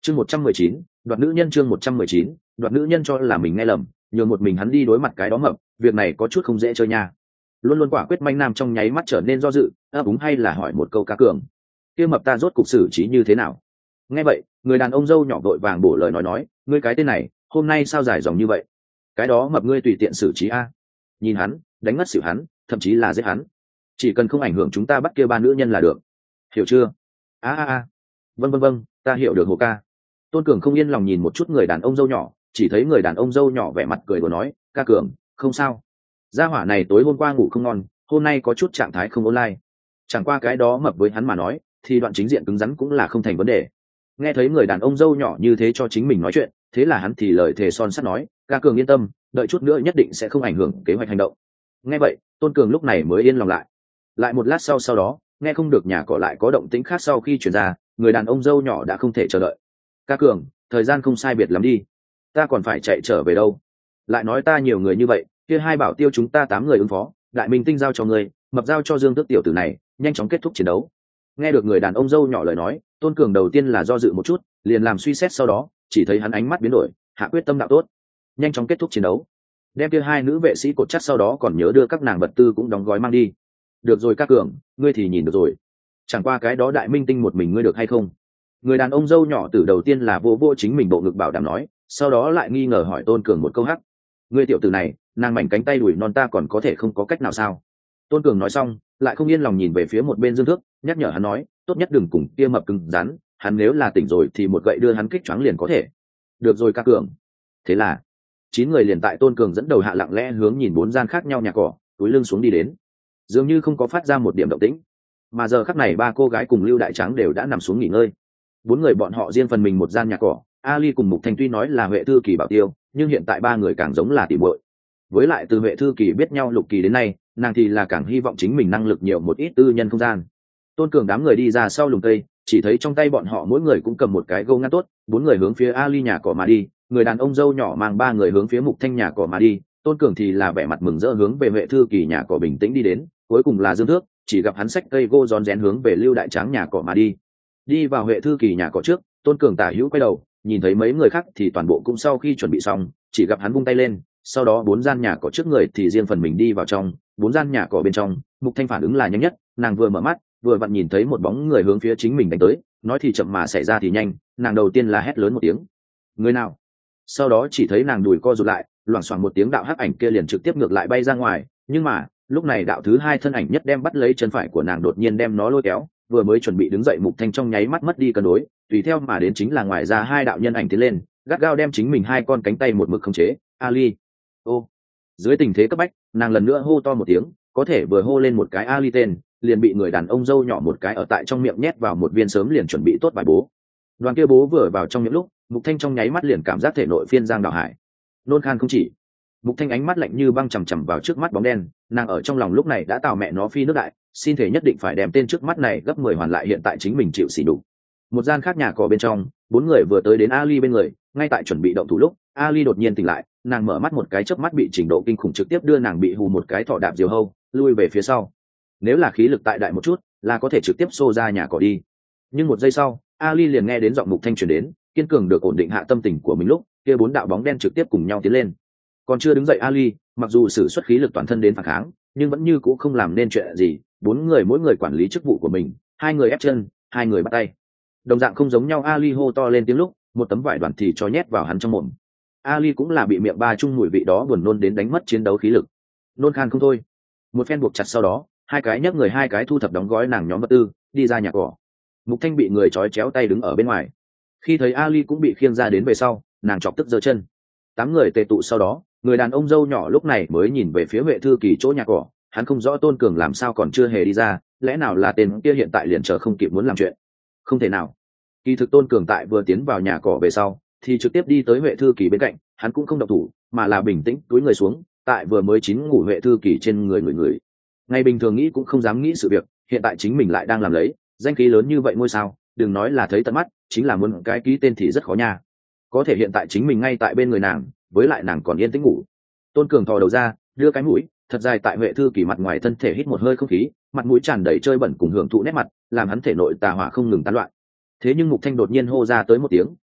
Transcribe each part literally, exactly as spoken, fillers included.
chương một trăm mười chín đoạt nữ nhân chương một trăm mười chín đoạt nữ nhân cho là mình nghe lầm, nhường một mình hắn đi đối mặt cái đó mập, việc này có chút không dễ chơi nha. Luôn luôn quả quyết manh nam trong nháy mắt trở nên do dự, ấp úng hay là hỏi một câu cá cường, kia mập ta rốt cục xử trí như thế nào? Nghe vậy, người đàn ông dâu nhỏ vội vàng bổ lời nói nói, ngươi cái tên này hôm nay sao dài dòng như vậy? Cái đó mập ngươi tùy tiện xử trí a. Nhìn hắn, đánh ngất xỉu hắn, thậm chí là giết hắn, chỉ cần không ảnh hưởng chúng ta bắt kia ba nữ nhân là được, hiểu chưa? a a a vâng vâng vâng, ta hiểu được hồ ca. Tôn Cường không yên lòng nhìn một chút người đàn ông dâu nhỏ, chỉ thấy người đàn ông dâu nhỏ vẻ mặt cười đùa nói, ca cường không sao, gia hỏa này tối hôm qua ngủ không ngon, hôm nay có chút trạng thái không online, chẳng qua cái đó mập với hắn mà nói thì đoạn chính diện cứng rắn cũng là không thành vấn đề. Nghe thấy người đàn ông dâu nhỏ như thế cho chính mình nói chuyện, thế là hắn thì lời thề son sắt nói, ca cường yên tâm, đợi chút nữa nhất định sẽ không ảnh hưởng kế hoạch hành động. Nghe vậy, Tôn Cường lúc này mới yên lòng lại. Lại một lát sau sau đó, nghe không được nhà cỏ lại có động tĩnh khác sau khi chuyển ra, người đàn ông dâu nhỏ đã không thể chờ đợi. Ca cường, thời gian không sai biệt lắm đi, ta còn phải chạy trở về đâu. Lại nói ta nhiều người như vậy, kia hai bảo tiêu chúng ta tám người ứng phó, đại minh tinh giao cho ngươi, mập giao cho Dương Tước tiểu tử này, nhanh chóng kết thúc chiến đấu. Nghe được người đàn ông dâu nhỏ lời nói, Tôn Cường đầu tiên là do dự một chút, liền làm suy xét sau đó, chỉ thấy hắn ánh mắt biến đổi, hạ quyết tâm đạo tốt, nhanh chóng kết thúc chiến đấu, đem kia hai nữ vệ sĩ cột chắc sau đó còn nhớ đưa các nàng vật tư cũng đóng gói mang đi. Được rồi ca cường, ngươi thì nhìn được rồi, chẳng qua cái đó đại minh tinh một mình ngươi được hay không? Người đàn ông dâu nhỏ từ đầu tiên là vô vô chính mình bộ ngực bảo đảm nói, sau đó lại nghi ngờ hỏi Tôn Cường một câu hắc, ngươi tiểu tử này, nàng mảnh cánh tay đùi non ta còn có thể không có cách nào sao? Tôn Cường nói xong, lại không yên lòng nhìn về phía một bên Dương Thước, nhắc nhở hắn nói, tốt nhất đừng cùng kia mập cứng rắn, hắn nếu là tỉnh rồi thì một gậy đưa hắn kích choáng liền có thể. Được rồi ca cường. Thế là chín người liền tại Tôn Cường dẫn đầu hạ lặng lẽ hướng nhìn bốn gian khác nhau nhà cỏ, túi lưng xuống đi đến, dường như không có phát ra một điểm động tĩnh. Mà giờ khắc này ba cô gái cùng Lưu Đại Tráng đều đã nằm xuống nghỉ ngơi. Bốn người bọn họ riêng phần mình một gian nhà cỏ, Ali cùng Mục Thanh tuy nói là Huệ Thư Kỳ bảo tiêu, nhưng hiện tại ba người càng giống là tỉ muội. Với lại từ Huệ Thư Kỳ biết nhau Lục Kỳ đến nay, nàng thì là càng hy vọng chính mình năng lực nhiều một ít tư nhân không gian. Tôn Cường đám người đi ra sau lùm cây, chỉ thấy trong tay bọn họ mỗi người cũng cầm một cái gâu ngăn tốt, bốn người hướng phía Ali nhà cỏ mà đi, người đàn ông dâu nhỏ mang ba người hướng phía Mục Thanh nhà cỏ mà đi, Tôn Cường thì là vẻ mặt mừng rỡ hướng về Huệ Thư Kỳ nhà cỏ bình tĩnh đi đến, cuối cùng là Dương Thước, chỉ gặp hắn xách cây gô rón rén hướng về Lưu Đại Tráng nhà cỏ mà đi. Đi vào Huệ Thư Kỳ nhà cỏ trước, Tôn Cường tả hữu quay đầu, nhìn thấy mấy người khác thì toàn bộ cũng sau khi chuẩn bị xong, chỉ gặp hắn vung tay lên, sau đó bốn gian nhà cỏ trước người thì riêng phần mình đi vào trong, bốn gian nhà cỏ bên trong, Mục Thanh phản ứng là nhanh nhất, nàng vừa mở mắt, vừa vặn nhìn thấy một bóng người hướng phía chính mình đánh tới, nói thì chậm mà xảy ra thì nhanh, nàng đầu tiên là hét lớn một tiếng, người nào? Sau đó chỉ thấy nàng đùi co rụt lại, loảng xoảng một tiếng đạo hắc ảnh kia liền trực tiếp ngược lại bay ra ngoài, nhưng mà lúc này đạo thứ hai thân ảnh nhất đem bắt lấy chân phải của nàng đột nhiên đem nó lôi kéo, vừa mới chuẩn bị đứng dậy Mục Thanh trong nháy mắt mất đi cân đối, tùy theo mà đến chính là ngoài ra hai đạo nhân ảnh tiến lên, gắt gao đem chính mình hai con cánh tay một mực khống chế. Ali, ô, dưới tình thế cấp bách, nàng lần nữa hô to một tiếng, có thể vừa hô lên một cái Ali tên, liền bị người đàn ông dâu nhỏ một cái ở tại trong miệng nhét vào một viên sớm liền chuẩn bị tốt bài bố. Đoàn kia bố vừa vào trong những lúc, Mục Thanh trong nháy mắt liền cảm giác thể nội phiên giang đảo hải, nôn khan không chỉ. Mục Thanh ánh mắt lạnh như băng chằm chằm vào trước mắt bóng đen, nàng ở trong lòng lúc này đã tào mẹ nó phi nước đại, xin thể nhất định phải đem tên trước mắt này gấp mười hoàn lại hiện tại chính mình chịu sỉ nhục. Một gian khác nhà cỏ bên trong, bốn người vừa tới đến Ali bên người, ngay tại chuẩn bị động thủ lúc, Ali đột nhiên tỉnh lại, nàng mở mắt một cái chớp mắt bị trình độ kinh khủng trực tiếp đưa nàng bị hù một cái thọ đạp diều hâu, lui về phía sau. Nếu là khí lực tại đại một chút, là có thể trực tiếp xô ra nhà cỏ đi. Nhưng một giây sau, Ali liền nghe đến giọng Mục Thanh truyền đến, kiên cường được ổn định hạ tâm tình của mình lúc, kia bốn đạo bóng đen trực tiếp cùng nhau tiến lên. Còn chưa đứng dậy Ali, mặc dù sử xuất khí lực toàn thân đến phản kháng, nhưng vẫn như cũ không làm nên chuyện gì, bốn người mỗi người quản lý chức vụ của mình, hai người ép chân, hai người bắt tay. Đồng dạng không giống nhau, Ali hô to lên tiếng lúc, một tấm vải đoàn thì cho nhét vào hắn trong mồm. Ali cũng là bị miệng ba chung mùi vị đó buồn nôn đến đánh mất chiến đấu khí lực, nôn khan không thôi. Một phen buộc chặt sau đó, hai cái nhấc người hai cái thu thập đóng gói nàng nhóm vật tư, đi ra nhà cỏ. Mục Thanh bị người trói chéo tay đứng ở bên ngoài. Khi thấy Ali cũng bị khiêng ra đến về sau, nàng chọc tức giơ chân. Tám người tề tụ sau đó, người đàn ông dâu nhỏ lúc này mới nhìn về phía Huệ Thư Kỳ chỗ nhà cỏ, hắn không rõ Tôn Cường làm sao còn chưa hề đi ra, lẽ nào là tên kia hiện tại liền chờ không kịp muốn làm chuyện? Không thể nào. Kỳ thực Tôn Cường tại vừa tiến vào nhà cỏ về sau, thì trực tiếp đi tới Huệ Thư Kỳ bên cạnh, hắn cũng không động thủ, mà là bình tĩnh túi người xuống, tại vừa mới chín ngủ Huệ Thư Kỳ trên người người người. Ngày bình thường nghĩ cũng không dám nghĩ sự việc, hiện tại chính mình lại đang làm lấy, danh khí lớn như vậy ngôi sao, đừng nói là thấy tận mắt, chính là muốn cái ký tên thì rất khó nha. Có thể hiện tại chính mình ngay tại bên người nàng, với lại nàng còn yên tĩnh ngủ. Tôn Cường thò đầu ra, đưa cái mũi thật dài tại Huệ Thư Kỳ mặt ngoài thân thể hít một hơi không khí, mặt mũi tràn đầy chơi bẩn cùng hưởng thụ nét mặt, làm hắn thể nội tà hỏa không ngừng tán loạn. Thế nhưng Mục Thanh đột nhiên hô ra tới một tiếng,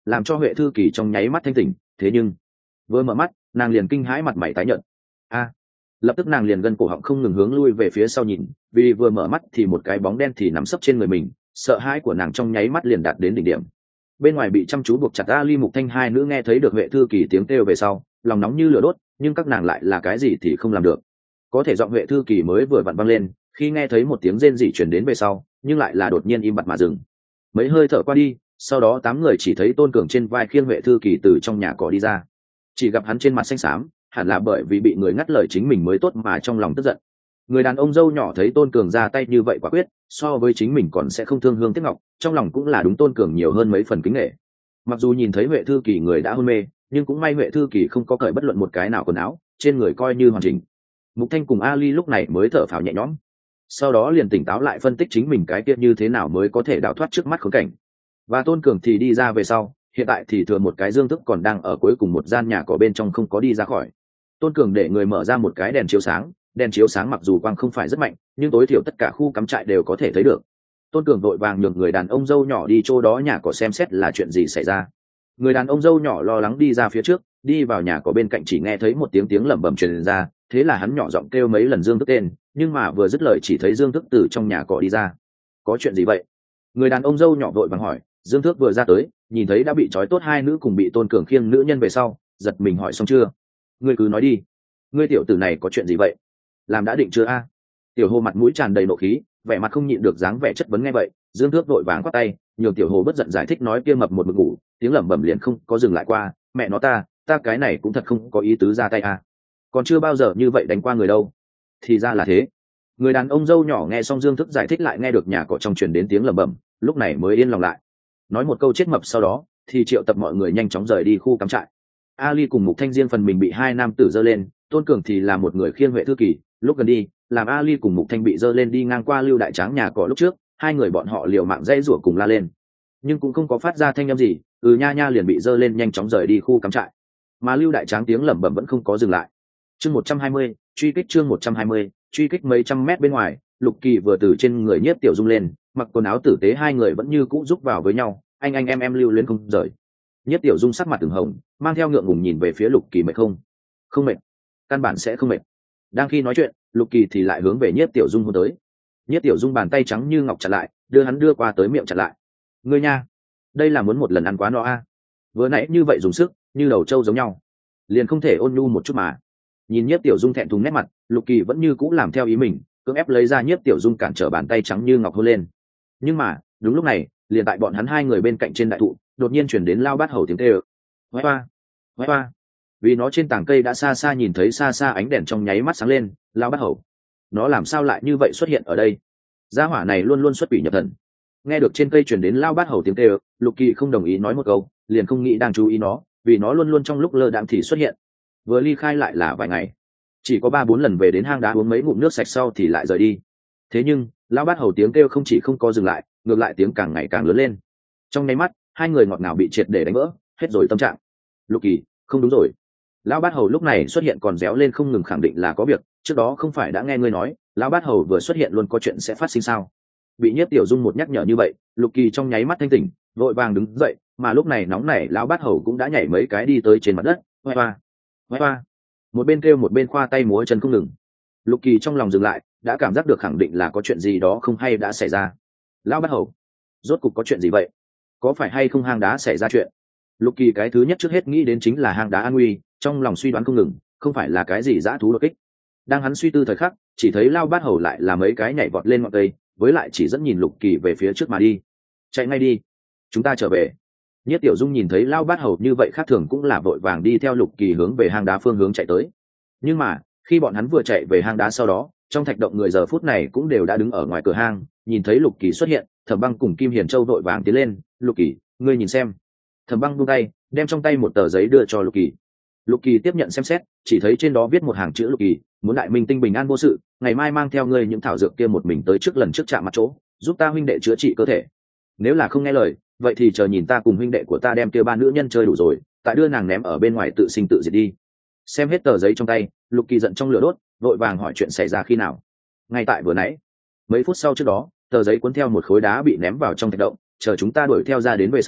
làm cho Huệ thư kỳ trong nháy mắt thanh tỉnh. Thế nhưng vừa mở mắt, nàng liền kinh hãi mặt mày tái nhợt. A! Lập tức nàng liền gân cổ họng không ngừng hướng lui về phía sau nhìn, vì vừa mở mắt thì một cái bóng đen thì nằm sấp trên người mình, sợ hãi của nàng trong nháy mắt liền đạt đến đỉnh điểm. Bên ngoài bị chăm chú buộc chặt Ali Mục Thanh hai nữ nghe thấy được Huệ thư kỳ tiếng kêu về sau, lòng nóng như lửa đốt, nhưng các nàng lại là cái gì thì không làm được. Có thể giọng Huệ thư kỳ mới vừa vặn vang lên, khi nghe thấy một tiếng rên rỉ truyền đến về sau, nhưng lại là đột nhiên im bặt mà dừng. Mấy hơi thở qua đi, sau đó tám người chỉ thấy Tôn Cường trên vai khiêng Huệ thư kỳ từ trong nhà cỏ đi ra. Chỉ gặp hắn trên mặt xanh xám, hẳn là bởi vì bị người ngắt lời chính mình mới tốt mà trong lòng tức giận. Người đàn ông dâu nhỏ thấy Tôn Cường ra tay như vậy quả quyết, so với chính mình còn sẽ không thương hương tiếc ngọc, trong lòng cũng là đúng Tôn Cường nhiều hơn mấy phần kính nể. Mặc dù nhìn thấy Huệ thư kỳ người đã hôn mê, nhưng cũng may Huệ thư kỳ không có cởi bất luận một cái nào quần áo, trên người coi như hoàn chỉnh. Mục Thanh cùng Ali lúc này mới thở phào nhẹ nhõm, sau đó liền tỉnh táo lại phân tích chính mình cái kia như thế nào mới có thể đào thoát trước mắt khốn cảnh. Và Tôn Cường thì đi ra về sau, hiện tại thì thừa một cái Dương Thức còn đang ở cuối cùng một gian nhà cỏ bên trong không có đi ra khỏi. Tôn Cường để người mở ra một cái đèn chiếu sáng, đèn chiếu sáng mặc dù quang không phải rất mạnh, nhưng tối thiểu tất cả khu cắm trại đều có thể thấy được. Tôn Cường vội vàng nhường người đàn ông dâu nhỏ đi chỗ đó nhà cỏ xem xét là chuyện gì xảy ra. Người đàn ông dâu nhỏ lo lắng đi ra phía trước, đi vào nhà cỏ bên cạnh chỉ nghe thấy một tiếng tiếng lẩm bẩm truyền ra, thế là hắn nhỏ giọng kêu mấy lần Dương Thức tên, nhưng mà vừa dứt lời chỉ thấy Dương Thức từ trong nhà cỏ đi ra. Có chuyện gì vậy? Người đàn ông dâu nhỏ vội vàng hỏi. Dương Thức vừa ra tới, nhìn thấy đã bị trói tốt hai nữ cùng bị Tôn Cường khiêng nữ nhân về sau, giật mình hỏi xong chưa? Ngươi cứ nói đi, ngươi tiểu tử này có chuyện gì vậy? Làm đã định chưa a? Tiểu Hồ mặt mũi tràn đầy nộ khí, vẻ mặt không nhịn được dáng vẻ chất vấn nghe vậy, Dương Thức vội vàng quát tay, nhường Tiểu Hồ bất giận giải thích nói kia mập một mực ngủ, tiếng lẩm bẩm liền không có dừng lại qua, mẹ nó ta, ta cái này cũng thật không có ý tứ ra tay a. Còn chưa bao giờ như vậy đánh qua người đâu. Thì ra là thế. Người đàn ông dâu nhỏ nghe xong Dương Thức giải thích lại nghe được nhà cỏ trong truyền đến tiếng lẩm bẩm, lúc này mới yên lòng lại. Nói một câu chết mập sau đó, thì triệu tập mọi người nhanh chóng rời đi khu cắm trại. Ali cùng Mục Thanh riêng phần mình bị hai nam tử giơ lên, Tôn Cường thì là một người khiêng Huệ thư kỳ, lúc gần đi, làm Ali cùng Mục Thanh bị giơ lên đi ngang qua Lưu Đại Tráng nhà cỏ lúc trước, hai người bọn họ liều mạng dãy rủa cùng la lên, nhưng cũng không có phát ra thanh âm gì, ừ nha nha liền bị giơ lên nhanh chóng rời đi khu cắm trại. Mà Lưu Đại Tráng tiếng lẩm bẩm vẫn không có dừng lại. Chương một trăm hai mươi, truy kích chương một trăm hai mươi, truy kích mấy trăm mét bên ngoài, Lục Kỳ vừa từ trên người Nhiếp Tiểu Dung lên, mặc quần áo tử tế hai người vẫn như cũ giúp vào với nhau, anh anh em em lưu luyến không rời. Nhiếp Tiểu Dung sắc mặt từng hồng, mang theo ngượng ngùng nhìn về phía Lục Kỳ mệt không? Không mệt, căn bản sẽ không mệt. Đang khi nói chuyện, Lục Kỳ thì lại hướng về Nhiếp Tiểu Dung hôn tới. Nhiếp Tiểu Dung bàn tay trắng như ngọc chặn lại, đưa hắn đưa qua tới miệng chặn lại. Ngươi nha, đây là muốn một lần ăn quá no a. Vừa nãy như vậy dùng sức, như đầu trâu giống nhau, liền không thể ôn nhu một chút mà. Nhìn Nhiếp Tiểu Dung thẹn thùng nét mặt, Lục Kỳ vẫn như cũ làm theo ý mình, cưỡng ép lấy ra Nhiếp Tiểu Dung cản trở bàn tay trắng như ngọc hôn lên. Nhưng mà đúng lúc này, liền tại bọn hắn hai người bên cạnh trên đại thụ, đột nhiên chuyển đến Lao Bát Hầu tiếng kêu. Ngoái hoa, ngoái hoa. Vì nó trên tảng cây đã xa xa nhìn thấy xa xa ánh đèn trong nháy mắt sáng lên, Lao Bát Hầu, nó làm sao lại như vậy xuất hiện ở đây? Gia hỏa này luôn luôn xuất quỷ nhập thần. Nghe được trên cây chuyển đến Lao Bát Hầu tiếng kêu, Lục Kỳ không đồng ý nói một câu, liền không nghĩ đang chú ý nó, vì nó luôn luôn trong lúc lơ đãng thì xuất hiện. Vừa ly khai lại là vài ngày, chỉ có ba bốn lần về đến hang đá uống mấy ngụm nước sạch sau thì lại rời đi. Thế nhưng Lão Bát Hầu tiếng kêu không chỉ không có dừng lại, ngược lại tiếng càng ngày càng lớn lên. Trong nháy mắt, hai người ngọt ngào bị triệt để đánh vỡ, hết rồi tâm trạng. Lục Kỳ, không đúng rồi. Lão Bát Hầu lúc này xuất hiện còn réo lên không ngừng khẳng định là có việc, trước đó không phải đã nghe ngươi nói, Lão Bát Hầu vừa xuất hiện luôn có chuyện sẽ phát sinh sao? Bị Nhiếp Tiểu Dung một nhắc nhở như vậy, Lục Kỳ trong nháy mắt thanh tỉnh, vội vàng đứng dậy, mà lúc này nóng nảy Lão Bát Hầu cũng đã nhảy mấy cái đi tới trên mặt đất, hoa hoa, hoa hoa. Một bên kêu một bên khoa tay múa chân không ngừng. Lục Kỳ trong lòng dừng lại, đã cảm giác được khẳng định là có chuyện gì đó không hay đã xảy ra. Lão Bát Hầu, rốt cục có chuyện gì vậy? Có phải hay không hang đá xảy ra chuyện? Lục Kỳ cái thứ nhất trước hết nghĩ đến chính là hang đá an nguy, trong lòng suy đoán không ngừng, không phải là cái gì dã thú đột kích. Đang hắn suy tư thời khắc, chỉ thấy Lão Bát Hầu lại là mấy cái nhảy vọt lên ngọn cây, với lại chỉ dẫn nhìn Lục Kỳ về phía trước mà đi. Chạy ngay đi, chúng ta trở về. Nhiếp Tiểu Dung nhìn thấy Lão Bát Hầu như vậy khác thường cũng là vội vàng đi theo Lục Kỳ hướng về hang đá phương hướng chạy tới. Nhưng mà khi bọn hắn vừa chạy về hang đá sau đó, trong thạch động người giờ phút này cũng đều đã đứng ở ngoài cửa hang, nhìn thấy Lục Kỳ xuất hiện, Thẩm Băng cùng Kim Hiền Châu vội vàng tiến lên. Lục Kỳ, ngươi nhìn xem. Thẩm Băng buông tay, đem trong tay một tờ giấy đưa cho Lục Kỳ. Lục Kỳ tiếp nhận xem xét, chỉ thấy trên đó viết một hàng chữ: Lục Kỳ, muốn đại minh tinh bình an vô sự, ngày mai mang theo ngươi những thảo dược kia một mình tới trước lần trước chạm mặt chỗ, giúp ta huynh đệ chữa trị cơ thể. Nếu là không nghe lời, vậy thì chờ nhìn ta cùng huynh đệ của ta đem kia ba nữ nhân chơi đủ rồi, tại đưa nàng ném ở bên ngoài tự sinh tự diệt đi. Xem hết tờ giấy trong tay, Lục Kỳ giận trong lửa đốt, vội vàng hỏi chuyện xảy ra khi nào. Ngay tại vừa nãy, mấy phút sau trước đó, tờ giấy cuốn theo một khối đá bị ném vào trong thạch động, chờ chúng ta đuổi theo ra đến về sau,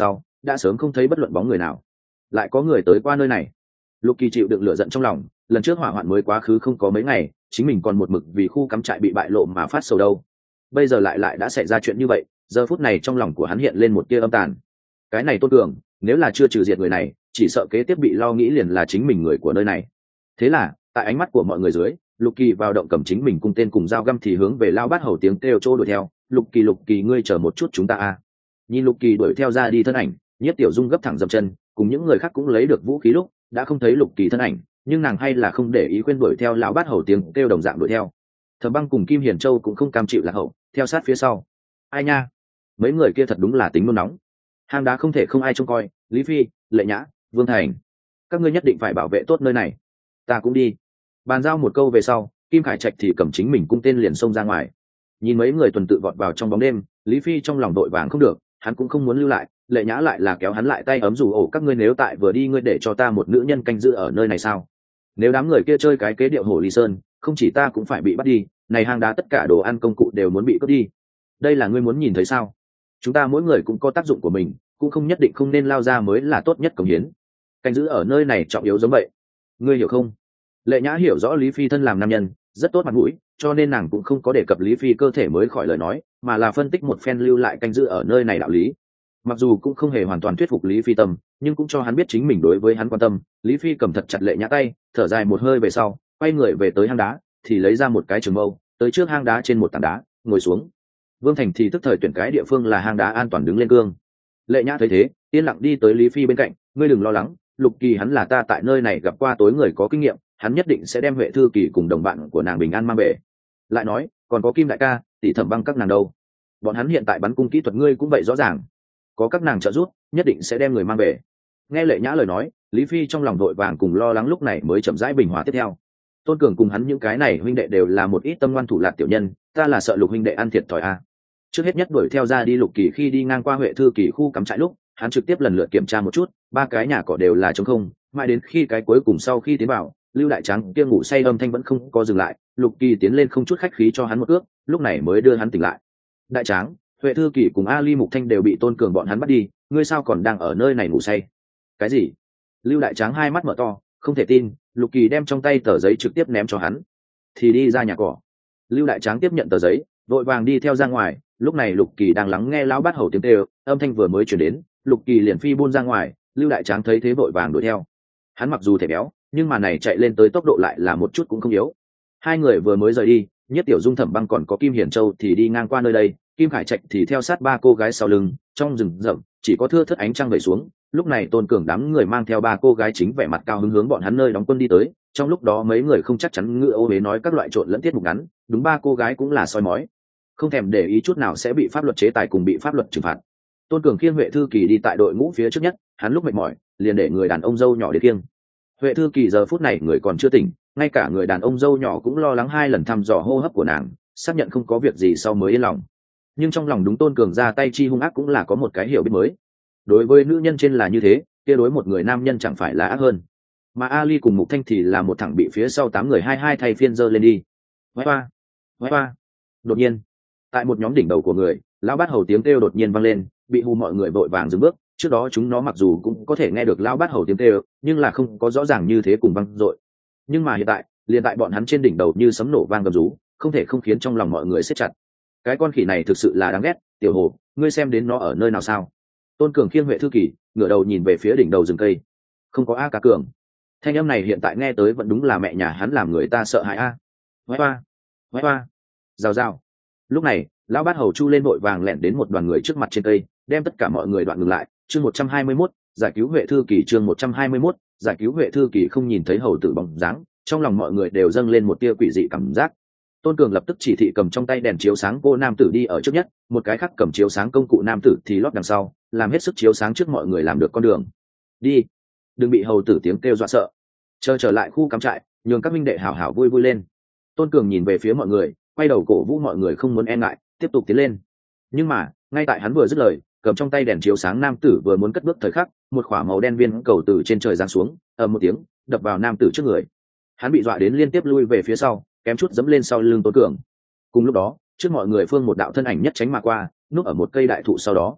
đã sớm không thấy bất luận bóng người nào. Lại có người tới qua nơi này. Lục Kỳ chịu đựng lửa giận trong lòng, lần trước hỏa hoạn mới quá khứ không có mấy ngày, chính mình còn một mực vì khu cắm trại bị bại lộ mà phát sầu đâu. Bây giờ lại lại đã xảy ra chuyện như vậy, giờ phút này trong lòng của hắn hiện lên một tia âm tàn. Cái này Tôn Cường, nếu là chưa trừ diệt người này, chỉ sợ kế tiếp bị lo nghĩ liền là chính mình người của nơi này. Thế là, tại ánh mắt của mọi người dưới, Lục Kỳ vào động cầm chính mình cung tên cùng dao găm thì hướng về lao bát hầu tiếng kêu chỗ đuổi theo. Lục Kỳ Lục Kỳ ngươi chờ một chút chúng ta a. Nhìn Lục Kỳ đuổi theo ra đi thân ảnh, Nhiếp Tiểu Dung gấp thẳng dậm chân, cùng những người khác cũng lấy được vũ khí lúc đã không thấy Lục Kỳ thân ảnh, nhưng nàng hay là không để ý khuyên đuổi theo lão bát hầu tiếng kêu đồng dạng đuổi theo. Thẩm Băng cùng Kim Hiền Châu cũng không cam chịu lạc hậu, theo sát phía sau. Ai nha, mấy người kia thật đúng là tính nôn nóng. Hang đá không thể không ai trông coi, Lý Phi, Lệ Nhã, Vương Thành, các ngươi nhất định phải bảo vệ tốt nơi này. Ta cũng đi. Bàn giao một câu về sau, Kim Khải Trạch thì cầm chính mình cung tên liền xông ra ngoài. Nhìn mấy người tuần tự vọt vào trong bóng đêm, Lý Phi trong lòng đội vàng không được, hắn cũng không muốn lưu lại. Lệ Nhã lại là kéo hắn lại tay ấm dù ổ các ngươi nếu tại vừa đi ngươi để cho ta một nữ nhân canh giữ ở nơi này sao? Nếu đám người kia chơi cái kế điệu hổ ly sơn, không chỉ ta cũng phải bị bắt đi, này hang đá tất cả đồ ăn công cụ đều muốn bị cướp đi. Đây là ngươi muốn nhìn thấy sao? Chúng ta mỗi người cũng có tác dụng của mình, cũng không nhất định không nên lao ra mới là tốt nhất cống hiến. Canh giữ ở nơi này trọng yếu giống vậy, ngươi hiểu không? Lệ Nhã hiểu rõ Lý Phi thân làm nam nhân rất tốt mặt mũi, cho nên nàng cũng không có đề cập Lý Phi cơ thể mới khỏi lời nói, mà là phân tích một phen lưu lại canh giữ ở nơi này đạo lý. Mặc dù cũng không hề hoàn toàn thuyết phục Lý Phi tâm, nhưng cũng cho hắn biết chính mình đối với hắn quan tâm. Lý Phi cầm thật chặt Lệ Nhã tay, thở dài một hơi về sau, quay người về tới hang đá, thì lấy ra một cái trường mâu, tới trước hang đá trên một tảng đá, ngồi xuống. Vương Thành thì tức thời tuyển cái địa phương là hang đá an toàn đứng lên cương. Lệ Nhã thấy thế, yên lặng đi tới Lý Phi bên cạnh, ngươi đừng lo lắng, Lục Kỳ hắn là ta tại nơi này gặp qua tối người có kinh nghiệm, hắn nhất định sẽ đem Huệ Thư Kỳ cùng đồng bạn của nàng bình an mang về. Lại nói, còn có Kim đại ca, tỷ Thẩm Băng các nàng đâu? Bọn hắn hiện tại bắn cung kỹ thuật ngươi cũng vậy rõ ràng, có các nàng trợ giúp, nhất định sẽ đem người mang về. Nghe Lệ Nhã lời nói, Lý Phi trong lòng đội vàng cùng lo lắng lúc này mới chậm rãi bình hòa tiếp theo. Tôn Cường cùng hắn những cái này huynh đệ đều là một ít tâm ngoan thủ lạt tiểu nhân, ta là sợ Lục huynh đệ ăn thiệt thòi a. Trước hết nhất đuổi theo ra đi Lục Kỳ khi đi ngang qua Huệ Thư Kỳ khu cắm trại lúc, hắn trực tiếp lần lượt kiểm tra một chút, ba cái nhà cỏ đều là trống không, mãi đến khi cái cuối cùng sau khi tiến vào, Lưu Đại Tráng kia ngủ say âm thanh vẫn không có dừng lại, Lục Kỳ tiến lên không chút khách khí cho hắn một ước, lúc này mới đưa hắn tỉnh lại. Đại Tráng, Huệ Thư Kỳ cùng Ali Mục Thanh đều bị Tôn Cường bọn hắn bắt đi, ngươi sao còn đang ở nơi này ngủ say? Cái gì? Lưu Đại Tráng hai mắt mở to, không thể tin. Lục Kỳ đem trong tay tờ giấy trực tiếp ném cho hắn, thì đi ra nhà cỏ. Lưu Đại Tráng tiếp nhận tờ giấy, vội vàng đi theo ra ngoài. Lúc này Lục Kỳ đang lắng nghe lão bát hầu tiếng kêu, âm thanh vừa mới chuyển đến, Lục Kỳ liền phi buôn ra ngoài. Lưu Đại Tráng thấy thế vội vàng đuổi theo. Hắn mặc dù thể béo, nhưng mà này chạy lên tới tốc độ lại là một chút cũng không yếu. Hai người vừa mới rời đi, Nhất Tiểu Dung, Thẩm Băng còn có Kim Hiển Châu thì đi ngang qua nơi đây. Kim Khải Trạch thì theo sát ba cô gái sau lưng, trong rừng rậm chỉ có thưa thớt ánh trăng vẩy xuống. Lúc này Tôn Cường đám người mang theo ba cô gái chính vẻ mặt cao hứng hướng bọn hắn nơi đóng quân đi tới. Trong lúc đó mấy người không chắc chắn ngựa ô huế nói các loại trộn lẫn tiết mục ngắn, đúng ba cô gái cũng là soi mói, không thèm để ý chút nào sẽ bị pháp luật chế tài cùng bị pháp luật trừng phạt. Tôn Cường khiêng Huệ Thư Kỳ đi tại đội ngũ phía trước nhất, hắn lúc mệt mỏi liền để người đàn ông dâu nhỏ để khiêng. Huệ Thư Kỳ giờ phút này người còn chưa tỉnh, ngay cả người đàn ông dâu nhỏ cũng lo lắng hai lần thăm dò hô hấp của nàng, xác nhận không có việc gì sau mới yên lòng. Nhưng trong lòng đúng Tôn Cường ra tay chi hung ác cũng là có một cái hiểu biết mới. Đối với nữ nhân trên là như thế, kia đối một người nam nhân chẳng phải là ác hơn. Mà Ali cùng Mục Thanh thì là một thằng bị phía sau tám người hai hai thay phiên dơ lên đi. Ngoái hoa, ngoái hoa. Đột nhiên, tại một nhóm đỉnh đầu của người, lão bát hầu tiếng kêu đột nhiên vang lên, bị hù mọi người vội vàng dừng bước. Trước đó chúng nó mặc dù cũng có thể nghe được lão bát hầu tiếng kêu, nhưng là không có rõ ràng như thế cùng vang dội. Nhưng mà hiện tại, liền tại bọn hắn trên đỉnh đầu như sấm nổ vang gầm rú, không thể không khiến trong lòng mọi người siết chặt. Cái con khỉ này thực sự là đáng ghét. Tiểu Hồ, ngươi xem đến nó ở nơi nào sao? Tôn Cường khiêng Huệ Thư Kỳ, ngửa đầu nhìn về phía đỉnh đầu rừng cây. Không có a Cá Cường. Thanh âm này hiện tại nghe tới vẫn đúng là mẹ nhà hắn làm người ta sợ hãi a. Ngoái hoa, ngoái hoa, rào rào. Lúc này, lão bát hầu chu lên vội vàng lẹn đến một đoàn người trước mặt trên cây, đem tất cả mọi người đoạn ngừng lại. Chương một trăm hai mươi mốt, giải cứu Huệ Thư Kỳ. Chương một trăm hai mươi mốt, giải cứu Huệ Thư Kỳ. Không nhìn thấy hầu tử bóng dáng, trong lòng mọi người đều dâng lên một tia quỷ dị cảm giác. Tôn Cường lập tức chỉ thị cầm trong tay đèn chiếu sáng cô nam tử đi ở trước nhất, một cái khác cầm chiếu sáng công cụ nam tử thì lót đằng sau, làm hết sức chiếu sáng trước mọi người làm được con đường. Đi, đừng bị hầu tử tiếng kêu dọa sợ. Chờ trở lại khu cắm trại, nhường các minh đệ hảo hảo vui vui lên. Tôn Cường nhìn về phía mọi người, quay đầu cổ vũ mọi người không muốn e ngại, tiếp tục tiến lên. Nhưng mà, ngay tại hắn vừa dứt lời, cầm trong tay đèn chiếu sáng nam tử vừa muốn cất bước thời khắc, một quả màu đen viên cầu từ trên trời giáng xuống, ầm một tiếng, đập vào nam tử trước người. Hắn bị dọa đến liên tiếp lui về phía sau, kém chút dẫm lên sau lưng Tôn Cường. Cùng lúc đó, trước mọi người phương một đạo thân ảnh nhất tránh mà qua, núp ở một cây đại thụ sau đó.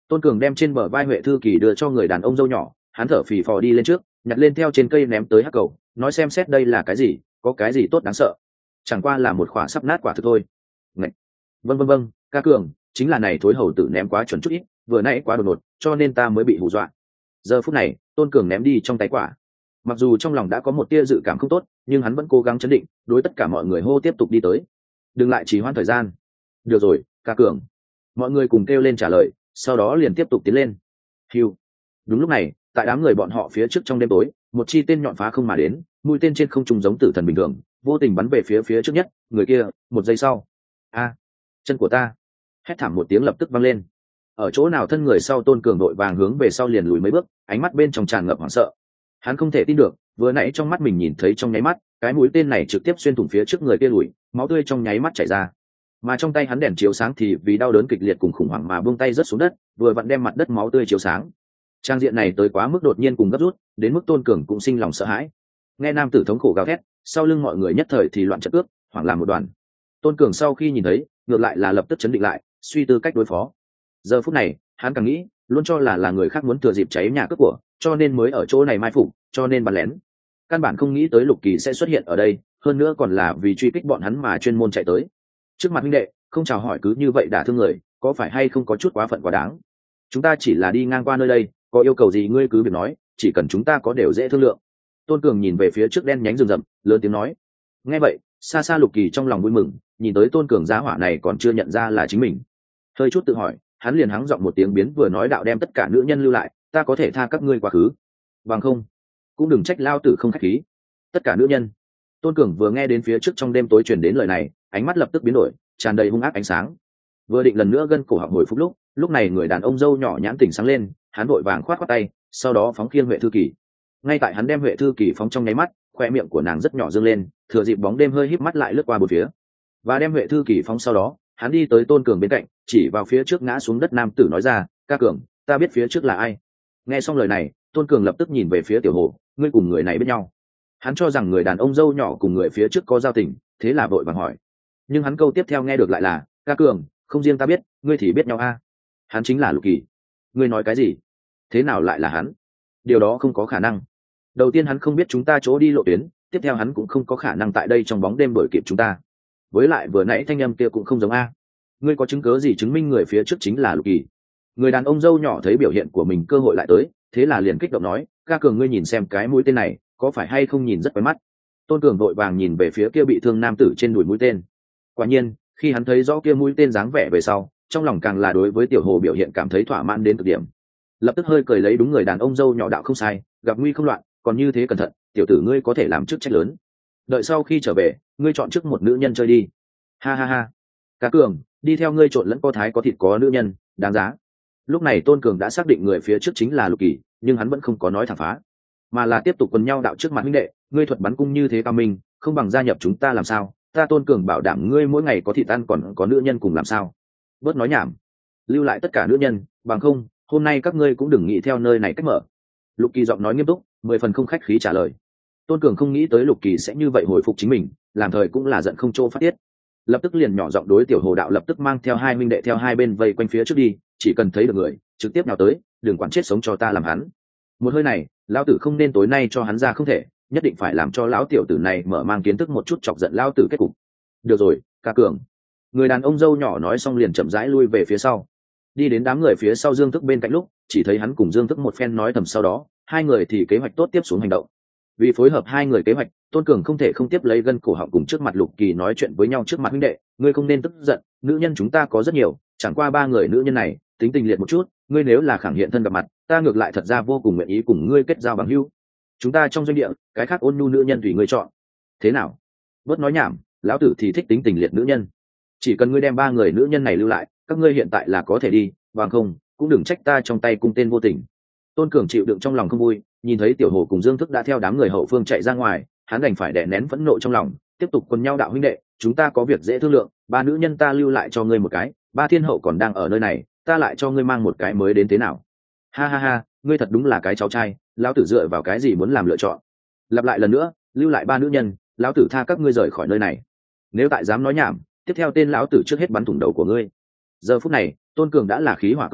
Tôn Cường đem trên bờ vai Huệ Thư Kỳ đưa cho người đàn ông dâu nhỏ, hắn thở phì phò đi lên trước, nhặt lên theo trên cây ném tới hắc cầu, nói xem xét đây là cái gì, có cái gì tốt đáng sợ. Chẳng qua là một quả sắp nát quả thực thôi. Ngậy. Vâng vâng vâng, ca Cường, chính là này thối hầu tử ném quá chuẩn chút ít, vừa nãy quá đột ngột, cho nên ta mới bị hù dọa. Giờ phút này, Tôn Cường ném đi trong tay quả. Mặc dù trong lòng đã có một tia dự cảm không tốt, nhưng hắn vẫn cố gắng chấn định, đối tất cả mọi người hô tiếp tục đi tới. Đừng lại trì hoãn thời gian. Được rồi, ca Cường. Mọi người cùng kêu lên trả lời, sau đó liền tiếp tục tiến lên. Hiu. Đúng lúc này, tại đám người bọn họ phía trước trong đêm tối, một chi tên nhọn phá không mà đến, mũi tên trên không trung giống tử thần bình thường, vô tình bắn về phía phía trước nhất, người kia, một giây sau. A, chân của ta. Hét thảm một tiếng lập tức vang lên. Ở chỗ nào thân người sau Tôn Cường đội vàng hướng về sau liền lùi mấy bước, ánh mắt bên trong tràn ngập hoảng sợ. Hắn không thể tin được, vừa nãy trong mắt mình nhìn thấy trong nháy mắt, cái mũi tên này trực tiếp xuyên thủng phía trước người kia lùi, máu tươi trong nháy mắt chảy ra. Mà trong tay hắn đèn chiếu sáng thì vì đau đớn kịch liệt cùng khủng hoảng mà buông tay rớt xuống đất, vừa vặn đem mặt đất máu tươi chiếu sáng. Trang diện này tới quá mức đột nhiên cùng gấp rút, đến mức Tôn Cường cũng sinh lòng sợ hãi. Nghe nam tử thống khổ gào thét, sau lưng mọi người nhất thời thì loạn trận cướp, hoảng làm một đoàn. Tôn Cường sau khi nhìn thấy, ngược lại là lập tức chấn định lại, suy tư cách đối phó. Giờ phút này, hắn càng nghĩ, luôn cho là là người khác muốn thừa dịp cháy nhà cướp của, cho nên mới ở chỗ này mai phục, cho nên bắn lén. Căn bản không nghĩ tới Lục Kỳ sẽ xuất hiện ở đây, hơn nữa còn là vì truy kích bọn hắn mà chuyên môn chạy tới. Trước mặt huynh đệ, không chào hỏi cứ như vậy đả thương người, có phải hay không có chút quá phận quá đáng? Chúng ta chỉ là đi ngang qua nơi đây, có yêu cầu gì ngươi cứ việc nói, chỉ cần chúng ta có đều dễ thương lượng. Tôn Cường nhìn về phía trước đen nhánh rừng rậm, lớn tiếng nói. Nghe vậy, xa xa Lục Kỳ trong lòng vui mừng, nhìn tới Tôn Cường giá hỏa này còn chưa nhận ra là chính mình. Hơi chút tự hỏi, hắn liền hắng giọng một tiếng biến vừa nói đạo đem tất cả nữ nhân lưu lại, ta có thể tha các ngươi quá khứ. Bằng không, cũng đừng trách lao tử không khách khí. Tất cả nữ nhân. Tôn Cường vừa nghe đến phía trước trong đêm tối truyền đến lời này, ánh mắt lập tức biến đổi, tràn đầy hung ác ánh sáng. Vừa định lần nữa gân cổ họng hồi phục lúc, lúc này người đàn ông dâu nhỏ nhãn tỉnh sáng lên, hắn vội vàng khoát khoát tay, sau đó phóng khiên Huệ Thư Kỳ. Ngay tại hắn đem Huệ Thư Kỳ phóng trong nháy mắt, khoe miệng của nàng rất nhỏ dương lên, thừa dịp bóng đêm hơi híp mắt lại lướt qua bốn phía, và đem Huệ Thư Kỳ phóng sau đó, hắn đi tới Tôn Cường bên cạnh, chỉ vào phía trước ngã xuống đất nam tử nói ra, ca Cường, ta biết phía trước là ai. Nghe xong lời này, Tôn Cường lập tức nhìn về phía Tiểu Hồ, ngươi cùng người này biết nhau? Hắn cho rằng người đàn ông dâu nhỏ cùng người phía trước có giao tình, thế là vội vàng hỏi. Nhưng hắn câu tiếp theo nghe được lại là, ca Cường, không riêng ta biết, ngươi thì biết nhau a. Hắn chính là Lục Kỳ. Ngươi nói cái gì? Thế nào lại là hắn? Điều đó không có khả năng. Đầu tiên hắn không biết chúng ta chỗ đi lộ tuyến, tiếp theo hắn cũng không có khả năng tại đây trong bóng đêm đuổi kịp chúng ta. Với lại vừa nãy thanh âm kia cũng không giống a. Ngươi có chứng cứ gì chứng minh người phía trước chính là Lục Kỳ? Người đàn ông dâu nhỏ thấy biểu hiện của mình cơ hội lại tới, thế là liền kích động nói, ca Cường ngươi nhìn xem cái mũi tên này, có phải hay không nhìn rất quen mắt? Tôn Cường vội vàng nhìn về phía kia bị thương nam tử trên đùi mũi tên. Quả nhiên, khi hắn thấy rõ kia mũi tên dáng vẻ về sau, trong lòng càng là đối với Tiểu Hồ biểu hiện cảm thấy thỏa mãn đến cực điểm. Lập tức hơi cười lấy đúng người đàn ông dâu nhỏ đạo không sai, gặp nguy không loạn, còn như thế cẩn thận, tiểu tử ngươi có thể làm chức trách lớn. Đợi sau khi trở về, ngươi chọn trước một nữ nhân chơi đi. Ha ha ha. Cá Cường, đi theo ngươi trộn lẫn có thái có thịt có nữ nhân, đáng giá. Lúc này Tôn Cường đã xác định người phía trước chính là Lục Kỳ, nhưng hắn vẫn không có nói thẳng phá, mà là tiếp tục quần nhau đạo trước mặt huynh đệ, ngươi thuật bắn cung như thế cao minh, không bằng gia nhập chúng ta làm sao? Ta Tôn Cường bảo đảm ngươi mỗi ngày có thịt ăn còn có nữ nhân cùng làm sao? Bớt nói nhảm, lưu lại tất cả nữ nhân, bằng không, hôm nay các ngươi cũng đừng nghĩ theo nơi này cách mở. Lục Kỳ giọng nói nghiêm túc, mười phần không khách khí trả lời. Tôn Cường không nghĩ tới Lục Kỳ sẽ như vậy hồi phục chính mình, làm thời cũng là giận không chỗ phát tiết. Lập tức liền nhỏ giọng đối Tiểu Hồ đạo lập tức mang theo hai minh đệ theo hai bên vây quanh phía trước đi, chỉ cần thấy được người, trực tiếp nào tới, đừng quản chết sống cho ta làm hắn. Một hơi này, lão tử không nên tối nay cho hắn ra không thể, nhất định phải làm cho lão tiểu tử này mở mang kiến thức một chút chọc giận lão tử kết cục. Được rồi, ca Cường. Người đàn ông dâu nhỏ nói xong liền chậm rãi lui về phía sau, đi đến đám người phía sau Dương Thức bên cạnh lúc, chỉ thấy hắn cùng Dương Thức một phen nói thầm sau đó, hai người thì kế hoạch tốt tiếp xuống hành động. Vì phối hợp hai người kế hoạch, Tôn Cường không thể không tiếp lấy gân cổ họng cùng trước mặt Lục Kỳ nói chuyện với nhau trước mặt huynh đệ, ngươi không nên tức giận, nữ nhân chúng ta có rất nhiều, chẳng qua ba người nữ nhân này, tính tình liệt một chút, ngươi nếu là khẳng hiện thân gặp mặt, ta ngược lại thật ra vô cùng nguyện ý cùng ngươi kết giao bằng hữu. Chúng ta trong doanh địa, cái khác ôn nhu nữ nhân tùy ngươi chọn. Thế nào? Bớt nói nhảm, lão tử thì thích tính tình liệt nữ nhân. Chỉ cần ngươi đem ba người nữ nhân này lưu lại, các ngươi hiện tại là có thể đi, bằng không, cũng đừng trách ta trong tay cung tên vô tình. Tôn Cường chịu đựng trong lòng không vui, nhìn thấy Tiểu Hồ cùng Dương Thức đã theo đám người hậu phương chạy ra ngoài, hắn đành phải đè nén phẫn nộ trong lòng, tiếp tục quần nhau đạo huynh đệ, chúng ta có việc dễ thương lượng, ba nữ nhân ta lưu lại cho ngươi một cái, ba thiên hậu còn đang ở nơi này, ta lại cho ngươi mang một cái mới đến thế nào? Ha ha ha, ngươi thật đúng là cái cháu trai, lão tử dựa vào cái gì muốn làm lựa chọn? Lặp lại lần nữa, lưu lại ba nữ nhân, lão tử tha các ngươi rời khỏi nơi này. Nếu tại dám nói nhảm, tiếp theo tên lão tử trước hết bắn thủng đầu của ngươi. Giờ phút này, Tôn Cường đã là khí hỏa công tâm,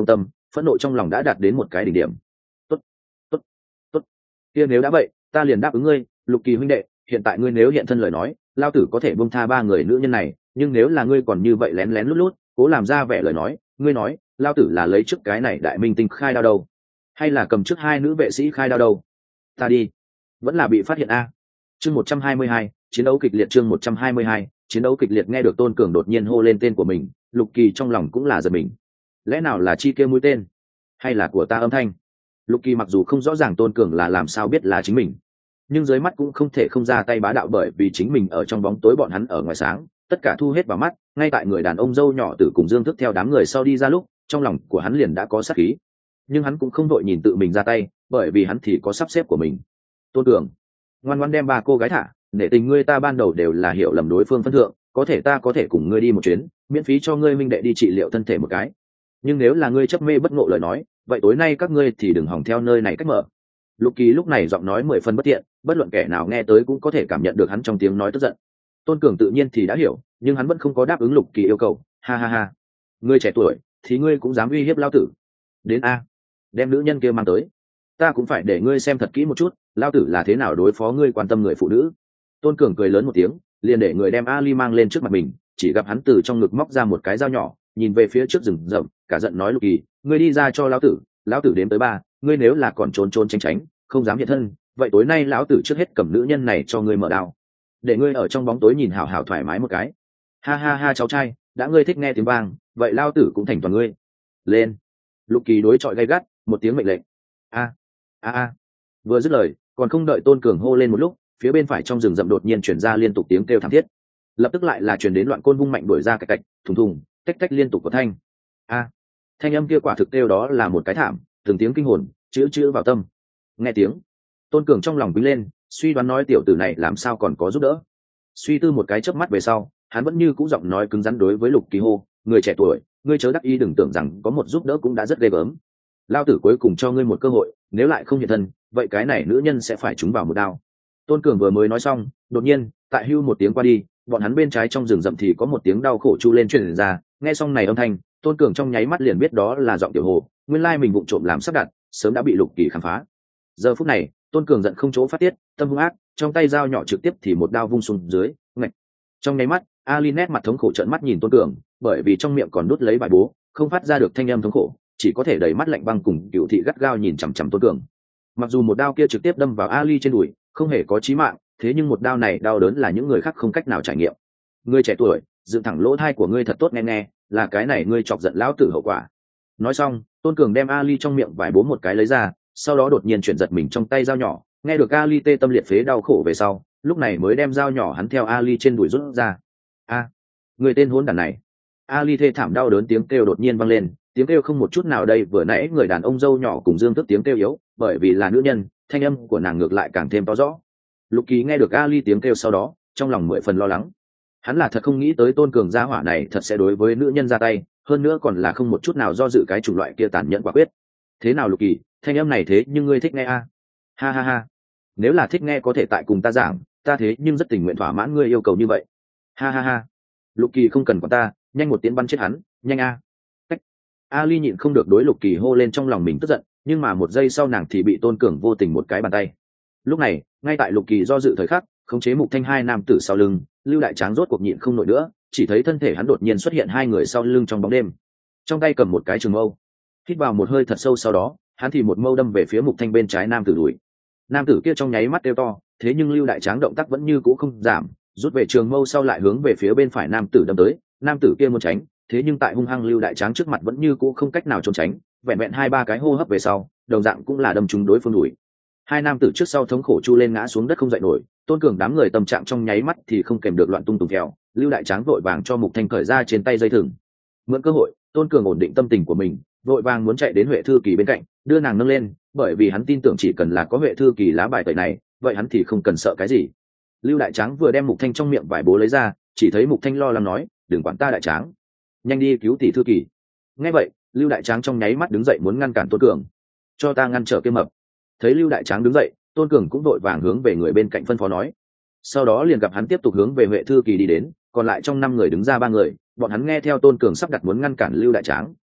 phẫn nộ trong lòng đã đạt đến một cái đỉnh điểm. Tốt, tốt, tốt. Kia nếu đã vậy, ta liền đáp ứng ngươi, Lục Kỳ huynh đệ, hiện tại ngươi nếu hiện thân lời nói, lao tử có thể buông tha ba người nữ nhân này, nhưng nếu là ngươi còn như vậy lén lén lút lút, cố làm ra vẻ lời nói, ngươi nói, lao tử là lấy trước cái này đại minh tinh khai đao đâu, hay là cầm trước hai nữ vệ sĩ khai đao đâu? Ta đi, vẫn là bị phát hiện a. Chương một trăm hai mươi hai, chiến đấu kịch liệt. Chương một trăm hai mươi hai, chiến đấu kịch liệt. Nghe được Tôn Cường đột nhiên hô lên tên của mình, Lục Kỳ trong lòng cũng là giật mình. Lẽ nào là chi kia mũi tên, hay là của ta âm thanh? Lục Kỳ mặc dù không rõ ràng Tôn Cường là làm sao biết là chính mình, nhưng dưới mắt cũng không thể không ra tay bá đạo, bởi vì chính mình ở trong bóng tối, bọn hắn ở ngoài sáng, tất cả thu hết vào mắt. Ngay tại người đàn ông dâu nhỏ tử cùng Dương Thức theo đám người sau đi ra lúc, trong lòng của hắn liền đã có sát khí, nhưng hắn cũng không đội nhìn tự mình ra tay, bởi vì hắn thì có sắp xếp của mình. Tôn Cường, ngoan ngoãn đem ba cô gái thả, nể tình ngươi ta ban đầu đều là hiểu lầm đối phương phân thượng, có thể ta có thể cùng ngươi đi một chuyến, miễn phí cho ngươi minh đệ đi trị liệu thân thể một cái, nhưng nếu là ngươi chấp mê bất ngộ lời nói, vậy tối nay các ngươi thì đừng hòng theo nơi này cách mở. Lục Kỳ lúc này giọng nói mười phần bất tiện, bất luận kẻ nào nghe tới cũng có thể cảm nhận được hắn trong tiếng nói tức giận. Tôn Cường tự nhiên thì đã hiểu, nhưng hắn vẫn không có đáp ứng Lục Kỳ yêu cầu. Ha ha ha, ngươi trẻ tuổi thì ngươi cũng dám uy hiếp lao tử? Đến a, đem nữ nhân kia mang tới, ta cũng phải để ngươi xem thật kỹ một chút, lao tử là thế nào đối phó ngươi quan tâm người phụ nữ. Tôn Cường cười lớn một tiếng, liền để người đem Ali mang lên trước mặt mình, chỉ gặp hắn từ trong ngực móc ra một cái dao nhỏ, nhìn về phía trước rừng rậm, cả giận nói: Lục Kỳ, ngươi đi ra cho lão tử, lão tử đếm tới ba, ngươi nếu là còn trốn trốn tránh tránh, không dám hiện thân, vậy tối nay lão tử trước hết cầm nữ nhân này cho ngươi mở đao, để ngươi ở trong bóng tối nhìn hảo hảo thoải mái một cái. Ha ha ha, cháu trai, đã ngươi thích nghe tiếng vang, vậy lão tử cũng thành toàn ngươi. Lên. Lục Kỳ đối chọi gay gắt, một tiếng mệnh lệnh. A a a. Vừa dứt lời, còn không đợi Tôn Cường hô lên một lúc, phía bên phải trong rừng rậm đột nhiên truyền ra liên tục tiếng kêu thảm thiết, lập tức lại là truyền đến loạn côn vung mạnh đuổi ra cạch cạch, thùng thùng, tách tách liên tục của thanh. A. Thanh âm kia quả thực kêu đó là một cái thảm, từng tiếng kinh hồn, chữ chữ vào tâm. Nghe tiếng, Tôn Cường trong lòng bính lên, suy đoán nói tiểu tử này làm sao còn có giúp đỡ. Suy tư một cái chớp mắt về sau, hắn vẫn như cũ giọng nói cứng rắn đối với Lục Kỳ hô: người trẻ tuổi, ngươi chớ đắc ý, đừng tưởng rằng có một giúp đỡ cũng đã rất ghê gớm. Lao tử cuối cùng cho ngươi một cơ hội, nếu lại không hiện thân, vậy cái này nữ nhân sẽ phải trúng vào một đao. Tôn Cường vừa mới nói xong, đột nhiên, tại hưu một tiếng qua đi, bọn hắn bên trái trong rừng rậm thì có một tiếng đau khổ chu lên truyền ra. Nghe xong này âm thanh, Tôn Cường trong nháy mắt liền biết đó là giọng Tiểu Hồ, nguyên lai mình vụng trộm làm sắp đặt, sớm đã bị Lục Kỳ khám phá. Giờ phút này, Tôn Cường giận không chỗ phát tiết, tâm hung ác, trong tay dao nhỏ trực tiếp thì một đao vung xuống dưới, ngạch. Trong nháy mắt, Ali nét mặt thống khổ trợn mắt nhìn Tôn Cường, bởi vì trong miệng còn đút lấy bài bố, không phát ra được thanh âm thống khổ, chỉ có thể đầy mắt lạnh băng cùng cựu thị gắt gao nhìn chằm chằm Tôn Cường. Mặc dù một đao kia trực tiếp đâm vào Ali trên đùi, không hề có chí mạng, thế nhưng một đao này đau đớn là những người khác không cách nào trải nghiệm. Ngươi trẻ tuổi, dựng thẳng lỗ tai của ngươi thật tốt nghe nghe, là cái này ngươi chọc giận lão tử hậu quả. Nói xong, Tôn Cường đem Ali trong miệng vài bố một cái lấy ra, sau đó đột nhiên chuyển giật mình trong tay dao nhỏ, nghe được Ali tê tâm liệt phế đau khổ về sau, lúc này mới đem dao nhỏ hắn theo Ali trên đùi rút ra. A, người tên hỗn đản này! Ali thê thảm đau đớn tiếng kêu đột nhiên vang lên, tiếng kêu không một chút nào đây vừa nãy người đàn ông dâu nhỏ cùng Dương Thức tiếng kêu yếu, bởi vì là nữ nhân, thanh âm của nàng ngược lại càng thêm to rõ. Lục Kỳ nghe được Ali tiếng kêu sau đó, trong lòng mười phần lo lắng. Hắn là thật không nghĩ tới Tôn Cường gia hỏa này thật sẽ đối với nữ nhân ra tay, hơn nữa còn là không một chút nào do dự cái chủng loại kia tàn nhẫn quả quyết. Thế nào Lục Kỳ, thanh âm này thế nhưng ngươi thích nghe a? À? Ha ha ha, nếu là thích nghe có thể tại cùng ta giảng, ta thế nhưng rất tình nguyện thỏa mãn ngươi yêu cầu như vậy. Ha ha ha, Lục Kỳ không cần quản ta, nhanh một tiếng bắn chết hắn, nhanh a. Cách. Ali nhịn không được đối Lục Kỳ hô lên, trong lòng mình tức giận, nhưng mà một giây sau nàng thì bị Tôn Cường vô tình một cái bàn tay. Lúc này, ngay tại Lục Kỳ do dự thời khắc, khống chế Mục Thanh hai nam tử sau lưng, Lưu Đại Tráng rốt cuộc nhịn không nổi nữa, chỉ thấy thân thể hắn đột nhiên xuất hiện hai người sau lưng trong bóng đêm, trong tay cầm một cái trường mâu. Hít vào một hơi thật sâu sau đó, hắn thì một mâu đâm về phía Mục Thanh bên trái nam tử đùi. Nam tử kia trong nháy mắt kêu to, thế nhưng Lưu Đại Tráng động tác vẫn như cũ không giảm, rút về trường mâu sau lại hướng về phía bên phải nam tử đâm tới. Nam tử kia muốn tránh, thế nhưng tại hung hăng Lưu Đại Tráng trước mặt vẫn như cũ không cách nào trốn tránh, vẹn vẹn hai ba cái hô hấp về sau, đồng dạng cũng là đâm trúng đối phương đùi. Hai nam tử trước sau thống khổ chu lên ngã xuống đất không dậy nổi. Tôn Cường đám người tâm trạng trong nháy mắt thì không kèm được loạn tung tùng theo. Lưu Đại Tráng vội vàng cho Mục Thanh cởi ra trên tay dây thừng. Mượn cơ hội, Tôn Cường ổn định tâm tình của mình, vội vàng muốn chạy đến Huệ Thư Kỳ bên cạnh, đưa nàng nâng lên, bởi vì hắn tin tưởng chỉ cần là có Huệ Thư Kỳ lá bài tẩy này, vậy hắn thì không cần sợ cái gì. Lưu Đại Tráng vừa đem Mục Thanh trong miệng vải bố lấy ra, chỉ thấy Mục Thanh lo lắng nói: "Đừng quản ta Đại Tráng, nhanh đi cứu tỷ Thư Kỳ." Nghe vậy, Lưu Đại Tráng trong nháy mắt đứng dậy muốn ngăn cản Tôn Cường. "Cho ta ngăn trở kia mập." Thấy Lưu Đại Tráng đứng dậy, Tôn Cường cũng vội vàng hướng về người bên cạnh phân phó nói. Sau đó liền gặp hắn tiếp tục hướng về Huệ Thư Kỳ đi đến, còn lại trong năm người đứng ra ba người, bọn hắn nghe theo Tôn Cường sắp đặt muốn ngăn cản Lưu Đại Tráng,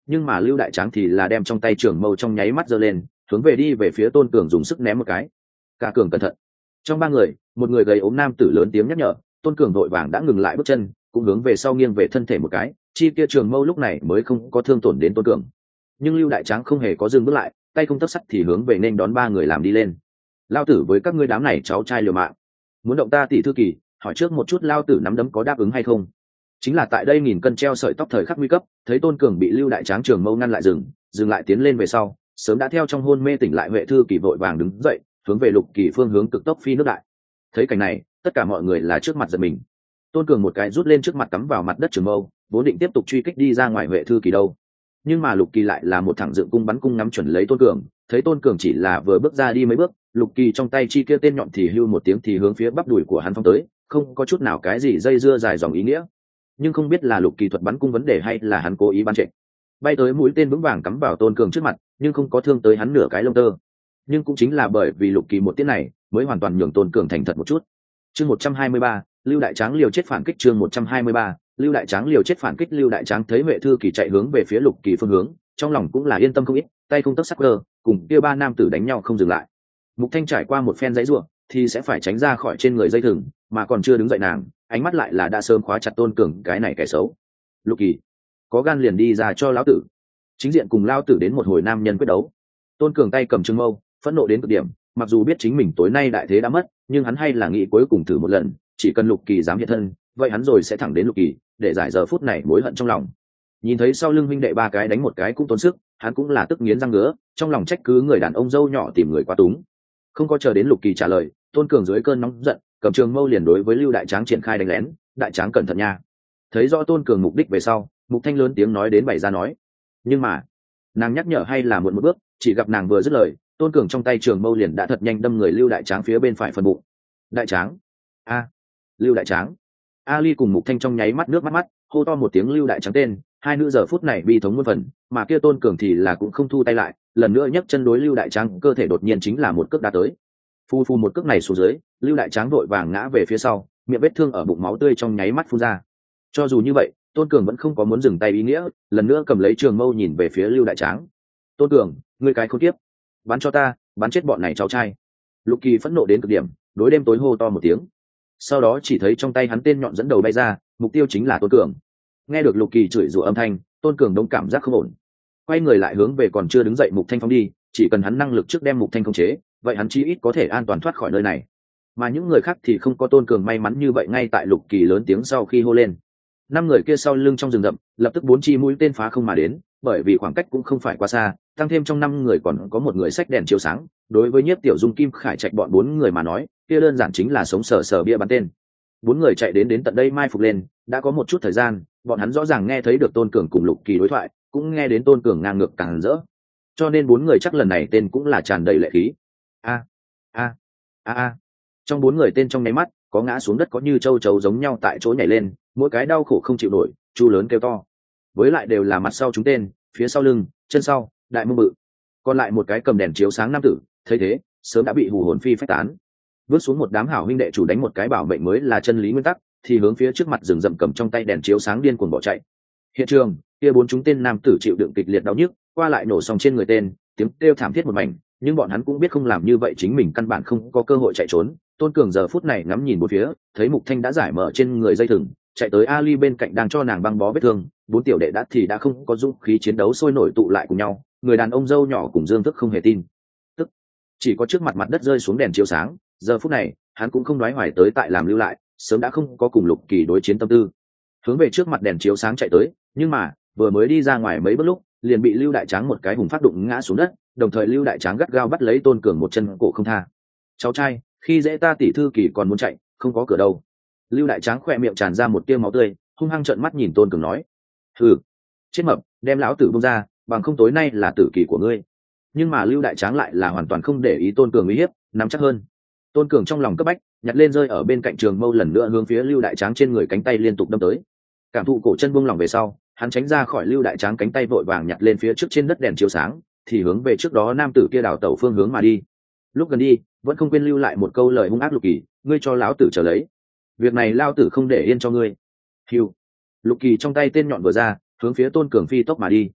nhưng mà lưu đại tráng thì là đem trong tay trường mâu trong nháy mắt giơ lên, hướng về đi về phía tôn cường dùng sức ném một cái. Cả cường cẩn thận. Trong ba người, một người gầy ốm nam tử lớn tiếng nhắc nhở, tôn cường vội vàng đã ngừng lại bước chân, cũng hướng về sau nghiêng về thân thể một cái, chi kia trường mâu lúc này mới không có thương tổn đến tôn cường. Nhưng lưu đại tráng không hề có dừng bước lại, tay không tấc sắt thì hướng về nên đón ba người làm đi lên. Lao tử với các ngươi đám này cháu trai liều mạng, muốn động ta tỷ thư kỳ, hỏi trước một chút lao tử nắm đấm có đáp ứng hay không. Chính là tại đây nghìn cân treo sợi tóc thời khắc nguy cấp, thấy tôn cường bị lưu đại tráng trường mâu ngăn lại dừng dừng lại tiến lên về sau, sớm đã theo trong hôn mê tỉnh lại huệ thư kỳ vội vàng đứng dậy, hướng về lục kỳ phương hướng cực tốc phi nước đại. Thấy cảnh này, tất cả mọi người là trước mặt giật mình. Tôn cường một cái rút lên trước mặt cắm vào mặt đất trường mâu, vốn định tiếp tục truy kích đi ra ngoài huệ thư kỳ đâu, nhưng mà lục kỳ lại là một thẳng dựng cung bắn cung ngắm chuẩn lấy tôn cường. Thấy tôn cường chỉ là vừa bước ra đi mấy bước, lục kỳ trong tay chi kia tên nhọn thì hưu một tiếng thì hướng phía bắp đùi của hắn phong tới, không có chút nào cái gì dây dưa dài dòng ý nghĩa. Nhưng không biết là lục kỳ thuật bắn cung vấn đề hay là hắn cố ý bắn trệ, bay tới mũi tên vững vàng cắm vào tôn cường trước mặt, nhưng không có thương tới hắn nửa cái lông tơ. Nhưng cũng chính là bởi vì lục kỳ một tiếng này mới hoàn toàn nhường tôn cường thành thật một chút. Chương một trăm hai mươi ba, lưu đại tráng liều chết phản kích. Chương một trăm hai mươi ba, lưu đại tráng liều chết phản kích. Lưu đại tráng thấy huệ thư kỳ chạy hướng về phía lục kỳ phương hướng, trong lòng cũng là yên tâm không ít, tay không tấc sắc cơ, cùng kia ba nam tử đánh nhau không dừng lại. Mục Thanh trải qua một phen dãy ruộng thì sẽ phải tránh ra khỏi trên người dây thừng, mà còn chưa đứng dậy nàng, ánh mắt lại là đã sớm khóa chặt tôn cường cái này kẻ xấu. Lục kỳ, có gan liền đi ra cho lão tử. Chính diện cùng lão tử đến một hồi nam nhân quyết đấu. Tôn cường tay cầm trường mâu, phẫn nộ đến cực điểm, mặc dù biết chính mình tối nay đại thế đã mất, nhưng hắn hay là nghĩ cuối cùng thử một lần, chỉ cần lục kỳ dám hiện thân, vậy hắn rồi sẽ thẳng đến lục kỳ, để giải giờ phút này mối hận trong lòng. Nhìn thấy sau lưng huynh đệ ba cái đánh một cái cũng tốn sức, hắn cũng là tức nghiến răng ngứa, trong lòng trách cứ người đàn ông dâu nhỏ tìm người quá túng. Không có chờ đến lục kỳ trả lời, tôn cường dưới cơn nóng giận cầm trường mâu liền đối với lưu đại tráng triển khai đánh lén. Đại tráng cẩn thận nha. Thấy rõ tôn cường mục đích về sau, Mục Thanh lớn tiếng nói đến bày ra nói, nhưng mà nàng nhắc nhở hay là muộn một bước, chỉ gặp nàng vừa dứt lời, tôn cường trong tay trường mâu liền đã thật nhanh đâm người lưu đại tráng phía bên phải phần bụng. Đại tráng, a, lưu đại tráng. Ali cùng Mục Thanh trong nháy mắt nước mắt mắt hô to một tiếng lưu đại tráng tên, hai nữ giờ phút này bi thống muôn phần, mà kia tôn cường thì là cũng không thu tay lại, lần nữa nhấc chân đối lưu đại tráng, cơ thể đột nhiên chính là một cước đá tới. Phu phu một cước này xuống dưới, lưu đại tráng đội vàng ngã về phía sau, miệng vết thương ở bụng máu tươi trong nháy mắt phun ra. Cho dù như vậy, tôn cường vẫn không có muốn dừng tay ý nghĩa, lần nữa cầm lấy trường mâu nhìn về phía lưu đại tráng. Tôn cường, ngươi cái khốn kiếp, bắn cho ta, bắn chết bọn này cháu trai. Lục kỳ phẫn nộ đến cực điểm, đối đêm tối hô to một tiếng. Sau đó chỉ thấy trong tay hắn tên nhọn dẫn đầu bay ra, mục tiêu chính là tôn cường. Nghe được lục kỳ chửi rủa âm thanh, tôn cường đông cảm giác không ổn, quay người lại hướng về còn chưa đứng dậy Mục Thanh phóng đi. Chỉ cần hắn năng lực trước đem Mục Thanh khống chế, vậy hắn chí ít có thể an toàn thoát khỏi nơi này. Mà những người khác thì không có tôn cường may mắn như vậy. Ngay tại lục kỳ lớn tiếng sau khi hô lên, năm người kia sau lưng trong rừng rậm lập tức bốn chi mũi tên phá không mà đến, bởi vì khoảng cách cũng không phải quá xa, tăng thêm trong năm người còn có một người xách đèn chiếu sáng, đối với Nhiếp Tiểu Dung, Kim Khải Trạch bọn bốn người mà nói, kia đơn giản chính là sống sờ sờ bia bắn tên. Bốn người chạy đến đến tận đây mai phục lên, đã có một chút thời gian, bọn hắn rõ ràng nghe thấy được tôn cường cùng lục kỳ đối thoại, cũng nghe đến tôn cường ngang ngược càng rỡ, cho nên bốn người chắc lần này tên cũng là tràn đầy lệ khí. A a a a. Trong bốn người tên trong nháy mắt có ngã xuống đất, có như châu chấu giống nhau tại chỗ nhảy lên, mỗi cái đau khổ không chịu nổi, chu lớn kêu to. Với lại đều là mặt sau chúng tên, phía sau lưng, chân sau, đại mông bự. Còn lại một cái cầm đèn chiếu sáng nam tử, thấy thế sớm đã bị hù hồn phi phách tán. Vớt xuống một đám hảo huynh đệ chủ đánh một cái bảo mệnh mới là chân lý nguyên tắc, thì hướng phía trước mặt rừng rậm cầm trong tay đèn chiếu sáng điên cuồng bỏ chạy. Hiện trường kia bốn chúng tên nam tử chịu đựng kịch liệt đau nhức, qua lại nổ xong trên người tên, tiếng kêu thảm thiết một mảnh, nhưng bọn hắn cũng biết không làm như vậy chính mình căn bản không có cơ hội chạy trốn. Tôn cường giờ phút này ngắm nhìn một phía, thấy Mục Thanh đã giải mở trên người dây thừng, chạy tới Ali bên cạnh đang cho nàng băng bó vết thương, bốn tiểu đệ đã thì đã không có dũng khí chiến đấu sôi nổi tụ lại cùng nhau. Người đàn ông dâu nhỏ cùng Dương Thức không hề tin tức, chỉ có trước mặt mặt đất rơi xuống đèn chiếu sáng. Giờ phút này hắn cũng không nói hoài tới tại làm lưu lại, sớm đã không có cùng lục kỳ đối chiến tâm tư, hướng về trước mặt đèn chiếu sáng chạy tới. Nhưng mà vừa mới đi ra ngoài mấy bước lúc, liền bị lưu đại tráng một cái hùng phát đụng ngã xuống đất, đồng thời lưu đại tráng gắt gao bắt lấy tôn cường một chân cổ không tha. Cháu trai, khi dễ ta tỷ thư kỳ còn muốn chạy, không có cửa đâu. Lưu đại tráng khỏe miệng tràn ra một tia máu tươi, hung hăng trợn mắt nhìn tôn cường nói, hừ, chết mập, đem lão tử buông ra, bằng không tối nay là tử kỳ của ngươi. Nhưng mà lưu đại tráng lại là hoàn toàn không để ý tôn cường uy hiếp, nắm chắc hơn. Tôn cường trong lòng cấp bách, nhặt lên rơi ở bên cạnh trường mâu, lần nữa hướng phía lưu đại tráng trên người cánh tay liên tục đâm tới. Cảm thụ cổ chân buông lỏng về sau, hắn tránh ra khỏi lưu đại tráng cánh tay, vội vàng nhặt lên phía trước trên đất đèn chiếu sáng, thì hướng về trước đó nam tử kia đào tẩu phương hướng mà đi. Lúc gần đi vẫn không quên lưu lại một câu lời hung ác, lục kỳ, ngươi cho lão tử trở lấy, việc này lao tử không để yên cho ngươi. Hiu. Lục kỳ trong tay tên nhọn vừa ra, hướng phía tôn cường phi tốc mà đi.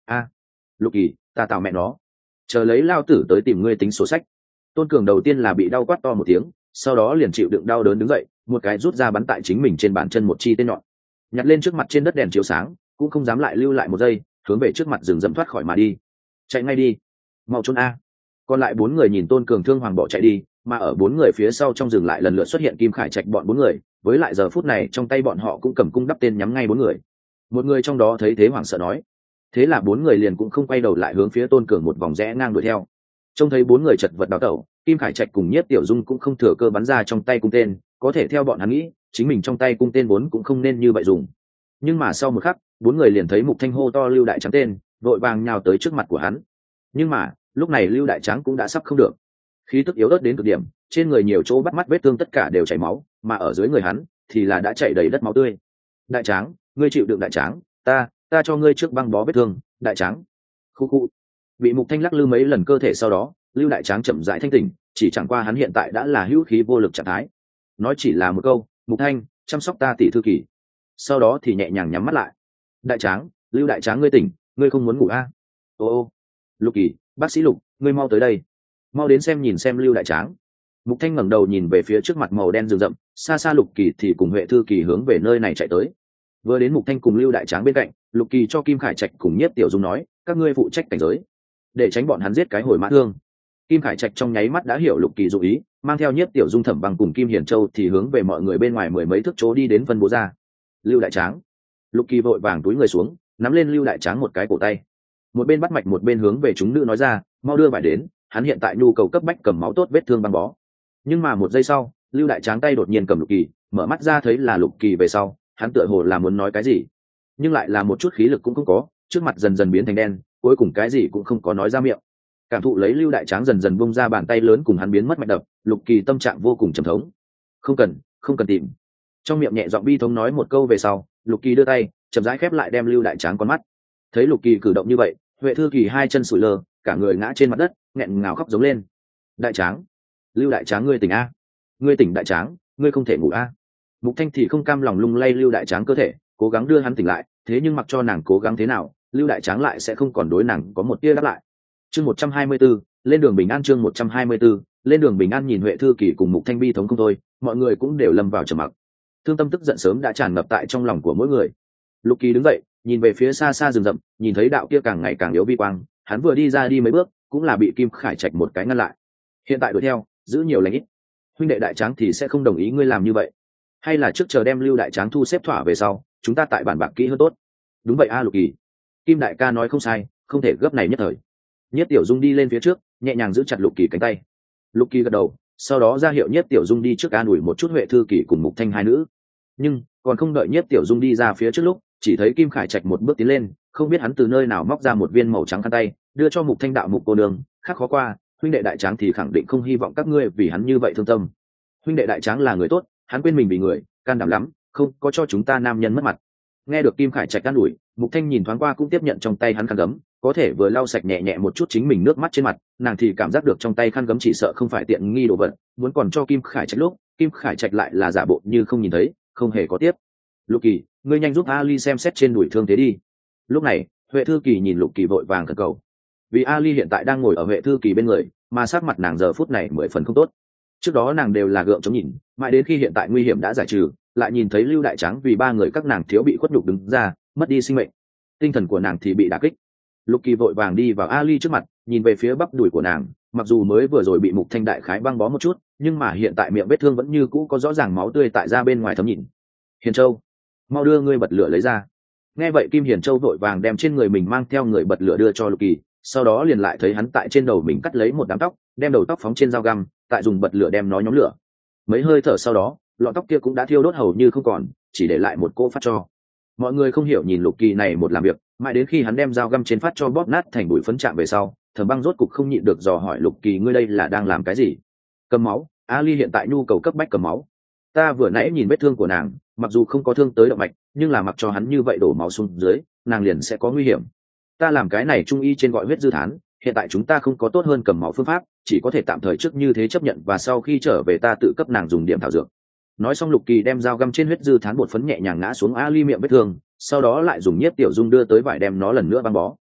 a Lục Kỳ, ta tạo mẹ nó, chờ lấy lao tử tới tìm ngươi tính sổ sách. Tôn Cường đầu tiên là bị đau quát to một tiếng, sau đó liền chịu đựng đau đớn đứng dậy, một cái rút ra bắn tại chính mình trên bàn chân một chi tên nhọn, nhặt lên trước mặt trên đất đèn chiếu sáng, cũng không dám lại lưu lại một giây, hướng về trước mặt rừng rậm thoát khỏi mà đi. Chạy ngay đi, mau trốn a. Còn lại bốn người nhìn Tôn Cường thương hoàng bỏ chạy đi, mà ở bốn người phía sau trong rừng lại lần lượt xuất hiện Kim Khải Trạch bọn bốn người, với lại giờ phút này trong tay bọn họ cũng cầm cung đắp tên nhắm ngay bốn người. Một người trong đó thấy thế hoảng sợ nói, thế là bốn người liền cũng không quay đầu lại hướng phía Tôn Cường một vòng rẽ ngang đuổi theo. Trông thấy bốn người chật vật đào tẩu, Kim Khải Trạch cùng Nhiếp Tiểu Dung cũng không thừa cơ bắn ra trong tay cung tên, có thể theo bọn hắn nghĩ, chính mình trong tay cung tên vốn cũng không nên như vậy dùng. Nhưng mà sau một khắc, bốn người liền thấy Mục Thanh hô to Lưu Đại Tráng tên, vội vàng nhào tới trước mặt của hắn. Nhưng mà lúc này Lưu Đại Tráng cũng đã sắp không được, khí tức yếu ớt đến cực điểm, trên người nhiều chỗ bắt mắt vết thương tất cả đều chảy máu, mà ở dưới người hắn thì là đã chảy đầy đất máu tươi. Đại Tráng, ngươi chịu đựng Đại Tráng, ta ta cho ngươi trước băng bó vết thương. Đại Tráng, khu khu. Bị Mục Thanh lắc lư mấy lần cơ thể sau đó, Lưu Đại Tráng chậm rãi thanh tỉnh, chỉ chẳng qua hắn hiện tại đã là hữu khí vô lực trạng thái. Nói chỉ là một câu, Mục Thanh, chăm sóc ta tỷ thư kỳ. Sau đó thì nhẹ nhàng nhắm mắt lại. Đại Tráng, Lưu Đại Tráng ngươi tỉnh, ngươi không muốn ngủ a? À? Ô ô, Lục Kỳ, bác sĩ Lục, ngươi mau tới đây, mau đến xem nhìn xem Lưu Đại Tráng. Mục Thanh ngẩng đầu nhìn về phía trước mặt màu đen rừng rậm, xa xa Lục Kỳ thì cùng Huệ Thư Kỳ hướng về nơi này chạy tới. Vừa đến Mục Thanh cùng Lưu Đại Tráng bên cạnh, Lục Kỳ cho Kim Khải Trạch cùng Nhiếp Tiểu Dung nói, các ngươi phụ trách cảnh giới, để tránh bọn hắn giết cái hồi mã thương. Kim Khải Trạch trong nháy mắt đã hiểu Lục Kỳ dụng ý, mang theo Nhiếp Tiểu Dung, Thẩm Băng cùng Kim Hiển Châu thì hướng về mọi người bên ngoài mười mấy thước chỗ đi đến phân bố ra. Lưu Đại Tráng. Lục Kỳ vội vàng túi người xuống, nắm lên Lưu Đại Tráng một cái cổ tay, một bên bắt mạch một bên hướng về chúng nữ nói ra, mau đưa vải đến, hắn hiện tại nhu cầu cấp bách cầm máu tốt vết thương băng bó. Nhưng mà một giây sau, Lưu Đại Tráng tay đột nhiên cầm Lục Kỳ, mở mắt ra thấy là Lục Kỳ về sau, hắn tựa hồ là muốn nói cái gì, nhưng lại là một chút khí lực cũng không có, trước mặt dần dần biến thành đen, cuối cùng cái gì cũng không có nói ra miệng. Cảm thụ lấy Lưu Đại Tráng dần dần bung ra bàn tay lớn cùng hắn biến mất mạch đập, Lục Kỳ tâm trạng vô cùng trầm thống. Không cần, không cần tìm. Trong miệng nhẹ giọng bi thống nói một câu về sau, Lục Kỳ đưa tay, chậm rãi khép lại đem Lưu Đại Tráng con mắt. Thấy Lục Kỳ cử động như vậy, Huệ Thư Kỳ hai chân sủi lơ, cả người ngã trên mặt đất, nghẹn ngào khóc giống lên. Đại Tráng, Lưu Đại Tráng ngươi tỉnh a, ngươi tỉnh Đại Tráng, ngươi không thể ngủ a. Mục Thanh thì không cam lòng lung lay Lưu Đại Tráng cơ thể, cố gắng đưa hắn tỉnh lại, thế nhưng mặc cho nàng cố gắng thế nào, Lưu Đại Tráng lại sẽ không còn đối nàng có một tia đáp lại. Chương một trăm hai mươi 124, lên đường bình an. Chương một trăm hai mươi 124, lên đường bình an. Nhìn Huệ Thư Kỳ cùng Mục Thanh bi thống không thôi, mọi người cũng đều lâm vào trầm mặc. Thương tâm tức giận sớm đã tràn ngập tại trong lòng của mỗi người. Lục Kỳ đứng dậy, nhìn về phía xa xa rừng rậm, nhìn thấy đạo kia càng ngày càng yếu vi quang, hắn vừa đi ra đi mấy bước, cũng là bị Kim Khải Trạch một cái ngăn lại. Hiện tại đuổi theo, giữ nhiều lành ít. Huynh đệ Đại Tráng thì sẽ không đồng ý ngươi làm như vậy, hay là trước chờ đem Lưu Đại Tráng thu xếp thỏa về sau, chúng ta tại bản bạc kỹ hơn tốt. Đúng vậy a Lục Kỳ, Kim đại ca nói không sai, không thể gấp này nhất thời. Nhất Tiểu Dung đi lên phía trước, nhẹ nhàng giữ chặt Lục Kỳ cánh tay. Lục Kỳ gật đầu, sau đó ra hiệu Nhất Tiểu Dung đi trước an ủi một chút Huệ Thư Kỳ cùng Mục Thanh hai nữ. Nhưng còn không đợi Nhất Tiểu Dung đi ra phía trước lúc, chỉ thấy Kim Khải Trạch một bước tiến lên, không biết hắn từ nơi nào móc ra một viên màu trắng khăn tay, đưa cho Mục Thanh đạo Mục cô nương, khắc khó qua, huynh đệ Đại Tráng thì khẳng định không hy vọng các ngươi vì hắn như vậy thương tâm. Huynh đệ Đại Tráng là người tốt, hắn quên mình vì người, can đảm lắm, không có cho chúng ta nam nhân mất mặt. Nghe được Kim Khải Trạch can ủi, Mục Thanh nhìn thoáng qua cũng tiếp nhận trong tay hắn khăn gấm, có thể vừa lau sạch nhẹ nhẹ một chút chính mình nước mắt trên mặt, nàng thì cảm giác được trong tay khăn gấm chỉ sợ không phải tiện nghi đồ vật, muốn còn cho Kim Khải Trạch lúc, Kim Khải Trạch lại là giả bộ như không nhìn thấy, không hề có tiếp. Lục Kỳ, ngươi nhanh giúp Ali xem xét trên đùi thương thế đi. Lúc này, Huệ Thư Kỳ nhìn Lục Kỳ vội vàng gật cầu, vì Ali hiện tại đang ngồi ở Huệ Thư Kỳ bên người, mà sắc mặt nàng giờ phút này mười phần không tốt. Trước đó nàng đều là gượng chống nhìn, mãi đến khi hiện tại nguy hiểm đã giải trừ, lại nhìn thấy Lưu Đại Tráng vì ba người các nàng thiếu bị khuất nhục đứng ra, mất đi sinh mệnh, tinh thần của nàng thì bị đả kích. Lục Kỳ vội vàng đi vào Ali trước mặt, nhìn về phía bắp đùi của nàng, mặc dù mới vừa rồi bị Mục Thanh đại khái băng bó một chút, nhưng mà hiện tại miệng vết thương vẫn như cũ có rõ ràng máu tươi tại ra bên ngoài thấm nhìn. Hiền Châu, mau đưa ngươi bật lửa lấy ra. Nghe vậy Kim Hiền Châu vội vàng đem trên người mình mang theo người bật lửa đưa cho Lục Kỳ, sau đó liền lại thấy hắn tại trên đầu mình cắt lấy một đám tóc, đem đầu tóc phóng trên dao găm, tại dùng bật lửa đem nó nhóm lửa. Mấy hơi thở sau đó, lọn tóc kia cũng đã thiêu đốt hầu như không còn, chỉ để lại một cỗ phát cho. Mọi người không hiểu nhìn Lục Kỳ này một làm việc, mãi đến khi hắn đem dao găm trên phát cho bóp nát thành bụi phấn chạm về sau, Thẩm Băng rốt cục không nhịn được dò hỏi Lục Kỳ, ngươi đây là đang làm cái gì? Cầm máu, Ali hiện tại nhu cầu cấp bách cầm máu. Ta vừa nãy nhìn vết thương của nàng, mặc dù không có thương tới động mạch, nhưng là mặc cho hắn như vậy đổ máu xuống dưới, nàng liền sẽ có nguy hiểm. Ta làm cái này trung y trên gọi huyết dư thán, hiện tại chúng ta không có tốt hơn cầm máu phương pháp, chỉ có thể tạm thời trước như thế chấp nhận, và sau khi trở về ta tự cấp nàng dùng điểm thảo dược. Nói xong Lục Kỳ đem dao găm trên huyết dư thán bột phấn nhẹ nhàng ngã xuống Ali miệng vết thương, sau đó lại dùng Nhiếp Tiểu Dung đưa tới vải đem nó lần nữa băng bó.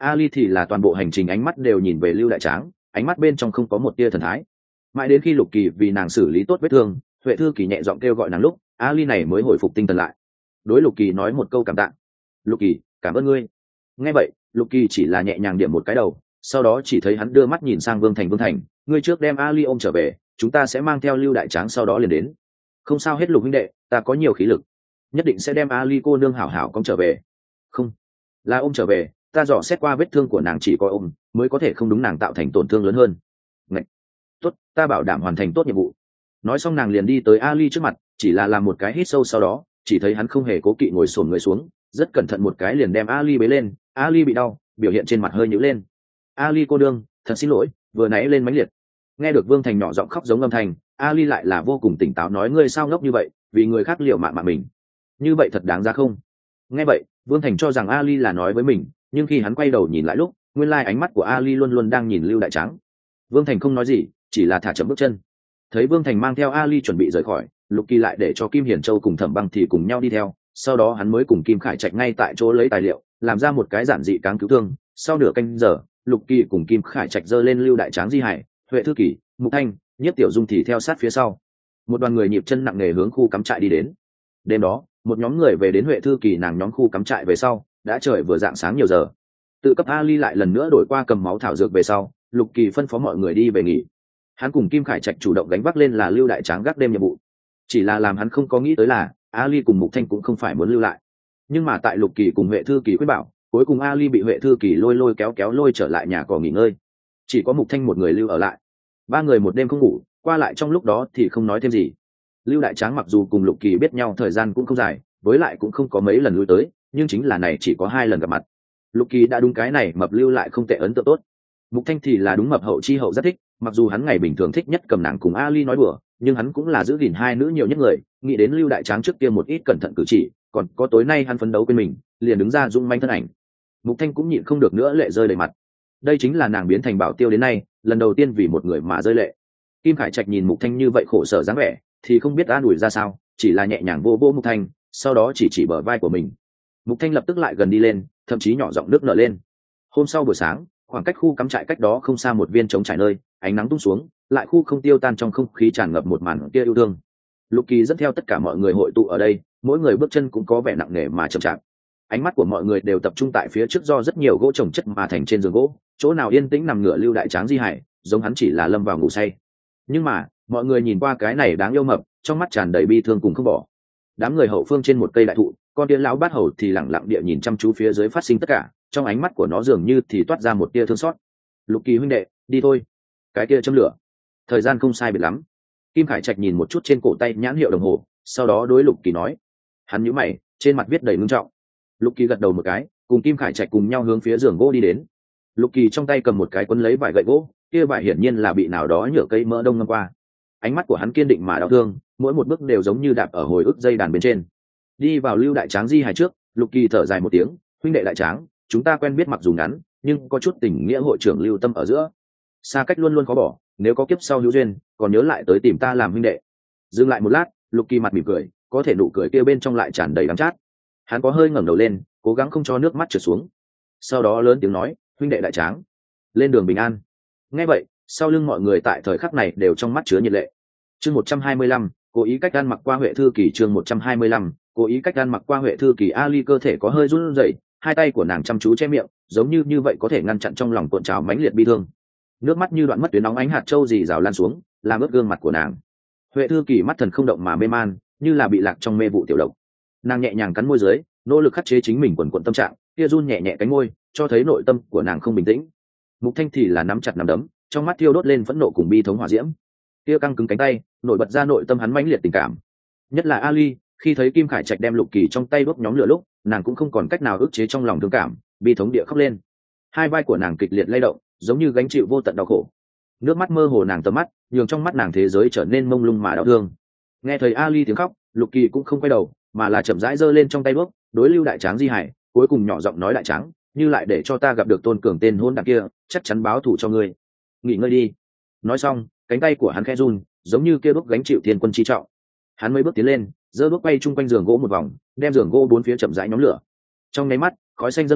Ali thì là toàn bộ hành trình ánh mắt đều nhìn về Lưu Đại Tráng, ánh mắt bên trong không có một tia thần thái. Mãi đến khi Lục Kỳ vì nàng xử lý tốt vết thương, Huệ Thư Kỳ nhẹ giọng kêu gọi nàng lúc, Ali này mới hồi phục tinh thần lại. Đối Lục Kỳ nói một câu cảm tạ. Lục Kỳ, cảm ơn ngươi. Nghe vậy, Lục Kỳ chỉ là nhẹ nhàng điểm một cái đầu, sau đó chỉ thấy hắn đưa mắt nhìn sang Vương Thành. Vương Thành, ngươi trước đem Ali ôm trở về, chúng ta sẽ mang theo Lưu Đại Tráng sau đó liền đến. Không sao hết Lục huynh đệ, ta có nhiều khí lực, nhất định sẽ đem Ali cô nương hảo hảo cong trở về. Không, là ôm trở về, ta dò xét qua vết thương của nàng chỉ có ôm mới có thể không đúng nàng tạo thành tổn thương lớn hơn. Ngậy. Tốt, ta bảo đảm hoàn thành tốt nhiệm vụ. Nói xong nàng liền đi tới Ali trước mặt, chỉ là làm một cái hít sâu, sau đó chỉ thấy hắn không hề cố kỵ ngồi xổm người xuống, rất cẩn thận một cái liền đem Ali bế lên. Ali bị đau, biểu hiện trên mặt hơi nhíu lên. Ali cô đương, thật xin lỗi, vừa nãy lên mãnh liệt. Nghe được Vương Thành nhỏ giọng khóc giống âm thanh, Ali lại là vô cùng tỉnh táo nói, ngươi sao ngốc như vậy, vì người khác liều mạng mạng mình, như vậy thật đáng ra không? Nghe vậy, Vương Thành cho rằng Ali là nói với mình, nhưng khi hắn quay đầu nhìn lại lúc, nguyên lai ánh mắt của Ali luôn luôn đang nhìn Lưu Đại Tráng. Vương Thành không nói gì, chỉ là thả chậm bước chân. Thấy Vương Thành mang theo Ali chuẩn bị rời khỏi, Lục Kỳ lại để cho Kim Hiển Châu cùng Thẩm Băng thì cùng nhau đi theo, sau đó hắn mới cùng Kim Khải Trạch ngay tại chỗ lấy tài liệu, làm ra một cái giản dị cáng cứu thương. Sau nửa canh giờ, Lục Kỳ cùng Kim Khải Trạch dơ lên Lưu Đại Tráng di hải, Huệ Thư Kỳ, Mục Thanh, Nhiếp Tiểu Dung thì theo sát phía sau. Một đoàn người nhịp chân nặng nề hướng khu cắm trại đi đến. Đêm đó, một nhóm người về đến Huệ Thư Kỳ nàng nhóm khu cắm trại về sau, đã trời vừa rạng sáng nhiều giờ. Tự cấp Ali lại lần nữa đổi qua cầm máu thảo dược về sau, Lục Kỳ phân phó mọi người đi về nghỉ. Hắn cùng Kim Khải Trạch chủ động gánh vác lên là Lưu Đại Tráng gác đêm nhiệm vụ. Chỉ là làm hắn không có nghĩ tới là Ali cùng Mục Thanh cũng không phải muốn lưu lại. Nhưng mà tại Lục Kỳ cùng Huệ Thư Kỳ quyết bảo, cuối cùng Ali bị Huệ Thư Kỳ lôi lôi kéo kéo lôi trở lại nhà cỏ nghỉ ngơi. Chỉ có Mục Thanh một người lưu ở lại. Ba người một đêm không ngủ, qua lại trong lúc đó thì không nói thêm gì. Lưu Đại Tráng mặc dù cùng Lục Kỳ biết nhau thời gian cũng không dài, với lại cũng không có mấy lần lui tới, nhưng chính là này chỉ có hai lần gặp mặt. Lục Kỳ đã đúng cái này mập lưu lại không tệ ấn tượng tốt. Mục Thanh thì là đúng mập hậu chi hậu rất thích, mặc dù hắn ngày bình thường thích nhất cầm nàng cùng Ali nói đùa, nhưng hắn cũng là giữ gìn hai nữ nhiều nhất người, nghĩ đến Lưu Đại Tráng trước kia một ít cẩn thận cử chỉ, còn có tối nay hắn phấn đấu quên mình, liền đứng ra dung manh thân ảnh. Mục Thanh cũng nhịn không được nữa lệ rơi đầy mặt. Đây chính là nàng biến thành bảo tiêu đến nay, lần đầu tiên vì một người mà rơi lệ. Kim Khải Trạch nhìn Mục Thanh như vậy khổ sở dáng vẻ, thì không biết an ủi ra sao, chỉ là nhẹ nhàng vô vô Mục Thanh, sau đó chỉ chỉ bờ vai của mình. Mục Thanh lập tức lại gần đi lên, thậm chí nhỏ giọng nước nở lên. Hôm sau buổi sáng, khoảng cách khu cắm trại cách đó không xa một viên trống trải nơi, ánh nắng tung xuống, lại khu không tiêu tan trong không khí tràn ngập một màn kia yêu thương. Lục Kỳ dẫn theo tất cả mọi người hội tụ ở đây, mỗi người bước chân cũng có vẻ nặng nề mà chậm chạp. Ánh mắt của mọi người đều tập trung tại phía trước do rất nhiều gỗ trồng chất mà thành trên giường gỗ, chỗ nào yên tĩnh nằm ngửa Lưu Đại Tráng di hải, giống hắn chỉ là lâm vào ngủ say. Nhưng mà, mọi người nhìn qua cái này đáng yêu mập, trong mắt tràn đầy bi thương cùng không bỏ. Đám người hậu phương trên một cây đại thụ, con tiên lão bát hầu thì lẳng lặng địa nhìn chăm chú phía dưới phát sinh tất cả, trong ánh mắt của nó dường như thì toát ra một tia thương xót. Lục Kỳ huynh đệ, đi thôi. Cái kia châm lửa. Thời gian không sai biệt lắm. Kim Khải Trạch nhìn một chút trên cổ tay nhãn hiệu đồng hồ, sau đó đối Lục Kỳ nói. Hắn nhíu mày, trên mặt viết đầy ngưng trọng. Lục Kỳ gật đầu một cái, cùng Kim Khải Trạch cùng nhau hướng phía giường gỗ đi đến. Lục Kỳ trong tay cầm một cái quấn lấy vải gậy gỗ, kia vải hiển nhiên là bị nào đó nhựa cây mỡ đông ngâm qua. Ánh mắt của hắn kiên định mà đau thương, mỗi một bước đều giống như đạp ở hồi ức dây đàn bên trên. Đi vào Lưu Đại Tráng di hài trước, Lục Kỳ thở dài một tiếng, huynh đệ Đại Tráng, chúng ta quen biết mặc dù ngắn, nhưng có chút tình nghĩa hội trưởng Lưu Tâm ở giữa. Xa cách luôn luôn khó bỏ, nếu có kiếp sau hữu duyên, còn nhớ lại tới tìm ta làm huynh đệ. Dừng lại một lát, Lục Kỳ mặt mỉm cười, có thể nụ cười kia bên trong lại tràn đầy đắng chát. Hắn có hơi ngẩng đầu lên, cố gắng không cho nước mắt trượt xuống. Sau đó lớn tiếng nói, huynh đệ Đại Tráng, lên đường bình an. Nghe vậy, sau lưng mọi người tại thời khắc này đều trong mắt chứa nhiệt lệ. Chương một trăm hai mươi lăm, cố ý cách ăn mặc qua Huệ Thư Kỳ. Chương một trăm hai mươi lăm, cố ý cách ăn mặc qua Huệ Thư Kỳ. Ali cơ thể có hơi run rẩy, hai tay của nàng chăm chú che miệng, giống như như vậy có thể ngăn chặn trong lòng cuộn trào mãnh liệt bi thương. Nước mắt như đoạn mất tuyến nóng ánh hạt châu dì rào lan xuống, làm ướt gương mặt của nàng. Huệ Thư Kỳ mắt thần không động mà mê man, như là bị lạc trong mê vụ tiểu độc. Nàng nhẹ nhàng cắn môi dưới, nỗ lực khắc chế chính mình quần quần tâm trạng, kia run nhẹ nhẹ cánh môi, cho thấy nội tâm của nàng không bình tĩnh. Mục Thanh thì là nắm chặt nắm đấm, trong mắt thiêu đốt lên phẫn nộ cùng bi thống hỏa diễm. Kia căng cứng cánh tay, nổi bật ra nội tâm hắn mãnh liệt tình cảm. Nhất là Ali, khi thấy Kim Khải Trạch đem Lục Kỳ trong tay đốt nhóm lửa lúc, nàng cũng không còn cách nào ức chế trong lòng thương cảm, bi thống địa khóc lên. Hai vai của nàng kịch liệt lay động, giống như gánh chịu vô tận đau khổ. Nước mắt mơ hồ nàng tầm mắt, nhường trong mắt nàng thế giới trở nên mông lung mà đau thương. Nghe thấy Ali tiếng khóc, Lục Kỳ cũng không quay đầu, mà là chậm rãi giơ lên trong tay đuốc, đối Lưu Đại Tráng di hải, cuối cùng nhỏ giọng nói, Đại Tráng, như lại để cho ta gặp được Tôn Cường tên hôn đản kia, chắc chắn báo thù cho ngươi. Nghỉ ngơi đi. Nói xong, cánh tay của hắn khẽ run, giống như kia đuốc gánh chịu thiên quân chi trọng. Hắn mấy bước tiến lên, giơ đuốc bay chung quanh giường gỗ một vòng, đem giường gỗ bốn phía chậm rãi nhóm lửa. Trong nháy mắt, khói xanh dâng lên,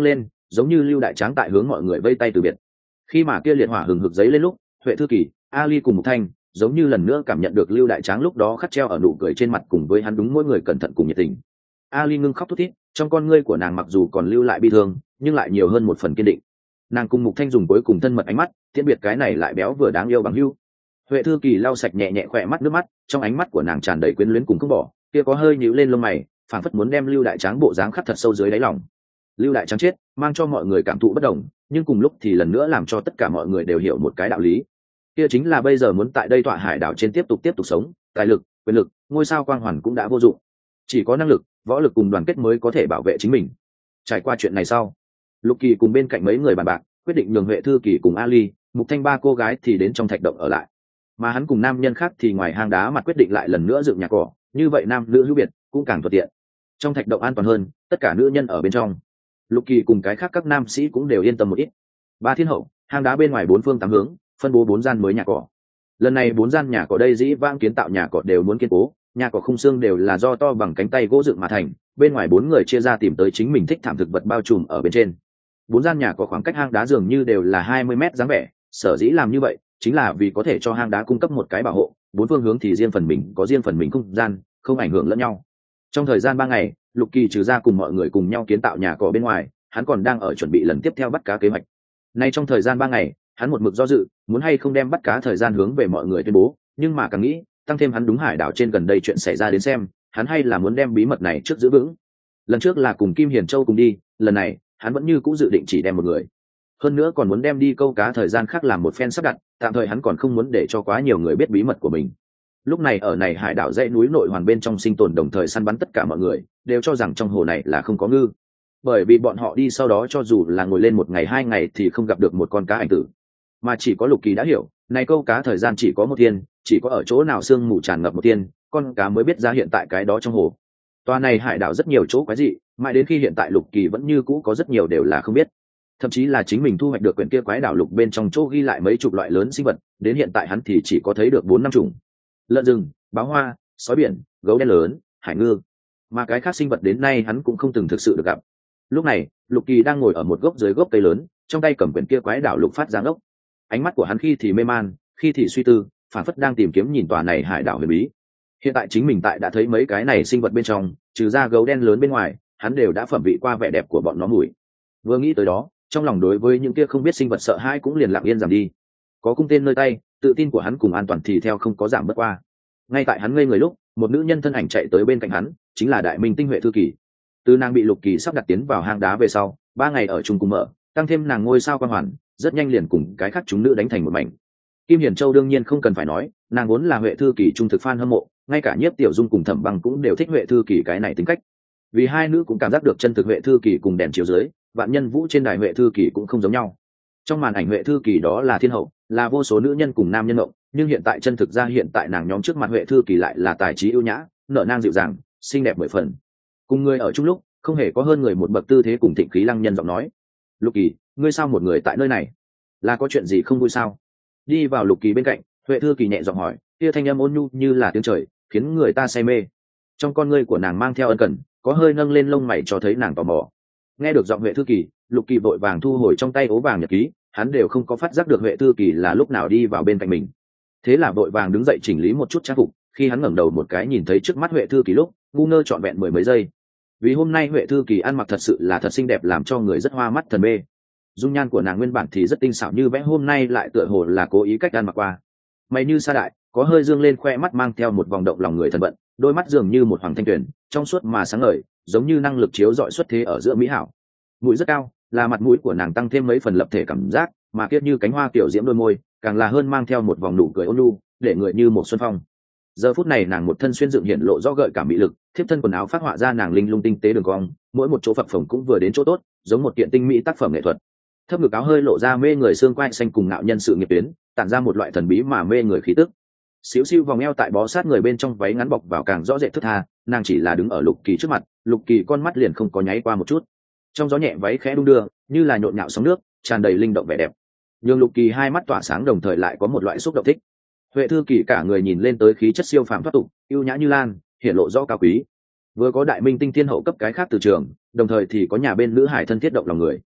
giống như lưu đại tráng tại hướng mọi người vây tay từ biệt. Khi mà kia liệt hỏa hừng hực giấy lên lúc, Huệ Thư Kỳ, Ali cùng Mục Thanh giống như lần nữa cảm nhận được lưu đại tráng lúc đó khắc treo ở nụ cười trên mặt cùng với hắn đúng mỗi người cẩn thận cùng nhiệt tình. Ali ngưng khóc thút thít, trong con ngươi của nàng mặc dù còn lưu lại bi thương, nhưng lại nhiều hơn một phần kiên định. Nàng cùng Mục Thanh dùng cuối cùng thân mật ánh mắt, tiễn biệt cái này lại béo vừa đáng yêu bằng hữu. Huệ Thư Kỳ lau sạch nhẹ nhẹ khỏe mắt nước mắt, trong ánh mắt của nàng tràn đầy quyến luyến cùng không bỏ, kia có hơi nhíu lên lông mày, phảng phất muốn đem lưu đại tráng bộ dáng khắc thật sâu dưới đáy lòng. Lưu đại tráng chết, mang cho mọi người cảm thụ bất đồng, nhưng cùng lúc thì lần nữa làm cho tất cả mọi người đều hiểu một cái đạo lý. Kia chính là bây giờ muốn tại đây tọa hải đảo trên tiếp tục tiếp tục sống, tài lực, quyền lực, ngôi sao quang hoàn cũng đã vô dụng. Chỉ có năng lực, võ lực cùng đoàn kết mới có thể bảo vệ chính mình. Trải qua chuyện này sau, Lục Kỳ cùng bên cạnh mấy người bàn bạc, quyết định nhường Huệ Thư Kỳ cùng Ali, Mục Thanh ba cô gái thì đến trong thạch động ở lại. Mà hắn cùng nam nhân khác thì ngoài hang đá mặt quyết định lại lần nữa dựng nhà cỏ, như vậy nam nữ hữu biệt cũng càng thuận tiện. Trong thạch động an toàn hơn, tất cả nữ nhân ở bên trong. Lục Kỳ cùng cái khác các nam sĩ cũng đều yên tâm một ít. Ba thiên hậu, hang đá bên ngoài bốn phương tám hướng, phân bố bốn gian mới nhà cỏ. Lần này bốn gian nhà cỏ đây dĩ vãng kiến tạo nhà cỏ đều muốn kiên cố, nhà cỏ khung xương đều là do to bằng cánh tay gỗ dựng mà thành, bên ngoài bốn người chia ra tìm tới chính mình thích thảm thực vật bao trùm ở bên trên. Bốn gian nhà có khoảng cách hang đá dường như đều là hai mươi mét dáng vẻ, sở dĩ làm như vậy chính là vì có thể cho hang đá cung cấp một cái bảo hộ, bốn phương hướng thì riêng phần mình có riêng phần mình không gian, không ảnh hưởng lẫn nhau. Trong thời gian ba ngày, Lục Kỳ trừ ra cùng mọi người cùng nhau kiến tạo nhà cỏ bên ngoài, hắn còn đang ở chuẩn bị lần tiếp theo bắt cá kế hoạch. Nay trong thời gian ba ngày, hắn một mực do dự, muốn hay không đem bắt cá thời gian hướng về mọi người tuyên bố, nhưng mà càng nghĩ, tăng thêm hắn đúng hải đảo trên gần đây chuyện xảy ra đến xem, hắn hay là muốn đem bí mật này trước giữ vững. Lần trước là cùng Kim Hiền Châu cùng đi, lần này hắn vẫn như cũ dự định chỉ đem một người, hơn nữa còn muốn đem đi câu cá thời gian khác làm một phen sắp đặt, tạm thời hắn còn không muốn để cho quá nhiều người biết bí mật của mình. Lúc này ở này hải đảo dãy núi nội hoàn bên trong sinh tồn đồng thời săn bắn tất cả mọi người đều cho rằng trong hồ này là không có ngư, bởi vì bọn họ đi sau đó cho dù là ngồi lên một ngày hai ngày thì không gặp được một con cá ảnh tử, mà chỉ có Lục Kỳ đã hiểu, này câu cá thời gian chỉ có một thiên, chỉ có ở chỗ nào sương mù tràn ngập một thiên, con cá mới biết ra hiện tại cái đó trong hồ. Toa này hải đảo rất nhiều chỗ quái dị, mãi đến khi hiện tại Lục Kỳ vẫn như cũ có rất nhiều đều là không biết, thậm chí là chính mình thu hoạch được quyển kia quái đảo lục bên trong chỗ ghi lại mấy chục loại lớn sinh vật, đến hiện tại hắn thì chỉ có thấy được bốn năm chủng: lợn rừng, báo hoa, sói biển, gấu đen lớn, hải ngư, mà cái khác sinh vật đến nay hắn cũng không từng thực sự được gặp. Lúc này Lục Kỳ đang ngồi ở một gốc dưới gốc cây lớn, trong tay cầm quyển kia quái đảo lục phát giáng ốc, ánh mắt của hắn khi thì mê man, khi thì suy tư, phản phất đang tìm kiếm nhìn tòa này hải đảo huyền bí. Hiện tại chính mình tại đã thấy mấy cái này sinh vật bên trong, trừ ra gấu đen lớn bên ngoài, hắn đều đã phẩm vị qua vẻ đẹp của bọn nó mùi. Vừa nghĩ tới đó, trong lòng đối với những kia không biết sinh vật sợ hãi cũng liền lặng yên giảm đi. Có cung tên nơi tay, tự tin của hắn cùng an toàn thì theo không có giảm bớt qua. Ngay tại hắn ngây người lúc, một nữ nhân thân ảnh chạy tới bên cạnh hắn, chính là Đại Minh tinh Huệ Thư Kỳ. Từ nàng bị Lục Kỳ sắp đặt tiến vào hang đá về sau, ba ngày ở chung cùng mở, tăng thêm nàng ngôi sao quan hoàn, rất nhanh liền cùng cái khác chúng nữ đánh thành một mảnh. Kim Hiền Châu đương nhiên không cần phải nói, nàng vốn là Huệ Thư Kỳ trung thực fan hâm mộ, ngay cả Nhiếp Tiểu Dung cùng Thẩm Băng cũng đều thích Huệ Thư Kỳ cái này tính cách. Vì hai nữ cũng cảm giác được chân thực Huệ Thư Kỳ cùng đèn chiếu dưới, vạn nhân vũ trên đài Huệ Thư Kỳ cũng không giống nhau. Trong màn ảnh Huệ Thư Kỳ đó là thiên hậu, là vô số nữ nhân cùng nam nhân ngộng, nhưng hiện tại chân thực ra hiện tại nàng nhóm trước mặt Huệ Thư Kỳ lại là tài trí ưu nhã, nở nang dịu dàng, xinh đẹp mười phần. Cùng người ở chung lúc, không hề có hơn người một bậc tư thế cùng thịnh khí lăng nhân giọng nói: "Lục Kỳ, ngươi sao một người tại nơi này? Là có chuyện gì không vui sao?" Đi vào Lục Kỳ bên cạnh, Huệ Thư Kỳ nhẹ giọng hỏi, kia thanh âm ôn nhu như là tiếng trời, khiến người ta say mê. Trong con ngươi của nàng mang theo ân cần, có hơi nâng lên lông mày cho thấy nàng tò mò. Nghe được giọng Huệ Thư Kỳ, Lục Kỳ vội vàng thu hồi trong tay ố vàng nhật ký, hắn đều không có phát giác được Huệ Thư Kỳ là lúc nào đi vào bên cạnh mình. Thế là vội vàng đứng dậy chỉnh lý một chút trang phục, khi hắn ngẩng đầu một cái nhìn thấy trước mắt Huệ Thư Kỳ lúc, ngu ngơ trọn vẹn mười mấy giây. Vì hôm nay Huệ Thư Kỳ ăn mặc thật sự là thật xinh đẹp, làm cho người rất hoa mắt thần mê. Dung nhan của nàng nguyên bản thì rất tinh xảo như vẽ, hôm nay lại tựa hồ là cố ý cách ăn mặc qua. Mày như sa đại, có hơi dương lên khoe mắt mang theo một vòng động lòng người thần vận, đôi mắt dường như một hoàng thanh tuyển, trong suốt mà sáng ngời, giống như năng lực chiếu rọi xuất thế ở giữa mỹ hảo. Mũi rất cao, là mặt mũi của nàng tăng thêm mấy phần lập thể cảm giác, mà kiết như cánh hoa kiểu diễm đôi môi, càng là hơn mang theo một vòng nụ cười ôn nhu, để người như một xuân phong. Giờ phút này nàng một thân xuyên dựng hiện lộ rõ gợi cảm mỹ lực, thiếp thân quần áo phát họa ra nàng linh lung tinh tế đường cong, mỗi một chỗ phập phồng cũng vừa đến chỗ tốt, giống một kiện tinh mỹ tác phẩm nghệ thuật. Thấp ngực áo hơi lộ ra mê người xương quai xanh cùng ngạo nhân sự nghiệp tuyến, tản ra một loại thần bí mà mê người khí tức. Xíu xiu vòng eo tại bó sát người bên trong váy ngắn bọc vào càng rõ rệt thướt tha, nàng chỉ là đứng ở Lục Kỳ trước mặt, Lục Kỳ con mắt liền không có nháy qua một chút. Trong gió nhẹ váy khẽ đung đưa, như là nhộn nhạo sóng nước, tràn đầy linh động vẻ đẹp. Nhưng Lục Kỳ hai mắt tỏa sáng đồng thời lại có một loại xúc động thích. Huệ Thư Kỳ cả người nhìn lên tới khí chất siêu phàm thoát tục, ưu nhã như lan, hiển lộ rõ cao quý. Vừa có Đại Minh tinh thiên hậu cấp cái khác từ trường, đồng thời thì có nhà bên nữ hải thân thiết động lòng người.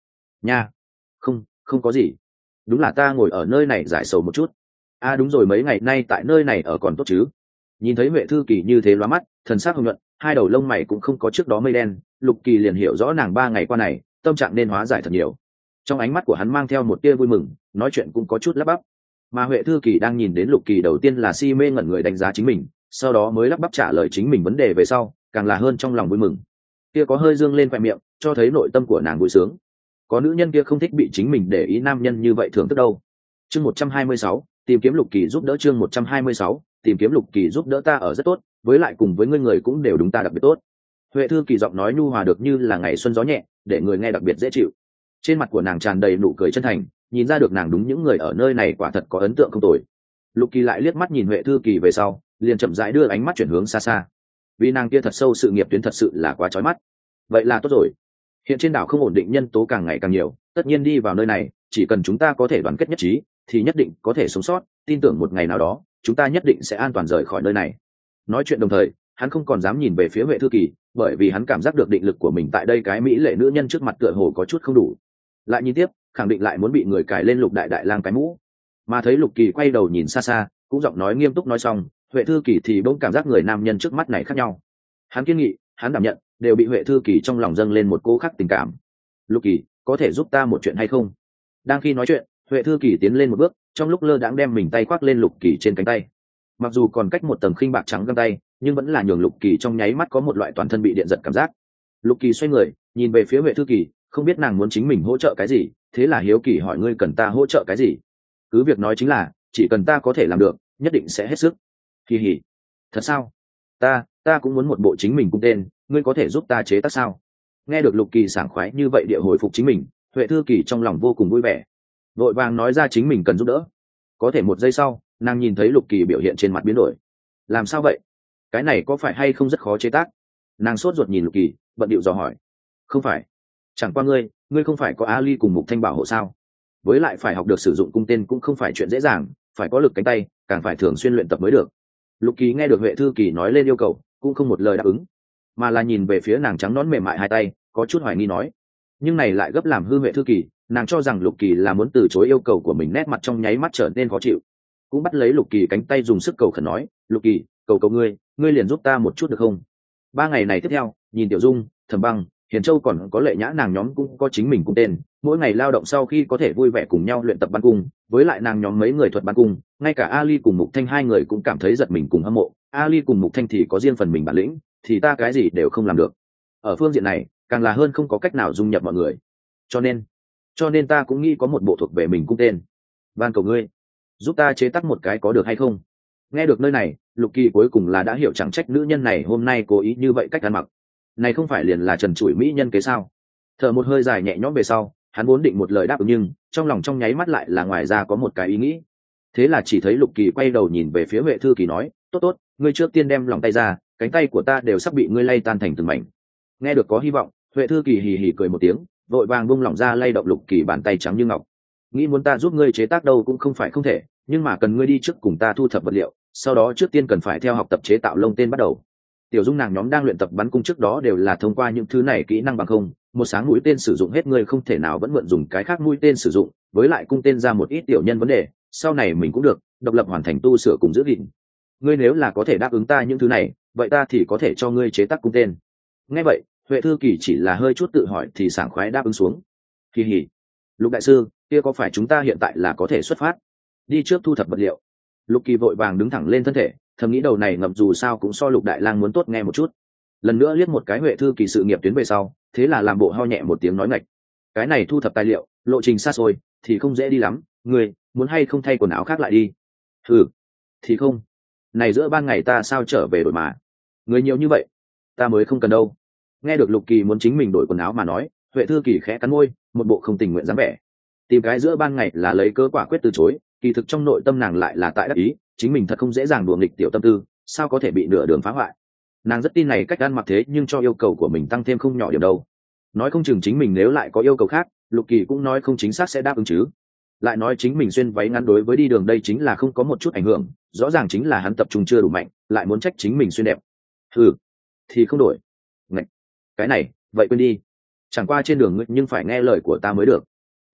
nha. Không, không có gì, đúng là ta ngồi ở nơi này giải sầu một chút. À đúng rồi, mấy ngày nay tại nơi này ở còn tốt chứ? Nhìn thấy Huệ Thư Kỳ như thế lóa mắt, thần sắc hồng nhuận, hai đầu lông mày cũng không có trước đó mây đen, Lục Kỳ liền hiểu rõ nàng ba ngày qua này tâm trạng nên hóa giải thật nhiều. Trong ánh mắt của hắn mang theo một tia vui mừng, nói chuyện cũng có chút lắp bắp. Mà Huệ Thư Kỳ đang nhìn đến Lục Kỳ đầu tiên là si mê ngẩn người đánh giá chính mình, sau đó mới lắp bắp trả lời chính mình vấn đề về sau, càng là hơn trong lòng vui mừng. Kia có hơi dương lên khoe miệng, cho thấy nội tâm của nàng vui sướng. Có nữ nhân kia không thích bị chính mình để ý nam nhân như vậy thường tức đâu. Chương một trăm hai mươi sáu, tìm kiếm Lục Kỳ giúp đỡ. Chương một trăm hai mươi sáu, tìm kiếm Lục Kỳ giúp đỡ. Ta ở rất tốt, với lại cùng với ngươi người cũng đều đúng ta đặc biệt tốt. Huệ Thư Kỳ giọng nói nhu hòa được như là ngày xuân gió nhẹ, để người nghe đặc biệt dễ chịu. Trên mặt của nàng tràn đầy nụ cười chân thành, nhìn ra được nàng đúng những người ở nơi này quả thật có ấn tượng không tồi. Lục Kỳ lại liếc mắt nhìn Huệ Thư Kỳ về sau, liền chậm rãi đưa ánh mắt chuyển hướng xa xa. Vì nàng kia thật sâu sự nghiệp tuyến thật sự là quá chói mắt. Vậy là tốt rồi. Hiện trên đảo không ổn định nhân tố càng ngày càng nhiều, tất nhiên đi vào nơi này, chỉ cần chúng ta có thể đoàn kết nhất trí, thì nhất định có thể sống sót, tin tưởng một ngày nào đó, chúng ta nhất định sẽ an toàn rời khỏi nơi này. Nói chuyện đồng thời, hắn không còn dám nhìn về phía Huệ Thư Kỳ, bởi vì hắn cảm giác được định lực của mình tại đây cái mỹ lệ nữ nhân trước mặt tựa hồ có chút không đủ. Lại nhìn tiếp, khẳng định lại muốn bị người cài lên Lục đại đại lang cái mũ. Mà thấy Lục Kỳ quay đầu nhìn xa xa, cũng giọng nói nghiêm túc nói xong, Huệ Thư Kỳ thì bỗng cảm giác người nam nhân trước mắt này khác nhau. Hắn kiên nghị, hắn đảm nhận, đều bị Huệ Thư Kỳ trong lòng dâng lên một cỗ khắc tình cảm. Lục Kỳ, có thể giúp ta một chuyện hay không? Đang khi nói chuyện, Huệ Thư Kỳ tiến lên một bước, trong lúc lơ đãng đem mình tay khoác lên Lục Kỳ trên cánh tay. Mặc dù còn cách một tầng khinh bạc trắng găng tay, nhưng vẫn là nhường Lục Kỳ trong nháy mắt có một loại toàn thân bị điện giật cảm giác. Lục Kỳ xoay người, nhìn về phía Huệ Thư Kỳ, không biết nàng muốn chính mình hỗ trợ cái gì, thế là hiếu kỳ hỏi ngươi cần ta hỗ trợ cái gì? Cứ việc nói chính là, chỉ cần ta có thể làm được, nhất định sẽ hết sức. Kỳ hỉ. Thật sao? Ta, ta cũng muốn một bộ chính mình cung tên, ngươi có thể giúp ta chế tác sao? Nghe được Lục Kỳ sảng khoái như vậy địa hồi phục chính mình, Huệ Thư Kỳ trong lòng vô cùng vui vẻ, vội vàng nói ra chính mình cần giúp đỡ. Có thể một giây sau, nàng nhìn thấy Lục Kỳ biểu hiện trên mặt biến đổi. Làm sao vậy? Cái này có phải hay không rất khó chế tác? Nàng sốt ruột nhìn Lục Kỳ, bận điệu dò hỏi. Không phải, chẳng qua ngươi, ngươi không phải có Ali cùng Mục Thanh bảo hộ sao? Với lại phải học được sử dụng cung tên cũng không phải chuyện dễ dàng, phải có lực cánh tay, càng phải thường xuyên luyện tập mới được. Lục Kỳ nghe được Huệ Thư Kỳ nói lên yêu cầu, cũng không một lời đáp ứng, mà là nhìn về phía nàng trắng nõn mềm mại hai tay, có chút hoài nghi nói. Nhưng này lại gấp làm hư Huệ Thư Kỳ, nàng cho rằng Lục Kỳ là muốn từ chối yêu cầu của mình, nét mặt trong nháy mắt trở nên khó chịu. Cũng bắt lấy Lục Kỳ cánh tay dùng sức cầu khẩn nói, Lục Kỳ, cầu cầu ngươi, ngươi liền giúp ta một chút được không? Ba ngày này tiếp theo, nhìn Tiểu Dung, Thẩm Băng, Hiền Châu còn có Lệ Nhã nàng nhóm cũng có chính mình cung tên, mỗi ngày lao động sau khi có thể vui vẻ cùng nhau luyện tập bắn cung, với lại nàng nhóm mấy người thuật bắn cung, ngay cả Ali cùng Mục Thanh hai người cũng cảm thấy giật mình cùng hâm mộ. Ali cùng Mục Thanh thì có riêng phần mình bản lĩnh, thì ta cái gì đều không làm được. Ở phương diện này, càng là hơn không có cách nào dung nhập mọi người. Cho nên, cho nên ta cũng nghĩ có một bộ thuộc về mình cung tên. Van cầu ngươi, giúp ta chế tác một cái có được hay không? Nghe được nơi này, Lục Kỳ cuối cùng là đã hiểu chẳng trách nữ nhân này hôm nay cố ý như vậy cách ăn mặc. Này không phải liền là trần trụi mỹ nhân kế sao? Thở một hơi dài nhẹ nhõm về sau, hắn vốn định một lời đáp ứng, nhưng trong lòng trong nháy mắt lại là ngoài ra có một cái ý nghĩ. Thế là chỉ thấy Lục Kỳ quay đầu nhìn về phía Huệ Thư Kỳ nói, tốt tốt, ngươi trước tiên đem lòng tay ra, cánh tay của ta đều sắp bị ngươi lay tan thành từng mảnh. Nghe được có hy vọng, Huệ Thư Kỳ hì hì cười một tiếng, vội vàng buông lỏng ra lay động Lục Kỳ bàn tay trắng như ngọc. Nghĩ muốn ta giúp ngươi chế tác đâu cũng không phải không thể, nhưng mà cần ngươi đi trước cùng ta thu thập vật liệu, sau đó trước tiên cần phải theo học tập chế tạo lông tên bắt đầu. Tiểu Dung nàng nhóm đang luyện tập bắn cung trước đó đều là thông qua những thứ này kỹ năng bằng không, một sáng mũi tên sử dụng hết, ngươi không thể nào vẫn mượn dùng cái khác mũi tên sử dụng, với lại cung tên ra một ít tiểu nhân vấn đề, sau này mình cũng được độc lập hoàn thành tu sửa cùng giữ gìn. Ngươi nếu là có thể đáp ứng ta những thứ này, vậy ta thì có thể cho ngươi chế tác cung tên. Nghe vậy, Huệ Thư Kỳ chỉ là hơi chút tự hỏi thì sảng khoái đáp ứng xuống. Kỳ hỉ. Lục đại sư, kia có phải chúng ta hiện tại là có thể xuất phát, đi trước thu thập vật liệu? Lục Kỳ vội vàng đứng thẳng lên thân thể, thầm nghĩ đầu này ngậm dù sao cũng so Lục đại lang muốn tốt nghe một chút. Lần nữa liếc một cái Huệ Thư Kỳ sự nghiệp tuyến về sau, thế là làm bộ ho nhẹ một tiếng nói ngạch, cái này thu thập tài liệu, lộ trình xa xôi thì không dễ đi lắm, ngươi muốn hay không thay quần áo khác lại đi? Ừ, thì không, này giữa ban ngày ta sao trở về đổi mà, người nhiều như vậy ta mới không cần đâu. Nghe được Lục Kỳ muốn chính mình đổi quần áo mà nói, Huệ Thư Kỳ khẽ cắn môi, một bộ không tình nguyện dáng vẻ. Tìm cái giữa ban ngày là lấy cớ quả quyết từ chối, kỳ thực trong nội tâm nàng lại là tại đắc ý, chính mình thật không dễ dàng đùa nghịch tiểu tâm tư, sao có thể bị nửa đường phá hoại. Nàng rất tin này cách ăn mặc thế nhưng cho yêu cầu của mình tăng thêm không nhỏ điểm đâu. Nói không chừng chính mình nếu lại có yêu cầu khác, Lục Kỳ cũng nói không chính xác sẽ đáp ứng chứ. Lại nói chính mình xuyên váy ngắn đối với đi đường đây chính là không có một chút ảnh hưởng, rõ ràng chính là hắn tập trung chưa đủ mạnh, lại muốn trách chính mình xuyên đẹp. Ừ, thì không đổi. Ngạch, cái này vậy quên đi, chẳng qua trên đường ngươi nhưng phải nghe lời của ta mới được.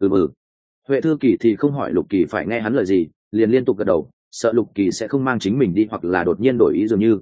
ừ ừ. Huệ thư kỳ thì không hỏi lục kỳ phải nghe hắn lời gì, liền liên tục gật đầu, sợ lục kỳ sẽ không mang chính mình đi hoặc là đột nhiên đổi ý dường như.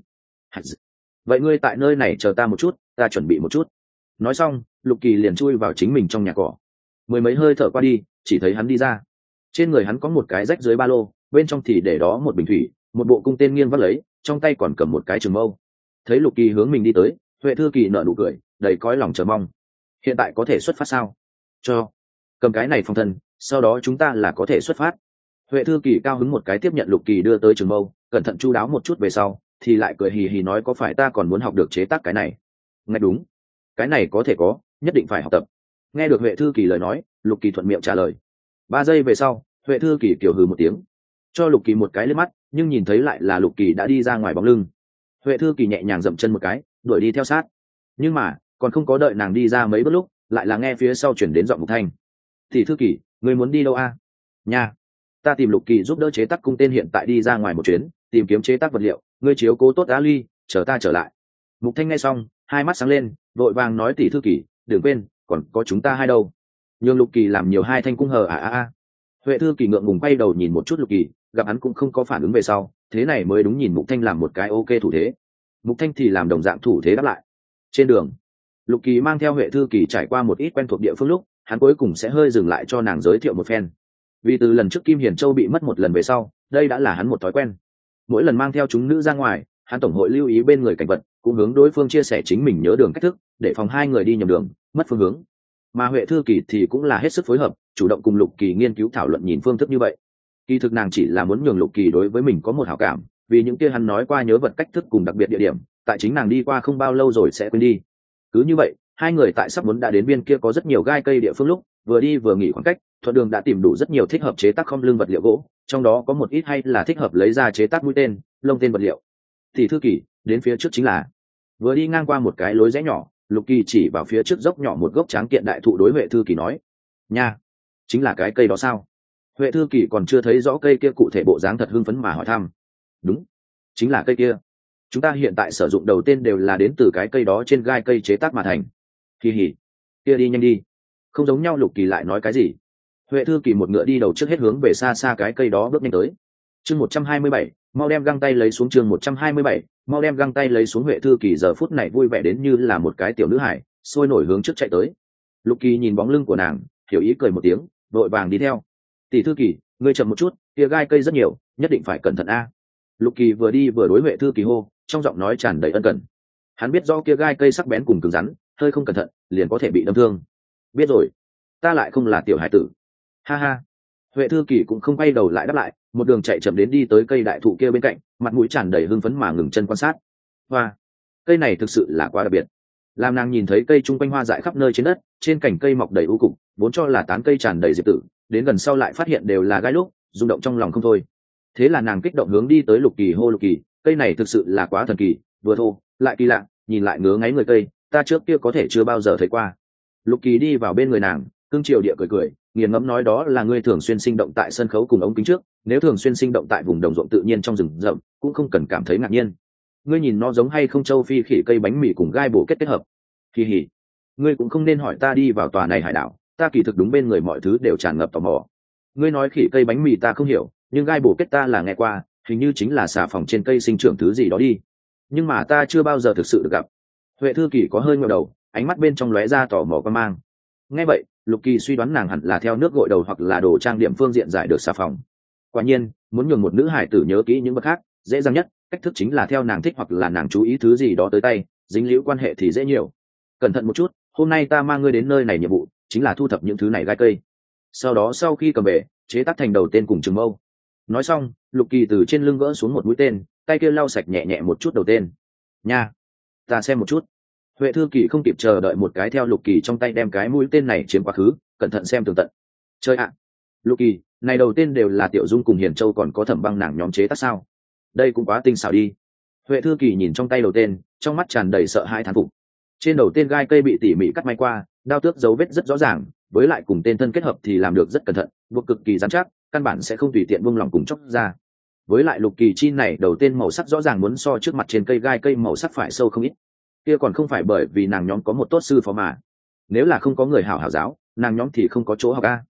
Vậy ngươi tại nơi này chờ ta một chút, ta chuẩn bị một chút. Nói xong lục kỳ liền chui vào chính mình trong nhà cỏ. Mười mấy hơi thở qua đi, chỉ thấy hắn đi ra. Trên người hắn có một cái rách dưới ba lô, bên trong thì để đó một bình thủy, một bộ cung tên nghiêng vắt lấy, trong tay còn cầm một cái trường mâu. Thấy lục kỳ hướng mình đi tới, Huệ thư kỳ nở nụ cười, đầy cõi lòng chờ mong. Hiện tại có thể xuất phát sao? Cho cầm cái này phòng thân, sau đó chúng ta là có thể xuất phát. Huệ thư kỳ cao hứng một cái tiếp nhận lục kỳ đưa tới trường mâu, cẩn thận chu đáo một chút về sau thì lại cười hì hì nói có phải ta còn muốn học được chế tác cái này? Ngay đúng, cái này có thể có, nhất định phải học tập. Nghe được Huệ thư kỳ lời nói, lục kỳ thuận miệng trả lời. Ba giây về sau, Huệ thư kỳ kiểu hừ một tiếng, cho lục kỳ một cái liếc mắt, nhưng nhìn thấy lại là lục kỳ đã đi ra ngoài bóng lưng. Huệ thư kỳ nhẹ nhàng dậm chân một cái, đuổi đi theo sát. Nhưng mà còn không có đợi nàng đi ra mấy bước lúc, lại là nghe phía sau chuyển đến giọng Mục Thanh. Thì thư kỳ, người muốn đi đâu a? À? Nha, ta tìm lục kỳ giúp đỡ chế tác cung tên, hiện tại đi ra ngoài một chuyến, tìm kiếm chế tác vật liệu, ngươi chiếu cố tốt á ly, chờ ta trở lại. Mục Thanh nghe xong, hai mắt sáng lên, vội vàng nói tỷ thư kỳ, đừng quên, còn có chúng ta hai đâu. Nhưng lục kỳ làm nhiều hai thanh cung hờ à à à. Huệ thư kỳ ngượng ngùng quay đầu nhìn một chút lục kỳ, gặp hắn cũng không có phản ứng về sau, thế này mới đúng nhìn Mục Thanh làm một cái ok thủ thế. Mục Thanh thì làm đồng dạng thủ thế đáp lại. Trên đường, lục kỳ mang theo Huệ thư kỳ trải qua một ít quen thuộc địa phương lúc, hắn cuối cùng sẽ hơi dừng lại cho nàng giới thiệu một phen. Vì từ lần trước Kim Hiền Châu bị mất một lần về sau, đây đã là hắn một thói quen. Mỗi lần mang theo chúng nữ ra ngoài, hắn tổng hội lưu ý bên người cảnh vật, cũng hướng đối phương chia sẻ chính mình nhớ đường cách thức, để phòng hai người đi nhầm đường, mất phương hướng. Mà Huệ thư kỳ thì cũng là hết sức phối hợp, chủ động cùng lục kỳ nghiên cứu thảo luận nhìn phương thức như vậy. Kỳ thực nàng chỉ là muốn nhường lục kỳ đối với mình có một hảo cảm, vì những kia hắn nói qua nhớ vật cách thức cùng đặc biệt địa điểm, tại chính nàng đi qua không bao lâu rồi sẽ quên đi. Cứ như vậy, hai người tại sắp muốn đã đến bên kia có rất nhiều gai cây địa phương lúc, vừa đi vừa nghỉ khoảng cách, thuận đường đã tìm đủ rất nhiều thích hợp chế tác khom lưng vật liệu gỗ, trong đó có một ít hay là thích hợp lấy ra chế tác mũi tên, lông tên vật liệu. Thì thư kỳ, đến phía trước chính là. Vừa đi ngang qua một cái lối rẽ nhỏ, lục kỳ chỉ vào phía trước dốc nhỏ một gốc tráng kiện đại thụ đối Huệ thư kỳ nói: nha, chính là cái cây đó sao? Huệ thư kỳ còn chưa thấy rõ cây kia cụ thể bộ dáng, thật hưng phấn mà hỏi thăm. Đúng, chính là cây kia. Chúng ta hiện tại sử dụng đầu tên đều là đến từ cái cây đó trên gai cây chế tác mà thành. Kỳ hỉ, kia đi nhanh đi. Không giống nhau. Lục kỳ lại nói cái gì? Huệ thư kỳ một ngựa đi đầu trước hết hướng về xa xa cái cây đó bước nhanh tới. Chương một trăm hai mươi bảy, mau đem găng tay lấy xuống. Chương một trăm hai mươi bảy, mau đem găng tay lấy xuống. Huệ thư kỳ giờ phút này vui vẻ đến như là một cái tiểu nữ hải, sôi nổi hướng trước chạy tới. Lục kỳ nhìn bóng lưng của nàng, hiểu ý cười một tiếng, vội vàng đi theo. Tỷ thư kỳ, ngươi chậm một chút, kia gai cây rất nhiều, nhất định phải cẩn thận a. Lục kỳ vừa đi vừa đối Huệ thư kỳ hô, trong giọng nói tràn đầy ân cần. Hắn biết do kia gai cây sắc bén cùng cứng rắn, hơi không cẩn thận liền có thể bị đâm thương. Biết rồi, ta lại không là tiểu hải tử. Ha ha. Huệ thư kỳ cũng không quay đầu lại đáp lại, một đường chạy chậm đến đi tới cây đại thụ kia bên cạnh, mặt mũi tràn đầy hưng phấn mà ngừng chân quan sát. Hoa, cây này thực sự là quá đặc biệt. Làm nàng nhìn thấy cây chung quanh hoa dại khắp nơi trên đất, trên cành cây mọc đầy u cục, vốn cho là tán cây tràn đầy diệp tử, đến gần sau lại phát hiện đều là gai lúc, rung động trong lòng không thôi. Thế là nàng kích động hướng đi tới lục kỳ hô: lục kỳ, cây này thực sự là quá thần kỳ, vừa thô lại kỳ lạ, nhìn lại ngứa ngáy người cây, ta trước kia có thể chưa bao giờ thấy qua. Lục kỳ đi vào bên người nàng, cương triều địa cười cười, nghiền ngẫm nói: đó là ngươi thường xuyên sinh động tại sân khấu cùng ống kính trước, nếu thường xuyên sinh động tại vùng đồng ruộng tự nhiên trong rừng rậm, cũng không cần cảm thấy ngạc nhiên. Ngươi nhìn nó giống hay không châu phi khỉ cây bánh mì cùng gai bổ kết kết hợp. Kỳ hỉ, ngươi cũng không nên hỏi ta đi vào tòa này hải đảo, ta kỳ thực đúng bên người mọi thứ đều tràn ngập tò mò. Ngươi nói khỉ cây bánh mì ta không hiểu, nhưng gai bổ kết ta là nghe qua, hình như chính là xà phòng trên cây sinh trưởng thứ gì đó đi, nhưng mà ta chưa bao giờ thực sự được gặp. Huệ thư kỳ có hơi ngẩng đầu, ánh mắt bên trong lóe ra tò mò quan mang. Nghe vậy, lục kỳ suy đoán nàng hẳn là theo nước gội đầu hoặc là đồ trang điểm phương diện giải được xà phòng. Quả nhiên, muốn nhường một nữ hải tử nhớ kỹ những vật khác, dễ dàng nhất cách thức chính là theo nàng thích hoặc là nàng chú ý thứ gì đó tới tay, dính liễu quan hệ thì dễ nhiều. Cẩn thận một chút, hôm nay ta mang ngươi đến nơi này nhiệm vụ chính là thu thập những thứ này gai cây, sau đó sau khi cầm về chế tác thành đầu tên cùng trường mâu. Nói xong, lục kỳ từ trên lưng gỡ xuống một mũi tên, tay kia lau sạch nhẹ nhẹ một chút đầu tên. Nha, ta xem một chút. Huệ thư kỳ không kịp chờ đợi một cái theo lục kỳ trong tay đem cái mũi tên này chiếm quá khứ, cẩn thận xem tường tận. Chơi ạ, lục kỳ, này đầu tên đều là Tiểu Dung cùng Hiền Châu còn có Thẩm Băng nàng nhóm chế tác sao? Đây cũng quá tinh xảo đi. Huệ thư kỳ nhìn trong tay đầu tên, trong mắt tràn đầy sợ hãi thán phục. Trên đầu tên gai cây bị tỉ mỉ cắt may qua, đao tước dấu vết rất rõ ràng, với lại cùng tên thân kết hợp thì làm được rất cẩn thận, buộc cực kỳ rắn chắc, căn bản sẽ không tùy tiện buông lỏng cùng chóc ra. Với lại lục kỳ chi này đầu tên màu sắc rõ ràng muốn so trước mặt trên cây gai cây màu sắc phải sâu không ít. Kia còn không phải bởi vì nàng nhóm có một tốt sư phó mà. Nếu là không có người hảo hảo giáo, nàng nhóm thì không có chỗ học a.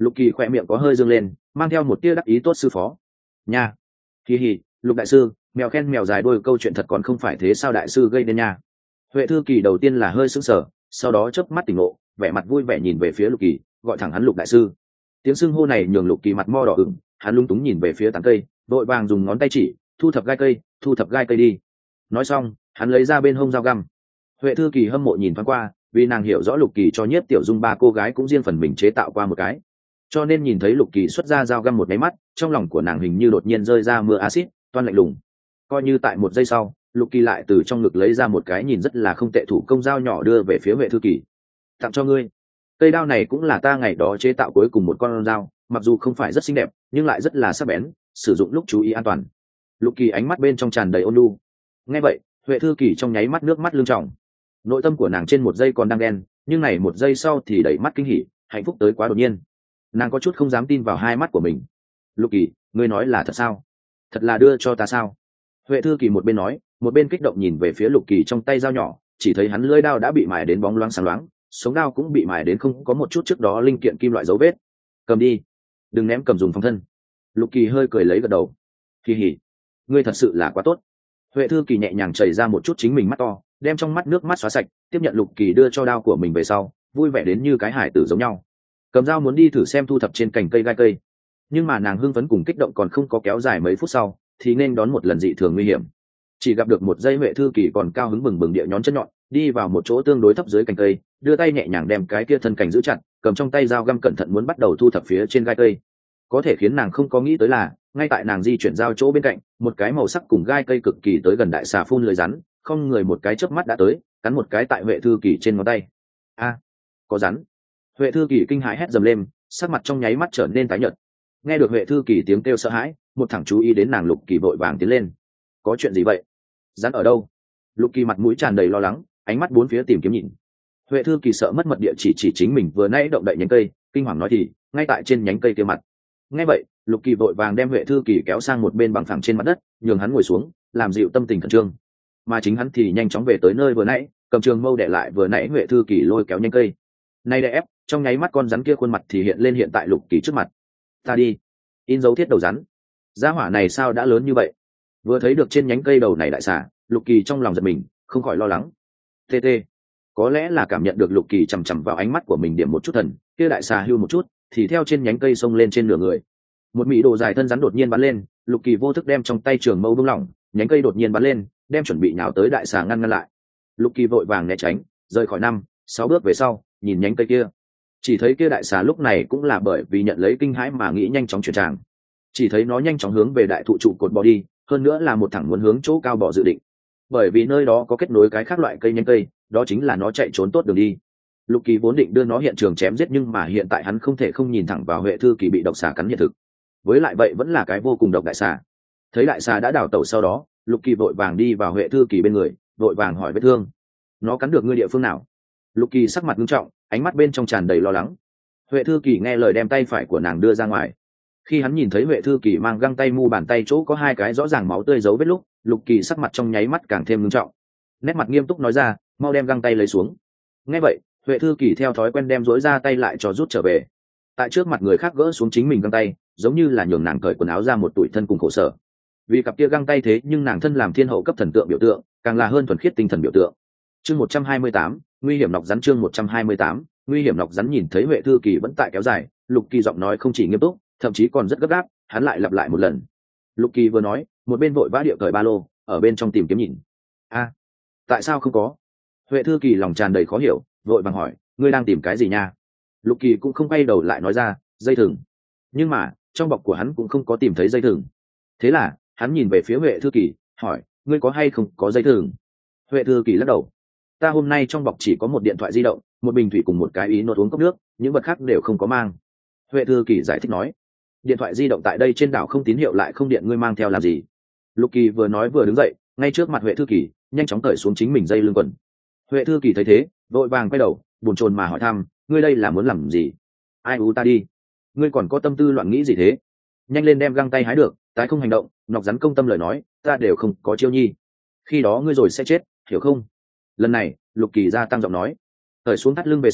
Lục Kỳ khỏe miệng có hơi dương lên, mang theo một tia đắc ý tốt sư phó nha. Kỳ hì, Lục đại sư, mèo khen mèo dài đôi, câu chuyện thật còn không phải thế sao đại sư gây nên nha. Huệ thư kỳ đầu tiên là hơi sững sờ, sau đó chớp mắt tỉnh ngộ, vẻ mặt vui vẻ nhìn về phía Lục Kỳ, gọi thẳng hắn Lục đại sư. Tiếng xưng hô này nhường Lục Kỳ mặt mo đỏ ửng, hắn lung túng nhìn về phía tán cây, vội vàng dùng ngón tay chỉ, thu thập gai cây, thu thập gai cây đi. Nói xong, hắn lấy ra bên hông dao găm. Huệ thư kỳ hâm mộ nhìn thoáng qua, vì nàng hiểu rõ Lục Kỳ cho Nhiếp Tiểu Dung ba cô gái cũng riêng phần mình chế tạo qua một cái, cho nên nhìn thấy Lục Kỳ xuất ra dao găm một máy mắt, trong lòng của nàng hình như đột nhiên rơi ra mưa axit, toan lạnh lùng. Coi như tại một giây sau, Lục Kỳ lại từ trong ngực lấy ra một cái nhìn rất là không tệ thủ công dao nhỏ đưa về phía Huệ thư kỳ. Tặng cho ngươi. Cây đao này cũng là ta ngày đó chế tạo cuối cùng một con dao, mặc dù không phải rất xinh đẹp, nhưng lại rất là sắc bén, sử dụng lúc chú ý an toàn. Lục Kỳ ánh mắt bên trong tràn đầy ôn nhu. Nghe vậy, Huệ thư kỳ trong nháy mắt nước mắt lưng tròng. Nội tâm của nàng trên một giây còn đang đen, nhưng này một giây sau thì đầy mắt kinh hỉ, hạnh phúc tới quá đột nhiên. Nàng có chút không dám tin vào hai mắt của mình. Lục Kỳ, ngươi nói là thật sao? Thật là đưa cho ta sao? Huệ thư kỳ một bên nói, một bên kích động nhìn về phía Lục Kỳ trong tay dao nhỏ, chỉ thấy hắn lưỡi đao đã bị mài đến bóng loáng sáng loáng, sống đao cũng bị mài đến không có một chút trước đó linh kiện kim loại dấu vết. Cầm đi, đừng ném, cầm dùng phòng thân. Lục Kỳ hơi cười lấy gật đầu. Kỳ hỉ, ngươi thật sự là quá tốt. Huệ thư kỳ nhẹ nhàng chảy ra một chút chính mình mắt to, đem trong mắt nước mắt xóa sạch, tiếp nhận Lục Kỳ đưa cho đao của mình về sau, vui vẻ đến như cái hải tử giống nhau. Cầm dao muốn đi thử xem thu thập trên cành cây gai cây, nhưng mà nàng hưng phấn cùng kích động còn không có kéo dài mấy phút sau, thì nên đón một lần dị thường nguy hiểm. Chỉ gặp được một giây Huệ thư kỳ còn cao hứng bừng bừng địa nhón chân nhọn, đi vào một chỗ tương đối thấp dưới cành cây, đưa tay nhẹ nhàng đem cái kia thân cành giữ chặt, cầm trong tay dao găm cẩn thận muốn bắt đầu thu thập phía trên gai cây. Có thể khiến nàng không có nghĩ tới là, ngay tại nàng di chuyển dao chỗ bên cạnh, một cái màu sắc cùng gai cây cực kỳ tới gần đại xà phun lưới rắn, không người một cái chớp mắt đã tới, cắn một cái tại Huệ thư kỳ trên ngón tay. A, có rắn! Huệ thư kỳ kinh hãi hét dầm lên, sắc mặt trong nháy mắt trở nên tái nhợt. Nghe được Huệ thư kỳ tiếng kêu sợ hãi, một thằng chú ý đến nàng Lục Kỳ vội vàng tiến lên. Có chuyện gì vậy? Rắn ở đâu? Lục Kỳ mặt mũi tràn đầy lo lắng, ánh mắt bốn phía tìm kiếm nhìn. Huệ thư kỳ sợ mất mật địa chỉ chỉ chính mình vừa nãy động đậy nhánh cây, kinh hoàng nói thì ngay tại trên nhánh cây kia mặt. Nghe vậy, Lục Kỳ vội vàng đem Huệ thư kỳ kéo sang một bên bằng phẳng trên mặt đất, nhường hắn ngồi xuống, làm dịu tâm tình khẩn trương. Mà chính hắn thì nhanh chóng về tới nơi vừa nãy, cầm trường mâu để lại vừa nãy Huệ thư kỳ lôi kéo nhánh cây. Nay đè ép, trong nháy mắt con rắn kia khuôn mặt thì hiện lên hiện tại Lục Kỳ trước mặt. Ta đi, in dấu thiết đầu rắn. Gia hỏa này sao đã lớn như vậy? Vừa thấy được trên nhánh cây đầu này đại xà, Lục Kỳ trong lòng giật mình, không khỏi lo lắng. Tê tê, có lẽ là cảm nhận được Lục Kỳ chằm chằm vào ánh mắt của mình điểm một chút thần, kia đại xà hưu một chút, thì theo trên nhánh cây xông lên trên nửa người. Một mỹ đồ dài thân rắn đột nhiên bắn lên, Lục Kỳ vô thức đem trong tay trường mâu buông lỏng, nhánh cây đột nhiên bắn lên, đem chuẩn bị nhào tới đại xà ngăn ngăn lại. Lục Kỳ vội vàng né tránh, rời khỏi năm, sáu bước về sau, nhìn nhánh cây kia. Chỉ thấy kia đại xà lúc này cũng là bởi vì nhận lấy kinh hãi mà nghĩ nhanh chóng chuyển tràng. Chỉ thấy nó nhanh chóng hướng về đại thụ trụ cột bò đi, hơn nữa là một thẳng muốn hướng chỗ cao bò dự định. Bởi vì nơi đó có kết nối cái khác loại cây nhánh cây, đó chính là nó chạy trốn tốt đường đi. Lục Kỳ vốn định đưa nó hiện trường chém giết, nhưng mà hiện tại hắn không thể không nhìn thẳng vào Huệ thư kỳ bị độc xà cắn hiện thực. Với lại vậy vẫn là cái vô cùng độc đại xà. Thấy đại xà đã đảo tẩu sau đó, Lục Kỳ vội vàng đi vào Huệ thư kỳ bên người, vội vàng hỏi vết thương. Nó cắn được ngươi địa phương nào? Lục Kỳ sắc mặt nghiêm trọng, ánh mắt bên trong tràn đầy lo lắng. Huệ thư kỳ nghe lời đem tay phải của nàng đưa ra ngoài. Khi hắn nhìn thấy Huệ thư kỳ mang găng tay mu bàn tay chỗ có hai cái rõ ràng máu tươi dấu vết lúc, Lục Kỳ sắc mặt trong nháy mắt càng thêm nghiêm trọng. Nét mặt nghiêm túc nói ra, mau đem găng tay lấy xuống. Nghe vậy, Huệ thư kỳ theo thói quen đem rối ra tay lại cho rút trở về. Tại trước mặt người khác gỡ xuống chính mình găng tay, giống như là nhường nàng cởi quần áo ra một tủi thân cùng khổ sở. Vì cặp kia găng tay thế nhưng nàng thân làm thiên hậu cấp thần tượng biểu tượng, càng là hơn thuần khiết tinh thần biểu tượng. Chương một trăm hai mươi tám, nguy hiểm nọc rắn. Chương một trăm hai mươi tám, nguy hiểm nọc rắn. Nhìn thấy Huệ thư kỳ vẫn tại kéo dài, Lục Kỳ giọng nói không chỉ nghiêm túc, thậm chí còn rất gấp gáp, hắn lại lặp lại một lần. Lục Kỳ vừa nói, một bên vội vã điệu cởi ba lô, ở bên trong tìm kiếm nhìn. A, tại sao không có? Huệ thư kỳ lòng tràn đầy khó hiểu, vội vàng hỏi, ngươi đang tìm cái gì nha? Lục Kỳ cũng không quay đầu lại nói ra, dây thừng. Nhưng mà trong bọc của hắn cũng không có tìm thấy dây thừng. Thế là hắn nhìn về phía Huệ thư kỳ, hỏi, ngươi có hay không có dây thừng? Huệ thư kỳ lắc đầu, ta hôm nay trong bọc chỉ có một điện thoại di động, một bình thủy cùng một cái ý nốt uống cốc nước, những vật khác đều không có mang. Huệ thư kỳ giải thích nói, điện thoại di động tại đây trên đảo không tín hiệu lại không điện, ngươi mang theo làm gì? Lục Kỳ vừa nói vừa đứng dậy, ngay trước mặt Huệ thư kỳ, nhanh chóng cởi xuống chính mình dây lưng quần. Huệ thư kỳ thấy thế, vội vàng quay đầu, buồn chồn mà hỏi thăm, ngươi đây là muốn làm gì? Ai u ta đi, ngươi còn có tâm tư loạn nghĩ gì thế? Nhanh lên đem găng tay hái được, tái không hành động, nọc rắn công tâm lời nói, ta đều không có chiêu nhi. Khi đó ngươi rồi sẽ chết, hiểu không? Lần này, Lục Kỳ gia tăng giọng nói. Cởi xuống thắt lưng về sau,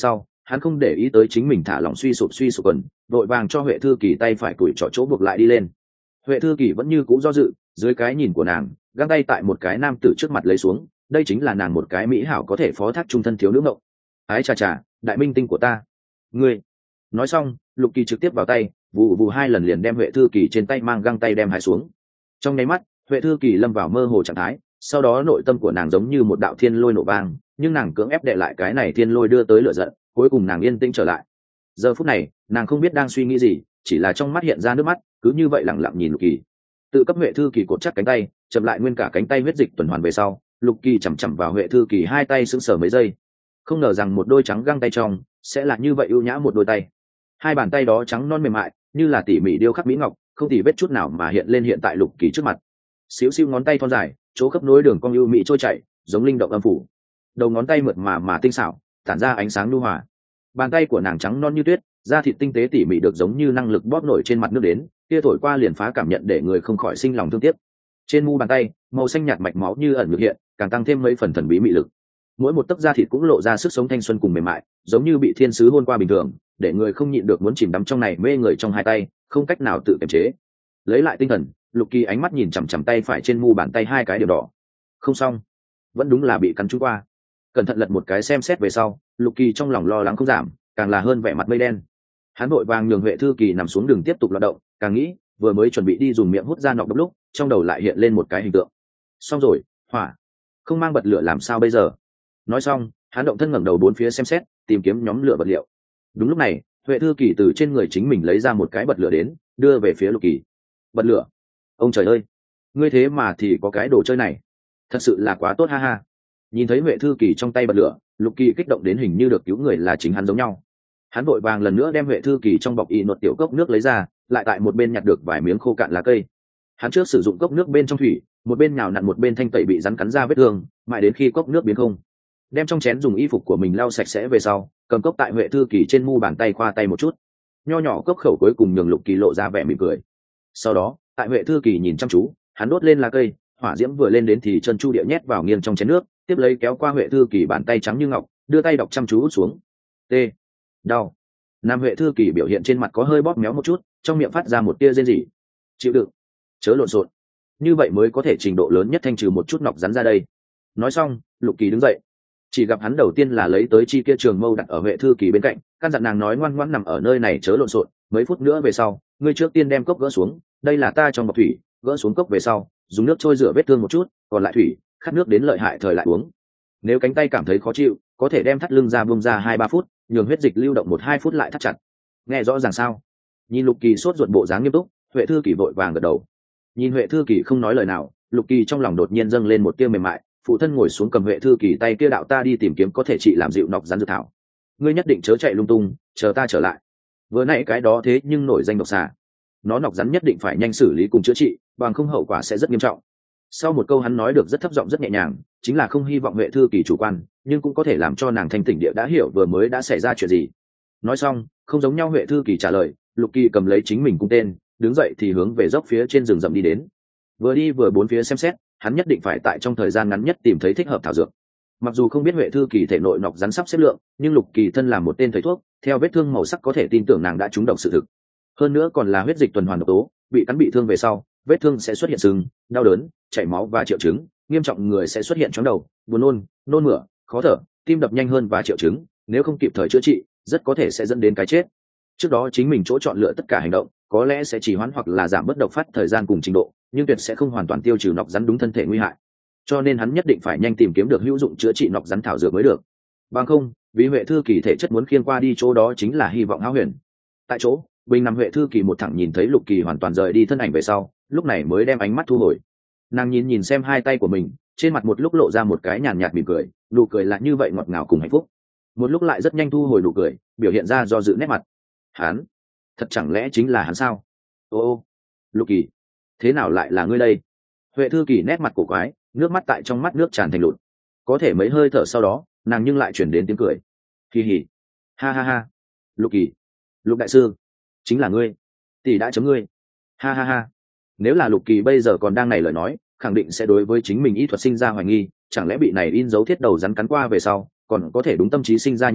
hắn không để ý tới chính mình thả lỏng suy sụp suy sụp quần, vội vàng cho Huệ Thư Kỳ tay phải cùi trỏ chỗ buộc lại đi lên. Huệ Thư Kỳ vẫn như cũ do dự, dưới cái nhìn của nàng, găng tay tại một cái nam tử trước mặt lấy xuống, đây chính là nàng một cái mỹ hảo có thể phó thác trung thân thiếu nữ mộng. Ái chà chà, đại minh tinh của ta, ngươi. Nói xong, Lục Kỳ trực tiếp vào tay, vù vù hai lần liền đem Huệ Thư Kỳ trên tay mang găng tay đem hai xuống. Trong nháy mắt, Huệ Thư Kỳ lâm vào mơ hồ trạng thái, sau đó nội tâm của nàng giống như một đạo thiên lôi nổ vang, nhưng nàng cưỡng ép đè lại cái này thiên lôi đưa tới lửa giận, cuối cùng nàng yên tĩnh trở lại. Giờ phút này, nàng không biết đang suy nghĩ gì, chỉ là trong mắt hiện ra nước mắt, cứ như vậy lặng lặng nhìn Lục Kỳ. Tự cấp Huệ Thư Kỳ cột chắc cánh tay, chậm lại nguyên cả cánh tay huyết dịch tuần hoàn về sau, Lục Kỳ chầm chậm vào Huệ Thư Kỳ hai tay sững sờ mấy giây. Không ngờ rằng một đôi trắng găng tay trong sẽ là như vậy ưu nhã một đôi tay. Hai bàn tay đó trắng non mềm mại, như là tỉ mỉ điêu khắc mỹ ngọc, không tì vết chút nào mà hiện lên hiện tại Lục Kỳ trước mặt. Xíu xiu ngón tay thon dài, chỗ khớp nối đường cong ưu mỹ trôi chảy, giống linh động âm phủ. Đầu ngón tay mượt mà mà tinh xảo, tản ra ánh sáng nhu hòa. Bàn tay của nàng trắng non như tuyết, da thịt tinh tế tỉ mỉ được giống như năng lực bóp nổi trên mặt nước đến, kia thổi qua liền phá cảm nhận để người không khỏi sinh lòng thương tiếc. Trên mu bàn tay, màu xanh nhạt mạch máu như ẩn như hiện, càng tăng thêm mấy phần thần bí mị lực. Mỗi một tấc da thịt cũng lộ ra sức sống thanh xuân cùng mềm mại, giống như bị thiên sứ hôn qua bình thường, để người không nhịn được muốn chìm đắm trong này mê người trong hai tay, không cách nào tự kiềm chế. Lấy lại tinh thần, Lục Kỳ ánh mắt nhìn chằm chằm tay phải trên mu bàn tay hai cái điểm đỏ. Không xong, vẫn đúng là bị cắn trúng qua. Cẩn thận lật một cái xem xét về sau, Lục Kỳ trong lòng lo lắng không giảm, càng là hơn vẻ mặt mây đen. Hắn vội vàng nhường Huệ Thư Kỳ nằm xuống đường tiếp tục hoạt động, càng nghĩ, vừa mới chuẩn bị đi dùng miệng hút ra nọc độc lúc, trong đầu lại hiện lên một cái hình tượng. Xong rồi, hỏa, không mang bật lửa làm sao bây giờ? Nói xong, hắn động thân ngẩng đầu bốn phía xem xét, tìm kiếm nhóm lửa vật liệu. Đúng lúc này, Huệ Thư Kỳ từ trên người chính mình lấy ra một cái bật lửa đến, đưa về phía Lục Kỳ. Bật lửa? Ông trời ơi, ngươi thế mà thì có cái đồ chơi này, thật sự là quá tốt ha ha. Nhìn thấy Huệ Thư Kỳ trong tay bật lửa, Lục Kỳ kích động đến hình như được cứu người là chính hắn giống nhau. Hắn vội vàng lần nữa đem Huệ Thư Kỳ trong bọc y nột tiểu cốc nước lấy ra, lại tại một bên nhặt được vài miếng khô cạn lá cây. Hắn trước sử dụng cốc nước bên trong thủy, một bên nhào nặn một bên thanh tẩy bị rắn cắn ra vết thương, mãi đến khi cốc nước biến không. Đem trong chén dùng y phục của mình lau sạch sẽ về sau, cầm cốc tại Huệ Thư Kỳ trên mu bàn tay khoa tay một chút. Nho nhỏ cốc khẩu cuối cùng nhường Lục Kỳ lộ ra vẻ mỉm cười. Sau đó, tại Huệ Thư Kỳ nhìn chăm chú, hắn đốt lên lá cây, hỏa diễm vừa lên đến thì chân chu địa nhét vào nghiêng trong chén nước, tiếp lấy kéo qua Huệ Thư Kỳ bàn tay trắng như ngọc, đưa tay đọc chăm chú út xuống. T. Đau. Nam Huệ Thư Kỳ biểu hiện trên mặt có hơi bóp méo một chút, trong miệng phát ra một tia rên rỉ. Chịu đựng, chớ lộn xộn, như vậy mới có thể trình độ lớn nhất thanh trừ một chút nọc rắn ra đây. Nói xong, Lục Kỳ đứng dậy. Chỉ gặp hắn đầu tiên là lấy tới chi kia trường mâu đặt ở Huệ Thư Kỳ bên cạnh, căn dặn nàng nói ngoan ngoãn nằm ở nơi này chớ lộn xộn. Mấy phút nữa về sau, ngươi trước tiên đem cốc gỡ xuống, đây là ta trong bọc thủy, gỡ xuống cốc về sau, dùng nước trôi rửa vết thương một chút, còn lại thủy, khát nước đến lợi hại thời lại uống. Nếu cánh tay cảm thấy khó chịu, có thể đem thắt lưng ra buông ra hai ba phút, nhường huyết dịch lưu động một hai phút lại thắt chặt. Nghe rõ ràng sao? Nhìn Lục Kỳ sốt ruột bộ dáng nghiêm túc, Huệ Thư Kỳ vội vàng gật đầu. Nhìn Huệ Thư Kỳ không nói lời nào, Lục Kỳ trong lòng đột nhiên dâng lên một tia mềm mại, phụ thân ngồi xuống cầm Huệ Thư Kỳ tay kia đạo ta đi tìm kiếm có thể trị làm dịu nọc rắn dược thảo. Ngươi nhất định chớ chạy lung tung, chờ ta trở lại. Vừa nãy cái đó thế nhưng nổi danh độc xà, nó nọc rắn nhất định phải nhanh xử lý cùng chữa trị, bằng không hậu quả sẽ rất nghiêm trọng. Sau một câu hắn nói được rất thấp giọng rất nhẹ nhàng, chính là không hy vọng Huệ Thư Kỳ chủ quan, nhưng cũng có thể làm cho nàng thanh tỉnh địa đã hiểu vừa mới đã xảy ra chuyện gì. Nói xong, không giống nhau Huệ Thư Kỳ trả lời, Lục Kỳ cầm lấy chính mình cung tên, đứng dậy thì hướng về dốc phía trên rừng rậm đi đến. Vừa đi vừa bốn phía xem xét, hắn nhất định phải tại trong thời gian ngắn nhất tìm thấy thích hợp thảo dược. Mặc dù không biết Huệ Thư Kỳ thể nội nọc rắn sắp xếp lượng, nhưng Lục Kỳ thân là một tên thầy thuốc, theo vết thương màu sắc có thể tin tưởng nàng đã trúng độc sự thực. Hơn nữa còn là huyết dịch tuần hoàn độc tố, bị cắn bị thương về sau, vết thương sẽ xuất hiện sưng, đau đớn, chảy máu và triệu chứng, nghiêm trọng người sẽ xuất hiện chóng đầu, buồn nôn, nôn mửa, khó thở, tim đập nhanh hơn và triệu chứng, nếu không kịp thời chữa trị, rất có thể sẽ dẫn đến cái chết. Trước đó chính mình chỗ chọn lựa tất cả hành động, có lẽ sẽ trì hoãn hoặc là giảm bớt độc phát thời gian cùng trình độ, nhưng tuyệt sẽ không hoàn toàn tiêu trừ nọc rắn đúng thân thể nguy hại. Cho nên hắn nhất định phải nhanh tìm kiếm được hữu dụng chữa trị nọc rắn thảo dược mới được. Bằng không, vì Huệ Thư Kỳ thể chất muốn khiêng qua đi chỗ đó chính là hy vọng hão huyền. Tại chỗ, Bình nằm Huệ Thư Kỳ một thẳng nhìn thấy Lục Kỳ hoàn toàn rời đi thân ảnh về sau, lúc này mới đem ánh mắt thu hồi. Nàng nhìn nhìn xem hai tay của mình, trên mặt một lúc lộ ra một cái nhàn nhạt mỉm cười, nụ cười là như vậy ngọt ngào cùng hạnh phúc. Một lúc lại rất nhanh thu hồi nụ cười, biểu hiện ra do dự nét mặt. Hắn, thật chẳng lẽ chính là hắn sao? Ô ô, Lục Kỳ, thế nào lại là ngươi đây? Huệ Thư Kỳ nét mặt cổ quái, nước mắt tại trong mắt nước tràn thành lụt. Có thể mấy hơi thở sau đó, nàng nhưng lại chuyển đến tiếng cười. Kỳ hỉ, ha ha ha, Lục Kỳ, Lục đại sư, chính là ngươi, tỷ đã chấm ngươi, ha ha ha. Nếu là Lục Kỳ bây giờ còn đang này lời nói, khẳng định sẽ đối với chính mình y thuật sinh ra hoài nghi, chẳng lẽ bị này in dấu thiết đầu rắn cắn qua về sau, còn có thể đúng tâm trí sinh ra nhiễu loạn,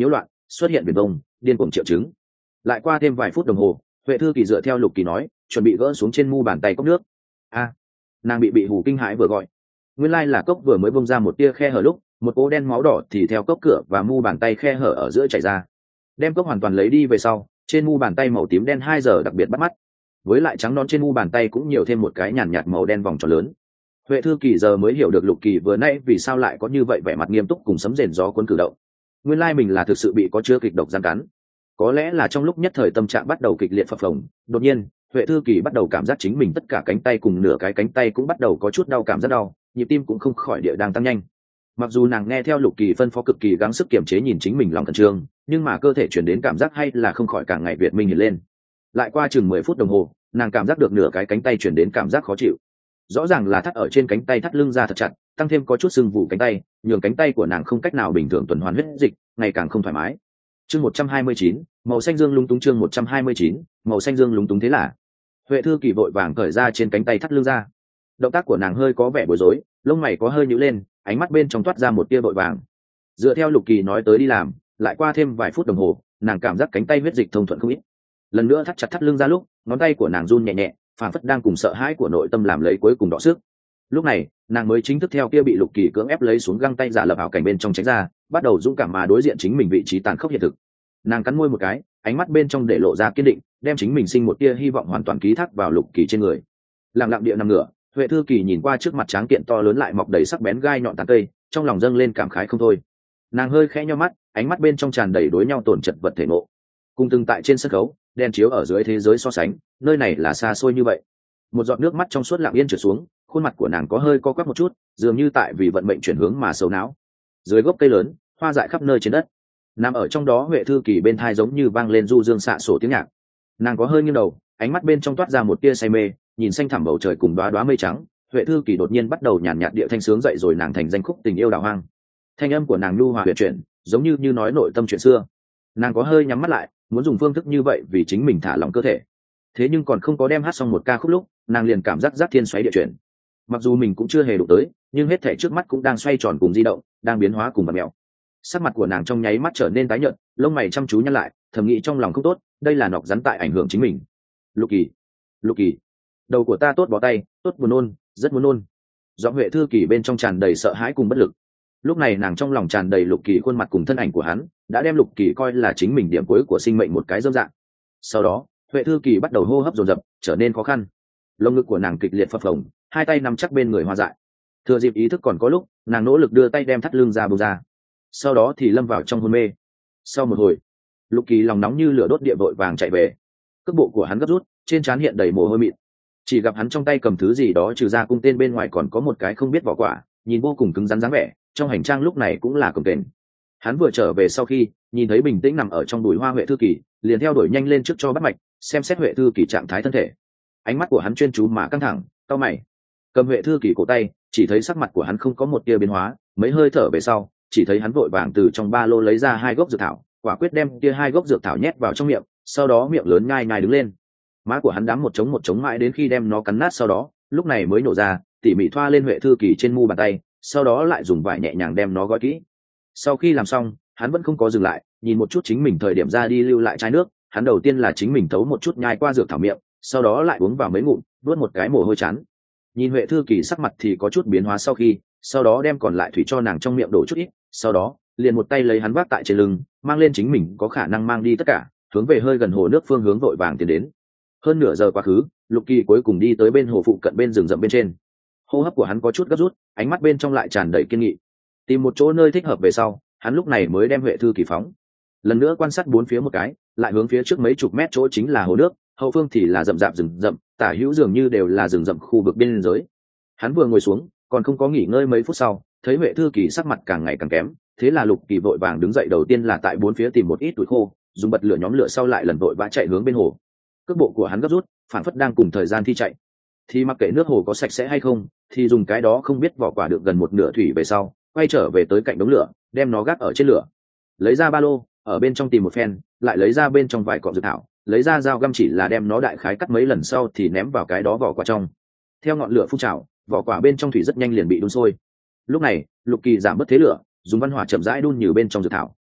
xuất hiện biển đông điên cuồng triệu chứng. Lại qua thêm vài phút đồng hồ, Huệ Thư Kỳ dựa theo Lục Kỳ nói, chuẩn bị gỡ xuống trên mu bàn tay cốc nước. A, nàng bị bị hù kinh hãi vừa gọi. Nguyên lai là cốc vừa mới bung ra một tia khe hở lúc, một cỗ đen máu đỏ thì theo cốc cửa và mu bàn tay khe hở ở giữa chảy ra. Đem cốc hoàn toàn lấy đi về sau, trên mu bàn tay màu tím đen hai giờ đặc biệt bắt mắt. Với lại trắng nón trên mu bàn tay cũng nhiều thêm một cái nhàn nhạt màu đen vòng tròn lớn. Huệ Thư Kỳ giờ mới hiểu được Lục Kỳ vừa nãy vì sao lại có như vậy vẻ mặt nghiêm túc cùng sấm rền gió cuốn cử động. Nguyên lai mình là thực sự bị có chứa kịch độc gian cắn. Có lẽ là trong lúc nhất thời tâm trạng bắt đầu kịch liệt phập phồng, đột nhiên Huệ Thư Kỳ bắt đầu cảm giác chính mình tất cả cánh tay cùng nửa cái cánh tay cũng bắt đầu có chút đau, cảm giác đau, nhịp tim cũng không khỏi địa đang tăng nhanh. Mặc dù nàng nghe theo Lục Kỳ phân phó cực kỳ gắng sức kiềm chế nhìn chính mình lòng khẩn trương, nhưng mà cơ thể chuyển đến cảm giác hay là không khỏi càng ngày việt minh hiện lên. Lại qua chừng mười phút đồng hồ, nàng cảm giác được nửa cái cánh tay chuyển đến cảm giác khó chịu. Rõ ràng là thắt ở trên cánh tay thắt lưng ra thật chặt, tăng thêm có chút sưng vụ cánh tay, nhường cánh tay của nàng không cách nào bình thường tuần hoàn huyết dịch, ngày càng không thoải mái. Chương một trăm hai mươi chín, màu xanh dương lúng túng. Chương một trăm hai mươi chín, màu xanh dương lúng túng. Thế là Huệ Thư Kỳ vội vàng cởi ra trên cánh tay thắt lưng ra. Động tác của nàng hơi có vẻ bối rối, lông mày có hơi nhíu lên, ánh mắt bên trong toát ra một tia vội vàng. Dựa theo Lục Kỳ nói tới đi làm, lại qua thêm vài phút đồng hồ, nàng cảm giác cánh tay huyết dịch thông thuận không ít. Lần nữa thắt chặt thắt lưng ra lúc, ngón tay của nàng run nhẹ nhẹ, phảng phất đang cùng sợ hãi của nội tâm làm lấy cuối cùng đọ sức. Lúc này, nàng mới chính thức theo kia bị Lục Kỳ cưỡng ép lấy xuống găng tay giả lập ảo cảnh bên trong tránh ra, bắt đầu dũng cảm mà đối diện chính mình vị trí tàn khốc hiện thực. Nàng cắn môi một cái, ánh mắt bên trong để lộ ra kiên định, đem chính mình sinh một tia hy vọng hoàn toàn ký thác vào Lục Kỳ trên người. Lặng lặng địa nằm ngửa, Huệ Thư Kỳ nhìn qua trước mặt tráng kiện to lớn lại mọc đầy sắc bén gai nhọn tán cây, trong lòng dâng lên cảm khái không thôi. Nàng hơi khẽ nhíu mắt, ánh mắt bên trong tràn đầy đối nhau tổn chật vật thể ngộ. Cùng từng tại trên sân khấu, đèn chiếu ở dưới thế giới so sánh, nơi này là xa xôi như vậy. Một giọt nước mắt trong suốt lặng yên trượt xuống, khuôn mặt của nàng có hơi co quắp một chút, dường như tại vì vận mệnh chuyển hướng mà sầu não. Dưới gốc cây lớn, hoa dại khắp nơi trên đất. Nằm ở trong đó Huệ Thư Kỳ bên thai giống như vang lên du dương xạ sổ tiếng nhạc. Nàng có hơi nghiêng đầu, ánh mắt bên trong toát ra một tia say mê, nhìn xanh thẳm bầu trời cùng đóa đóa mây trắng. Huệ Thư Kỳ đột nhiên bắt đầu nhàn nhạt địa thanh sướng dậy rồi nàng thành danh khúc tình yêu đào hoang. Thanh âm của nàng nhu hòa huyền chuyển, giống như như nói nội tâm chuyện xưa. Nàng có hơi nhắm mắt lại, muốn dùng phương thức như vậy vì chính mình thả lỏng cơ thể. Thế nhưng còn không có đem hát xong một ca khúc lúc, nàng liền cảm giác giác thiên xoáy địa chuyển. Mặc dù mình cũng chưa hề đụng tới, nhưng hết thảy trước mắt cũng đang xoay tròn cùng di động, đang biến hóa cùng bật mèo. Sắc mặt của nàng trong nháy mắt trở nên tái nhợt, lông mày chăm chú nhăn lại, thầm nghĩ trong lòng không tốt, đây là nọc rắn tại ảnh hưởng chính mình. Lục Kỳ, Lục Kỳ, đầu của ta tốt bó tay, tốt buồn nôn, rất muốn nôn. Giọng Huệ Thư Kỳ bên trong tràn đầy sợ hãi cùng bất lực. Lúc này nàng trong lòng tràn đầy Lục Kỳ khuôn mặt cùng thân ảnh của hắn, đã đem Lục Kỳ coi là chính mình điểm cuối của sinh mệnh một cái dâm dạng. Sau đó, Huệ Thư Kỳ bắt đầu hô hấp dồn dập, trở nên khó khăn. Lồng ngực của nàng kịch liệt phập phồng, hai tay nắm chắc bên người hoa dại. Thừa dịp ý thức còn có lúc, nàng nỗ lực đưa tay đem thắt lưng ra buông ra. Sau đó thì lâm vào trong hôn mê. Sau một hồi, Lục Kỳ lòng nóng như lửa đốt địa vội vàng chạy về. Cước bộ của hắn gấp rút, trên trán hiện đầy mồ hôi mịn. Chỉ gặp hắn trong tay cầm thứ gì đó trừ ra cung tên bên ngoài còn có một cái không biết vỏ quả, nhìn vô cùng cứng rắn dáng vẻ, trong hành trang lúc này cũng là cồng kềnh. Hắn vừa trở về sau khi nhìn thấy bình tĩnh nằm ở trong bụi hoa Huệ Thư Kỳ, liền theo đuổi nhanh lên trước cho bắt mạch, xem xét Huệ Thư Kỳ trạng thái thân thể. Ánh mắt của hắn chuyên chú mà căng thẳng, cau mày, cầm Huệ Thư Kỳ cổ tay, chỉ thấy sắc mặt của hắn không có một tia biến hóa, mấy hơi thở về sau, chỉ thấy hắn vội vàng từ trong ba lô lấy ra hai gốc dược thảo, quả quyết đem kia hai gốc dược thảo nhét vào trong miệng, sau đó miệng lớn nhai nhai đứng lên. Má của hắn đám một trống một trống mãi đến khi đem nó cắn nát, sau đó lúc này mới nổ ra, tỉ mỉ thoa lên Huệ Thư Kỳ trên mu bàn tay, sau đó lại dùng vải nhẹ nhàng đem nó gói kỹ. Sau khi làm xong, hắn vẫn không có dừng lại, nhìn một chút chính mình thời điểm ra đi lưu lại chai nước, hắn đầu tiên là chính mình thấu một chút nhai qua dược thảo miệng, sau đó lại uống vào mấy ngụm, nuốt một cái mồ hôi chán. Nhìn Huệ Thư Kỳ sắc mặt thì có chút biến hóa sau khi, sau đó đem còn lại thủy cho nàng trong miệng đổ chút ít, sau đó liền một tay lấy hắn vác tại trên lưng, mang lên chính mình có khả năng mang đi tất cả, hướng về hơi gần hồ nước phương hướng vội vàng tiến đến. Hơn nửa giờ quá khứ, Lục Kỳ cuối cùng đi tới bên hồ phụ cận bên rừng rậm bên trên. Hô hấp của hắn có chút gấp rút, ánh mắt bên trong lại tràn đầy kiên nghị. Tìm một chỗ nơi thích hợp về sau, hắn lúc này mới đem Huệ Thư Kỳ phóng. Lần nữa quan sát bốn phía một cái, lại hướng phía trước mấy chục mét chỗ chính là hồ nước, hậu phương thì là rậm rạp rừng rậm, tả hữu dường như đều là rừng rậm khu vực biên giới. Hắn vừa ngồi xuống, còn không có nghỉ ngơi mấy phút sau, thấy Huệ Thư Kỳ sắc mặt càng ngày càng kém, thế là Lục Kỳ vội vàng đứng dậy, đầu tiên là tại bốn phía tìm một ít tuổi khô, dùng bật lửa nhóm lửa, sau lại lần vội vã chạy hướng bên hồ. Cước bộ của hắn gấp rút, phản phất đang cùng thời gian thi chạy. Thì mặc kệ nước hồ có sạch sẽ hay không, thì dùng cái đó không biết vỏ quả được gần một nửa thủy về sau, quay trở về tới cạnh đống lửa, đem nó gác ở trên lửa. Lấy ra ba lô, ở bên trong tìm một phen, lại lấy ra bên trong vài cọng dược thảo, lấy ra dao găm chỉ là đem nó đại khái cắt mấy lần sau thì ném vào cái đó vỏ quả trong. Theo ngọn lửa phun trào, vỏ quả bên trong thủy rất nhanh liền bị đun sôi. Lúc này, Lục Kỳ giảm bớt thế lửa, dùng văn hỏa chậm rãi đun nhừ bên trong dược thảo.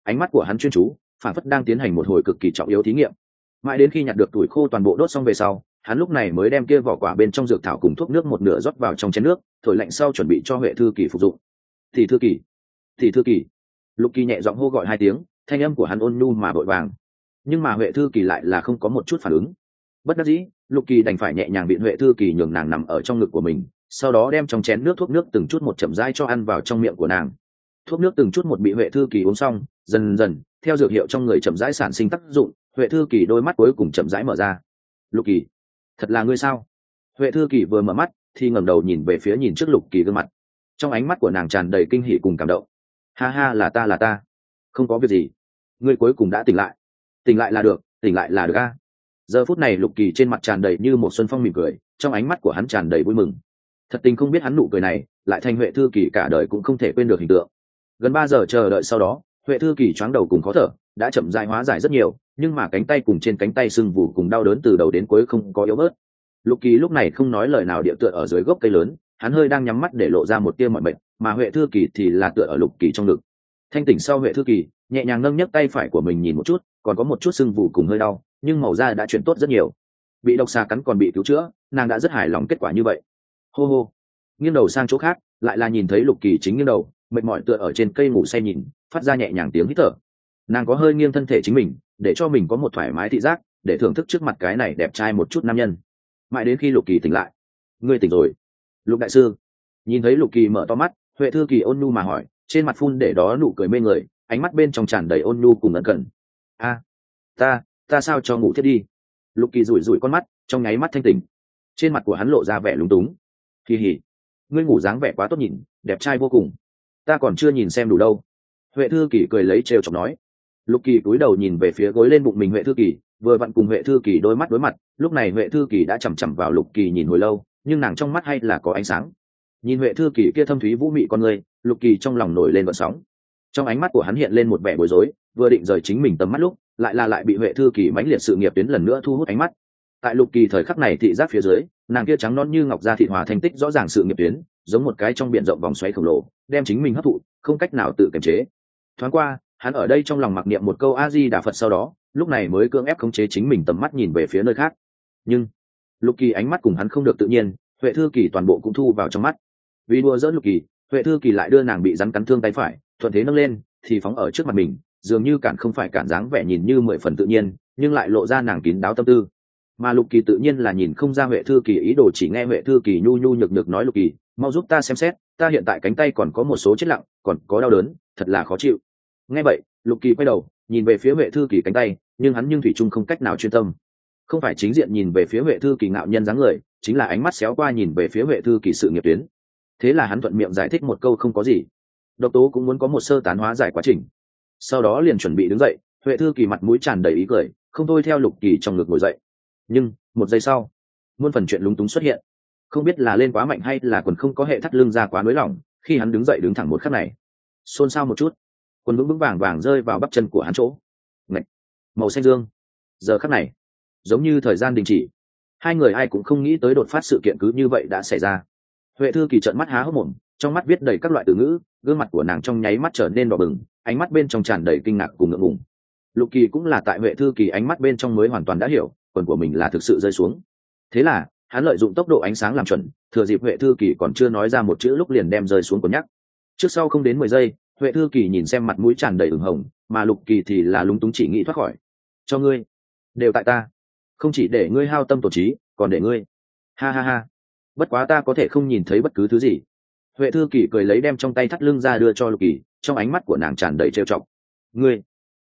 ánh mắt của hắn chuyên chú, phản phất đang tiến hành một hồi cực kỳ trọng yếu thí nghiệm. Mãi đến khi nhặt được tuổi khô toàn bộ đốt xong về sau, hắn lúc này mới đem kia vỏ quả bên trong dược thảo cùng thuốc nước một nửa rót vào trong chén nước, thổi lạnh sau chuẩn bị cho Huệ Thư Kỳ phục dụng. Thì Thư Kỳ, thì Thư Kỳ. Lục Kỳ nhẹ giọng hô gọi hai tiếng, thanh âm của hắn ôn nhu mà vội vàng. Nhưng mà Huệ Thư Kỳ lại là không có một chút phản ứng. Bất đắc dĩ, Lục Kỳ đành phải nhẹ nhàng biện Huệ Thư Kỳ nhường nàng nằm ở trong ngực của mình, sau đó đem trong chén nước thuốc nước từng chút một chậm rãi cho ăn vào trong miệng của nàng. Thuốc nước từng chút một bị Huệ Thư Kỳ uống xong, dần dần theo dược hiệu trong người chậm rãi sản sinh tác dụng, Huệ Thư Kỳ đôi mắt cuối cùng chậm rãi mở ra. Lục Kỳ, thật là ngươi sao? Huệ Thư Kỳ vừa mở mắt thì ngẩng đầu nhìn về phía nhìn trước Lục Kỳ gương mặt, trong ánh mắt của nàng tràn đầy kinh hỉ cùng cảm động. Ha ha, là ta là ta, không có việc gì, ngươi cuối cùng đã tỉnh lại. Tỉnh lại là được, tỉnh lại là được a. Giờ phút này Lục Kỳ trên mặt tràn đầy như một xuân phong mỉm cười, trong ánh mắt của hắn tràn đầy vui mừng. Thật tình không biết hắn nụ cười này lại thành Huệ Thư Kỳ cả đời cũng không thể quên được hình tượng. Gần ba giờ chờ đợi sau đó, Huệ Thư Kỳ choáng đầu cùng khó thở đã chậm rãi hóa giải rất nhiều, nhưng mà cánh tay cùng trên cánh tay sưng vù cùng đau đớn từ đầu đến cuối không có yếu bớt. Lục Kỳ lúc này không nói lời nào, địa tựa ở dưới gốc cây lớn, hắn hơi đang nhắm mắt để lộ ra một tia mỏi mệt, mà Huệ Thư Kỳ thì là tựa ở Lục Kỳ trong ngực. Thanh tỉnh sau, Huệ Thư Kỳ nhẹ nhàng nâng nhấc tay phải của mình nhìn một chút, còn có một chút sưng vù cùng hơi đau, nhưng màu da đã chuyển tốt rất nhiều. Bị độc xà cắn còn bị cứu chữa, nàng đã rất hài lòng kết quả như vậy. Hô hô, nghiêng đầu sang chỗ khác, lại là nhìn thấy Lục Kỳ chính nghiêng đầu, mệt mỏi tựa ở trên cây ngủ say nhìn, phát ra nhẹ nhàng tiếng hít thở. Nàng có hơi nghiêng thân thể chính mình, để cho mình có một thoải mái thị giác, để thưởng thức trước mặt cái này đẹp trai một chút nam nhân. Mãi đến khi Lục Kỳ tỉnh lại. Ngươi tỉnh rồi, Lục đại sư. Nhìn thấy Lục Kỳ mở to mắt, Huệ Thư Kỳ ôn nhu mà hỏi, trên mặt phun để đó nụ cười mê người, ánh mắt bên trong tràn đầy ôn nhu cùng ẩn cẩn. A, ta ta sao cho ngủ thiết đi? Lục Kỳ rủi rủi con mắt, trong nháy mắt thanh tỉnh. Trên mặt của hắn lộ ra vẻ lúng túng. Kỳ hỉ, ngươi ngủ dáng vẻ quá tốt nhìn, đẹp trai vô cùng, ta còn chưa nhìn xem đủ đâu. Huệ Thư Kỳ cười lấy trêu chọc nói. Lục Kỳ cúi đầu nhìn về phía gối lên bụng mình Huệ Thư Kỳ, vừa vặn cùng Huệ Thư Kỳ đôi mắt đối mặt, lúc này Huệ Thư Kỳ đã chằm chằm vào Lục Kỳ nhìn hồi lâu, nhưng nàng trong mắt hay là có ánh sáng. Nhìn Huệ Thư Kỳ kia thâm thúy vũ mị con người, Lục Kỳ trong lòng nổi lên gợn sóng. Trong ánh mắt của hắn hiện lên một vẻ bối rối, vừa định rời chính mình tầm mắt lúc, lại là lại bị Huệ Thư Kỳ mãnh liệt sự nghiệp tuyến lần nữa thu hút ánh mắt. Tại Lục Kỳ thời khắc này thị giác phía dưới, nàng kia trắng nõn như ngọc da thịt hòa thành tích rõ ràng sự nghiệp tuyến, giống một cái trong biển rộng vòng xoáy khổng lồ, đem chính mình hấp thụ, không cách nào tự kiềm chế. Thoáng qua, hắn ở đây trong lòng mặc niệm một câu A Di Đà Phật, sau đó, lúc này mới cưỡng ép khống chế chính mình tầm mắt nhìn về phía nơi khác. Nhưng, Lục Kỳ ánh mắt cùng hắn không được tự nhiên, Huệ Thư Kỳ toàn bộ cũng thu vào trong mắt. Vì đùa giỡn Lục Kỳ, Huệ Thư Kỳ lại đưa nàng bị rắn cắn thương tay phải, thuận thế nâng lên, thì phóng ở trước mặt mình, dường như cản không phải cản, dáng vẻ nhìn như mười phần tự nhiên, nhưng lại lộ ra nàng kín đáo tâm tư. Mà Lục Kỳ tự nhiên là nhìn không ra Huệ Thư Kỳ ý đồ, chỉ nghe Huệ Thư Kỳ nhu nhu nhược nhược nói, Lục Kỳ, mau giúp ta xem xét, ta hiện tại cánh tay còn có một số chết lặng, còn có đau đớn, thật là khó chịu. Nghe vậy, Lục Kỳ quay đầu nhìn về phía Huệ Thư Kỳ cánh tay, nhưng hắn nhưng thủy chung không cách nào chuyên tâm, không phải chính diện nhìn về phía Huệ Thư Kỳ ngạo nhân dáng người, chính là ánh mắt xéo qua nhìn về phía Huệ Thư Kỳ sự nghiệp tuyến. Thế là hắn thuận miệng giải thích một câu không có gì, độc tố cũng muốn có một sơ tán hóa giải quá trình. Sau đó liền chuẩn bị đứng dậy, Huệ Thư Kỳ mặt mũi tràn đầy ý cười, không thôi theo Lục Kỳ trong ngực ngồi dậy. Nhưng một giây sau, muôn phần chuyện lúng túng xuất hiện. Không biết là lên quá mạnh hay là quần không có hệ thắt lưng ra quá nới lỏng, khi hắn đứng dậy đứng thẳng một khắc này, xôn xao một chút, quần vững vững vàng vàng rơi vào bắp chân của hắn chỗ. Ngạch, màu xanh dương. Giờ khắc này, giống như thời gian đình chỉ. Hai người ai cũng không nghĩ tới đột phát sự kiện cứ như vậy đã xảy ra. Huệ Thư Kỳ trợn mắt há hốc mồm, trong mắt viết đầy các loại từ ngữ, gương mặt của nàng trong nháy mắt trở nên đỏ bừng, ánh mắt bên trong tràn đầy kinh ngạc cùng ngượng ngùng. Lục Kỳ cũng là tại Huệ Thư Kỳ ánh mắt bên trong mới hoàn toàn đã hiểu, quần của mình là thực sự rơi xuống. Thế là, hắn lợi dụng tốc độ ánh sáng làm chuẩn, thừa dịp Huệ Thư Kỳ còn chưa nói ra một chữ lúc liền đem rơi xuống quần nhắc. Trước sau không đến mười giây, Huệ Thư Kỳ nhìn xem mặt mũi tràn đầy ửng hồng, mà Lục Kỳ thì là lúng túng chỉ nghĩ thoát khỏi. Cho ngươi, đều tại ta, không chỉ để ngươi hao tâm tổn trí, còn để ngươi. Ha ha ha. Bất quá ta có thể không nhìn thấy bất cứ thứ gì. Huệ Thư Kỳ cười lấy đem trong tay thắt lưng ra đưa cho Lục Kỳ, trong ánh mắt của nàng tràn đầy trêu chọc. Ngươi.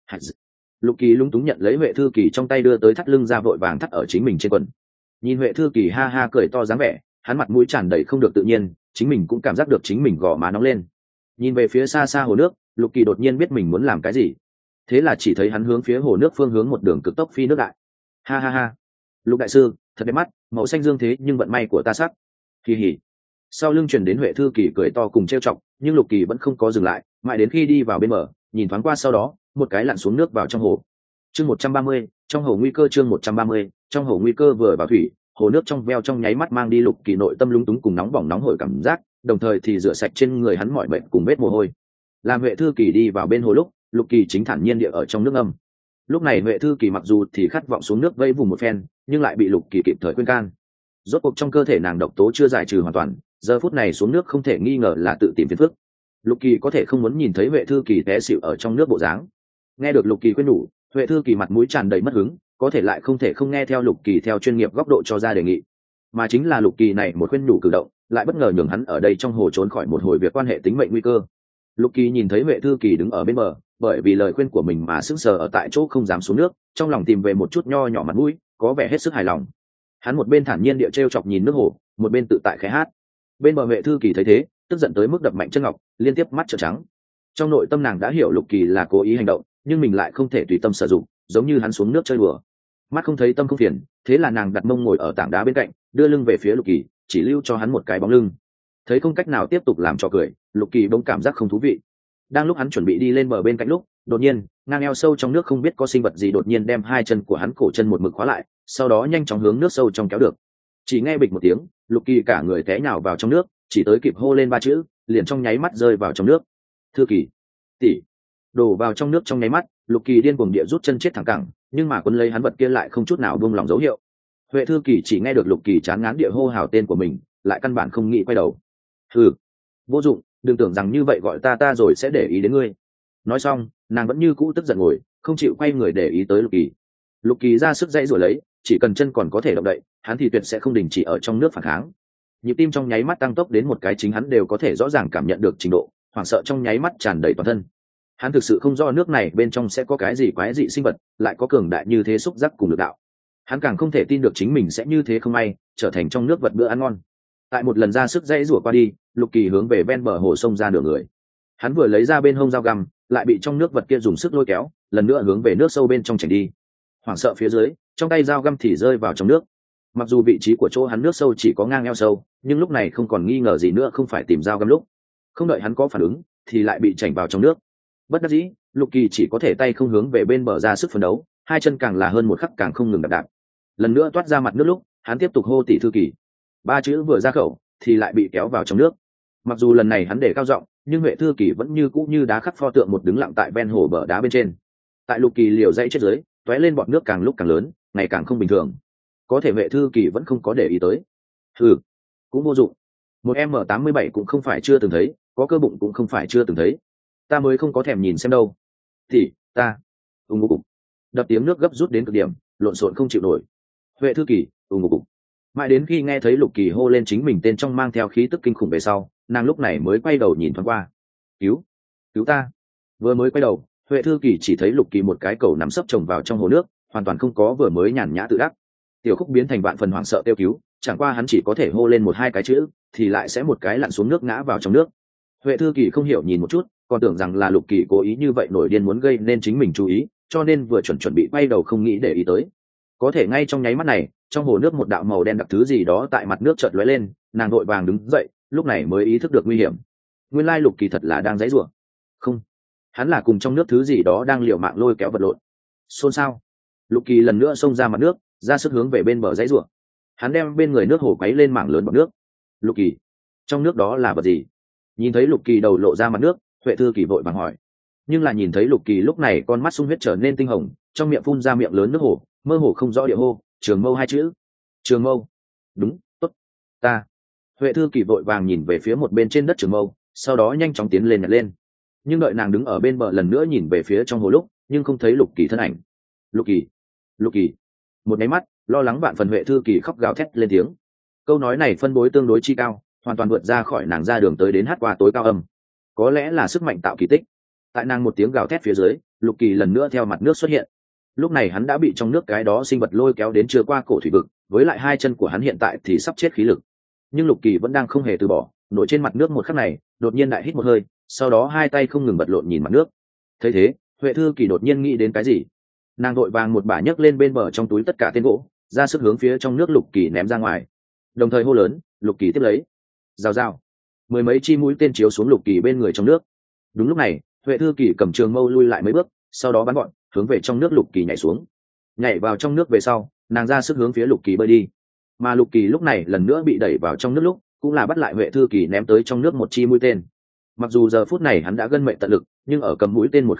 Lục Kỳ lúng túng nhận lấy Huệ Thư Kỳ trong tay đưa tới thắt lưng ra, vội vàng thắt ở chính mình trên quần. Nhìn Huệ Thư Kỳ ha ha cười to dáng vẻ, hắn mặt mũi tràn đầy không được tự nhiên, chính mình cũng cảm giác được chính mình gò má nóng lên. Nhìn về phía xa xa hồ nước, Lục Kỳ đột nhiên biết mình muốn làm cái gì. Thế là chỉ thấy hắn hướng phía hồ nước phương hướng một đường cực tốc phi nước đại. Ha ha ha. Lục đại sư, thật đẹp mắt, màu xanh dương thế nhưng vận may của ta sắc. Kỳ hỉ. Sau lưng truyền đến Huệ Thư Kỳ cười to cùng trêu chọc, nhưng Lục Kỳ vẫn không có dừng lại, mãi đến khi đi vào bên bờ, nhìn thoáng qua sau đó, một cái lặn xuống nước vào trong hồ. Chương một trăm ba mươi, trong hồ nguy cơ. Chương một trăm ba mươi, trong hồ nguy cơ. Vừa vào thủy, hồ nước trong veo trong nháy mắt mang đi Lục Kỳ nội tâm lúng túng cùng nóng bỏng nóng hổi cảm giác, đồng thời thì rửa sạch trên người hắn mọi mệt cùng vết mồ hôi. Làm Huệ Thư Kỳ đi vào bên hồ lúc, Lục Kỳ chính thản nhiên địa ở trong nước ngâm. Lúc này Huệ Thư Kỳ mặc dù thì khát vọng xuống nước vây vùng một phen, nhưng lại bị Lục Kỳ kịp thời khuyên can. Rốt cuộc trong cơ thể nàng độc tố chưa giải trừ hoàn toàn, giờ phút này xuống nước không thể nghi ngờ là tự tìm phiền phức. Lục Kỳ có thể không muốn nhìn thấy Huệ Thư Kỳ té xỉu ở trong nước bộ dáng. Nghe được Lục Kỳ khuyên nhủ, Huệ Thư Kỳ mặt mũi tràn đầy mất hứng, có thể lại không thể không nghe theo Lục Kỳ theo chuyên nghiệp góc độ cho ra đề nghị. Mà chính là Lục Kỳ này một khuyên nhủ cử động, lại bất ngờ nhường hắn ở đây trong hồ trốn khỏi một hồi việc quan hệ tính mệnh nguy cơ. Lục Kỳ nhìn thấy Huệ Thư Kỳ đứng ở bên bờ, bởi vì lời khuyên của mình mà sững sờ ở tại chỗ không dám xuống nước, trong lòng tìm về một chút nho nhỏ mặt mũi, có vẻ hết sức hài lòng. Hắn một bên thản nhiên địa trêu chọc nhìn nước hồ, một bên tự tại khẽ hát. Bên bờ Huệ Thư Kỳ thấy thế, tức giận tới mức đập mạnh chân ngọc, liên tiếp mắt trợn trắng. Trong nội tâm nàng đã hiểu Lục Kỳ là cố ý hành động, nhưng mình lại không thể tùy tâm sử dụng, giống như hắn xuống nước chơi đùa. Mắt không thấy tâm không phiền, thế là nàng đặt mông ngồi ở tảng đá bên cạnh, đưa lưng về phía Lục Kỳ, chỉ lưu cho hắn một cái bóng lưng. Thấy không cách nào tiếp tục làm trò cười, Lục Kỳ bỗng cảm giác không thú vị. Đang lúc hắn chuẩn bị đi lên bờ bên cạnh lúc, đột nhiên, ngang eo sâu trong nước không biết có sinh vật gì đột nhiên đem hai chân của hắn cổ chân một mực khóa lại, sau đó nhanh chóng hướng nước sâu trong kéo được. Chỉ nghe bịch một tiếng, Lục Kỳ cả người té nhào vào trong nước, chỉ tới kịp hô lên ba chữ, liền trong nháy mắt rơi vào trong nước. Thư Kỳ, tỷ. Đổ vào trong nước trong nháy mắt, Lục Kỳ điên cuồng địa rút chân chết thẳng cẳng, nhưng mà quấn lấy hắn vật kia lại không chút nào buông lỏng dấu hiệu. Huệ Thư Kỳ chỉ nghe được Lục Kỳ chán ngán địa hô hào tên của mình, lại căn bản không nghĩ quay đầu. Hừ, vô dụng, đừng tưởng rằng như vậy gọi ta ta rồi sẽ để ý đến ngươi. Nói xong, nàng vẫn như cũ tức giận ngồi, không chịu quay người để ý tới Lục Kỳ. Lục Kỳ ra sức dãy rồi lấy, chỉ cần chân còn có thể động đậy, hắn thì tuyệt sẽ không đình chỉ ở trong nước phản kháng. Nhịp tim trong nháy mắt tăng tốc đến một cái chính hắn đều có thể rõ ràng cảm nhận được trình độ, hoảng sợ trong nháy mắt tràn đầy toàn thân. Hắn thực sự không rõ nước này bên trong sẽ có cái gì quái dị sinh vật, lại có cường đại như thế xúc giác cùng lực đạo. Hắn càng không thể tin được chính mình sẽ như thế không may trở thành trong nước vật bữa ăn ngon. Tại một lần ra sức dãy rủa qua đi, Lục Kỳ hướng về ven bờ hồ sông ra nửa người. Hắn vừa lấy ra bên hông dao găm, lại bị trong nước vật kia dùng sức lôi kéo, lần nữa hướng về nước sâu bên trong chảy đi. Hoảng sợ phía dưới, trong tay dao găm thì rơi vào trong nước. Mặc dù vị trí của chỗ hắn nước sâu chỉ có ngang eo sâu, nhưng lúc này không còn nghi ngờ gì nữa không phải tìm dao găm lúc. Không đợi hắn có phản ứng, thì lại bị chảy vào trong nước. Bất đắc dĩ, Lục Kỳ chỉ có thể tay không hướng về bên bờ ra sức phấn đấu, hai chân càng là hơn một khắc càng không ngừng đạp đạp. Lần nữa toát ra mặt nước lúc, hắn tiếp tục hô tỷ Thư Kỳ. Ba chữ vừa ra khẩu, thì lại bị kéo vào trong nước. Mặc dù lần này hắn để cao giọng, nhưng Huệ Thư Kỳ vẫn như cũ như đá khắc pho tượng một đứng lặng tại ven hồ bờ đá bên trên. Tại Lục Kỳ liều dãy chết dưới, tóe lên bọt nước càng lúc càng lớn, ngày càng không bình thường. Có thể Huệ Thư Kỳ vẫn không có để ý tới. Ừ, cũng vô dụng. Một em em tám mươi bảy cũng không phải chưa từng thấy, có cơ bụng cũng không phải chưa từng thấy. Ta mới không có thèm nhìn xem đâu. Thì ta, ung ngô cục. Đập tiếng nước gấp rút đến cực điểm, lộn xộn không chịu nổi. Huệ Thư Kỳ, ung ngô cục. Mãi đến khi nghe thấy Lục Kỳ hô lên chính mình tên trong mang theo khí tức kinh khủng về sau, nàng lúc này mới quay đầu nhìn thoáng qua. Cứu, cứu ta. Vừa mới quay đầu, Huệ Thư Kỳ chỉ thấy Lục Kỳ một cái cầu nắm sấp chồng vào trong hồ nước, hoàn toàn không có vừa mới nhàn nhã tự đắc. Tiểu Khúc biến thành vạn phần hoảng sợ kêu cứu, chẳng qua hắn chỉ có thể hô lên một hai cái chữ, thì lại sẽ một cái lặn xuống nước ngã vào trong nước. Huệ Thư Kỳ không hiểu nhìn một chút, còn tưởng rằng là Lục Kỳ cố ý như vậy nổi điên muốn gây nên chính mình chú ý, cho nên vừa chuẩn chuẩn bị quay đầu không nghĩ để ý tới. Có thể ngay trong nháy mắt này, trong hồ nước một đạo màu đen đặc thứ gì đó tại mặt nước chợt lóe lên, nàng vội vàng đứng dậy, lúc này mới ý thức được nguy hiểm. Nguyên lai Lục Kỳ thật là đang giãy giụa. Không, hắn là cùng trong nước thứ gì đó đang liều mạng lôi kéo vật lộn. Xôn xao. Lục Kỳ lần nữa xông ra mặt nước, ra sức hướng về bên bờ giãy giụa. Hắn đem bên người nước hồ quấy lên mảng lớn bọt nước. Lục Kỳ, trong nước đó là vật gì? Nhìn thấy Lục Kỳ đầu lộ ra mặt nước, Huệ Thư Kỳ vội vàng hỏi. Nhưng là nhìn thấy Lục Kỳ lúc này con mắt sung huyết trở nên tinh hồng, trong miệng phun ra miệng lớn nước hồ, mơ hồ không rõ địa hô, Trường Mâu hai chữ. Trường Mâu. Đúng, tốt. Ta. Huệ Thư Kỳ vội vàng nhìn về phía một bên trên đất Trường Mâu, sau đó nhanh chóng tiến lên nhặt lên. Nhưng đợi nàng đứng ở bên bờ lần nữa nhìn về phía trong hồ lúc, nhưng không thấy Lục Kỳ thân ảnh. Lục Kỳ, Lục Kỳ. Một cái mắt, lo lắng vạn phần Huệ Thư Kỳ khóc gào thét lên tiếng. Câu nói này phân bối tương đối chi cao, hoàn toàn vượt ra khỏi nàng ra đường tới đến hát qua tối cao âm. Có lẽ là sức mạnh tạo kỳ tích. Tại nàng một tiếng gào thét phía dưới, Lục Kỳ lần nữa theo mặt nước xuất hiện. Lúc này hắn đã bị trong nước cái đó sinh vật lôi kéo đến chưa qua cổ thủy vực, với lại hai chân của hắn hiện tại thì sắp chết khí lực. Nhưng Lục Kỳ vẫn đang không hề từ bỏ, nổi trên mặt nước một khắc này, đột nhiên đại hít một hơi, sau đó hai tay không ngừng bật lộn nhìn mặt nước. Thấy thế, Huệ Thư Kỳ đột nhiên nghĩ đến cái gì, nàng vội vàng một bả nhấc lên bên bờ trong túi tất cả tên gỗ, ra sức hướng phía trong nước Lục Kỳ ném ra ngoài, đồng thời hô lớn, Lục Kỳ tiếp lấy. Rào rào, mười mấy chi mũi tên chiếu xuống Lục Kỳ bên người trong nước. Đúng lúc này, Huệ Thư Kỳ cầm trường mâu lui lại mấy bước, sau đó bắn gọn, hướng về trong nước Lục Kỳ nhảy xuống. Nhảy vào trong nước về sau, nàng ra sức hướng phía Lục Kỳ bơi đi. Mà Lục Kỳ lúc này lần nữa bị đẩy vào trong nước lúc, cũng là bắt lại Huệ Thư Kỳ ném tới trong nước một chi mũi tên. Mặc dù giờ phút này hắn đã gân mệnh tận lực, nhưng ở cầm mũi tên một khắc này,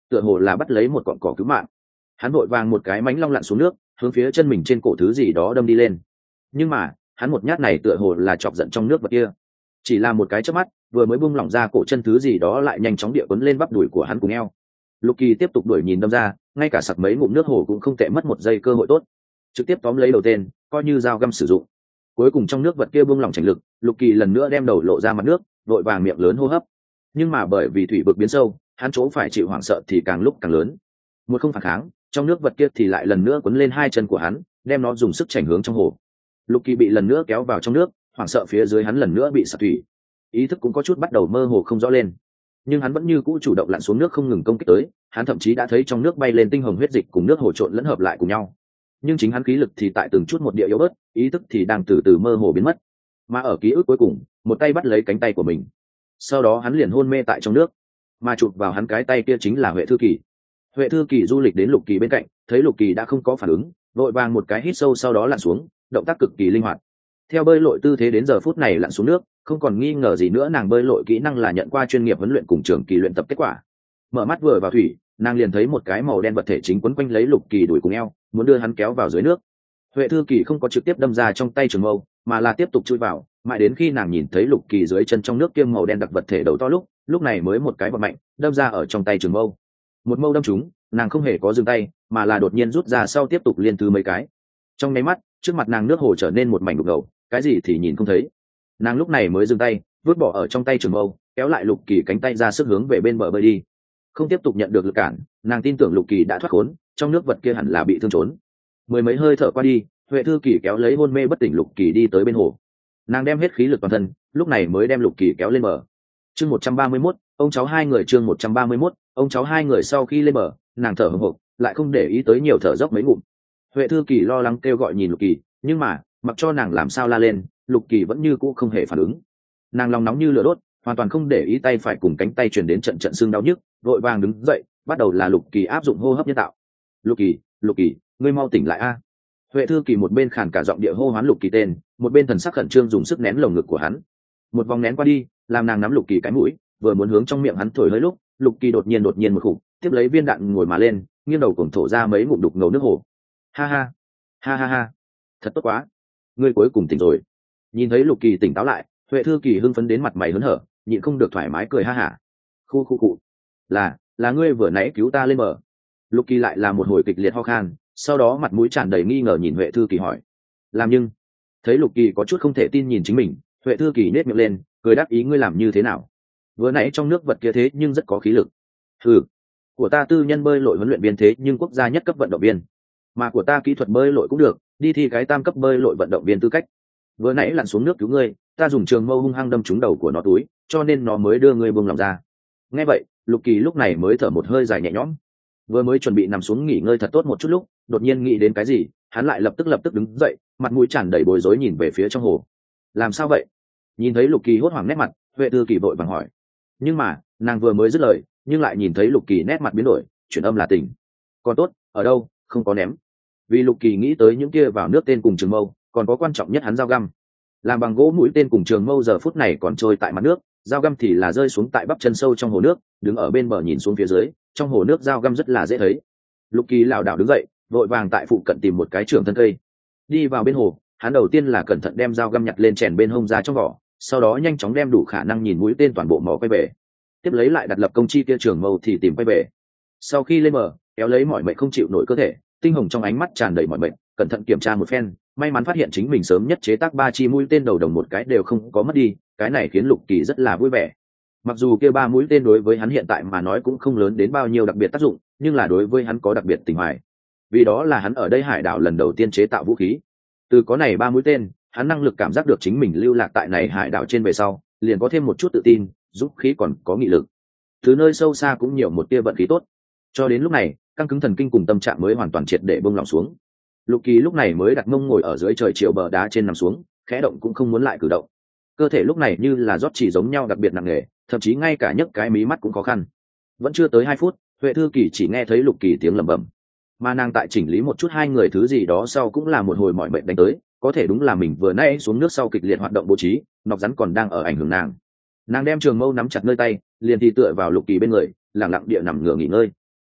tựa hồ là bắt lấy một cọn cỏ cứu mạng. Hắn vội vàng một cái mánh long lặn xuống nước, hướng phía chân mình trên cổ thứ gì đó đâm đi lên. Nhưng mà hắn một nhát này tựa hồ là chọc giận trong nước vật kia, chỉ là một cái chớp mắt, vừa mới bung lỏng ra cổ chân thứ gì đó lại nhanh chóng địa quấn lên bắp đùi của hắn cùng eo. Lục Kỳ tiếp tục đuổi nhìn đâm ra, ngay cả sặc mấy ngụm nước hồ cũng không tệ, mất một giây cơ hội tốt, trực tiếp tóm lấy đầu tên, coi như dao găm sử dụng. Cuối cùng trong nước vật kia buông lỏng chỉnh lực, Lục Kỳ lần nữa đem đầu lộ ra mặt nước, vội vàng miệng lớn hô hấp. Nhưng mà bởi vì thủy vực biến sâu, hắn chỗ phải chịu hoảng sợ thì càng lúc càng lớn. Một không phản kháng, trong nước vật kia thì lại lần nữa quấn lên hai chân của hắn, đem nó dùng sức chảnh hướng trong hồ. Lục Kỳ bị lần nữa kéo vào trong nước, hoảng sợ phía dưới hắn lần nữa bị sặc thủy, ý thức cũng có chút bắt đầu mơ hồ không rõ lên. Nhưng hắn vẫn như cũ chủ động lặn xuống nước không ngừng công kích tới, hắn thậm chí đã thấy trong nước bay lên tinh hồng huyết dịch cùng nước hồ trộn lẫn hợp lại cùng nhau. Nhưng chính hắn khí lực thì tại từng chút một địa yếu bớt, ý thức thì đang từ từ mơ hồ biến mất. Mà ở ký ức cuối cùng, một tay bắt lấy cánh tay của mình, sau đó hắn liền hôn mê tại trong nước. Mà chụp vào hắn cái tay kia chính là Huệ Thư Kỳ. Huệ Thư Kỳ du lịch đến Lục Kỳ bên cạnh, thấy Lục Kỳ đã không có phản ứng, vội vàng một cái hít sâu sau đó lặn xuống, động tác cực kỳ linh hoạt. Theo bơi lội tư thế đến giờ phút này lặn xuống nước, không còn nghi ngờ gì nữa, nàng bơi lội kỹ năng là nhận qua chuyên nghiệp huấn luyện cùng trường kỳ luyện tập kết quả. Mở mắt vừa vào thủy, nàng liền thấy một cái màu đen vật thể chính quấn quanh lấy Lục Kỳ đuổi cùng eo, muốn đưa hắn kéo vào dưới nước. Huệ Thư Kỳ không có trực tiếp đâm ra trong tay trường mâu, mà là tiếp tục chui vào, mãi đến khi nàng nhìn thấy Lục Kỳ dưới chân trong nước kiêm màu đen đặc vật thể đầu to lúc, lúc này mới một cái bật mạnh, đâm ra ở trong tay trường mâu. Một mâu đâm trúng, nàng không hề có dừng tay, mà là đột nhiên rút ra sau tiếp tục liên thứ mấy cái. Trong nháy mắt, trước mặt nàng nước hồ trở nên một mảnh đục ngầu, cái gì thì nhìn không thấy. Nàng lúc này mới dừng tay, vứt bỏ ở trong tay trường mâu, kéo lại Lục Kỳ cánh tay ra sức hướng về bên bờ bơi đi. Không tiếp tục nhận được lực cản, nàng tin tưởng Lục Kỳ đã thoát khốn, trong nước vật kia hẳn là bị thương trốn. Mười mấy hơi thở qua đi, Huệ Thư Kỳ kéo lấy hôn mê bất tỉnh Lục Kỳ đi tới bên hồ. Nàng đem hết khí lực toàn thân, lúc này mới đem Lục Kỳ kéo lên bờ. Chương một trăm ba mươi mốt, ông cháu hai người. Chương một trăm ba mươi mốt, ông cháu hai người. Sau khi lên bờ, nàng thở hổn hển, lại không để ý tới nhiều, thở dốc mấy ngụm. Huệ Thư Kỳ lo lắng kêu gọi nhìn Lục Kỳ, nhưng mà mặc cho nàng làm sao la lên, Lục Kỳ vẫn như cũ không hề phản ứng. Nàng lòng nóng như lửa đốt, hoàn toàn không để ý tay phải cùng cánh tay truyền đến trận trận xương đau nhức, vội vàng đứng dậy, bắt đầu là Lục Kỳ áp dụng hô hấp nhân tạo. Lục Kỳ, Lục Kỳ, ngươi mau tỉnh lại a! Huệ Thư Kỳ một bên khàn cả giọng địa hô hoán Lục Kỳ tên, một bên thần sắc khẩn trương dùng sức nén lồng ngực của hắn. Một vòng nén qua đi, làm nàng nắm Lục Kỳ cái mũi, vừa muốn hướng trong miệng hắn thổi hơi lúc, Lục Kỳ đột nhiên đột nhiên một khủng, tiếp lấy viên đạn ngồi mà lên, nghiêng đầu cuồng thổ ra mấy ngụm đục ngầu nước hồ. Ha ha, ha ha ha, thật tốt quá, ngươi cuối cùng tỉnh rồi. Nhìn thấy Lục Kỳ tỉnh táo lại, Huệ Thư Kỳ hưng phấn đến mặt mày hớn hở, nhịn không được thoải mái cười ha hả. Khu khu cụ, là là ngươi vừa nãy cứu ta lên bờ. Lục Kỳ lại là một hồi kịch liệt ho khan, sau đó mặt mũi tràn đầy nghi ngờ nhìn Huệ Thư Kỳ hỏi, làm nhưng thấy Lục Kỳ có chút không thể tin nhìn chính mình, Huệ Thư Kỳ nết miệng lên, cười đáp ý, ngươi làm như thế nào? Vừa nãy trong nước vật kia thế nhưng rất có khí lực. Ừ, của ta tư nhân bơi lội huấn luyện viên thế nhưng quốc gia nhất cấp vận động viên, mà của ta kỹ thuật bơi lội cũng được, đi thi cái tam cấp bơi lội vận động viên tư cách. Vừa nãy lặn xuống nước cứu ngươi, ta dùng trường mâu hung hăng đâm trúng đầu của nó túi, cho nên nó mới đưa ngươi buông lòng ra. Nghe vậy, Lục Kỳ lúc này mới thở một hơi dài nhẹ nhõm. Vừa mới chuẩn bị nằm xuống nghỉ ngơi thật tốt một chút lúc, đột nhiên nghĩ đến cái gì, hắn lại lập tức lập tức đứng dậy, mặt mũi tràn đầy bối rối nhìn về phía trong hồ. Làm sao vậy? Nhìn thấy Lục Kỳ hốt hoảng nét mặt, Huệ Thư Kỳ vội vàng hỏi. Nhưng mà nàng vừa mới dứt lời, nhưng lại nhìn thấy Lục Kỳ nét mặt biến đổi, chuyển âm là tỉnh. Còn tốt, ở đâu, không có ném. Vì Lục Kỳ nghĩ tới những kia vào nước tên cùng trường mâu, còn có quan trọng nhất hắn dao găm. Làm bằng gỗ mũi tên cùng trường mâu giờ phút này còn trôi tại mặt nước, dao găm thì là rơi xuống tại bắp chân sâu trong hồ nước, đứng ở bên bờ nhìn xuống phía dưới, trong hồ nước dao găm rất là dễ thấy. Lục Kỳ lảo đảo đứng dậy, vội vàng tại phụ cận tìm một cái trường thân cây, đi vào bên hồ. Hắn đầu tiên là cẩn thận đem dao găm nhặt lên chèn bên hông ra trong vỏ, sau đó nhanh chóng đem đủ khả năng nhìn mũi tên toàn bộ mỏ quay về, tiếp lấy lại đặt lập công chi kia trường mâu thì tìm quay về. Sau khi lên bờ, kéo lấy mỏi mệt không chịu nổi cơ thể, tinh hồng trong ánh mắt tràn đầy mỏi mệt, cẩn thận kiểm tra một phen, may mắn phát hiện chính mình sớm nhất chế tác ba chi mũi tên đầu đồng một cái đều không có mất đi, cái này khiến Lục Kỳ rất là vui vẻ. Mặc dù kia ba mũi tên đối với hắn hiện tại mà nói cũng không lớn đến bao nhiêu đặc biệt tác dụng, nhưng là đối với hắn có đặc biệt tình hoài, vì đó là hắn ở đây hải đảo lần đầu tiên chế tạo vũ khí. Từ có này ba mũi tên, hắn năng lực cảm giác được chính mình lưu lạc tại này hải đảo trên về sau, liền có thêm một chút tự tin, giúp khí còn có nghị lực. Từ nơi sâu xa cũng nhiều một tia vận khí tốt. Cho đến lúc này, căng cứng thần kinh cùng tâm trạng mới hoàn toàn triệt để bông lòng xuống. Lục Kỳ lúc này mới đặt mông ngồi ở dưới trời chiều bờ đá trên nằm xuống, khẽ động cũng không muốn lại cử động. Cơ thể lúc này như là rót chỉ giống nhau đặc biệt nặng nề, thậm chí ngay cả nhấc cái mí mắt cũng khó khăn. Vẫn chưa tới hai phút, Huệ Thư Kỳ chỉ nghe thấy Lục Kỳ tiếng lẩm bẩm. Mà nàng tại chỉnh lý một chút hai người thứ gì đó sau cũng là một hồi mỏi mệt đánh tới, có thể đúng là mình vừa nãy xuống nước sau kịch liệt hoạt động bố trí, nọc rắn còn đang ở ảnh hưởng nàng. Nàng đem trường mâu nắm chặt nơi tay, liền thì tựa vào Lục Kỳ bên người, lặng lặng địa nằm ngửa nghỉ ngơi.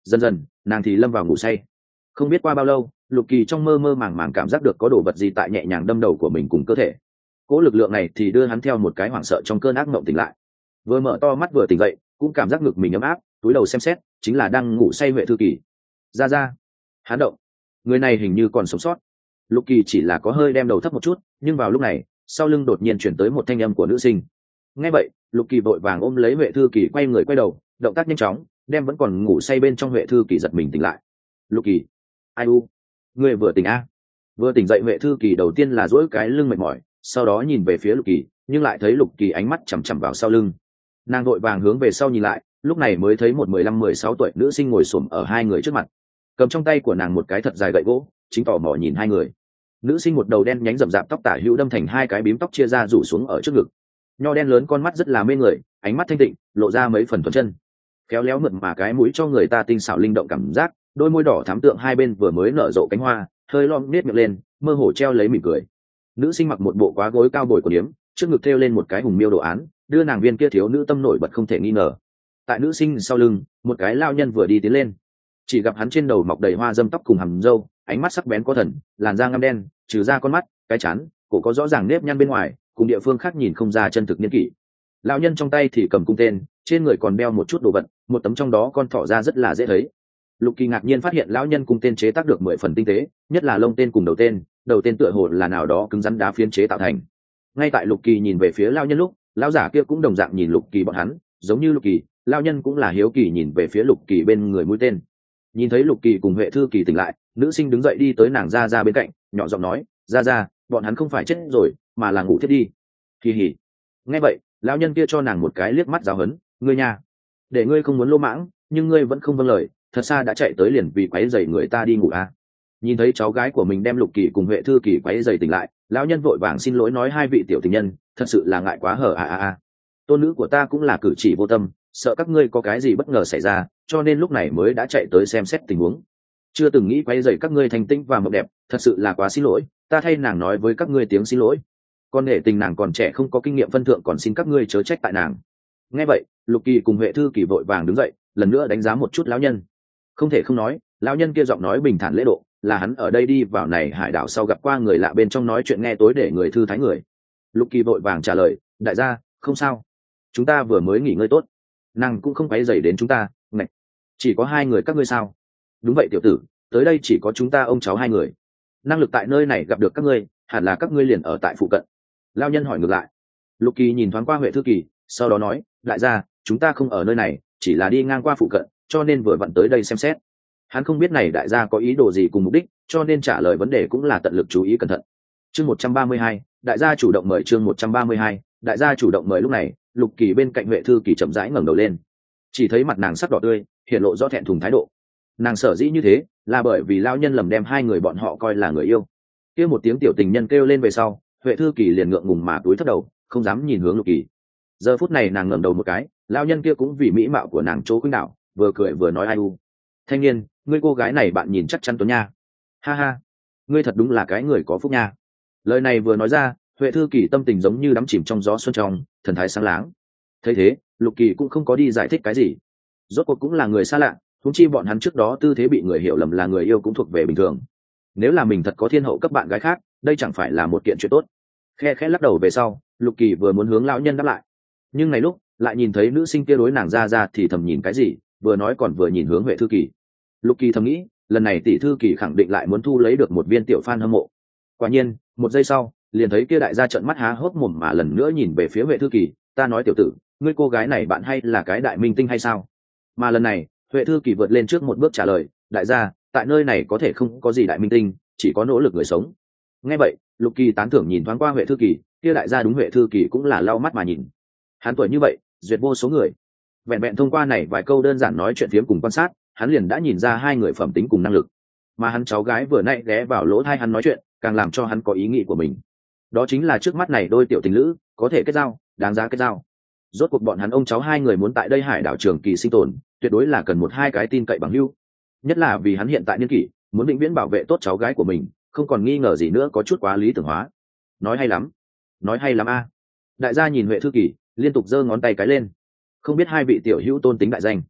Dần dần nàng thì lâm vào ngủ say. Không biết qua bao lâu, Lục Kỳ trong mơ mơ màng màng cảm giác được có đồ vật gì tại nhẹ nhàng đâm đầu của mình cùng cơ thể. Cỗ lực lượng này thì đưa hắn theo một cái hoảng sợ trong cơn ác mộng tỉnh lại. Vừa mở to mắt vừa tỉnh dậy, cũng cảm giác ngực mình ấm áp, túi đầu xem xét, chính là đang ngủ say Huệ Thư Kỳ. Ra ra, hắn động, người này hình như còn sống sót. Lục Kỳ chỉ là có hơi đem đầu thấp một chút, nhưng vào lúc này, sau lưng đột nhiên chuyển tới một thanh âm của nữ sinh. Nghe vậy, Lục Kỳ vội vàng ôm lấy Huệ Thư Kỳ, quay người quay đầu, động tác nhanh chóng, đem vẫn còn ngủ say bên trong Huệ Thư Kỳ giật mình tỉnh lại. Lục Kỳ, ai u, ngươi vừa tỉnh a? Vừa tỉnh dậy Huệ Thư Kỳ đầu tiên là duỗi cái lưng mệt mỏi, sau đó nhìn về phía Lục Kỳ, nhưng lại thấy Lục Kỳ ánh mắt chằm chằm vào sau lưng. Nàng vội vàng hướng về sau nhìn lại, lúc này mới thấy một mười lăm mười sáu tuổi nữ sinh ngồi xổm ở hai người trước mặt, cầm trong tay của nàng một cái thật dài gậy gỗ, chính tò mò nhìn hai người. Nữ sinh một đầu đen nhánh rậm rạp tóc tả hữu đâm thành hai cái bím tóc chia ra rủ xuống ở trước ngực, nho đen lớn, con mắt rất là mê người, ánh mắt thanh tịnh, lộ ra mấy phần thuần chân, khéo léo mượt mà cái mũi cho người ta tinh xảo linh động cảm giác, đôi môi đỏ thắm tượng hai bên vừa mới nở rộ cánh hoa, hơi lom nết miệng lên, mơ hồ treo lấy mỉm cười. Nữ sinh mặc một bộ quá gối cao bồi của điếm, trước ngực thêu lên một cái hùng miêu đồ án, đưa nàng viên kia thiếu nữ tâm nổi bật không thể nghi ngờ. Tại nữ sinh sau lưng, một cái lao nhân vừa đi tiến lên, chỉ gặp hắn trên đầu mọc đầy hoa dâm tóc cùng hầm râu, ánh mắt sắc bén có thần, làn da ngăm đen, trừ ra con mắt, cái trán, cổ có rõ ràng nếp nhăn bên ngoài, cùng địa phương khác nhìn không ra chân thực niên kỷ. Lão nhân trong tay thì cầm cung tên, trên người còn đeo một chút đồ vật, một tấm trong đó con thỏ ra rất là dễ thấy. Lục Kỳ ngạc nhiên phát hiện lão nhân cung tên chế tác được mười phần tinh tế, nhất là lông tên cùng đầu tên, đầu tên tựa hồ là nào đó cứng rắn đá phiến chế tạo thành. Ngay tại Lục Kỳ nhìn về phía lão nhân lúc, lão giả kia cũng đồng dạng nhìn Lục Kỳ bọn hắn, giống như Lục Kỳ, lão nhân cũng là hiếu kỳ nhìn về phía Lục Kỳ bên người mũi tên. Nhìn thấy Lục Kỳ cùng Huệ Thư Kỳ tỉnh lại, nữ sinh đứng dậy đi tới nàng ra ra bên cạnh, nhỏ giọng nói, ra ra, bọn hắn không phải chết rồi, mà là ngủ thiết đi. Kỳ hỉ. Nghe vậy, lão nhân kia cho nàng một cái liếc mắt giáo huấn, ngươi nha, để ngươi không muốn lô mãng, nhưng ngươi vẫn không vâng lời, thật xa đã chạy tới liền vì quấy rầy người ta đi ngủ à. Nhìn thấy cháu gái của mình đem Lục Kỳ cùng Huệ Thư Kỳ quấy rầy tỉnh lại, lão nhân vội vàng xin lỗi nói, hai vị tiểu tình nhân, thật sự là ngại quá hở à à à. Tôn nữ của ta cũng là cử chỉ vô tâm, sợ các ngươi có cái gì bất ngờ xảy ra, cho nên lúc này mới đã chạy tới xem xét tình huống. Chưa từng nghĩ quấy rầy các ngươi thành tinh và mộng đẹp, thật sự là quá xin lỗi, ta thay nàng nói với các ngươi tiếng xin lỗi. Con nể tình nàng còn trẻ không có kinh nghiệm phân thượng, còn xin các ngươi chớ trách tại nàng. Nghe vậy, Lục Kỳ cùng Huệ Thư Kỳ vội vàng đứng dậy, lần nữa đánh giá một chút lão nhân. Không thể không nói, lão nhân kia giọng nói bình thản lễ độ, là hắn ở đây đi vào này hải đảo sau gặp qua người lạ bên trong nói chuyện nghe tối để người thư thái người. Lục Kỳ vội vàng trả lời, đại gia, không sao, chúng ta vừa mới nghỉ ngơi tốt, nàng cũng không quấy rầy đến chúng ta. Ngạch, chỉ có hai người các ngươi sao? Đúng vậy tiểu tử, tới đây chỉ có chúng ta ông cháu hai người, năng lực tại nơi này gặp được các ngươi, hẳn là các ngươi liền ở tại phụ cận. Lão nhân hỏi ngược lại. Lục Kỳ nhìn thoáng qua Huệ Thư Kỳ, sau đó nói, đại gia, chúng ta không ở nơi này, chỉ là đi ngang qua phụ cận, cho nên vừa vặn tới đây xem xét. Hắn không biết này đại gia có ý đồ gì cùng mục đích, cho nên trả lời vấn đề cũng là tận lực chú ý cẩn thận. Chương một trăm ba mươi hai, đại gia chủ động mời. Chương một trăm ba mươi hai, đại gia chủ động mời. Lúc này, Lục Kỳ bên cạnh Huệ Thư Kỳ chậm rãi ngẩng đầu lên, chỉ thấy mặt nàng sắc đỏ tươi, hiện lộ rõ thẹn thùng thái độ. Nàng sở dĩ như thế, là bởi vì lão nhân lầm đem hai người bọn họ coi là người yêu. Kêu một tiếng tiểu tình nhân kêu lên về sau, Huệ Thư Kỳ liền ngượng ngùng mà túi thấp đầu, không dám nhìn hướng Lục Kỳ. Giờ phút này nàng ngẩng đầu một cái, lão nhân kia cũng vì mỹ mạo của nàng chỗ khuynh đảo, vừa cười vừa nói, ai u, thanh niên, ngươi cô gái này bạn nhìn chắc chắn tuấn nha, ha ha, ngươi thật đúng là cái người có phúc nha. Lời này vừa nói ra, Huệ Thư Kỳ tâm tình giống như đắm chìm trong gió xuân trong, thần thái sáng láng. Thấy thế, Lục Kỳ cũng không có đi giải thích cái gì, rốt cuộc cũng là người xa lạ, huống chi bọn hắn trước đó tư thế bị người hiểu lầm là người yêu cũng thuộc về bình thường. Nếu là mình thật có thiên hậu cấp bạn gái khác, đây chẳng phải là một kiện chuyện tốt. Khe khẽ lắc đầu về sau, Lục Kỳ vừa muốn hướng lão nhân đáp lại, nhưng này lúc lại nhìn thấy nữ sinh kia đối nàng ra ra thì thầm nhìn cái gì, vừa nói còn vừa nhìn hướng Huệ Thư Kỳ. Lục Kỳ thầm nghĩ, lần này tỷ Thư Kỳ khẳng định lại muốn thu lấy được một viên tiểu fan hâm mộ. Quả nhiên, một giây sau, liền thấy kia đại gia trợn mắt há hốc mồm mà lần nữa nhìn về phía Huệ Thư Kỳ, ta nói tiểu tử, ngươi cô gái này bạn hay là cái đại minh tinh hay sao? Mà lần này, Huệ Thư Kỳ vượt lên trước một bước trả lời, đại gia, tại nơi này có thể không có gì đại minh tinh, chỉ có nỗ lực người sống. Nghe vậy, Lục Kỳ tán thưởng nhìn thoáng qua Huệ Thư Kỳ, kia đại gia đúng Huệ Thư Kỳ cũng là lau mắt mà nhìn. Hắn tuổi như vậy, duyệt vô số người. Vẹn vẹn thông qua này vài câu đơn giản nói chuyện phiếm cùng quan sát, hắn liền đã nhìn ra hai người phẩm tính cùng năng lực. Mà hắn cháu gái vừa nãy ghé vào lỗ tai hắn nói chuyện, càng làm cho hắn có ý nghĩ của mình. Đó chính là trước mắt này đôi tiểu tình lữ, có thể kết giao, đáng giá kết giao. Rốt cuộc bọn hắn ông cháu hai người muốn tại đây hải đảo trường kỳ sinh tồn, tuyệt đối là cần một hai cái tin cậy bằng hữu. Nhất là vì hắn hiện tại niên kỷ, muốn vĩnh viễn bảo vệ tốt cháu gái của mình, không còn nghi ngờ gì nữa, có chút quá lý tưởng hóa. Nói hay lắm, nói hay lắm a. Đại gia nhìn Huệ Thư Kỳ, liên tục giơ ngón tay cái lên. Không biết hai vị tiểu hữu tôn tính đại danh.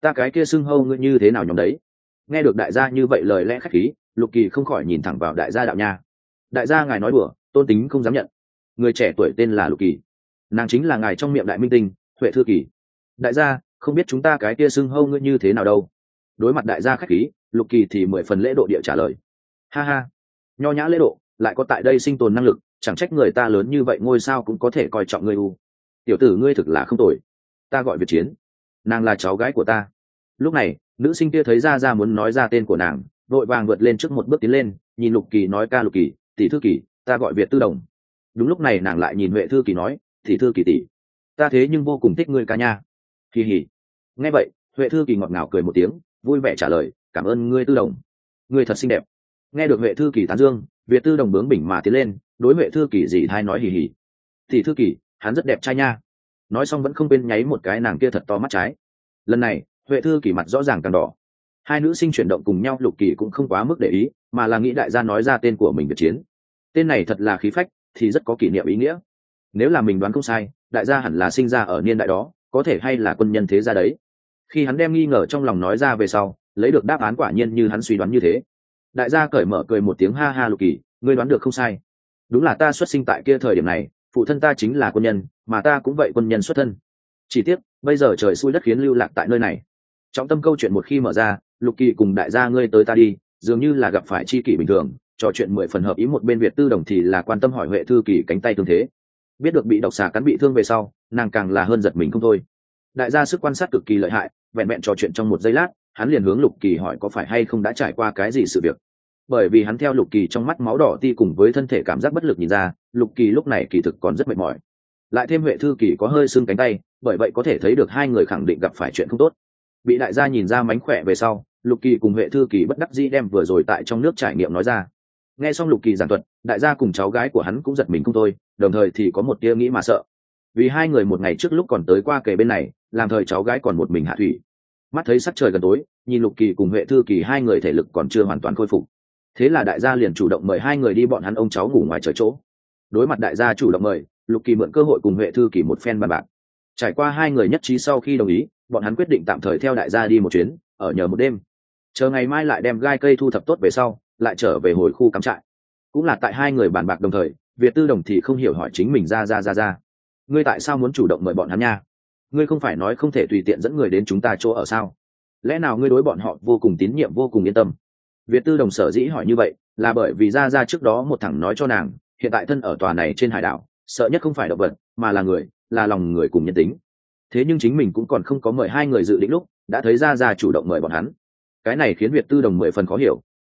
Ta cái kia xưng hâu ngươi như thế nào nhóm đấy? Nghe được đại gia như vậy lời lẽ khách khí, Lục Kỳ không khỏi nhìn thẳng vào đại gia đạo nha. Đại gia ngài nói đùa, tôn tính không dám nhận. Người trẻ tuổi tên là Lục Kỳ, nàng chính là ngài trong miệng đại minh tinh Huệ Thư Kỳ. Đại gia không biết chúng ta cái kia xưng hâu ngươi như thế nào đâu. Đối mặt đại gia khách khí, Lục Kỳ thì mười phần lễ độ địa trả lời. Ha ha, nho nhã lễ độ, lại có tại đây sinh tồn năng lực, chẳng trách người ta lớn như vậy ngôi sao cũng có thể coi trọng ngươi u. Tiểu tử ngươi thực là không tồi. Ta gọi Việt Chiến, nàng là cháu gái của ta. Lúc này nữ sinh kia thấy ra ra muốn nói ra tên của nàng, vội vàng vượt lên trước một bước tiến lên, nhìn Lục Kỳ nói ca Lục Kỳ, tỷ Thư Kỳ, ta gọi Việt Tư Đồng. Đúng lúc này nàng lại nhìn Huệ Thư Kỳ nói, tỷ Thư Kỳ tỷ, ta thế nhưng vô cùng thích ngươi ca nha. Kỳ hỉ. Nghe vậy Huệ Thư Kỳ ngọt ngào cười một tiếng, vui vẻ trả lời, cảm ơn ngươi Tư Đồng, ngươi thật xinh đẹp. Nghe được Huệ Thư Kỳ tán dương, Việt Tư Đồng bướng bỉnh mà tiến lên, đối Huệ Thư Kỳ dì thai nói hì hì, tỷ Thư Kỳ, hắn rất đẹp trai nha. Nói xong vẫn không quên nháy một cái nàng kia thật to mắt trái. Lần này Huệ Thư Kỳ mặt rõ ràng càng đỏ. Hai nữ sinh chuyển động cùng nhau, Lục Kỳ cũng không quá mức để ý, mà là nghĩ đại gia nói ra tên của mình Việt Chiến. Tên này thật là khí phách, thì rất có kỷ niệm ý nghĩa. Nếu là mình đoán không sai, đại gia hẳn là sinh ra ở niên đại đó, có thể hay là quân nhân thế gia đấy. Khi hắn đem nghi ngờ trong lòng nói ra về sau, lấy được đáp án quả nhiên như hắn suy đoán như thế. Đại gia cởi mở cười một tiếng, ha ha Lục Kỳ, ngươi đoán được không sai. Đúng là ta xuất sinh tại kia thời điểm này, phụ thân ta chính là quân nhân, mà ta cũng vậy quân nhân xuất thân. Chỉ tiếc bây giờ trời xui đất khiến lưu lạc tại nơi này. Trọng tâm câu chuyện một khi mở ra, Lục Kỳ cùng đại gia ngươi tới ta đi, dường như là gặp phải chi kỷ bình thường, trò chuyện mười phần hợp ý. Một bên Việt Tư Đồng thì là quan tâm hỏi Huệ Thư Kỳ cánh tay thương thế. Biết được bị độc xà cắn bị thương về sau, nàng càng là hơn giật mình không thôi. Đại gia sức quan sát cực kỳ lợi hại, vẹn vẹn trò chuyện trong một giây lát, hắn liền hướng Lục Kỳ hỏi có phải hay không đã trải qua cái gì sự việc. Bởi vì hắn theo Lục Kỳ trong mắt máu đỏ ti cùng với thân thể cảm giác bất lực nhìn ra, Lục Kỳ lúc này kỳ thực còn rất mệt mỏi. Lại thêm Huệ Thư Kỳ có hơi sưng cánh tay, bởi vậy có thể thấy được hai người khẳng định gặp phải chuyện không tốt. Bị đại gia nhìn ra mánh khỏe về sau, Lục Kỳ cùng Huệ Thư Kỳ bất đắc dĩ đem vừa rồi tại trong nước trải nghiệm nói ra. Nghe xong Lục Kỳ giảng thuật, đại gia cùng cháu gái của hắn cũng giật mình không thôi, đồng thời thì có một tia nghĩ mà sợ. Vì hai người một ngày trước lúc còn tới qua kề bên này, làm thời cháu gái còn một mình hạ thủy. Mắt thấy sắc trời gần tối, nhìn Lục Kỳ cùng Huệ Thư Kỳ hai người thể lực còn chưa hoàn toàn khôi phục. Thế là đại gia liền chủ động mời hai người đi bọn hắn ông cháu ngủ ngoài trời chỗ. Đối mặt đại gia chủ động mời, Lục Kỳ mượn cơ hội cùng Huệ Thư Kỳ một phen bàn bạc. Trải qua hai người nhất trí sau khi đồng ý, bọn hắn quyết định tạm thời theo đại gia đi một chuyến, ở nhờ một đêm. Chờ ngày mai lại đem gai cây thu thập tốt về sau, lại trở về hồi khu cắm trại. Cũng là tại hai người bàn bạc đồng thời, Việt Tư Đồng thì không hiểu hỏi chính mình ra ra ra ra, ngươi tại sao muốn chủ động mời bọn hắn nha? Ngươi không phải nói không thể tùy tiện dẫn người đến chúng ta chỗ ở sao? Lẽ nào ngươi đối bọn họ vô cùng tín nhiệm, vô cùng yên tâm? Việt Tư Đồng sở dĩ hỏi như vậy, là bởi vì ra ra trước đó một thằng nói cho nàng, hiện tại thân ở tòa này trên hải đảo, sợ nhất không phải động vật, mà là người, là lòng người cùng nhân tính. Thế nhưng chính mình cũng còn không có mời hai người dự định lúc, đã thấy ra ra chủ động mời bọn hắn. Cái này khiến Việt Tư Đồng mười phần khó hiểu.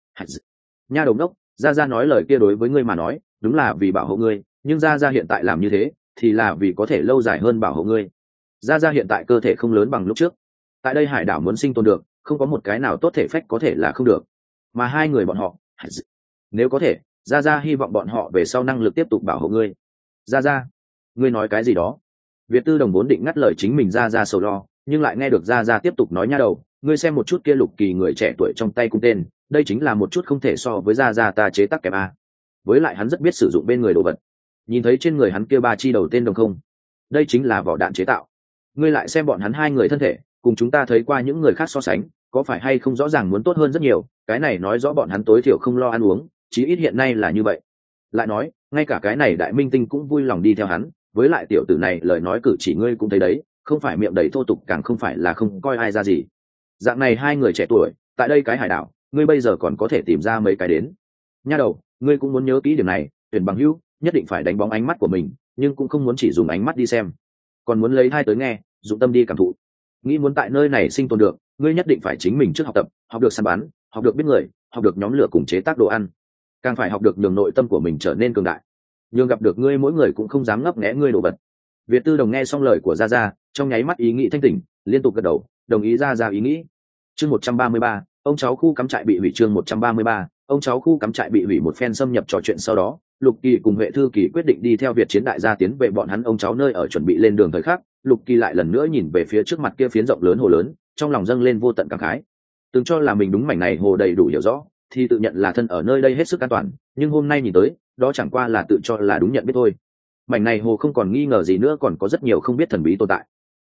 Nha đồng đốc, ra ra nói lời kia đối với ngươi mà nói, đúng là vì bảo hộ ngươi, nhưng ra ra hiện tại làm như thế, thì là vì có thể lâu dài hơn bảo hộ ngươi. Ra ra hiện tại cơ thể không lớn bằng lúc trước, tại đây hải đảo muốn sinh tồn được, không có một cái nào tốt thể phách có thể là không được. Mà hai người bọn họ, nếu có thể, ra ra hy vọng bọn họ về sau năng lực tiếp tục bảo hộ ngươi. Ra ra, ngươi nói cái gì đó? Việt Tư Đồng vốn định ngắt lời chính mình ra ra sầu lo, nhưng lại nghe được ra ra tiếp tục nói nha đầu, ngươi xem một chút kia Lục Kỳ người trẻ tuổi trong tay cung tên, đây chính là một chút không thể so với ra ra ta chế tác kèm a. Với lại hắn rất biết sử dụng bên người đồ vật. Nhìn thấy trên người hắn kia ba chi đầu tên đồng không? Đây chính là vỏ đạn chế tạo. Ngươi lại xem bọn hắn hai người thân thể, cùng chúng ta thấy qua những người khác so sánh, có phải hay không rõ ràng muốn tốt hơn rất nhiều, cái này nói rõ bọn hắn tối thiểu không lo ăn uống, chí ít hiện nay là như vậy. Lại nói, ngay cả cái này đại minh tinh cũng vui lòng đi theo hắn, với lại tiểu tử này lời nói cử chỉ ngươi cũng thấy đấy, không phải miệng đầy thô tục, càng không phải là không coi ai ra gì. Dạng này hai người trẻ tuổi, tại đây cái hải đảo, ngươi bây giờ còn có thể tìm ra mấy cái đến. Nha đầu, ngươi cũng muốn nhớ kỹ điểm này, tuyển bằng hữu, nhất định phải đánh bóng ánh mắt của mình, nhưng cũng không muốn chỉ dùng ánh mắt đi xem, còn muốn lấy hai tới nghe, dụng tâm đi cảm thụ. Nghĩ muốn tại nơi này sinh tồn được, ngươi nhất định phải chính mình trước học tập, học được săn bắn, học được biết người, học được nhóm lửa cùng chế tác đồ ăn, càng phải học được nhường nội tâm của mình trở nên cường đại, nhường gặp được ngươi mỗi người cũng không dám ngấp nghé ngươi đồ vật. Việt Tư Đồng nghe xong lời của Gia Gia, trong nháy mắt ý nghĩ thanh tỉnh, liên tục gật đầu, đồng ý Gia Gia ý nghĩ. Chương một trăm ba mươi ba, ông cháu khu cắm trại bị hủy. Chương một trăm ba mươi ba, ông cháu khu cắm trại bị hủy. Một phen xâm nhập trò chuyện sau đó, Lục Kỳ cùng Huệ Thư Kỳ quyết định đi theo Việt Chiến đại gia tiến về bọn hắn ông cháu nơi ở, chuẩn bị lên đường thời khắc, Lục Kỳ lại lần nữa nhìn về phía trước mặt kia phiến rộng lớn hồ lớn, trong lòng dâng lên vô tận cảm khái. Từng cho là mình đúng mảnh này hồ đầy đủ hiểu rõ, thì tự nhận là thân ở nơi đây hết sức an toàn, nhưng hôm nay nhìn tới, đó chẳng qua là tự cho là đúng nhận biết thôi. Mảnh này hồ không còn nghi ngờ gì nữa, còn có rất nhiều không biết thần bí tồn tại.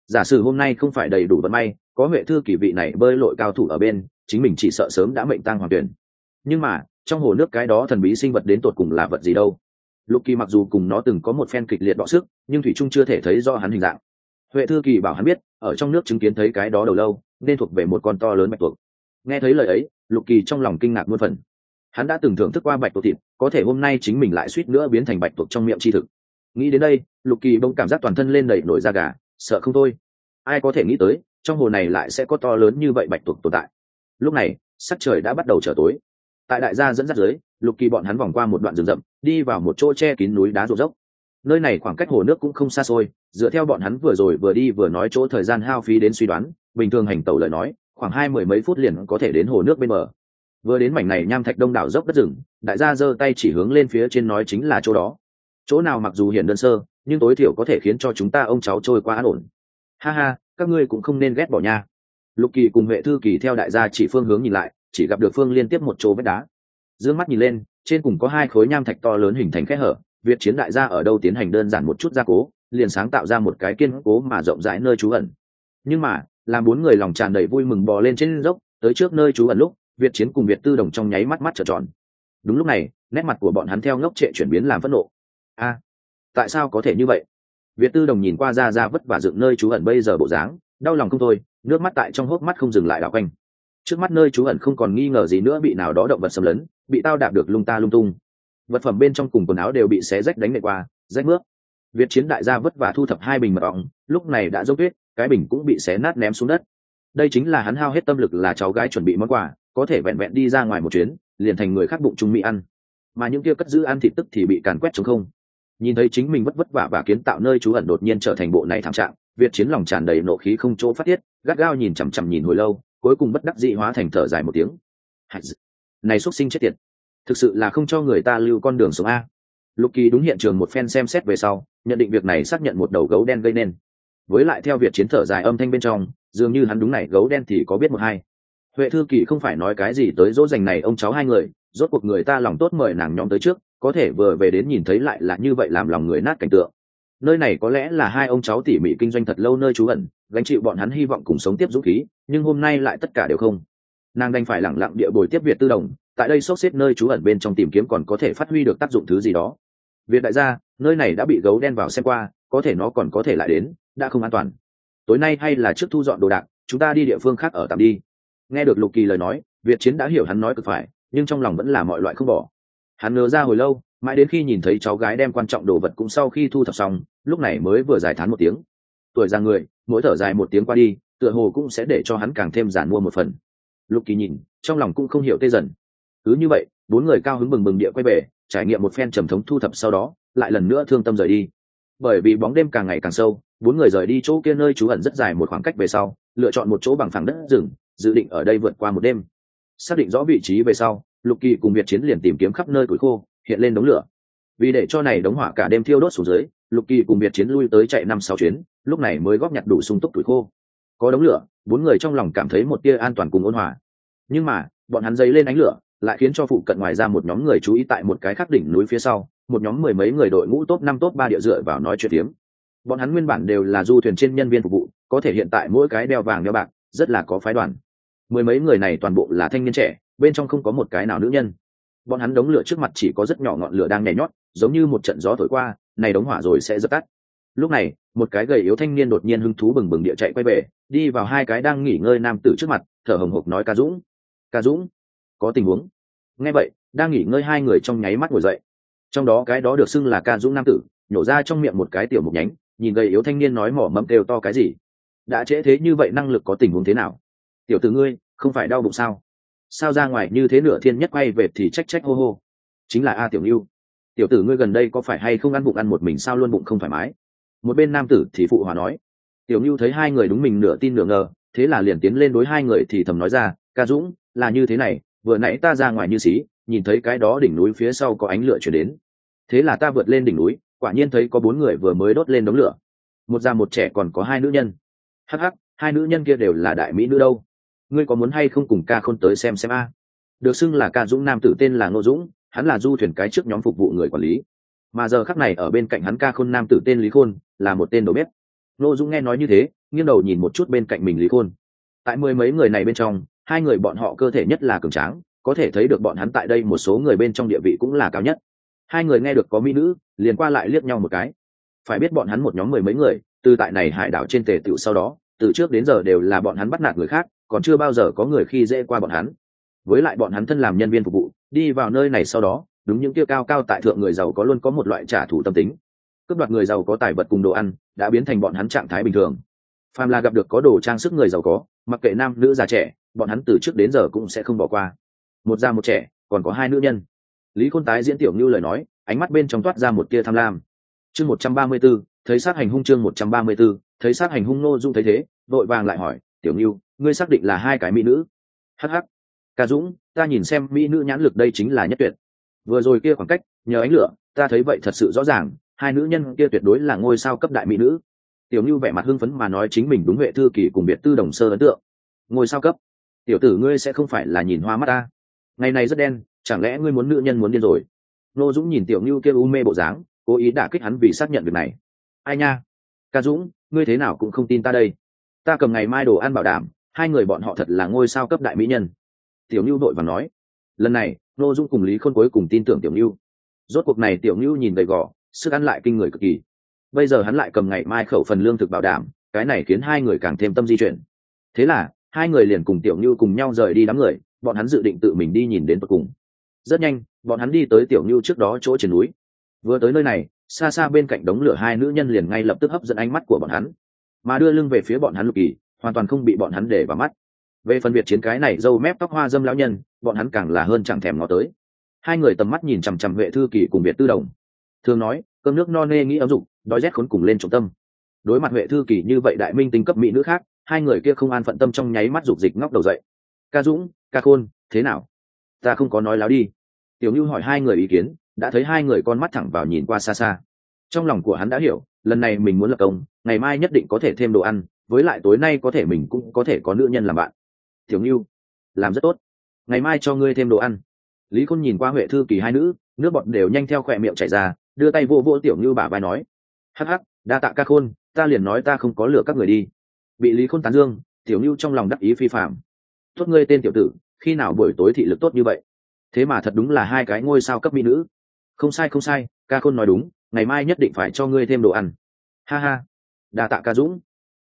Giả sử hôm nay không phải đầy đủ vận may, có Huệ Thư Kỳ vị này bơi lội cao thủ ở bên, chính mình chỉ sợ sớm đã mệnh tang hoàng tuyển. Nhưng mà trong hồ nước cái đó thần bí sinh vật đến tột cùng là vật gì đâu? Lục Kỳ mặc dù cùng nó từng có một phen kịch liệt đọ sức, nhưng thủy trung chưa thể thấy rõ hắn hình dạng. Huệ Thư Kỳ bảo hắn biết, ở trong nước chứng kiến thấy cái đó đầu lâu, nên thuộc về một con to lớn bạch tuộc. Nghe thấy lời ấy, Lục Kỳ trong lòng kinh ngạc muôn phần. Hắn đã từng thưởng thức qua bạch tuộc thịt, có thể hôm nay chính mình lại suýt nữa biến thành bạch tuộc trong miệng chi thực. Nghĩ đến đây, Lục Kỳ bỗng cảm giác toàn thân lên đầy nổi da gà, sợ không thôi. Ai có thể nghĩ tới, trong hồ này lại sẽ có to lớn như vậy bạch tuộc tồn tại. Lúc này, sắc trời đã bắt đầu trở tối. Tại đại gia dẫn dắt dưới, Lục Kỳ bọn hắn vòng qua một đoạn rừng rậm, đi vào một chỗ che kín núi đá rộng dốc. Nơi này khoảng cách hồ nước cũng không xa xôi, dựa theo bọn hắn vừa rồi vừa đi vừa nói chỗ thời gian hao phí đến suy đoán, bình thường hành tẩu lời nói, khoảng hai mười mấy phút liền có thể đến hồ nước bên bờ. Vừa đến mảnh này nham thạch đông đảo dốc đất rừng, đại gia giơ tay chỉ hướng lên phía trên nói chính là chỗ đó. Chỗ nào mặc dù hiện đơn sơ, nhưng tối thiểu có thể khiến cho chúng ta ông cháu trôi qua an ổn. Ha ha, các ngươi cũng không nên ghét bỏ nha. Lục Kỳ cùng Huệ Thư Kỳ theo đại gia chỉ phương hướng nhìn lại, chỉ gặp được phương liên tiếp một chỗ vách đá. Dương mắt nhìn lên, trên cùng có hai khối nham thạch to lớn hình thành kẽ hở, Việt chiến đại gia ở đâu tiến hành đơn giản một chút gia cố, liền sáng tạo ra một cái kiên cố mà rộng rãi nơi trú ẩn. Nhưng mà, làm bốn người lòng tràn đầy vui mừng bò lên trên dốc, tới trước nơi trú ẩn lúc, Việt chiến cùng Việt Tư Đồng trong nháy mắt mắt trợn tròn. Đúng lúc này, nét mặt của bọn hắn theo ngốc trệ chuyển biến làm phẫn nộ. A, tại sao có thể như vậy? Việt Tư Đồng nhìn qua ra ra vất vả dựng nơi trú ẩn bây giờ bộ dáng, đau lòng không thôi, nước mắt tại trong hốc mắt không dừng lại đảo quanh. Trước mắt nơi trú ẩn không còn nghi ngờ gì nữa bị nào đó động vật xâm lấn, bị tao đạp được lung ta lung tung. Vật phẩm bên trong cùng quần áo đều bị xé rách đánh nệ qua, rách mướp. Việt chiến đại gia vất vả thu thập hai bình mật ong, lúc này đã dốc tuyết, cái bình cũng bị xé nát ném xuống đất. Đây chính là hắn hao hết tâm lực là cháu gái chuẩn bị món quà, có thể vẹn vẹn đi ra ngoài một chuyến, liền thành người khác bụng trung mỹ ăn. Mà những kia cất giữ ăn thịt tức thì bị càn quét trống không. Nhìn thấy chính mình vất vất vả và kiến tạo nơi trú ẩn đột nhiên trở thành bộ này thảm trạng, Việt chiến lòng tràn đầy nộ khí không chỗ phát tiết, gắt gao nhìn chằm chằm nhìn hồi lâu, cuối cùng bất đắc dĩ hóa thành thở dài một tiếng. Này xuất sinh chết tiệt, thực sự là không cho người ta lưu con đường sống a. Lục Kỳ đúng hiện trường một phen xem xét về sau, nhận định việc này xác nhận một đầu gấu đen gây nên. Với lại theo Việt chiến thở dài âm thanh bên trong, dường như hắn đúng này gấu đen thì có biết một hai. Huệ Thư Kỳ không phải nói cái gì tới dỗ dành này ông cháu hai người, rốt cuộc người ta lòng tốt mời nàng nhóm tới trước, có thể vừa về đến nhìn thấy lại là như vậy làm lòng người nát cảnh tượng. Nơi này có lẽ là hai ông cháu tỉ mỉ kinh doanh thật lâu nơi trú ẩn, gánh chịu bọn hắn hy vọng cùng sống tiếp dũng khí, nhưng hôm nay lại tất cả đều không. Nàng đành phải lẳng lặng địa bồi tiếp Việt Tư Đồng, tại đây xốc xếp nơi trú ẩn bên trong tìm kiếm còn có thể phát huy được tác dụng thứ gì đó. Việt đại gia, nơi này đã bị gấu đen vào xem qua, có thể nó còn có thể lại đến, đã không an toàn. Tối nay hay là trước thu dọn đồ đạc, chúng ta đi địa phương khác ở tạm đi. Nghe được Lục Kỳ lời nói, Việt chiến đã hiểu hắn nói cực phải, nhưng trong lòng vẫn là mọi loại không bỏ. Hắn ngớ ra hồi lâu, mãi đến khi nhìn thấy cháu gái đem quan trọng đồ vật cũng sau khi thu thập xong, lúc này mới vừa giải thán một tiếng. Tuổi già người, mỗi thở dài một tiếng qua đi, tựa hồ cũng sẽ để cho hắn càng thêm giản mua một phần. Lục Kỳ nhìn, trong lòng cũng không hiểu tê dần. Cứ như vậy, bốn người cao hứng bừng bừng địa quay về, trải nghiệm một phen trầm thống thu thập sau đó, lại lần nữa thương tâm rời đi. Bởi vì bóng đêm càng ngày càng sâu, bốn người rời đi chỗ kia nơi trú ẩn rất dài một khoảng cách về sau, lựa chọn một chỗ bằng phẳng đất rừng, dự định ở đây vượt qua một đêm. Xác định rõ vị trí về sau, Lục Kỳ cùng Việt chiến liền tìm kiếm khắp nơi củi khô, hiện lên đống lửa. Vì để cho này đống hỏa cả đêm thiêu đốt xuống dưới, Lục Kỳ cùng Việt chiến lui tới chạy năm sáu chuyến, lúc này mới góp nhặt đủ sung túc củi khô. Có đống lửa, bốn người trong lòng cảm thấy một tia an toàn cùng ôn hòa. Nhưng mà, bọn hắn dấy lên ánh lửa, lại khiến cho phụ cận ngoài ra một nhóm người chú ý tại một cái khác đỉnh núi phía sau, một nhóm mười mấy người đội ngũ top năm top ba địa dựa vào nói chuyện tiếm. Bọn hắn nguyên bản đều là du thuyền trên nhân viên phục vụ, có thể hiện tại mỗi cái đeo vàng đeo bạc, rất là có phái đoàn. Mười mấy người này toàn bộ là thanh niên trẻ, bên trong không có một cái nào nữ nhân. Bọn hắn đống lửa trước mặt chỉ có rất nhỏ ngọn lửa đang nhảy nhót, giống như một trận gió thổi qua, này đống hỏa rồi sẽ dập tắt. Lúc này, một cái gầy yếu thanh niên đột nhiên hứng thú bừng bừng địa chạy quay về, đi vào hai cái đang nghỉ ngơi nam tử trước mặt, thở hổn hộc nói: "Ca Dũng, Ca Dũng, có tình huống." Nghe vậy, đang nghỉ ngơi hai người trong nháy mắt ngồi dậy. Trong đó cái đó được xưng là Ca Dũng nam tử, nhổ ra trong miệng một cái tiểu mục nhánh, nhìn gầy yếu thanh niên nói mỏ mẫm kêu to cái gì. Đã trễ thế như vậy năng lực có tình huống thế nào? Tiểu tử ngươi, không phải đau bụng sao? Sao ra ngoài như thế nửa thiên nhất quay về thì trách trách hô hô. Chính là A Tiểu Nưu. Tiểu tử ngươi gần đây có phải hay không ăn bụng ăn một mình sao luôn bụng không thoải mái? Một bên nam tử thì phụ hòa nói. Tiểu Nưu thấy hai người đúng mình nửa tin nửa ngờ, thế là liền tiến lên đối hai người thì thầm nói ra: "Ca Dũng, là như thế này, vừa nãy ta ra ngoài như xí, nhìn thấy cái đó đỉnh núi phía sau có ánh lửa chuyển đến. Thế là ta vượt lên đỉnh núi, quả nhiên thấy có bốn người vừa mới đốt lên đống lửa. Một già một trẻ còn có hai nữ nhân. Hắc hắc, hai nữ nhân kia đều là đại mỹ nữ đâu. Ngươi có muốn hay không cùng Ca Khôn tới xem xem a?" Được xưng là Ca Dũng nam tử tên là Ngô Dũng, hắn là du thuyền cái trước nhóm phục vụ người quản lý. Mà giờ khắc này ở bên cạnh hắn Ca Khôn nam tử tên Lý Khôn, là một tên đầu bếp. Ngô Dũng nghe nói như thế, nghiêng đầu nhìn một chút bên cạnh mình Lý Khôn. Tại mười mấy người này bên trong, hai người bọn họ cơ thể nhất là cường tráng, có thể thấy được bọn hắn tại đây một số người bên trong địa vị cũng là cao nhất. Hai người nghe được có mỹ nữ, liền qua lại liếc nhau một cái. Phải biết bọn hắn một nhóm mười mấy người, từ tại này hải đảo trên tề tựu sau đó, từ trước đến giờ đều là bọn hắn bắt nạt người khác, còn chưa bao giờ có người khi dễ qua bọn hắn. Với lại bọn hắn thân làm nhân viên phục vụ, đi vào nơi này sau đó, đúng những kia cao cao tại thượng người giàu có luôn có một loại trả thù tâm tính. Cướp đoạt người giàu có tài vật cùng đồ ăn, đã biến thành bọn hắn trạng thái bình thường. Phàm là gặp được có đồ trang sức người giàu có, mặc kệ nam nữ già trẻ, bọn hắn từ trước đến giờ cũng sẽ không bỏ qua. Một già một trẻ, còn có hai nữ nhân. Lý Khôn tái diễn tiểu Nưu lời nói, ánh mắt bên trong toát ra một tia tham lam. Chương một trăm ba mươi 134, thấy sát hành hung chương một trăm ba mươi 134, thấy sát hành hung. Ngô Dung thấy thế, vội vàng lại hỏi, "Tiểu Nưu, ngươi xác định là hai cái mỹ nữ?" Hắc hắc. Ca Dũng, ta nhìn xem mỹ nữ nhãn lực đây chính là nhất tuyệt. Vừa rồi kia khoảng cách, nhờ ánh lửa, ta thấy vậy thật sự rõ ràng, hai nữ nhân kia tuyệt đối là ngôi sao cấp đại mỹ nữ. Tiểu Nưu vẻ mặt hưng phấn mà nói chính mình đúng Huệ Thư Kỳ cùng biệt tư đồng sơ ấn tượng. Ngôi sao cấp? Tiểu tử ngươi sẽ không phải là nhìn hoa mắt ta? Ngày này rất đen, chẳng lẽ ngươi muốn nữ nhân muốn điên rồi? Ngô Dũng nhìn Tiểu Nưu kia u mê bộ dáng, cố ý đả kích hắn vì xác nhận việc này. Ai nha? Ca Dũng, ngươi thế nào cũng không tin ta đây. Ta cầm ngày mai đồ ăn bảo đảm, hai người bọn họ thật là ngôi sao cấp đại mỹ nhân. Tiểu Nưu đội vàng nói. Lần này, Ngô Dũng cùng Lý Khôn cuối cùng tin tưởng Tiểu Nưu. Rốt cuộc này Tiểu Nưu nhìn gầy gò, sức ăn lại kinh người cực kỳ. Bây giờ hắn lại cầm ngày mai khẩu phần lương thực bảo đảm, cái này khiến hai người càng thêm tâm di chuyển. Thế là hai người liền cùng Tiểu Nưu cùng nhau rời đi đám người, bọn hắn dự định tự mình đi nhìn đến tận cùng. Rất nhanh, bọn hắn đi tới Tiểu Nưu trước đó chỗ trên núi. Vừa tới nơi này, xa xa bên cạnh đống lửa hai nữ nhân liền ngay lập tức hấp dẫn ánh mắt của bọn hắn, mà đưa lưng về phía bọn hắn Lục Kỳ, hoàn toàn không bị bọn hắn để vào mắt. Về phân biệt chiến cái này râu mép tóc hoa dâm lão nhân, bọn hắn càng là hơn chẳng thèm ngó tới. Hai người tầm mắt nhìn chằm chằm Huệ Thư Kỳ cùng Biệt Tư Đồng. Thường nói, cơm nước no nê nghĩ ấm dục, đói rét khốn cùng lên trọng tâm. Đối mặt Huệ Thư Kỳ như vậy đại minh tinh cấp mỹ nữ khác, hai người kia không an phận tâm trong nháy mắt dục dịch ngóc đầu dậy. Ca Dũng, Ca Khôn, thế nào? Ta không có nói láo đi. Tiểu Nưu hỏi hai người ý kiến, đã thấy hai người con mắt thẳng vào nhìn qua xa xa. Trong lòng của hắn đã hiểu, lần này mình muốn lập công, ngày mai nhất định có thể thêm đồ ăn, với lại tối nay có thể mình cũng có thể có nữ nhân làm bạn. Tiểu Nưu, làm rất tốt, ngày mai cho ngươi thêm đồ ăn. Lý Khôn nhìn qua Huệ Thư Kỳ hai nữ, nước bọt đều nhanh theo khỏe miệng chảy ra, đưa tay vô vô Tiểu Nưu bả vai nói, hắc hắc, đa tạ Ca Khôn, ta liền nói ta không có lừa các người đi. Bị Lý Khôn tán dương, Tiểu Nưu trong lòng đắc ý phi phàm. Tốt ngươi tên tiểu tử, khi nào buổi tối thị lực tốt như vậy? Thế mà thật đúng là hai cái ngôi sao cấp mỹ nữ. Không sai không sai, Ca Khôn nói đúng, ngày mai nhất định phải cho ngươi thêm đồ ăn. Ha ha, đa tạ Ca Dũng.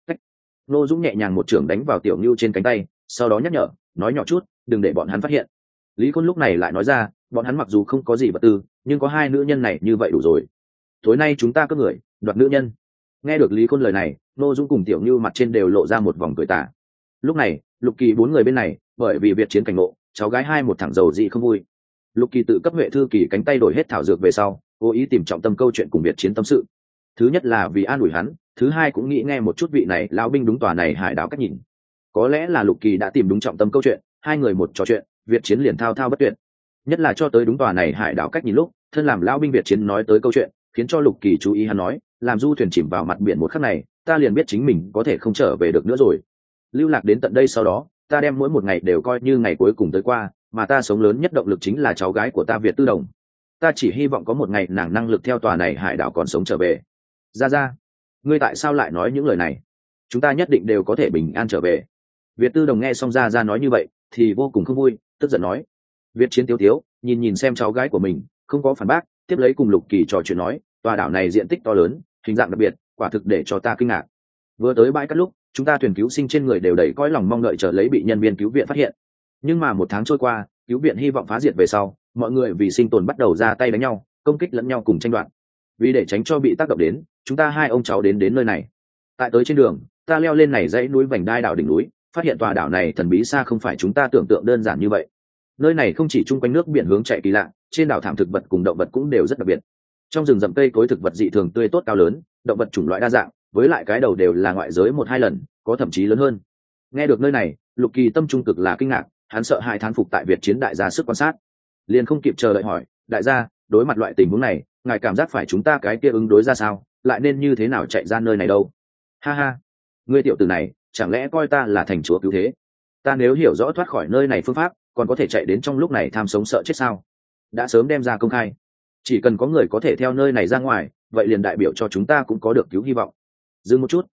Nô Dũng nhẹ nhàng một chưởng đánh vào Tiểu Nưu trên cánh tay, sau đó nhắc nhở, nói nhỏ chút, đừng để bọn hắn phát hiện. Lý Khôn lúc này lại nói ra, bọn hắn mặc dù không có gì vật tư, nhưng có hai nữ nhân này như vậy đủ rồi. Tối nay chúng ta có người đoạt nữ nhân. Nghe được Lý Khôn lời này, Nô Dũng cùng Tiểu Nưu mặt trên đều lộ ra một vòng cười tà. Lúc này, Lục Kỳ bốn người bên này, bởi vì Việt chiến cảnh ngộ, cháu gái hai một thằng giàu dị không vui. Lục Kỳ tự cấp Huệ Thư Kỳ cánh tay đổi hết thảo dược về sau, cố ý tìm trọng tâm câu chuyện cùng Việt chiến tâm sự. Thứ nhất là vì an ủi hắn, thứ hai cũng nghĩ nghe một chút vị này lão binh đúng tòa này hải đảo cách nhìn. Có lẽ là Lục Kỳ đã tìm đúng trọng tâm câu chuyện, hai người một trò chuyện, Việt chiến liền thao thao bất tuyệt. Nhất là cho tới đúng tòa này hải đảo cách nhìn lúc, thân làm lão binh Việt chiến nói tới câu chuyện, khiến cho Lục Kỳ chú ý. Hắn nói, làm du thuyền chìm vào mặt biển một khắc này, ta liền biết chính mình có thể không trở về được nữa rồi. Lưu lạc đến tận đây sau đó, ta đem mỗi một ngày đều coi như ngày cuối cùng tới qua, mà ta sống lớn nhất động lực chính là cháu gái của ta Việt Tư Đồng. Ta chỉ hy vọng có một ngày nàng năng lực theo tòa này hải đảo còn sống trở về. Ra ra, ngươi tại sao lại nói những lời này? Chúng ta nhất định đều có thể bình an trở về. Việt Tư Đồng nghe xong ra ra nói như vậy, thì vô cùng không vui, tức giận nói. Việt Chiến tiếu tiếu, nhìn nhìn xem cháu gái của mình, không có phản bác, tiếp lấy cùng Lục Kỳ trò chuyện nói, tòa đảo này diện tích to lớn, hình dạng đặc biệt, quả thực để cho ta kinh ngạc. Vừa tới bãi cát lúc, chúng ta thuyền cứu sinh trên người đều đầy cõi lòng mong đợi chờ lấy bị nhân viên cứu viện phát hiện. Nhưng mà một tháng trôi qua, cứu viện hy vọng phá diệt về sau, mọi người vì sinh tồn bắt đầu ra tay đánh nhau, công kích lẫn nhau cùng tranh đoạt. Vì để tránh cho bị tác động đến, chúng ta hai ông cháu đến đến nơi này. Tại tới trên đường, ta leo lên này dãy núi vành đai đảo đỉnh núi, phát hiện tòa đảo này thần bí xa không phải chúng ta tưởng tượng đơn giản như vậy. Nơi này không chỉ chung quanh nước biển hướng chạy kỳ lạ, trên đảo thảm thực vật cùng động vật cũng đều rất đặc biệt. Trong rừng rậm cây cối thực vật dị thường tươi tốt cao lớn, động vật chủng loại đa dạng, với lại cái đầu đều là ngoại giới một hai lần, có thậm chí lớn hơn. Nghe được nơi này, Lục Kỳ tâm trung cực là kinh ngạc, hắn sợ hai thán phục tại Việt chiến đại gia sức quan sát, liền không kịp chờ đợi hỏi, đại gia, đối mặt loại tình huống này, ngài cảm giác phải chúng ta cái kia ứng đối ra sao, lại nên như thế nào chạy ra nơi này đâu? Ha ha, ngươi tiểu tử này, chẳng lẽ coi ta là thành chúa cứu thế? Ta nếu hiểu rõ thoát khỏi nơi này phương pháp, còn có thể chạy đến trong lúc này tham sống sợ chết sao? Đã sớm đem ra công khai, chỉ cần có người có thể theo nơi này ra ngoài, vậy liền đại biểu cho chúng ta cũng có được cứu hy vọng. Dừng một chút,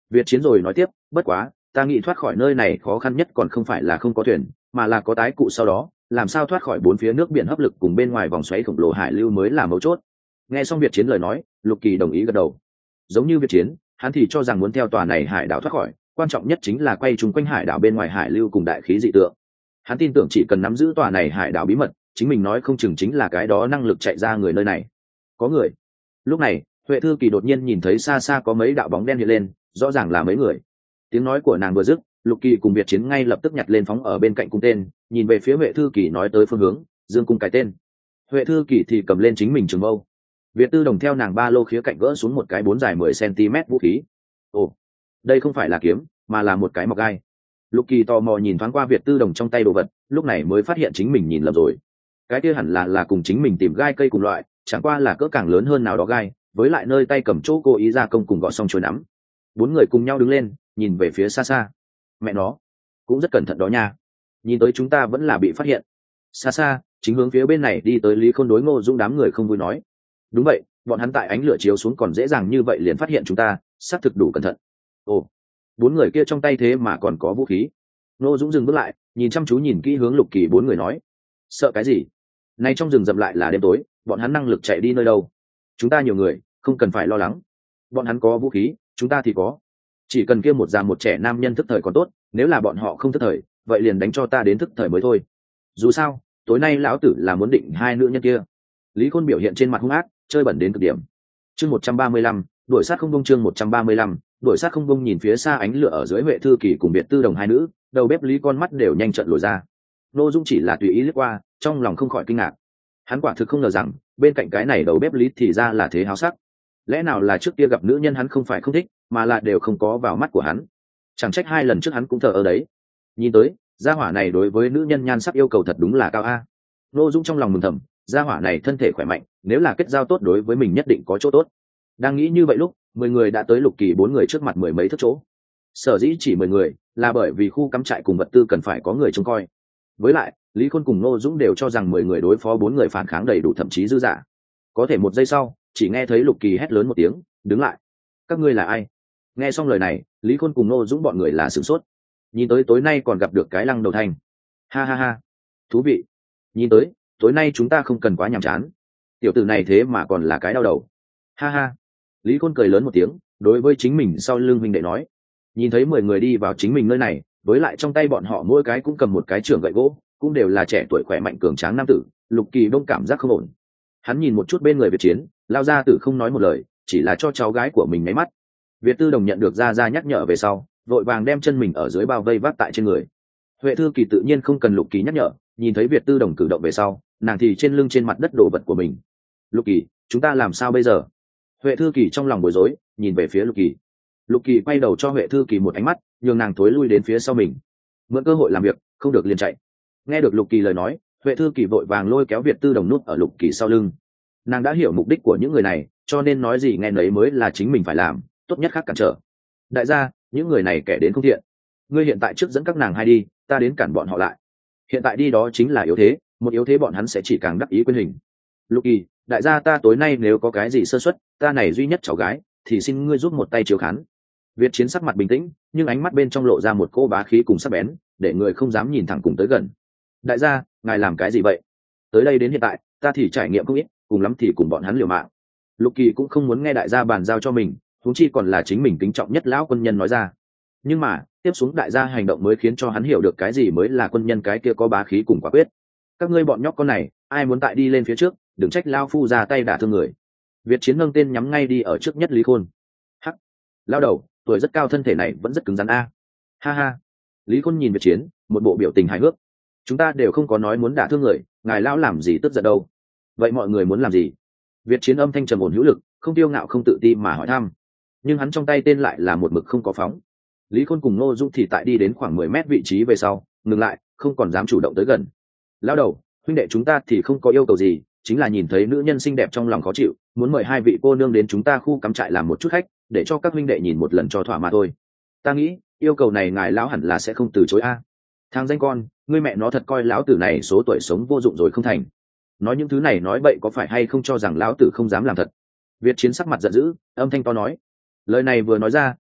Việt Chiến rồi nói tiếp, bất quá ta nghĩ thoát khỏi nơi này khó khăn nhất còn không phải là không có thuyền, mà là có tái cụ sau đó làm sao thoát khỏi bốn phía nước biển hấp lực cùng bên ngoài vòng xoáy khổng lồ hải lưu mới là mấu chốt. Nghe xong Việt Chiến lời nói, Lục Kỳ đồng ý gật đầu. Giống như Việt Chiến, hắn thì cho rằng muốn theo tòa này hải đảo thoát khỏi, quan trọng nhất chính là quay chung quanh hải đảo bên ngoài hải lưu cùng đại khí dị tượng. Hắn tin tưởng chỉ cần nắm giữ tòa này hải đảo bí mật, chính mình nói không chừng chính là cái đó năng lực chạy ra người nơi này. Có người. Lúc này, Huệ Thư Kỳ đột nhiên nhìn thấy xa xa có mấy đạo bóng đen hiện lên, rõ ràng là mấy người. Tiếng nói của nàng vừa dứt, Lục Kỳ cùng Việt Chiến ngay lập tức nhặt lên phóng ở bên cạnh cung tên, nhìn về phía Huệ Thư Kỳ nói tới phương hướng, dương cung cái tên. Huệ Thư Kỳ thì cầm lên chính mình trường mâu. Việt Tư Đồng theo nàng ba lô khía cạnh gỡ xuống một cái bốn dài mười centimet vũ khí. Ồ, đây không phải là kiếm, mà là một cái mọc gai. Lục Kỳ tò mò nhìn thoáng qua Việt Tư Đồng trong tay đồ vật, lúc này mới phát hiện chính mình nhìn lầm rồi. Cái kia hẳn là là cùng chính mình tìm gai cây cùng loại, chẳng qua là cỡ càng lớn hơn nào đó gai, với lại nơi tay cầm chỗ cố ý ra công cùng gõ xong chuôi nắm. Bốn người cùng nhau đứng lên, nhìn về phía xa xa. Mẹ nó, cũng rất cẩn thận đó nha. Nhìn tới chúng ta vẫn là bị phát hiện. Xa xa, chính hướng phía bên này đi tới Lý Khôn đối Ngô Dũng đám người không vui nói. Đúng vậy, bọn hắn tại ánh lửa chiếu xuống còn dễ dàng như vậy liền phát hiện chúng ta, xác thực đủ cẩn thận. Ồ, bốn người kia trong tay thế mà còn có vũ khí. Ngô Dũng dừng bước lại, nhìn chăm chú nhìn kỹ hướng Lục Kỳ bốn người nói. Sợ cái gì? Nay trong rừng rậm lại là đêm tối, bọn hắn năng lực chạy đi nơi đâu? Chúng ta nhiều người, không cần phải lo lắng. Bọn hắn có vũ khí, chúng ta thì có. Chỉ cần kia một già một trẻ nam nhân thức thời còn tốt, nếu là bọn họ không thức thời, vậy liền đánh cho ta đến thức thời mới thôi. Dù sao, tối nay lão tử là muốn định hai nữ nhân kia. Lý Khôn biểu hiện trên mặt hung ác, chơi bẩn đến cực điểm. Chương một trăm ba mươi lăm, đuổi sát không bông chương một trăm ba mươi lăm, đuổi sát không bông nhìn phía xa ánh lửa ở dưới Huệ Thư Kỳ cùng Biệt Tư Đồng hai nữ, đầu bếp Lý con mắt đều nhanh trận lồi ra. Nô Dung chỉ là tùy ý lướt qua, trong lòng không khỏi kinh ngạc. Hắn quả thực không ngờ rằng, bên cạnh cái này đầu bếp Lý thì ra là thế háo sắc. Lẽ nào là trước kia gặp nữ nhân hắn không phải không thích, mà là đều không có vào mắt của hắn. Chẳng trách hai lần trước hắn cũng thờ ở đấy. Nhìn tới, gia hỏa này đối với nữ nhân nhan sắc yêu cầu thật đúng là cao a. Nô Dung trong lòng mừng thầm, gia hỏa này thân thể khỏe mạnh, nếu là kết giao tốt đối với mình nhất định có chỗ tốt. Đang nghĩ như vậy lúc, mười người đã tới Lục Kỳ bốn người trước mặt mười mấy thước chỗ. Sở dĩ chỉ mười người, là bởi vì khu cắm trại cùng vật tư cần phải có người trông coi. Với lại, Lý Khôn cùng Ngô Dũng đều cho rằng mười người đối phó bốn người phản kháng đầy đủ thậm chí dư dả. Có thể một giây sau, chỉ nghe thấy Lục Kỳ hét lớn một tiếng, đứng lại. Các ngươi là ai? Nghe xong lời này, Lý Khôn cùng Ngô Dũng bọn người là sửng sốt. Nhìn tới tối nay còn gặp được cái lăng đầu thanh. Ha ha ha, thú vị. Nhìn tới, tối nay chúng ta không cần quá nhàm chán. Tiểu tử này thế mà còn là cái đau đầu. Ha ha. Lý Khôn cười lớn một tiếng, đối với chính mình sau lưng huynh đệ nói. Nhìn thấy mười người đi vào chính mình nơi này, với lại trong tay bọn họ mỗi cái cũng cầm một cái trường gậy gỗ, cũng đều là trẻ tuổi khỏe mạnh cường tráng nam tử. Lục Kỳ đông cảm giác không ổn. Hắn nhìn một chút bên người Việt Chiến, lao ra tử không nói một lời, chỉ là cho cháu gái của mình nháy mắt. Việt Tư Đồng nhận được ra ra nhắc nhở về sau, vội vàng đem chân mình ở dưới bao vây vác tại trên người. Huệ Thư Kỳ tự nhiên không cần Lục Kỳ nhắc nhở, nhìn thấy Việt Tư Đồng cử động về sau, nàng thì trên lưng trên mặt đất đổ vật của mình. Lục Kỳ, chúng ta làm sao bây giờ? Huệ Thư Kỳ trong lòng bối rối, nhìn về phía Lục Kỳ. Lục Kỳ quay đầu cho Huệ Thư Kỳ một ánh mắt, nhường nàng thối lui đến phía sau mình. Mượn cơ hội làm việc, không được liền chạy. Nghe được Lục Kỳ lời nói, Huệ Thư Kỳ vội vàng lôi kéo Việt Tư Đồng nút ở Lục Kỳ sau lưng. Nàng đã hiểu mục đích của những người này, cho nên nói gì nghe nấy mới là chính mình phải làm, tốt nhất khác cản trở. Đại gia, những người này kẻ đến không thiện. Ngươi hiện tại trước dẫn các nàng hai đi, ta đến cản bọn họ lại. Hiện tại đi đó chính là yếu thế, một yếu thế bọn hắn sẽ chỉ càng đắc ý quyền hình. Lục Kỳ, đại gia ta tối nay nếu có cái gì sơ suất, ta này duy nhất cháu gái, thì xin ngươi giúp một tay chiếu khán. Việt Chiến sắc mặt bình tĩnh, nhưng ánh mắt bên trong lộ ra một cô bá khí cùng sắc bén, để người không dám nhìn thẳng cùng tới gần. Đại gia, ngài làm cái gì vậy? Tới đây đến hiện tại, ta thì trải nghiệm không ít, cùng lắm thì cùng bọn hắn liều mạng. Lục Kỳ cũng không muốn nghe đại gia bàn giao cho mình, huống chi còn là chính mình kính trọng nhất lão quân nhân nói ra. Nhưng mà, tiếp xuống đại gia hành động mới khiến cho hắn hiểu được cái gì mới là quân nhân cái kia có bá khí cùng quả quyết. Các ngươi bọn nhóc con này, ai muốn tại đi lên phía trước, đừng trách lao phu ra tay đả thương người. Việt Chiến nâng tên nhắm ngay đi ở trước nhất Lý Khôn. Hắc, lao đầu, tuổi rất cao thân thể này vẫn rất cứng rắn a. Ha ha. Lý Khôn nhìn Việt Chiến, một bộ biểu tình hài hước. Chúng ta đều không có nói muốn đả thương người, ngài lão làm gì tức giận đâu? Vậy mọi người muốn làm gì? Việt Chiến âm thanh trầm ổn hữu lực, không tiêu ngạo không tự ti mà hỏi thăm. Nhưng hắn trong tay tên lại là một mực không có phóng. Lý Khôn cùng Ngô Dung thì tại đi đến khoảng mười mét vị trí về sau, ngừng lại, không còn dám chủ động tới gần. Lão đầu, huynh đệ chúng ta thì không có yêu cầu gì, chính là nhìn thấy nữ nhân xinh đẹp trong lòng khó chịu, muốn mời hai vị cô nương đến chúng ta khu cắm trại làm một chút khách, để cho các huynh đệ nhìn một lần cho thỏa mà thôi. Ta nghĩ, yêu cầu này ngài lão hẳn là sẽ không từ chối a. Thằng danh con, ngươi mẹ nó thật coi lão tử này số tuổi sống vô dụng rồi không thành. Nói những thứ này nói bậy có phải hay không cho rằng lão tử không dám làm thật. Việt Chiến sắc mặt giận dữ, âm thanh to nói. Lời này vừa nói ra,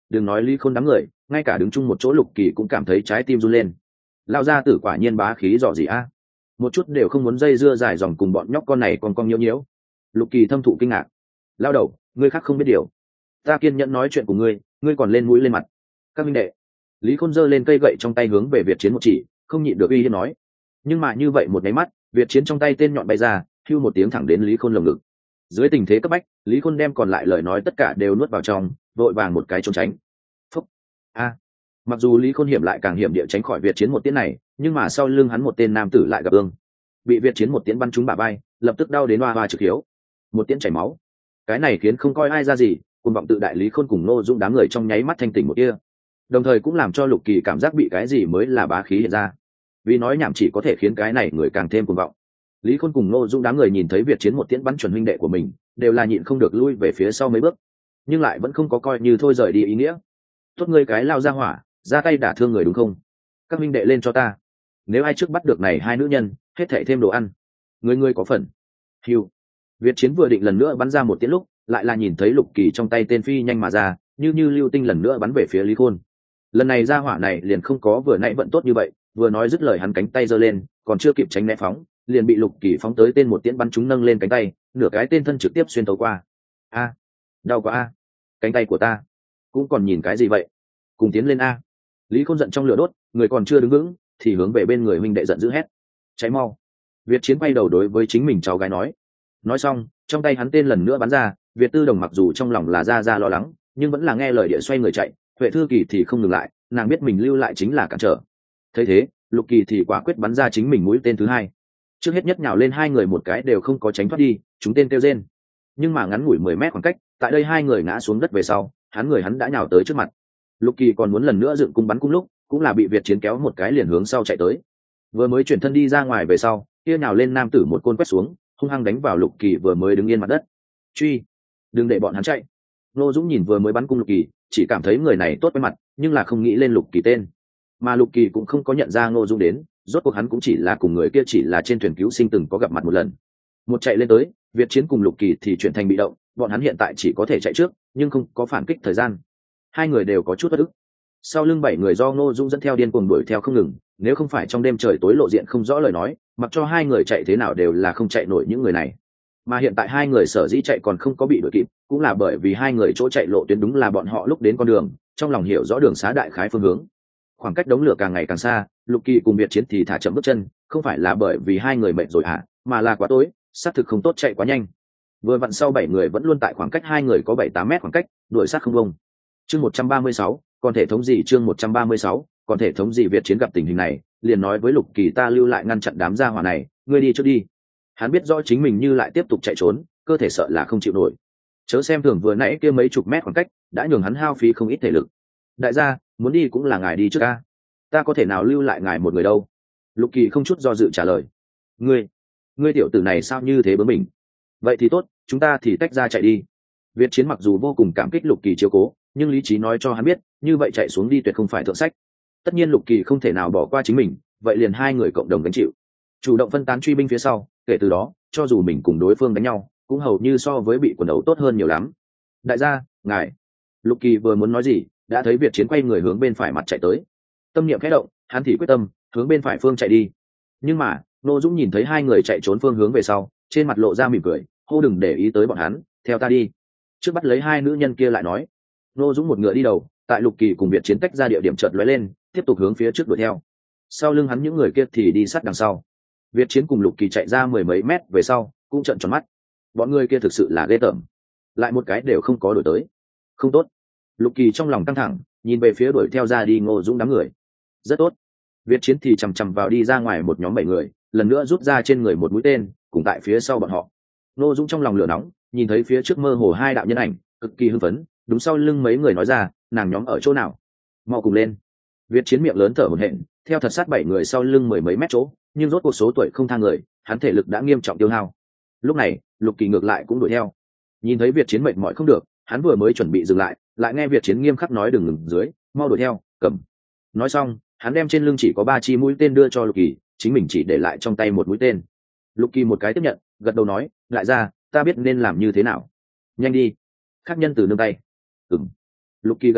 đừng nói Lý Khôn đám người, ngay cả đứng chung một chỗ Lục Kỳ cũng cảm thấy trái tim run lên. Lao ra tử quả nhiên bá khí dọ gì a, một chút đều không muốn dây dưa dài dòng cùng bọn nhóc con này còn con nhiễu nhiễu. Lục Kỳ thâm thụ kinh ngạc. Lao đầu, ngươi khác không biết điều, ta kiên nhẫn nói chuyện của ngươi, ngươi còn lên mũi lên mặt. Các minh đệ. Lý Khôn giơ lên cây gậy trong tay hướng về Việt Chiến một chỉ, không nhịn được uy hiếp nói. Nhưng mà như vậy một cái mắt, Việt Chiến trong tay tên nhọn bay ra, hưu một tiếng thẳng đến Lý Khôn lồng ngực. Dưới tình thế cấp bách, Lý Khôn đem còn lại lời nói tất cả đều nuốt vào trong, vội vàng một cái trốn tránh. Phúc. A. Mặc dù Lý Khôn hiểm lại càng hiểm địa tránh khỏi Việt Chiến một tiếng này, nhưng mà sau lưng hắn một tên nam tử lại gặp ương, bị Việt Chiến một tiếng bắn trúng bả vai, lập tức đau đến hoa hoa trực hiếu, một tiếng chảy máu. Cái này khiến không coi ai ra gì, cùng vọng tự đại Lý Khôn cùng Ngô Dũng đám người trong nháy mắt thanh tỉnh một kia, đồng thời cũng làm cho Lục Kỳ cảm giác bị cái gì mới là bá khí hiện ra, vì nói nhảm chỉ có thể khiến cái này người càng thêm cuồng vọng. Lý Khôn cùng Ngô Dũng đám người nhìn thấy Việt Chiến một tiếng bắn chuẩn huynh đệ của mình, đều là nhịn không được lui về phía sau mấy bước, nhưng lại vẫn không có coi như thôi rời đi ý nghĩa. Tốt ngươi cái lao ra hỏa, ra tay đả thương người đúng không? Các huynh đệ lên cho ta, nếu ai trước bắt được này hai nữ nhân, hết thảy thêm đồ ăn, người người có phần. Hiu. Việt Chiến vừa định lần nữa bắn ra một tiếng lúc, lại là nhìn thấy Lục Kỳ trong tay tên phi nhanh mà ra, như như lưu tinh lần nữa bắn về phía Lý Khôn. Lần này ra hỏa này liền không có vừa nãy vận tốt như vậy, vừa nói dứt lời hắn cánh tay giơ lên, còn chưa kịp tránh né phóng, liền bị Lục Kỳ phóng tới tên một tiễn bắn trúng nâng lên cánh tay, nửa cái tên thân trực tiếp xuyên thấu qua. A, đau quá a, cánh tay của ta. Cũng còn nhìn cái gì vậy? Cùng tiến lên a. Lý Khôn giận trong lửa đốt, người còn chưa đứng vững, thì hướng về bên người huynh đệ giận dữ hét. Cháy mau. Việt Chiến quay đầu đối với chính mình cháu gái nói. Nói xong, trong tay hắn tên lần nữa bắn ra, Việt Tư Đồng mặc dù trong lòng là ra ra lo lắng, nhưng vẫn là nghe lời địa xoay người chạy. Huệ Thư Kỳ thì không ngừng lại, nàng biết mình lưu lại chính là cản trở. Thấy thế, Lục Kỳ thì quả quyết bắn ra chính mình mũi tên thứ hai. Trước hết nhất nhào lên hai người một cái đều không có tránh thoát đi, chúng tên kêu rên. Nhưng mà ngắn ngủi mười mét khoảng cách, tại đây hai người ngã xuống đất về sau, hắn người hắn đã nhào tới trước mặt. Lục Kỳ còn muốn lần nữa dựng cung bắn cung lúc, cũng là bị Việt Chiến kéo một cái liền hướng sau chạy tới. Vừa mới chuyển thân đi ra ngoài về sau, kia nhào lên nam tử một côn quét xuống, hung hăng đánh vào Lục Kỳ vừa mới đứng yên mặt đất. Truy, đừng để bọn hắn chạy. Ngô Dũng nhìn vừa mới bắn cung Lục Kỳ, chỉ cảm thấy người này tốt với mặt, nhưng là không nghĩ lên Lục Kỳ tên. Mà Lục Kỳ cũng không có nhận ra Ngô Dũng đến, rốt cuộc hắn cũng chỉ là cùng người kia chỉ là trên thuyền cứu sinh từng có gặp mặt một lần. Một chạy lên tới, Việt Chiến cùng Lục Kỳ thì chuyển thành bị động, bọn hắn hiện tại chỉ có thể chạy trước, nhưng không có phản kích thời gian. Hai người đều có chút bất ức. Sau lưng bảy người do Ngô Dũng dẫn theo điên cuồng đuổi theo không ngừng, nếu không phải trong đêm trời tối lộ diện không rõ lời nói, mặc cho hai người chạy thế nào đều là không chạy nổi những người này. Mà hiện tại hai người sở dĩ chạy còn không có bị đuổi kịp, cũng là bởi vì hai người chỗ chạy lộ tuyến đúng là bọn họ lúc đến con đường, trong lòng hiểu rõ đường xá đại khái phương hướng. Khoảng cách đống lửa càng ngày càng xa, Lục Kỳ cùng Việt Chiến thì thả chậm bước chân, không phải là bởi vì hai người mệt rồi à, mà là quá tối, xác thực không tốt chạy quá nhanh. Vừa vặn sau bảy người vẫn luôn tại khoảng cách hai người có bảy tám mét khoảng cách, đuổi sát không bông. Chương một trăm ba mươi sáu, còn thể thống gì chương một trăm ba mươi sáu, còn thể thống gì Việt Chiến gặp tình hình này, liền nói với Lục Kỳ ta lưu lại ngăn chặn đám gia hỏa này, ngươi đi trước đi. Hắn biết rõ chính mình như lại tiếp tục chạy trốn, cơ thể sợ là không chịu nổi. Chớ xem thường vừa nãy kia mấy chục mét khoảng cách, đã nhường hắn hao phí không ít thể lực. Đại gia, muốn đi cũng là ngài đi trước a, ta có thể nào lưu lại ngài một người đâu. Lục Kỳ không chút do dự trả lời. Ngươi, ngươi tiểu tử này sao như thế bướng bỉnh? Vậy thì tốt, chúng ta thì tách ra chạy đi. Việt Chiến mặc dù vô cùng cảm kích Lục Kỳ chiếu cố, nhưng lý trí nói cho hắn biết, như vậy chạy xuống đi tuyệt không phải thượng sách. Tất nhiên Lục Kỳ không thể nào bỏ qua chính mình, vậy liền hai người cộng đồng gánh chịu, chủ động phân tán truy binh phía sau. Kể từ đó, cho dù mình cùng đối phương đánh nhau, cũng hầu như so với bị quần đấu tốt hơn nhiều lắm. Đại gia, ngài. Lục Kỳ vừa muốn nói gì, đã thấy Việt Chiến quay người hướng bên phải mặt chạy tới. Tâm niệm khẽ động, hắn thì quyết tâm hướng bên phải phương chạy đi. Nhưng mà Ngô Dũng nhìn thấy hai người chạy trốn phương hướng về sau, trên mặt lộ ra mỉm cười, hô đừng để ý tới bọn hắn, theo ta đi. Trước bắt lấy hai nữ nhân kia lại nói. Ngô Dũng một ngựa đi đầu, tại Lục Kỳ cùng Việt Chiến tách ra địa điểm chợt lóe lên, tiếp tục hướng phía trước đuổi theo. Sau lưng hắn những người kia thì đi sát đằng sau. Việt Chiến cùng Lục Kỳ chạy ra mười mấy mét về sau, cũng trợn tròn mắt. Bọn người kia thực sự là ghê tởm, lại một cái đều không có đuổi tới. Không tốt. Lục Kỳ trong lòng căng thẳng, nhìn về phía đuổi theo ra đi Ngô Dũng đám người. Rất tốt. Việt Chiến thì chằm chằm vào đi ra ngoài một nhóm bảy người, lần nữa rút ra trên người một mũi tên, cùng tại phía sau bọn họ. Ngô Dũng trong lòng lửa nóng, nhìn thấy phía trước mơ hồ hai đạo nhân ảnh, cực kỳ hưng phấn, đúng sau lưng mấy người nói ra, nàng nhóm ở chỗ nào? Mau cùng lên. Việt Chiến miệng lớn thở hổn hển, theo thật sát bảy người sau lưng mười mấy mét chỗ, nhưng rốt cuộc số tuổi không thang người, hắn thể lực đã nghiêm trọng tiêu hao. Lúc này, Lục Kỳ ngược lại cũng đuổi theo. Nhìn thấy Việt Chiến mệt mỏi không được, hắn vừa mới chuẩn bị dừng lại, lại nghe Việt Chiến nghiêm khắc nói đừng ngừng dưới, mau đuổi theo, cầm. Nói xong, hắn đem trên lưng chỉ có ba chi mũi tên đưa cho Lục Kỳ, chính mình chỉ để lại trong tay một mũi tên. Lục Kỳ một cái tiếp nhận, gật đầu nói, lại ra, ta biết nên làm như thế nào. Nhanh đi. Khác nhân từ nương tay. Ừm. Lục Kỳ gật đầu,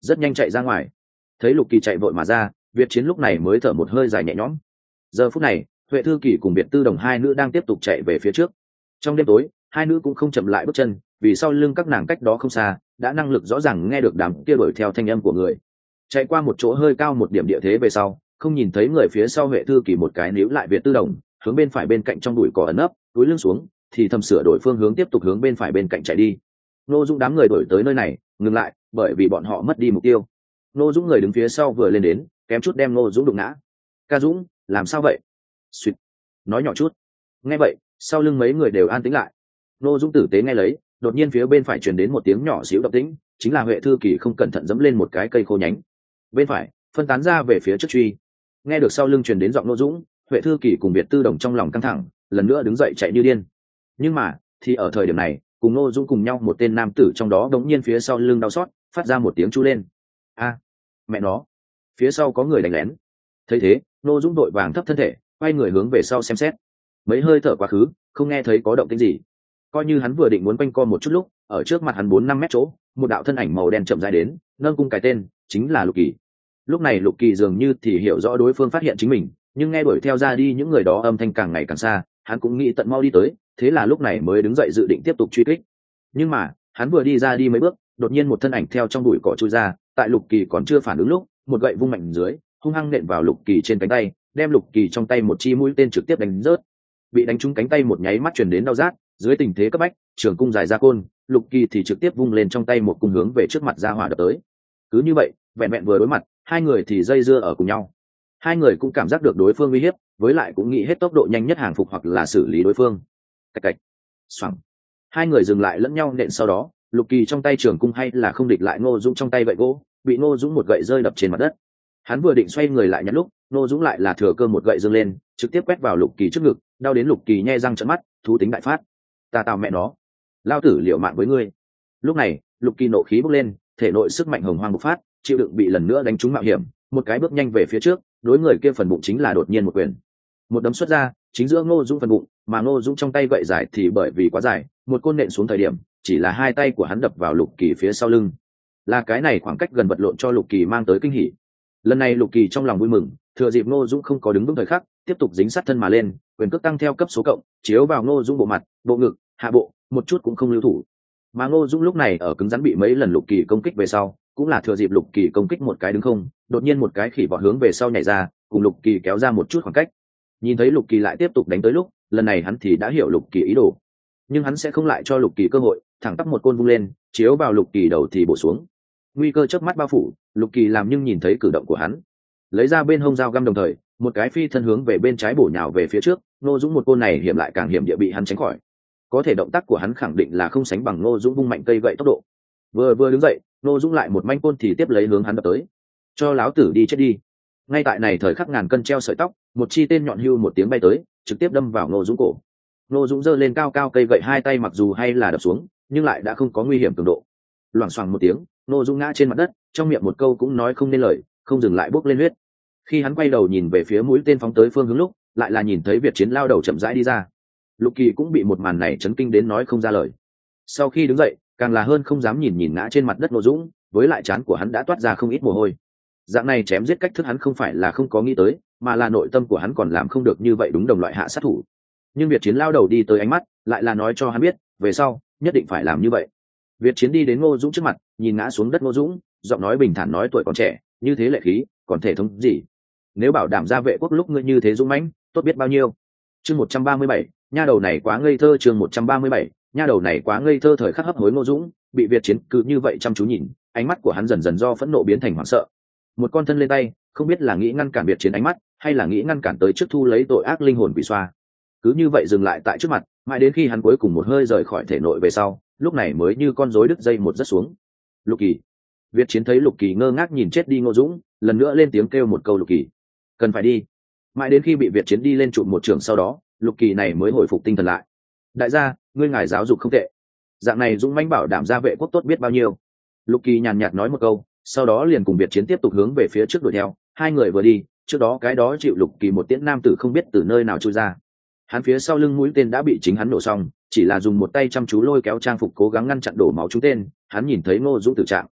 rất nhanh chạy ra ngoài. Thấy Lục Kỳ chạy vội mà ra, Việt Chiến lúc này mới thở một hơi dài nhẹ nhõm. Giờ phút này, Huệ Thư Kỳ cùng Biệt Tư Đồng hai nữ đang tiếp tục chạy về phía trước. Trong đêm tối, hai nữ cũng không chậm lại bước chân, vì sau lưng các nàng cách đó không xa, đã năng lực rõ ràng nghe được đám kia đuổi theo thanh âm của người. Chạy qua một chỗ hơi cao một điểm địa thế về sau, không nhìn thấy người phía sau Huệ Thư Kỳ một cái níu lại Biệt Tư Đồng, hướng bên phải bên cạnh trong bụi cỏ ẩn nấp, túi lưng xuống, thì thầm sửa đổi phương hướng tiếp tục hướng bên phải bên cạnh chạy đi. Nô Dũng đám người đuổi tới nơi này, ngừng lại, bởi vì bọn họ mất đi mục tiêu. Nô Dũng người đứng phía sau vừa lên đến, kém chút đem Nô Dũng đụng ngã. Ca Dũng, làm sao vậy? Xuyệt, nói nhỏ chút. Nghe vậy, sau lưng mấy người đều an tĩnh lại. Nô Dũng tử tế nghe lấy, đột nhiên phía bên phải truyền đến một tiếng nhỏ xíu động tĩnh, chính là Huệ Thư Kỳ không cẩn thận dẫm lên một cái cây khô nhánh. Bên phải, phân tán ra về phía trước truy. Nghe được sau lưng truyền đến giọng Nô Dũng, Huệ Thư Kỳ cùng Biệt Tư Đồng trong lòng căng thẳng, lần nữa đứng dậy chạy như điên. Nhưng mà, thì ở thời điểm này, cùng Nô Dũng cùng nhau một tên nam tử trong đó đống nhiên phía sau lưng đau xót, phát ra một tiếng chu lên. A, mẹ nó, phía sau có người đánh lén. Thấy thế, Nô Dũng đội vàng thấp thân thể, quay người hướng về sau xem xét. Mấy hơi thở quá khứ, không nghe thấy có động tĩnh gì. Coi như hắn vừa định muốn quanh co một chút lúc, ở trước mặt hắn bốn năm mét chỗ, một đạo thân ảnh màu đen chậm rãi đến, nâng cung cái tên, chính là Lục Kỳ. Lúc này Lục Kỳ dường như thì hiểu rõ đối phương phát hiện chính mình, nhưng nghe đuổi theo ra đi những người đó âm thanh càng ngày càng xa, hắn cũng nghĩ tận mau đi tới, thế là lúc này mới đứng dậy dự định tiếp tục truy kích. Nhưng mà, hắn vừa đi ra đi mấy bước, đột nhiên một thân ảnh theo trong bụi cỏ chui ra, tại Lục Kỳ còn chưa phản ứng lúc, một gậy vung mạnh dưới, hung hăng nện vào Lục Kỳ trên cánh tay, đem Lục Kỳ trong tay một chi mũi tên trực tiếp đánh rớt. Bị đánh trúng cánh tay một nháy mắt truyền đến đau rát, dưới tình thế cấp bách, trường cung dài ra côn, Lục Kỳ thì trực tiếp vung lên trong tay một cung hướng về trước mặt ra hỏa đập tới. Cứ như vậy, vẹn vẹn vừa đối mặt, hai người thì dây dưa ở cùng nhau. Hai người cũng cảm giác được đối phương uy hiếp, với lại cũng nghĩ hết tốc độ nhanh nhất hàng phục hoặc là xử lý đối phương. Cạch cạch, xoẳng. Hai người dừng lại lẫn nhau nện, sau đó, Lục Kỳ trong tay trường cung hay là không địch lại Ngô Dũng trong tay gậy gỗ, bị Ngô Dũng một gậy rơi đập trên mặt đất. Hắn vừa định xoay người lại nhặt lúc, Ngô Dũng lại là thừa cơ một gậy giương lên, trực tiếp quét vào Lục Kỳ trước ngực, đau đến Lục Kỳ nhe răng trợn mắt, thú tính đại phát. Ta tào mẹ nó, lao tử liều mạng với ngươi. Lúc này, Lục Kỳ nộ khí bốc lên, thể nội sức mạnh hồng hoang bộc phát, chịu đựng bị lần nữa đánh trúng mạo hiểm, một cái bước nhanh về phía trước, đối người kia phần bụng chính là đột nhiên một quyền. Một đấm xuất ra, chính giữa Ngô Dũng phần bụng, mà Ngô Dũng trong tay gậy dài thì bởi vì quá dài, một côn nện xuống thời điểm, chỉ là hai tay của hắn đập vào Lục Kỳ phía sau lưng. Là cái này khoảng cách gần vật lộn cho Lục Kỳ mang tới kinh hỉ. Lần này Lục Kỳ trong lòng vui mừng, thừa dịp Ngô Dũng không có đứng vững thời khắc, tiếp tục dính sát thân mà lên, quyền cước tăng theo cấp số cộng, chiếu vào Ngô Dũng bộ mặt, bộ ngực, hạ bộ, một chút cũng không lưu thủ. Mà Ngô Dũng lúc này ở cứng rắn bị mấy lần Lục Kỳ công kích về sau, cũng là thừa dịp Lục Kỳ công kích một cái đứng không, đột nhiên một cái khỉ vọt hướng về sau nhảy ra, cùng Lục Kỳ kéo ra một chút khoảng cách. Nhìn thấy Lục Kỳ lại tiếp tục đánh tới lúc, lần này hắn thì đã hiểu Lục Kỳ ý đồ, nhưng hắn sẽ không lại cho Lục Kỳ cơ hội, thẳng tắp một côn vung lên, chiếu vào Lục Kỳ đầu thì bổ xuống. Nguy cơ chớp mắt bao phủ, Lục Kỳ làm nhưng nhìn thấy cử động của hắn, lấy ra bên hông dao găm, đồng thời một cái phi thân hướng về bên trái bổ nhào về phía trước. Ngô Dũng một côn này hiểm lại càng hiểm địa bị hắn tránh khỏi. Có thể động tác của hắn khẳng định là không sánh bằng Ngô Dũng vung mạnh cây gậy tốc độ. Vừa vừa đứng dậy, Ngô Dũng lại một manh côn thì tiếp lấy hướng hắn đập tới. Cho láo tử đi chết đi. Ngay tại này thời khắc ngàn cân treo sợi tóc, một chi tên nhọn hưu một tiếng bay tới, trực tiếp đâm vào Ngô Dũng cổ. Ngô Dũng giơ lên cao cao cây gậy, hai tay mặc dù hay là đập xuống, nhưng lại đã không có nguy hiểm cường độ. Loảng xoảng một tiếng, Ngô Dũng ngã trên mặt đất, trong miệng một câu cũng nói không nên lời, không dừng lại bốc lên huyết. Khi hắn quay đầu nhìn về phía mũi tên phóng tới phương hướng lúc, lại là nhìn thấy Việt Chiến lao đầu chậm rãi đi ra. Lục Kỳ cũng bị một màn này chấn kinh đến nói không ra lời. Sau khi đứng dậy, càng là hơn không dám nhìn nhìn ngã trên mặt đất Ngô Dũng, với lại trán của hắn đã toát ra không ít mồ hôi. Dạng này chém giết cách thức hắn không phải là không có nghĩ tới, mà là nội tâm của hắn còn làm không được như vậy đúng đồng loại hạ sát thủ. Nhưng Việt Chiến lao đầu đi tới ánh mắt, lại là nói cho hắn biết, về sau nhất định phải làm như vậy. Việt Chiến đi đến Ngô Dũng trước mặt, nhìn ngã xuống đất Ngô Dũng, giọng nói bình thản nói, tuổi còn trẻ, như thế lệ khí, còn thể thống gì? Nếu bảo đảm gia vệ quốc lúc ngươi như thế dũng mãnh, tốt biết bao nhiêu. Chương một trăm ba mươi bảy, nha đầu này quá ngây thơ. Chương một trăm ba mươi bảy, nha đầu này quá ngây thơ. Thời khắc hấp hối Ngô Dũng bị Việt Chiến cứ như vậy chăm chú nhìn, ánh mắt của hắn dần dần do phẫn nộ biến thành hoảng sợ. Một con thân lên tay, không biết là nghĩ ngăn cản Việt Chiến ánh mắt, hay là nghĩ ngăn cản tới trước thu lấy tội ác linh hồn quỷ xoa. Cứ như vậy dừng lại tại trước mặt, mãi đến khi hắn cuối cùng một hơi rời khỏi thể nội về sau, lúc này mới như con rối đứt dây một rất xuống. Lục Kỳ. Việt Chiến thấy Lục Kỳ ngơ ngác nhìn chết đi Ngô Dũng, lần nữa lên tiếng kêu một câu, Lục Kỳ, cần phải đi. Mãi đến khi bị Việt Chiến đi lên chụp một trường sau đó, Lục Kỳ này mới hồi phục tinh thần lại. Đại gia, ngươi ngài giáo dục không tệ, dạng này dũng mãnh bảo đảm gia vệ quốc tốt biết bao nhiêu. Lục Kỳ nhàn nhạt nói một câu, sau đó liền cùng Việt Chiến tiếp tục hướng về phía trước đuổi theo. Hai người vừa đi, trước đó cái đó chịu Lục Kỳ một tiễn nam tử không biết từ nơi nào chui ra. Hắn phía sau lưng mũi tên đã bị chính hắn nổ xong, chỉ là dùng một tay chăm chú lôi kéo trang phục cố gắng ngăn chặn đổ máu trúng tên. Hắn nhìn thấy Ngô Dũng tử trạng,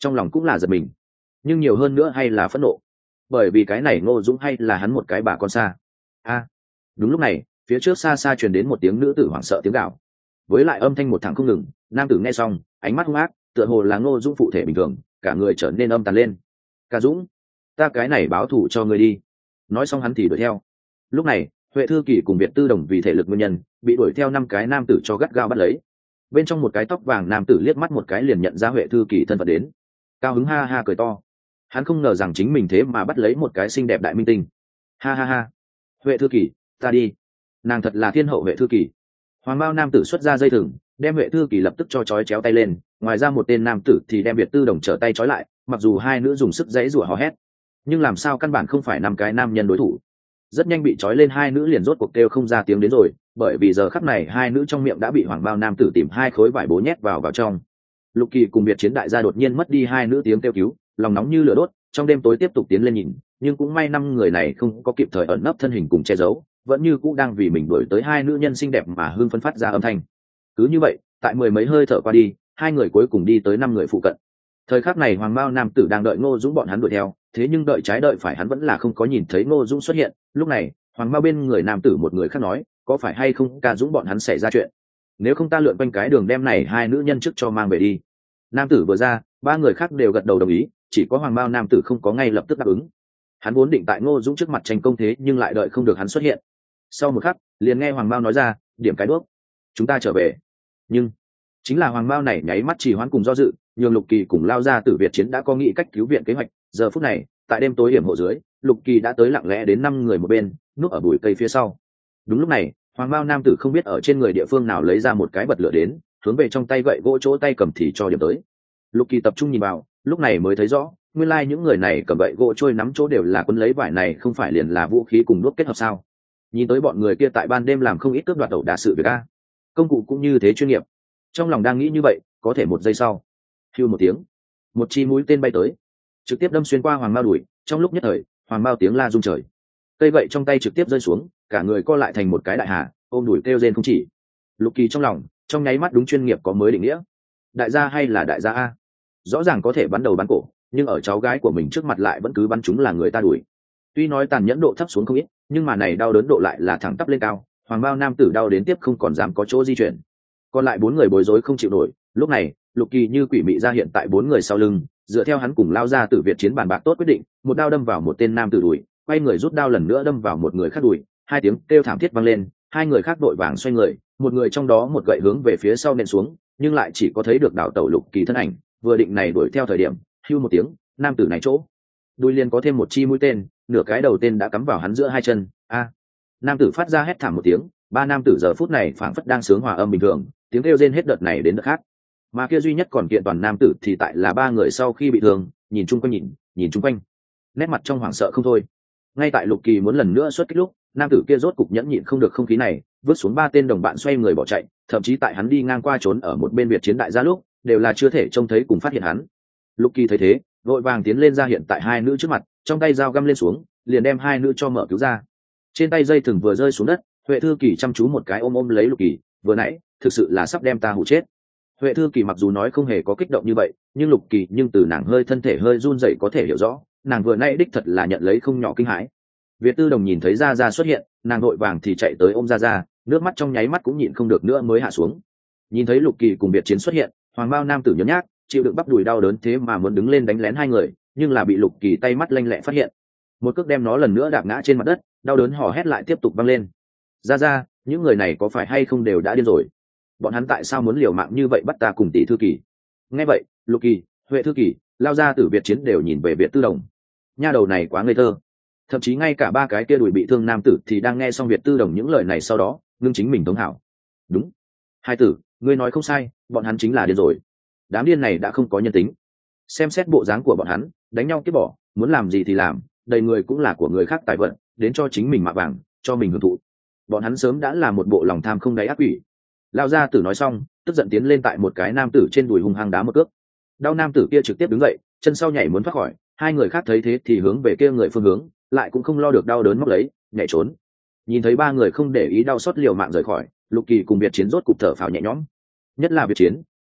trong lòng cũng là giật mình, nhưng nhiều hơn nữa hay là phẫn nộ, bởi vì cái này Ngô Dũng hay là hắn một cái bà con xa. A, đúng lúc này phía trước xa xa truyền đến một tiếng nữ tử hoảng sợ tiếng gào, với lại âm thanh một thằng không ngừng. Nam tử nghe xong ánh mắt hung ác, tựa hồ là Ngô Dũng phụ thể bình thường, cả người trở nên âm tàn lên. Ca Dũng, ta cái này báo thù cho ngươi đi. Nói xong hắn thì đuổi theo. Lúc này Huệ Thư Kỳ cùng Việt Tư Đồng vì thể lực nguyên nhân bị đuổi theo năm cái nam tử cho gắt gao bắt lấy. Bên trong một cái tóc vàng nam tử liếc mắt một cái liền nhận ra Huệ Thư Kỳ thân phận đến, cao hứng ha ha cười to. Hắn không ngờ rằng chính mình thế mà bắt lấy một cái xinh đẹp đại minh tinh. Ha ha ha, Huệ Thư Kỳ, ta đi. Nàng thật là thiên hậu Huệ Thư Kỳ. Hoàng bao nam tử xuất ra dây thừng, đem Huệ Thư Kỳ lập tức cho trói chéo tay lên, ngoài ra một tên nam tử thì đem Việt Tư Đồng trở tay trói lại. Mặc dù hai nữ dùng sức giãy giụa hò hét, nhưng làm sao căn bản không phải năm cái nam nhân đối thủ. Rất nhanh bị trói lên hai nữ liền rốt cuộc kêu không ra tiếng đến rồi, bởi vì giờ khắc này hai nữ trong miệng đã bị hoàng bao nam tử tìm hai khối vải bố nhét vào vào trong. Lục Kỳ cùng Biệt Chiến đại gia đột nhiên mất đi hai nữ tiếng kêu cứu, lòng nóng như lửa đốt, trong đêm tối tiếp tục tiến lên nhìn, nhưng cũng may năm người này không có kịp thời ẩn nấp thân hình cùng che giấu, vẫn như cũ đang vì mình đuổi tới hai nữ nhân xinh đẹp mà hưng phấn phát ra âm thanh. Cứ như vậy, tại mười mấy hơi thở qua đi, hai người cuối cùng đi tới năm người phụ cận. Thời khắc này hoàng bao nam tử đang đợi Ngô Dũng bọn hắn đuổi theo, thế nhưng đợi trái đợi phải hắn vẫn là không có nhìn thấy Ngô Dũng xuất hiện. Lúc này hoàng bao bên người nam tử một người khác nói, có phải hay không Ca Dũng bọn hắn xảy ra chuyện, nếu không ta lượn quanh cái đường đem này hai nữ nhân trước cho mang về đi. Nam tử vừa ra, ba người khác đều gật đầu đồng ý, chỉ có hoàng bao nam tử không có ngay lập tức đáp ứng. Hắn vốn định tại Ngô Dũng trước mặt tranh công thế nhưng lại đợi không được hắn xuất hiện. Sau một khắc liền nghe hoàng bao nói ra, điểm cái đuốc, chúng ta trở về. Nhưng chính là hoàng bao này nháy mắt trì hoãn cùng do dự, nhường Lục Kỳ cùng lao ra Tử Việt Chiến đã có nghĩ cách cứu viện kế hoạch. Giờ phút này tại đêm tối hiểm hộ dưới, Lục Kỳ đã tới lặng lẽ đến năm người một bên, núp ở bụi cây phía sau. Đúng lúc này hoàng bao nam tử không biết ở trên người địa phương nào lấy ra một cái bật lửa đến, hướng về trong tay gậy gỗ chỗ tay cầm thì cho điểm tới. Lục Kỳ tập trung nhìn vào, lúc này mới thấy rõ, nguyên lai like những người này cầm gậy gỗ trôi nắm chỗ đều là quấn lấy vải này, không phải liền là vũ khí cùng đuốc kết hợp sao? Nhìn tới bọn người kia tại ban đêm làm không ít cướp đoạt ẩu đả sự việc a, công cụ cũng như thế chuyên nghiệp. Trong lòng đang nghĩ như vậy, có thể một giây sau, hưu một tiếng, một chi mũi tên bay tới, trực tiếp đâm xuyên qua hoàng mao đùi. Trong lúc nhất thời hoàng mao tiếng la rung trời, cây gậy trong tay trực tiếp rơi xuống, cả người co lại thành một cái đại hà, ôm đùi kêu rên không chỉ. Lục Kỳ trong lòng trong nháy mắt đúng chuyên nghiệp có mới định nghĩa, đại gia hay là đại gia a, rõ ràng có thể bắn đầu bắn cổ, nhưng ở cháu gái của mình trước mặt lại vẫn cứ bắn chúng là người ta đuổi. Tuy nói tàn nhẫn độ thấp xuống không ít, nhưng mà này đau đớn độ lại là thẳng tắp lên cao. Hoàng bao nam tử đau đến tiếp không còn dám có chỗ di chuyển, còn lại bốn người bối rối không chịu nổi. Lúc này Lục Kỳ như quỷ mị ra hiện tại bốn người sau lưng, dựa theo hắn cùng lao ra Tử Việt Chiến bàn bạc tốt quyết định, một đao đâm vào một tên nam tử đùi, quay người rút đao lần nữa đâm vào một người khác đùi. Hai tiếng kêu thảm thiết vang lên, hai người khác đội vàng xoay người, một người trong đó một gậy hướng về phía sau nện xuống, nhưng lại chỉ có thấy được đảo tẩu Lục Kỳ thân ảnh. Vừa định này đuổi theo thời điểm, hưu một tiếng, nam tử này chỗ đuôi liền có thêm một chi mũi tên, nửa cái đầu tên đã cắm vào hắn giữa hai chân. A, nam tử phát ra hét thảm một tiếng. Ba nam tử giờ phút này phảng phất đang sướng hòa âm bình thường, tiếng kêu rên hết đợt này đến đợt khác. Mà kia duy nhất còn kiện toàn nam tử thì tại là ba người sau khi bị thương, nhìn chung quanh nhìn nhìn chung quanh, nét mặt trong hoảng sợ không thôi. Ngay tại Lục Kỳ muốn lần nữa xuất kích lúc, nam tử kia rốt cục nhẫn nhịn không được không khí này, vứt xuống ba tên đồng bạn xoay người bỏ chạy. Thậm chí tại hắn đi ngang qua trốn ở một bên Việt Chiến đại gia lúc, đều là chưa thể trông thấy cùng phát hiện hắn. Lục Kỳ thấy thế, vội vàng tiến lên ra hiện tại hai nữ trước mặt, trong tay dao găm lên xuống, liền đem hai nữ cho mở cứu ra. Trên tay dây thừng vừa rơi xuống đất, Huệ Thư Kỳ chăm chú một cái ôm ôm lấy Lục Kỳ, vừa nãy thực sự là sắp đem ta hụ chết. Huệ Thư Kỳ mặc dù nói không hề có kích động như vậy, nhưng Lục Kỳ nhưng từ nàng hơi thân thể hơi run rẩy có thể hiểu rõ, nàng vừa nãy đích thật là nhận lấy không nhỏ kinh hãi. Việt Tư Đồng nhìn thấy Gia Gia xuất hiện, nàng vội vàng thì chạy tới ôm Gia Gia, nước mắt trong nháy mắt cũng nhịn không được nữa mới hạ xuống. Nhìn thấy Lục Kỳ cùng Biệt Chiến xuất hiện, hoàng bao nam tử nhớn nhác, chịu đựng bắp đùi đau đớn thế mà muốn đứng lên đánh lén hai người, nhưng là bị Lục Kỳ tay mắt lanh lẹ phát hiện, một cước đem nó lần nữa đạp ngã trên mặt đất, đau đớn hò hét lại tiếp tục vang lên. Gia Gia, những người này có phải hay không đều đã điên rồi? Bọn hắn tại sao muốn liều mạng như vậy bắt ta cùng tỷ Thư Kỳ? Nghe vậy, Lục Kỳ, Huệ Thư Kỳ, lao ra Tử Việt Chiến đều nhìn về Việt Tư Đồng. Nha đầu này quá ngây thơ. Thậm chí ngay cả ba cái kia đùi bị thương nam tử thì đang nghe xong Việt Tư Đồng những lời này sau đó, ngưng chính mình thống hảo. Đúng, hai tử, ngươi nói không sai, bọn hắn chính là điên rồi. Đám điên này đã không có nhân tính. Xem xét bộ dáng của bọn hắn, đánh nhau tiếp bỏ, muốn làm gì thì làm, đầy người cũng là của người khác tài vận, đến cho chính mình mạ vàng, cho mình hưởng thụ. Bọn hắn sớm đã là một bộ lòng tham không đáy ác quỷ. Lao gia tử nói xong, tức giận tiến lên tại một cái nam tử trên đùi hung hăng đá một cước. Đau nam tử kia trực tiếp đứng dậy, chân sau nhảy muốn thoát khỏi, hai người khác thấy thế thì hướng về kia người phương hướng, lại cũng không lo được đau đớn móc lấy, nhảy trốn. Nhìn thấy ba người không để ý đau xót liều mạng rời khỏi, Lục Kỳ cùng Biệt Chiến rốt cục thở phào nhẹ nhõm. Nhất là Biệt Chiến,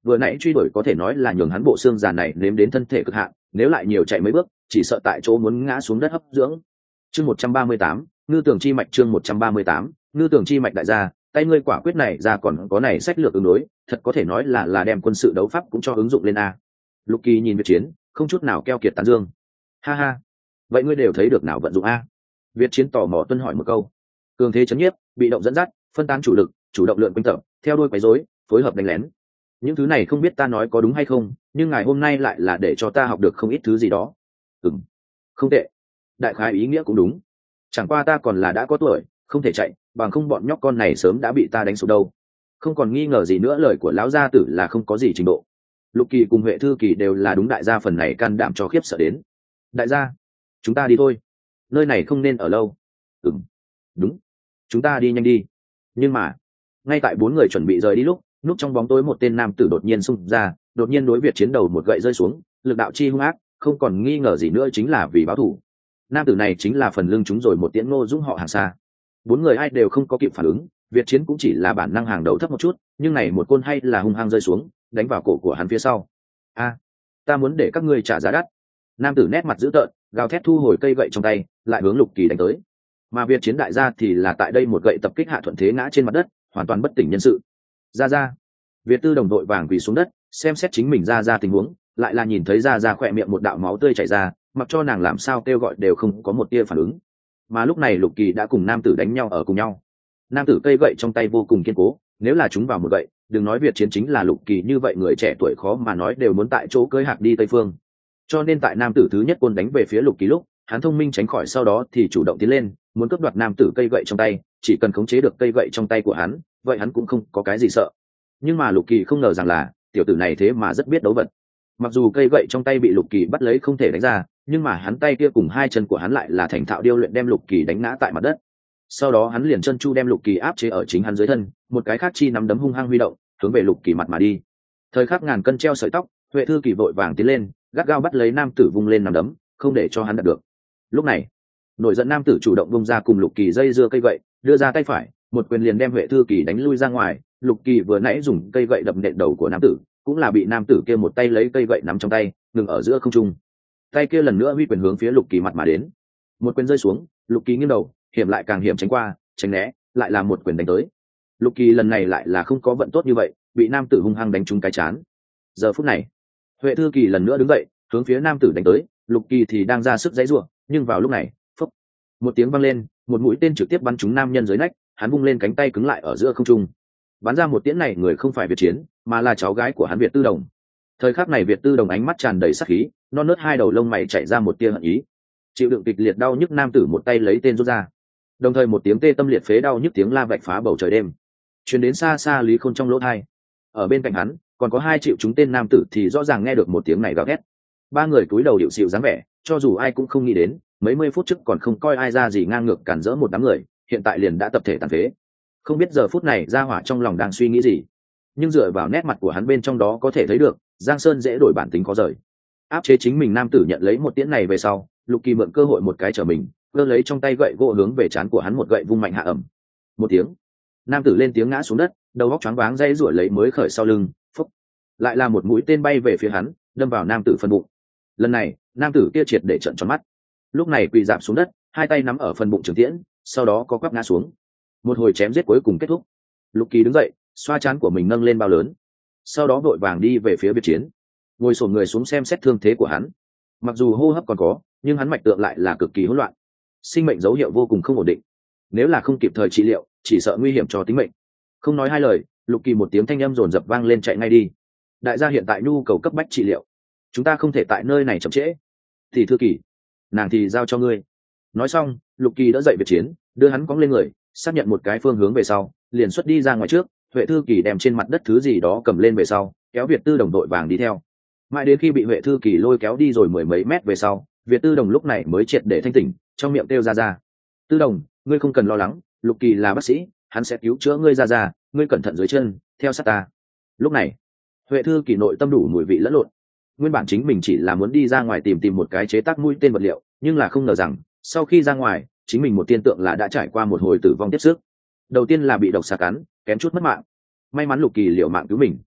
vừa nãy truy đuổi có thể nói là nhường hắn bộ xương già này nếm đến thân thể cực hạn, nếu lại nhiều chạy mấy bước chỉ sợ tại chỗ muốn ngã xuống đất hấp dưỡng. Chương một trăm ba mươi tám, ngư tường chi mạch. Chương một trăm ba mươi tám, ngư tường chi mạch. Đại gia, tay ngươi quả quyết này ra còn có này sách lược ứng đối, thật có thể nói là là đem quân sự đấu pháp cũng cho ứng dụng lên a. Lục Kỳ nhìn Việt Chiến, không chút nào keo kiệt tán dương. Ha ha, vậy ngươi đều thấy được nào vận dụng a? Việt Chiến tò mò tuân hỏi một câu. Cường thế chấn nhiếp, bị động dẫn dắt, phân tán chủ lực, chủ động lượn quanh tập, theo đuôi quấy rối, phối hợp đánh lén. Những thứ này không biết ta nói có đúng hay không, nhưng ngài hôm nay lại là để cho ta học được không ít thứ gì đó. Ừm, không tệ. Đại khái ý nghĩa cũng đúng. Chẳng qua ta còn là đã có tuổi, không thể chạy, bằng không bọn nhóc con này sớm đã bị ta đánh sụp đâu. Không còn nghi ngờ gì nữa, lời của lão gia tử là không có gì trình độ. Lục Kỳ cùng Huệ Thư Kỳ đều là đúng đại gia phần này can đảm cho khiếp sợ đến. Đại gia, chúng ta đi thôi, nơi này không nên ở lâu. Ừm, đúng, chúng ta đi nhanh đi. Nhưng mà ngay tại bốn người chuẩn bị rời đi lúc, núp trong bóng tối một tên nam tử đột nhiên xung ra, đột nhiên đối Việt Chiến đầu một gậy rơi xuống, lực đạo chi hung ác, không còn nghi ngờ gì nữa chính là vì báo thù. Nam tử này chính là phần lưng chúng rồi một tiễn Ngô Dũng họ hàng xa. Bốn người ai đều không có kịp phản ứng, Việt Chiến cũng chỉ là bản năng hàng đầu thấp một chút, nhưng này một côn hay là hung hăng rơi xuống, đánh vào cổ của hắn phía sau. A, ta muốn để các ngươi trả giá đắt. Nam tử nét mặt dữ tợn, gào thét thu hồi cây gậy trong tay, lại hướng Lục Kỳ đánh tới. Mà Việt Chiến đại gia thì là tại đây một gậy tập kích hạ thuận thế ngã trên mặt đất, hoàn toàn bất tỉnh nhân sự. Ra ra, Việt Tư đồng đội vàng quỳ xuống đất, xem xét chính mình ra ra tình huống, lại là nhìn thấy ra ra khỏe miệng một đạo máu tươi chảy ra, mặc cho nàng làm sao kêu gọi đều không có một tia phản ứng. Mà lúc này Lục Kỳ đã cùng nam tử đánh nhau ở cùng nhau. Nam tử cây gậy trong tay vô cùng kiên cố, nếu là chúng vào một gậy, đừng nói Việt Chiến chính là Lục Kỳ như vậy người trẻ tuổi khó mà nói đều muốn tại chỗ cưỡi hạc đi Tây Phương. Cho nên tại nam tử thứ nhất côn đánh về phía Lục Kỳ lúc, hắn thông minh tránh khỏi, sau đó thì chủ động tiến lên, muốn cướp đoạt nam tử cây gậy trong tay, chỉ cần khống chế được cây gậy trong tay của hắn, vậy hắn cũng không có cái gì sợ. Nhưng mà Lục Kỳ không ngờ rằng là tiểu tử này thế mà rất biết đấu vật. Mặc dù cây gậy trong tay bị Lục Kỳ bắt lấy không thể đánh ra, nhưng mà hắn tay kia cùng hai chân của hắn lại là thành thạo điêu luyện đem Lục Kỳ đánh ngã tại mặt đất. Sau đó hắn liền chân chu đem Lục Kỳ áp chế ở chính hắn dưới thân, một cái khác chi nắm đấm hung hăng huy động, hướng về Lục Kỳ mặt mà đi. Thời khắc ngàn cân treo sợi tóc, Huệ Thư Kỳ vội vàng tiến lên, gắt gao bắt lấy nam tử vung lên nắm đấm, không để cho hắn đạt được. Lúc này, nổi giận nam tử chủ động bung ra cùng Lục Kỳ dây dưa cây gậy, đưa ra tay phải, một quyền liền đem Huệ Thư Kỳ đánh lui ra ngoài. Lục Kỳ vừa nãy dùng cây gậy đập nện đầu của nam tử, cũng là bị nam tử kia một tay lấy cây gậy nắm trong tay, ngừng ở giữa không trung. Tay kia lần nữa huy quyền hướng phía Lục Kỳ mặt mà đến. Một quyền rơi xuống, Lục Kỳ nghiêng đầu, hiểm lại càng hiểm tránh qua, tránh né, lại là một quyền đánh tới. Lục Kỳ lần này lại là không có vận tốt như vậy, bị nam tử hung hăng đánh trúng cái chán. Giờ phút này, Huệ Thư Kỳ lần nữa đứng dậy, hướng phía nam tử đánh tới. Lục Kỳ thì đang ra sức giãy giụa, nhưng vào lúc này, phốc, một tiếng vang lên, một mũi tên trực tiếp bắn trúng nam nhân dưới nách, hắn vung lên cánh tay cứng lại ở giữa không trung. Bắn ra một tiễn này người không phải Việt Chiến, mà là cháu gái của hắn Việt Tư Đồng. Thời khắc này Việt Tư Đồng ánh mắt tràn đầy sát khí, non nớt hai đầu lông mày chạy ra một tia hận ý. Chịu đựng kịch liệt đau nhức, nam tử một tay lấy tên rút ra, đồng thời một tiếng tê tâm liệt phế đau nhức tiếng la vạch phá bầu trời đêm, truyền đến xa xa Lý Khôn trong lỗ tai. Ở bên cạnh hắn còn có hai chịu chúng tên nam tử thì rõ ràng nghe được một tiếng này gào thét. Ba người cúi đầu điệu xịu dáng vẻ, cho dù ai cũng không nghĩ đến, mấy mươi phút trước còn không coi ai ra gì ngang ngược cản rỡ một đám người, hiện tại liền đã tập thể tàn phế. Không biết giờ phút này Gia Hỏa trong lòng đang suy nghĩ gì, nhưng dựa vào nét mặt của hắn bên trong đó có thể thấy được, Giang Sơn dễ đổi bản tính khó rời. Áp chế chính mình nam tử nhận lấy một tiễn này về sau, Lục Kỳ mượn cơ hội một cái trở mình, cơ lấy trong tay gậy gỗ hướng về trán của hắn một gậy vung mạnh hạ ẩm. Một tiếng, nam tử lên tiếng ngã xuống đất, đầu óc choáng váng dây rủa lấy mới khởi sau lưng, phốc, lại là một mũi tên bay về phía hắn, đâm vào nam tử phần bụng. Lần này, nam tử kia triệt để trợn tròn mắt. Lúc này quỳ rạp xuống đất, hai tay nắm ở phần bụng trường tiễn, sau đó có quắp ngã xuống. Một hồi chém giết cuối cùng kết thúc. Lục Kỳ đứng dậy, xoa trán của mình nâng lên bao lớn, sau đó vội vàng đi về phía Việt Chiến, ngồi xổm người xuống xem xét thương thế của hắn. Mặc dù hô hấp còn có, nhưng hắn mạch tượng lại là cực kỳ hỗn loạn, sinh mệnh dấu hiệu vô cùng không ổn định. Nếu là không kịp thời trị liệu, chỉ sợ nguy hiểm cho tính mệnh. Không nói hai lời, Lục Kỳ một tiếng thanh âm dồn dập vang lên, chạy ngay đi. Đại gia hiện tại nhu cầu cấp bách trị liệu, chúng ta không thể tại nơi này chậm trễ. Thì Thư Kỳ, nàng thì giao cho ngươi. Nói xong, Lục Kỳ đỡ dậy Việt Chiến, đưa hắn cõng lên người, xác nhận một cái phương hướng về sau, liền xuất đi ra ngoài trước. Huệ Thư Kỳ đem trên mặt đất thứ gì đó cầm lên về sau, kéo Việt Tư Đồng đội vàng đi theo. Mãi đến khi bị Huệ Thư Kỳ lôi kéo đi rồi mười mấy mét về sau, Việt Tư Đồng lúc này mới triệt để thanh tỉnh, trong miệng kêu ra ra: Tư Đồng, ngươi không cần lo lắng, Lục Kỳ là bác sĩ, hắn sẽ cứu chữa ngươi ra ra, ngươi cẩn thận dưới chân, theo sát ta. Lúc này, Huệ Thư Kỳ nội tâm đủ mùi vị lẫn lộn. Nguyên bản chính mình chỉ là muốn đi ra ngoài tìm tìm một cái chế tác mũi tên vật liệu, nhưng là không ngờ rằng sau khi ra ngoài, chính mình một tiên tượng là đã trải qua một hồi tử vong tiếp sức. Đầu tiên là bị độc xà cắn, kém chút mất mạng. May mắn Lục Kỳ liều mạng cứu mình.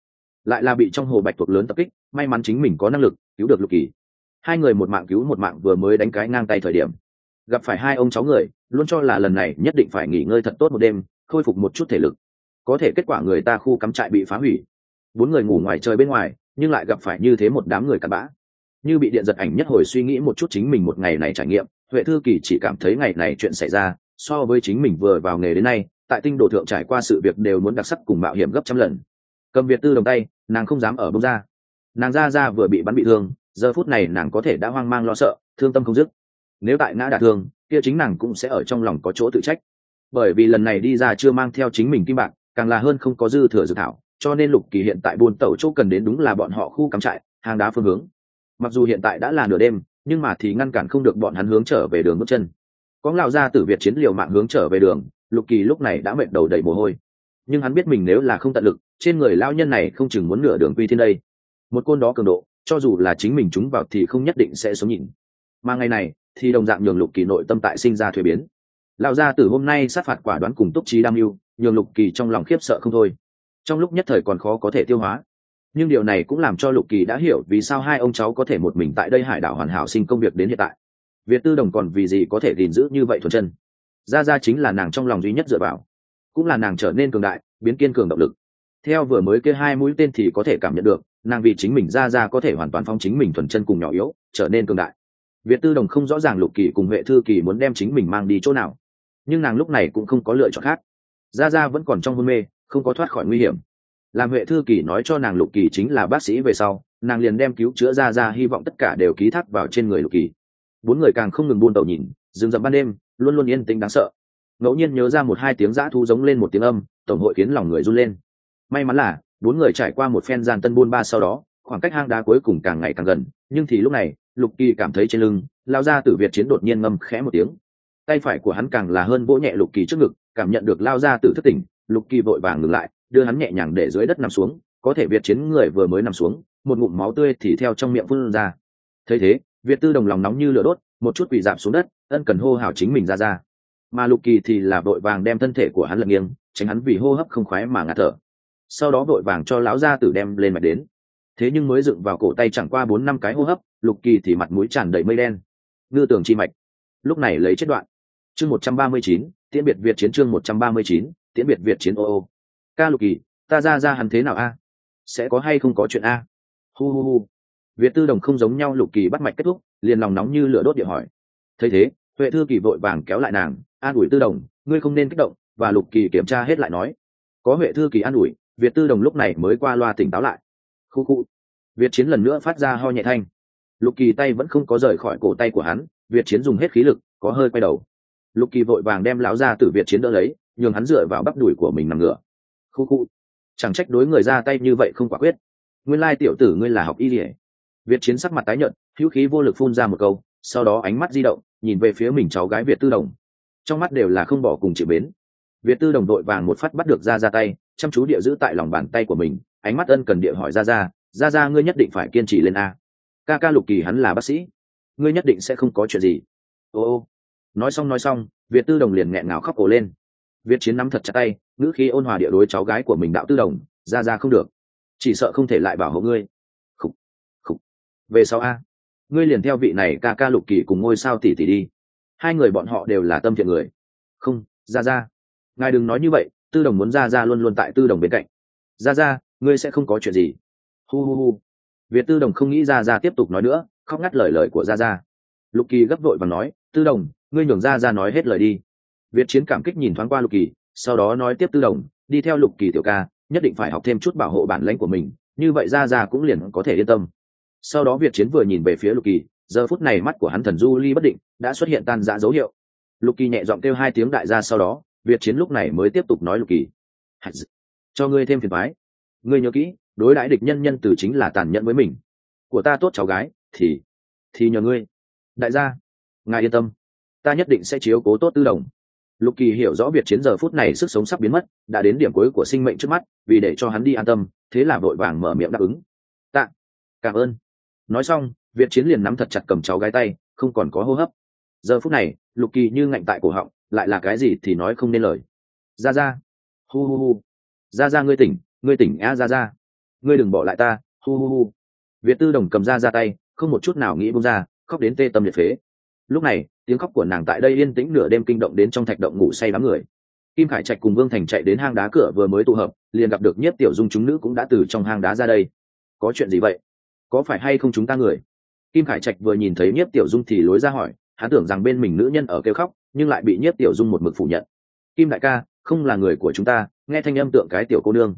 lại là bị trong hồ bạch tuộc lớn tập kích, may mắn chính mình có năng lực cứu được Lục Kỳ. Hai người một mạng cứu một mạng vừa mới đánh cái ngang tay thời điểm, gặp phải hai ông cháu người, luôn cho là lần này nhất định phải nghỉ ngơi thật tốt một đêm, khôi phục một chút thể lực. Có thể kết quả người ta khu cắm trại bị phá hủy, bốn người ngủ ngoài trời bên ngoài, nhưng lại gặp phải như thế một đám người cặn bã. Như bị điện giật ảnh nhất hồi suy nghĩ một chút chính mình một ngày này trải nghiệm, Huệ Thư Kỳ chỉ cảm thấy ngày này chuyện xảy ra, so với chính mình vừa vào nghề đến nay, tại tinh đồ thượng trải qua sự việc đều muốn đặc sắc cùng mạo hiểm gấp trăm lần. Cầm Việt Tư đồng tay, nàng không dám ở bông ra. Nàng ra ra vừa bị bắn bị thương, giờ phút này nàng có thể đã hoang mang lo sợ, thương tâm không dứt. Nếu tại ngã đả thương, kia chính nàng cũng sẽ ở trong lòng có chỗ tự trách. Bởi vì lần này đi ra chưa mang theo chính mình kim bạc, càng là hơn không có dư thừa dự thảo, cho nên Lục Kỳ hiện tại buôn tẩu chỗ cần đến đúng là bọn họ khu cắm trại, hang đá phương hướng. Mặc dù hiện tại đã là nửa đêm, nhưng mà thì ngăn cản không được bọn hắn hướng trở về đường bước chân. Có lão gia tử Việt chiến liều mạng hướng trở về đường, Lục Kỳ lúc này đã mệt đầu đầy mồ hôi. Nhưng hắn biết mình nếu là không tận lực, trên người lão nhân này không chừng muốn nửa đường quy thiên đây. Một côn đó cường độ, cho dù là chính mình trúng vào thì không nhất định sẽ sống nhịn. Mà ngày này, thì đồng dạng nhường Lục Kỳ nội tâm tại sinh ra thuế biến. Lão gia tử hôm nay sát phạt quả đoán cùng túc trí đam mưu, nhường Lục Kỳ trong lòng khiếp sợ không thôi. Trong lúc nhất thời còn khó có thể tiêu hóa, nhưng điều này cũng làm cho Lục Kỳ đã hiểu vì sao hai ông cháu có thể một mình tại đây hải đảo hoàn hảo sinh công việc đến hiện tại. Việt Tư đồng còn vì gì có thể gìn giữ như vậy thuần chân. Gia Gia chính là nàng trong lòng duy nhất dựa vào, cũng là nàng trở nên cường đại, biến kiên cường động lực. Theo vừa mới kia hai mũi tên thì có thể cảm nhận được, nàng vì chính mình Gia Gia có thể hoàn toàn phóng chính mình thuần chân cùng nhỏ yếu, trở nên cường đại. Việt Tư đồng không rõ ràng Lục Kỳ cùng Huệ Thư Kỳ muốn đem chính mình mang đi chỗ nào, nhưng nàng lúc này cũng không có lựa chọn khác. Gia Gia vẫn còn trong hôn mê, không có thoát khỏi nguy hiểm. Làm Huệ Thư Kỳ nói cho nàng Lục Kỳ chính là bác sĩ về sau, nàng liền đem cứu chữa Gia Gia hy vọng tất cả đều ký thác vào trên người Lục Kỳ. Bốn người càng không ngừng buôn tàu nhìn, rừng rậm ban đêm luôn luôn yên tĩnh đáng sợ. Ngẫu nhiên nhớ ra một hai tiếng dã thú giống lên một tiếng âm, tổng hội khiến lòng người run lên. May mắn là bốn người trải qua một phen gian tân buôn ba sau đó, khoảng cách hang đá cuối cùng càng ngày càng gần. Nhưng thì lúc này, Lục Kỳ cảm thấy trên lưng lao ra Tử Việt chiến đột nhiên ngâm khẽ một tiếng, tay phải của hắn càng là hơn vỗ nhẹ Lục Kỳ trước ngực, cảm nhận được lao ra Tử thức tỉnh, Lục Kỳ vội vàng ngừng lại, đưa hắn nhẹ nhàng để dưới đất nằm xuống. Có thể Việt chiến người vừa mới nằm xuống, một ngụm máu tươi thì theo trong miệng phun ra. Thấy thế, Việt Tư đồng lòng nóng như lửa đốt, một chút quỳ dạp xuống đất, ân cần hô hào chính mình ra ra. Mà Lục Kỳ thì là vội vàng đem thân thể của hắn lật nghiêng, tránh hắn vì hô hấp không khoái mà ngạt thở. Sau đó vội vàng cho lão gia tử đem lên mạch đến. Thế nhưng mới dựng vào cổ tay chẳng qua bốn năm cái hô hấp, Lục Kỳ thì mặt mũi tràn đầy mây đen. Ngư tường chi mạch, lúc này lấy chết đoạn. Chương một trăm ba mươi chín, Tiễn biệt Việt chiến chương một trăm ba mươi chín, Tiễn biệt Việt chiến ô ô. Ca Lục Kỳ, ta ra ra hắn thế nào a? Sẽ có hay không có chuyện a? Hu hu hu. Việt Tư đồng không giống nhau, Lục Kỳ bắt mạch kết thúc, liền lòng nóng như lửa đốt địa hỏi. Thấy thế, Huệ Thư Kỳ vội vàng kéo lại nàng, an ủi Tư đồng, ngươi không nên kích động, và Lục Kỳ kiểm tra hết lại nói. Có Huệ Thư Kỳ an ủi, Việt Tư đồng lúc này mới qua loa tỉnh táo lại. Khu khu. Việt Chiến lần nữa phát ra ho nhẹ thanh. Lục Kỳ tay vẫn không có rời khỏi cổ tay của hắn, Việt Chiến dùng hết khí lực, có hơi quay đầu. Lục Kỳ vội vàng đem lão gia tử Việt Chiến đỡ lấy, nhường hắn dựa vào bắp đùi của mình nằm ngửa. Khu khu. Chẳng trách đối người ra tay như vậy không quả quyết. Nguyên lai tiểu tử ngươi là học y liễu. Việt Chiến sắc mặt tái nhợt, hữu khí vô lực phun ra một câu, sau đó ánh mắt di động, nhìn về phía mình cháu gái Việt Tư đồng, trong mắt đều là không bỏ cùng chịu mến. Việt Tư đồng đội vàng một phát bắt được ra ra tay, chăm chú địa giữ tại lòng bàn tay của mình, ánh mắt ân cần địa hỏi ra ra, ra ra ngươi nhất định phải kiên trì lên a. Ca ca Lục Kỳ hắn là bác sĩ, ngươi nhất định sẽ không có chuyện gì. Ô ô. Nói xong nói xong, Việt Tư đồng liền nghẹn ngào khóc ồ lên. Việt Chiến nắm thật chặt tay, ngữ khí ôn hòa địa đối cháu gái của mình đạo Tư đồng, ra ra không được, chỉ sợ không thể lại bảo hộ ngươi. Khục, khục. Về sau a, ngươi liền theo vị này ca ca Lục Kỳ cùng ngôi sao tỷ tỷ đi, hai người bọn họ đều là tâm thiện người. Không, ra ra, ngài đừng nói như vậy, Tư đồng muốn ra ra luôn luôn tại Tư đồng bên cạnh. Ra ra, ngươi sẽ không có chuyện gì. Hu hu hu. Việt Tư đồng không nghĩ ra ra tiếp tục nói nữa, khóc ngắt lời lời của ra ra. Lục Kỳ gấp vội và nói, Tư đồng, ngươi nhường ra ra nói hết lời đi. Việt Chiến cảm kích nhìn thoáng qua Lục Kỳ, sau đó nói tiếp, Tư đồng, đi theo Lục Kỳ tiểu ca, nhất định phải học thêm chút bảo hộ bản lĩnh của mình, như vậy ra ra cũng liền có thể yên tâm. Sau đó Việt Chiến vừa nhìn về phía Lục Kỳ, giờ phút này mắt của hắn thần du ly bất định, đã xuất hiện tan rã dấu hiệu. Lục Kỳ nhẹ giọng kêu hai tiếng đại gia, sau đó Việt Chiến lúc này mới tiếp tục nói, Lục Kỳ, cho ngươi thêm phiền toái, ngươi nhớ kỹ, đối đãi địch nhân nhân từ chính là tàn nhẫn với mình. Của ta tốt cháu gái, thì thì nhờ ngươi. Đại gia, ngài yên tâm, ta nhất định sẽ chiếu cố tốt Tư đồng. Lục Kỳ hiểu rõ Việt Chiến giờ phút này sức sống sắp biến mất, đã đến điểm cuối của sinh mệnh trước mắt, vì để cho hắn đi an tâm, thế là vội vàng mở miệng đáp ứng. Tạ, cảm ơn. Nói xong, Việt Chiến liền nắm thật chặt cầm cháu gái tay, không còn có hô hấp. Giờ phút này, Lục Kỳ như ngạnh tại cổ họng, lại là cái gì thì nói không nên lời. Ra ra, hu hu hu, ra ra ngươi tỉnh, ngươi tỉnh a, ra ra. ngươi đừng bỏ lại ta, hu hu hu. Việt Tư Đồng cầm ra ra tay, không một chút nào nghĩ buông ra, khóc đến tê tâm liệt phế. Lúc này tiếng khóc của nàng tại đây yên tĩnh nửa đêm kinh động đến trong thạch động ngủ say đám người. Kim Khải Trạch cùng Vương Thành chạy đến hang đá cửa vừa mới tụ hợp, liền gặp được Nhiếp Tiểu Dung chúng nữ cũng đã từ trong hang đá ra đây. Có chuyện gì vậy? Có phải hay không chúng ta người? Kim Khải Trạch vừa nhìn thấy Nhiếp Tiểu Dung thì lối ra hỏi, hắn tưởng rằng bên mình nữ nhân ở kêu khóc, nhưng lại bị Nhiếp Tiểu Dung một mực phủ nhận. Kim đại ca, không là người của chúng ta, nghe thanh âm tượng cái tiểu cô nương.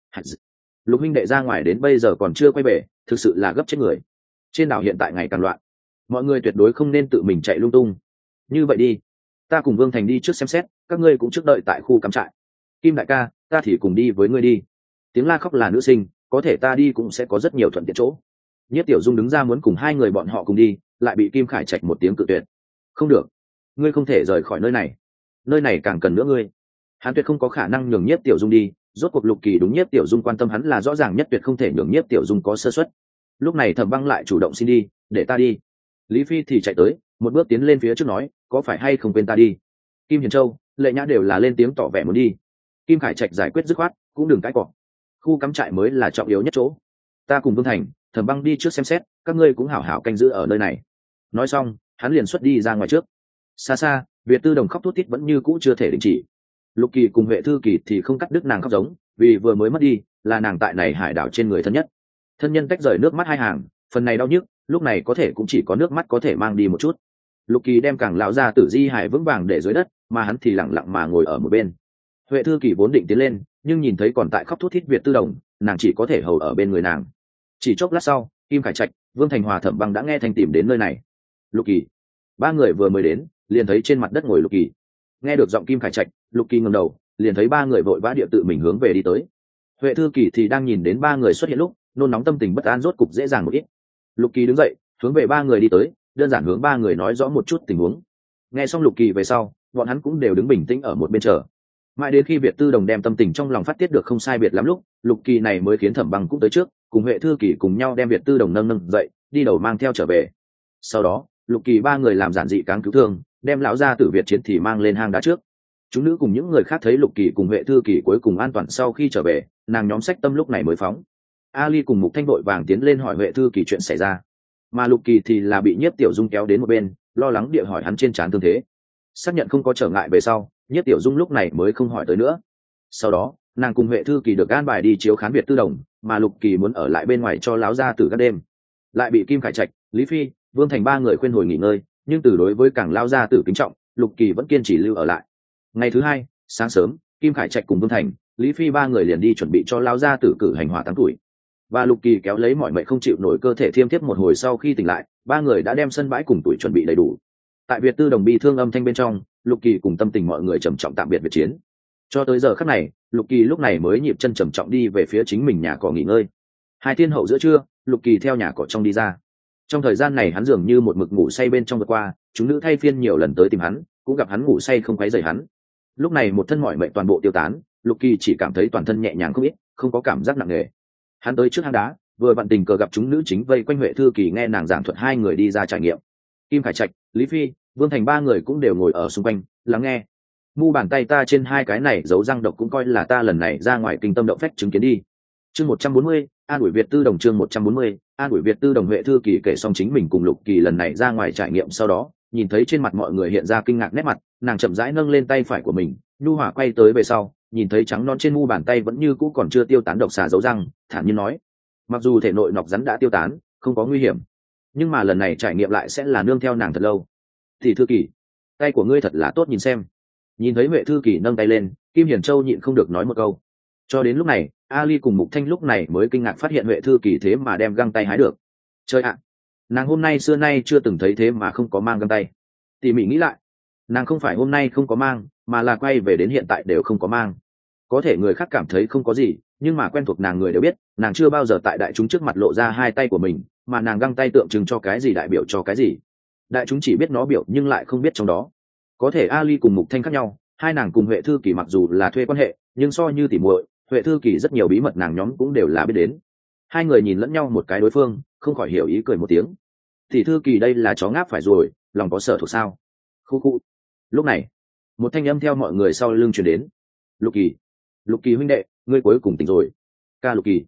Lục huynh đệ ra ngoài đến bây giờ còn chưa quay về, thực sự là gấp chết người. Trên đảo hiện tại ngày càng loạn, mọi người tuyệt đối không nên tự mình chạy lung tung. Như vậy đi, ta cùng Vương Thành đi trước xem xét, các ngươi cũng trước đợi tại khu cắm trại. Kim đại ca, ta thì cùng đi với ngươi đi. Tiếng la khóc là nữ sinh, có thể ta đi cũng sẽ có rất nhiều thuận tiện chỗ. Nhiếp Tiểu Dung đứng ra muốn cùng hai người bọn họ cùng đi, lại bị Kim Khải Trạch một tiếng cự tuyệt. Không được, ngươi không thể rời khỏi nơi này, nơi này càng cần nữa ngươi. Hắn tuyệt không có khả năng nhường Nhiếp Tiểu Dung đi, rốt cuộc Lục Kỳ đúng Nhiếp Tiểu Dung quan tâm hắn là rõ ràng nhất, tuyệt không thể nhường Nhiếp Tiểu Dung có sơ suất. Lúc này Thẩm Băng lại chủ động xin đi, để ta đi. Lý Phi thì chạy tới, một bước tiến lên phía trước nói, có phải hay không quên ta đi. Kim Hiền Châu, Lệ Nhã đều là lên tiếng tỏ vẻ muốn đi. Kim Khải Trạch giải quyết dứt khoát, cũng đừng cãi cọ. Khu cắm trại mới là trọng yếu nhất chỗ. Ta cùng Vương Thành, Thẩm Băng đi trước xem xét, các ngươi cũng hảo hảo canh giữ ở nơi này. Nói xong, hắn liền xuất đi ra ngoài trước. Xa xa, Việt Tư Đồng khóc thút thít vẫn như cũ chưa thể đình chỉ. Lục Kỳ cùng Huệ Thư Kỳ thì không cắt đứt nàng khóc giống, vì vừa mới mất đi, là nàng tại này hải đảo trên người thân nhất. Thân nhân tách rời nước mắt hai hàng, phần này đau nhức, lúc này có thể cũng chỉ có nước mắt có thể mang đi một chút. Lục Kỳ đem càng lão ra tử di hải vững vàng để dưới đất, mà hắn thì lặng lặng mà ngồi ở một bên. Huệ Thư Kỳ vốn định tiến lên, nhưng nhìn thấy còn tại khóc thút thít Việt Tư Đồng, nàng chỉ có thể hầu ở bên người nàng. Chỉ chốc lát sau, Kim Khải Trạch, Vương Thành Hòa, Thẩm Băng đã nghe thanh tìm đến nơi này. Lục Kỳ, ba người vừa mới đến, liền thấy trên mặt đất ngồi Lục Kỳ. Nghe được giọng Kim Khải Trạch, Lục Kỳ ngẩng đầu, liền thấy ba người vội vã địa tự mình hướng về đi tới. Huệ Thư Kỳ thì đang nhìn đến ba người xuất hiện lúc, nôn nóng tâm tình bất an rốt cục dễ dàng một ít. Lục Kỳ đứng dậy, hướng về ba người đi tới, đơn giản hướng ba người nói rõ một chút tình huống. Nghe xong Lục Kỳ về sau, bọn hắn cũng đều đứng bình tĩnh ở một bên chờ. Mãi đến khi Việt Tư Đồng đem tâm tình trong lòng phát tiết được không sai biệt lắm lúc, Lục Kỳ này mới khiến Thẩm Băng cũng tới trước, cùng Huệ Thư Kỳ cùng nhau đem Việt Tư Đồng nâng nâng dậy, đi đầu mang theo trở về. Sau đó, Lục Kỳ ba người làm giản dị cáng cứu thương, đem lão gia tử Việt Chiến thì mang lên hang đá trước. Chúng nữ cùng những người khác thấy Lục Kỳ cùng Huệ Thư Kỳ cuối cùng an toàn sau khi trở về, nàng nhóm sách tâm lúc này mới phóng. Ali cùng Mục Thanh vội vàng tiến lên hỏi Huệ Thư Kỳ chuyện xảy ra, mà Lục Kỳ thì là bị Nhiếp Tiểu Dung kéo đến một bên, lo lắng địa hỏi hắn trên trán thương thế. Xác nhận không có trở ngại về sau, Nhiếp Tiểu Dung lúc này mới không hỏi tới nữa. Sau đó, nàng cùng Huệ Thư Kỳ được an bài đi chiếu khán Việt Tư Đồng, mà Lục Kỳ muốn ở lại bên ngoài cho láo gia tử các đêm, lại bị Kim Khải Trạch, Lý Phi, Vương Thành ba người khuyên hồi nghỉ ngơi, nhưng từ đối với càng lao gia tử kính trọng, Lục Kỳ vẫn kiên trì lưu ở lại. Ngày thứ hai, sáng sớm, Kim Khải Trạch cùng Vương Thành, Lý Phi ba người liền đi chuẩn bị cho lao gia tử cử hành hỏa táng tuổi. Và Lục Kỳ kéo lấy mọi mệnh không chịu nổi cơ thể thiêm thiếp một hồi sau khi tỉnh lại, ba người đã đem sân bãi cùng tuổi chuẩn bị đầy đủ. Tại Việt Tư Đồng bi thương âm thanh bên trong, Lục Kỳ cùng tâm tình mọi người trầm trọng tạm biệt Việt Chiến. Cho tới giờ khắc này, Lục Kỳ lúc này mới nhịp chân trầm trọng đi về phía chính mình nhà cỏ nghỉ ngơi. Hai thiên hậu giữa trưa, Lục Kỳ theo nhà cỏ trong đi ra. Trong thời gian này hắn dường như một mực ngủ say bên trong vượt qua, chúng nữ thay phiên nhiều lần tới tìm hắn, cũng gặp hắn ngủ say không quấy rầy hắn. Lúc này một thân mỏi mệt toàn bộ tiêu tán, Lục Kỳ chỉ cảm thấy toàn thân nhẹ nhàng không ít, không có cảm giác nặng nề. Hắn tới trước hang đá, vừa vặn tình cờ gặp chúng nữ chính vây quanh Huệ Thư Kỳ nghe nàng giảng thuật hai người đi ra trải nghiệm. Kim Khải Trạch, Lý Phi, Vương Thành ba người cũng đều ngồi ở xung quanh, lắng nghe. Mu bàn tay ta trên hai cái này giấu răng độc cũng coi là ta lần này ra ngoài kinh tâm động phách chứng kiến đi. Chương một trăm bốn mươi, An ủi Việt Tư Đồng chương một trăm bốn mươi, An ủi Việt Tư Đồng. Huệ Thư Kỳ kể xong chính mình cùng Lục Kỳ lần này ra ngoài trải nghiệm sau đó, nhìn thấy trên mặt mọi người hiện ra kinh ngạc nét mặt, nàng chậm rãi nâng lên tay phải của mình, nhu hòa quay tới về sau, nhìn thấy trắng non trên mu bàn tay vẫn như cũ còn chưa tiêu tán độc xà dấu răng, thản nhiên nói: mặc dù thể nội nọc rắn đã tiêu tán, không có nguy hiểm, nhưng mà lần này trải nghiệm lại sẽ là nương theo nàng thật lâu. Thì Thư Kỳ, tay của ngươi thật là tốt nhìn xem. Nhìn thấy Huệ Thư Kỳ nâng tay lên, Kim Hiền Châu nhịn không được nói một câu. Cho đến lúc này, Ali cùng Mục Thanh lúc này mới kinh ngạc phát hiện Huệ Thư Kỳ thế mà đem găng tay hái được. Trời ạ, nàng hôm nay xưa nay chưa từng thấy thế mà không có mang găng tay. Tỉ mỉ nghĩ lại, nàng không phải hôm nay không có mang, mà là quay về đến hiện tại đều không có mang. Có thể người khác cảm thấy không có gì, nhưng mà quen thuộc nàng người đều biết, nàng chưa bao giờ tại đại chúng trước mặt lộ ra hai tay của mình, mà nàng găng tay tượng trưng cho cái gì, đại biểu cho cái gì. Đại chúng chỉ biết nó biểu nhưng lại không biết trong đó. Có thể Ali cùng Mục Thanh khác nhau, hai nàng cùng Huệ Thư Kỳ mặc dù là thuê quan hệ, nhưng so như tỉ muội, Huệ Thư Kỳ rất nhiều bí mật nàng nhóm cũng đều là biết đến. Hai người nhìn lẫn nhau một cái đối phương, không khỏi hiểu ý cười một tiếng. Thì Thư Kỳ đây là chó ngáp phải rồi, lòng có sợ thuộc sao? Khu khu. Lúc này, một thanh âm theo mọi người sau lưng truyền đến. Lục Kỳ, Lục Kỳ huynh đệ, ngươi cuối cùng tỉnh rồi. Ca Lục Kỳ.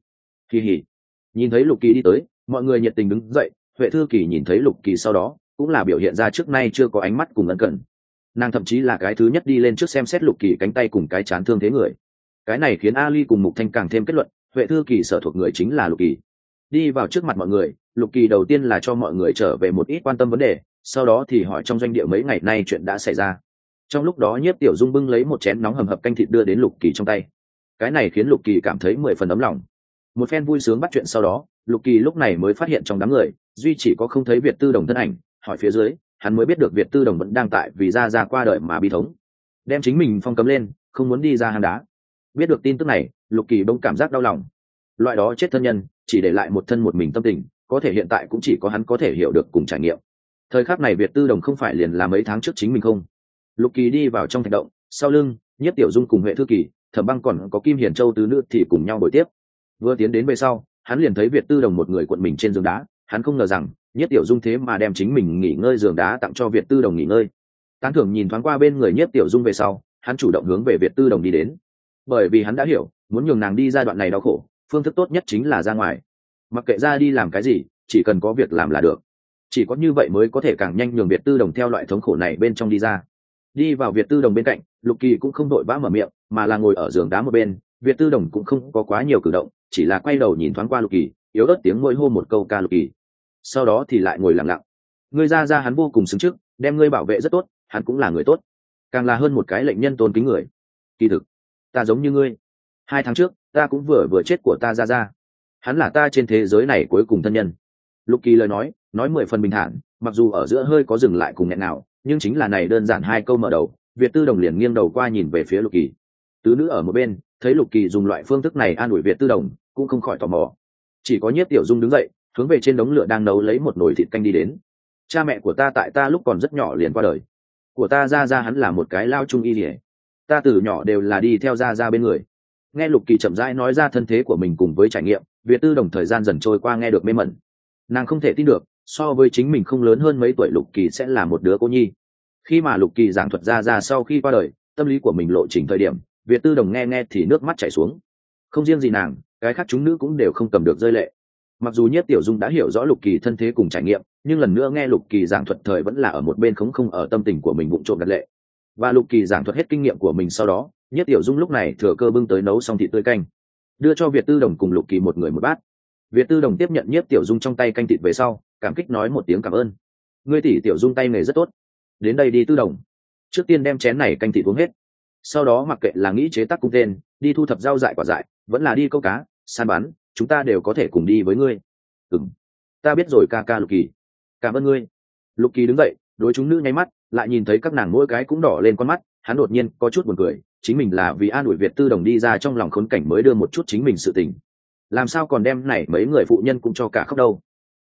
kỳ hỉ. Nhìn thấy Lục Kỳ đi tới, mọi người nhiệt tình đứng dậy. Huệ Thư Kỳ nhìn thấy Lục Kỳ sau đó cũng là biểu hiện ra trước nay chưa có ánh mắt cùng ân cần. Nàng thậm chí là cái thứ nhất đi lên trước xem xét Lục Kỳ cánh tay cùng cái chán thương thế người. Cái này khiến Ali cùng Mục Thanh càng thêm kết luận Huệ Thư Kỳ sở thuộc người chính là Lục Kỳ. Đi vào trước mặt mọi người, Lục Kỳ đầu tiên là cho mọi người trở về một ít quan tâm vấn đề, sau đó thì hỏi trong doanh địa mấy ngày nay chuyện đã xảy ra. Trong lúc đó Nhiếp Tiểu Dung bưng lấy một chén nóng hầm hập canh thịt đưa đến Lục Kỳ trong tay. Cái này khiến Lục Kỳ cảm thấy mười phần ấm lòng. Một phen vui sướng bắt chuyện sau đó, Lục Kỳ lúc này mới phát hiện trong đám người duy chỉ có không thấy Việt Tư Đồng thân ảnh. Hỏi phía dưới, hắn mới biết được Việt Tư Đồng vẫn đang tại vì ra ra qua đời mà bi thống, đem chính mình phong cấm lên, không muốn đi ra hang đá. Biết được tin tức này, Lục Kỳ bỗng cảm giác đau lòng. Loại đó chết thân nhân chỉ để lại một thân một mình tâm tình, có thể hiện tại cũng chỉ có hắn có thể hiểu được cùng trải nghiệm. Thời khắc này Việt Tư Đồng không phải liền là mấy tháng trước chính mình không? Lục Kỳ đi vào trong thạch động, sau lưng Nhiếp Tiểu Dung cùng Huệ Thư Kỳ, Thẩm Băng còn có Kim Hiển Châu tứ nữ thì cùng nhau buổi tiếp. Vừa tiến đến về sau, hắn liền thấy Việt Tư Đồng một người cuộn mình trên giường đá. Hắn không ngờ rằng Nhiếp Tiểu Dung thế mà đem chính mình nghỉ ngơi giường đá tặng cho Việt Tư Đồng nghỉ ngơi. Tán thưởng nhìn thoáng qua bên người Nhiếp Tiểu Dung về sau, hắn chủ động hướng về Việt Tư Đồng đi đến, bởi vì hắn đã hiểu, muốn nhường nàng đi giai đoạn này đau khổ, phương thức tốt nhất chính là ra ngoài. Mặc kệ ra đi làm cái gì, chỉ cần có việc làm là được. Chỉ có như vậy mới có thể càng nhanh nhường Việt Tư Đồng theo loại thống khổ này bên trong đi ra. Đi vào Việt Tư Đồng bên cạnh, Lục Kỳ cũng không đội vã mở miệng, mà là ngồi ở giường đá một bên. Việt Tư Đồng cũng không có quá nhiều cử động, chỉ là quay đầu nhìn thoáng qua Lục Kỳ, yếu ớt tiếng môi hô một câu ca Lục Kỳ, sau đó thì lại ngồi lặng lặng. Ngươi ra ra hắn vô cùng xứng trước, đem ngươi bảo vệ rất tốt, hắn cũng là người tốt, càng là hơn một cái lệnh nhân tôn kính người. Kỳ thực, ta giống như ngươi, hai tháng trước ta cũng vừa vừa chết của ta ra ra, hắn là ta trên thế giới này cuối cùng thân nhân. Lục Kỳ lời nói nói mười phần bình thản, mặc dù ở giữa hơi có dừng lại cùng nghẹn nào, nhưng chính là này đơn giản hai câu mở đầu, Việt Tư Đồng liền nghiêng đầu qua nhìn về phía Lục Kỳ. Tứ nữ ở một bên thấy Lục Kỳ dùng loại phương thức này an ủi Việt Tư Đồng, cũng không khỏi tò mò. Chỉ có Nhiếp Tiểu Dung đứng dậy, hướng về trên đống lửa đang nấu lấy một nồi thịt canh đi đến. Cha mẹ của ta tại ta lúc còn rất nhỏ liền qua đời, của ta ra ra hắn là một cái lao trung y lìa, ta từ nhỏ đều là đi theo ra ra bên người. Nghe Lục Kỳ chậm rãi nói ra thân thế của mình cùng với trải nghiệm, Việt Tư Đồng thời gian dần trôi qua nghe được mê mẩn. Nàng không thể tin được, so với chính mình không lớn hơn mấy tuổi Lục Kỳ sẽ là một đứa cô nhi. Khi mà Lục Kỳ giảng thuật ra ra sau khi qua đời, tâm lý của mình lộ trình thời điểm, Việt Tư Đồng nghe nghe thì nước mắt chảy xuống. Không riêng gì nàng, cái khác chúng nữ cũng đều không cầm được rơi lệ. Mặc dù Nhiếp Tiểu Dung đã hiểu rõ Lục Kỳ thân thế cùng trải nghiệm, nhưng lần nữa nghe Lục Kỳ giảng thuật thời vẫn là ở một bên không không ở tâm tình của mình vụng trộm đặt lệ. Và Lục Kỳ giảng thuật hết kinh nghiệm của mình sau đó, Nhiếp Tiểu Dung lúc này thừa cơ bưng tới nấu xong thịt tươi canh, đưa cho Việt Tư Đồng cùng Lục Kỳ một người một bát. Việt Tư Đồng tiếp nhận Nhiếp Tiểu Dung trong tay canh thịt về sau, cảm kích nói một tiếng cảm ơn. Ngươi tỷ Tiểu Dung tay nghề rất tốt. Đến đây đi Tư Đồng, trước tiên đem chén này canh thịt uống hết. Sau đó mặc kệ là nghĩ chế tác cung tên, đi thu thập rau dại quả dại, vẫn là đi câu cá, săn bắn, chúng ta đều có thể cùng đi với ngươi. Ừm, ta biết rồi ca ca Lục Kỳ. Cảm ơn ngươi. Lục Kỳ đứng dậy, đối chúng nữ nháy mắt, lại nhìn thấy các nàng mỗi cái cũng đỏ lên con mắt, hắn đột nhiên có chút buồn cười, chính mình là vì an ủi Việt Tư Đồng đi ra trong lòng khốn cảnh mới đưa một chút chính mình sự tình, làm sao còn đem này mấy người phụ nhân cũng cho cả khóc đâu.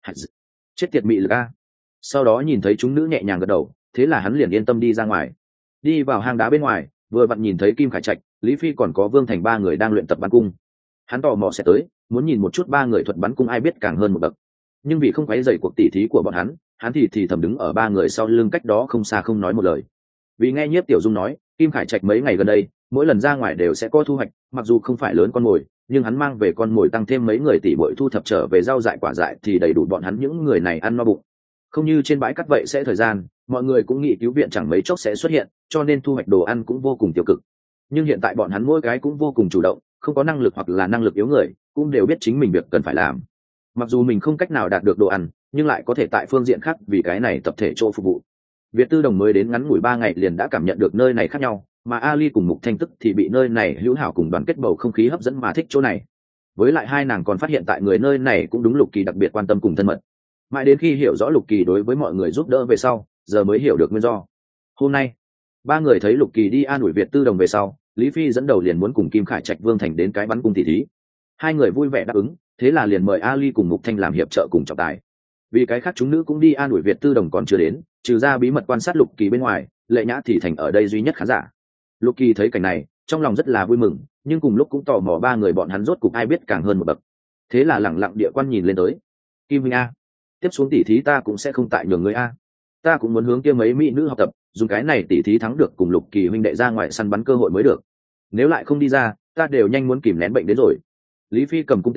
Chết tiệt mị lực a. Sau đó nhìn thấy chúng nữ nhẹ nhàng gật đầu, thế là hắn liền yên tâm đi ra ngoài. Đi vào hang đá bên ngoài, vừa vặn nhìn thấy Kim Khải Trạch, Lý Phi còn có Vương Thành ba người đang luyện tập bắn cung. Hắn tò mò sẽ tới, muốn nhìn một chút ba người thuật bắn cung ai biết càng hơn một bậc. Nhưng vì không quấy rầy cuộc tỉ thí của bọn hắn, hắn thì thì thầm đứng ở ba người sau lưng cách đó không xa không nói một lời. Vì nghe Nhiếp Tiểu Dung nói, Kim Khải Trạch mấy ngày gần đây, mỗi lần ra ngoài đều sẽ có thu hoạch, mặc dù không phải lớn con mồi, nhưng hắn mang về con mồi tăng thêm mấy người tỷ muội thu thập trở về rau dại quả dại thì đầy đủ bọn hắn những người này ăn no bụng. Không như trên bãi cắt vậy sẽ thời gian, mọi người cũng nghĩ cứu viện chẳng mấy chốc sẽ xuất hiện, cho nên thu hoạch đồ ăn cũng vô cùng tiêu cực. Nhưng hiện tại bọn hắn mỗi cái cũng vô cùng chủ động, không có năng lực hoặc là năng lực yếu người, cũng đều biết chính mình việc cần phải làm. Mặc dù mình không cách nào đạt được đồ ăn, nhưng lại có thể tại phương diện khác vì cái này tập thể chỗ phục vụ. Việt Tư Đồng mới đến ngắn ngủi ba ngày liền đã cảm nhận được nơi này khác nhau, mà Ali cùng Mục Thanh Tức thì bị nơi này hữu hảo cùng đoàn kết bầu không khí hấp dẫn mà thích chỗ này. Với lại hai nàng còn phát hiện tại người nơi này cũng đúng Lục Kỳ đặc biệt quan tâm cùng thân mật. Mãi đến khi hiểu rõ Lục Kỳ đối với mọi người giúp đỡ về sau, giờ mới hiểu được nguyên do. Hôm nay, ba người thấy Lục Kỳ đi an ủi Việt Tư Đồng về sau, Lý Phi dẫn đầu liền muốn cùng Kim Khải Trạch Vương Thành đến cái bắn cung tỷ thí. Hai người vui vẻ đáp ứng, thế là liền mời Ali cùng Mục Thanh làm hiệp trợ cùng trọng tài. Vì cái khác chúng nữ cũng đi an ủi Việt Tư Đồng còn chưa đến, trừ ra bí mật quan sát Lục Kỳ bên ngoài, Lệ Nhã thì thành ở đây duy nhất khán giả. Lục Kỳ thấy cảnh này, trong lòng rất là vui mừng, nhưng cùng lúc cũng tò mò ba người bọn hắn rốt cục ai biết càng hơn một bậc. Thế là lẳng lặng địa quan nhìn lên tới. Kim Minh a, tiếp xuống tỷ thí ta cũng sẽ không tại nhường người a. Ta cũng muốn hướng kia mấy mỹ nữ học tập, dùng cái này tỷ thí thắng được cùng Lục Kỳ huynh đệ ra ngoài săn bắn cơ hội mới được. Nếu lại không đi ra, ta đều nhanh muốn kìm nén bệnh đến rồi. Lý Phi cầm cung tên,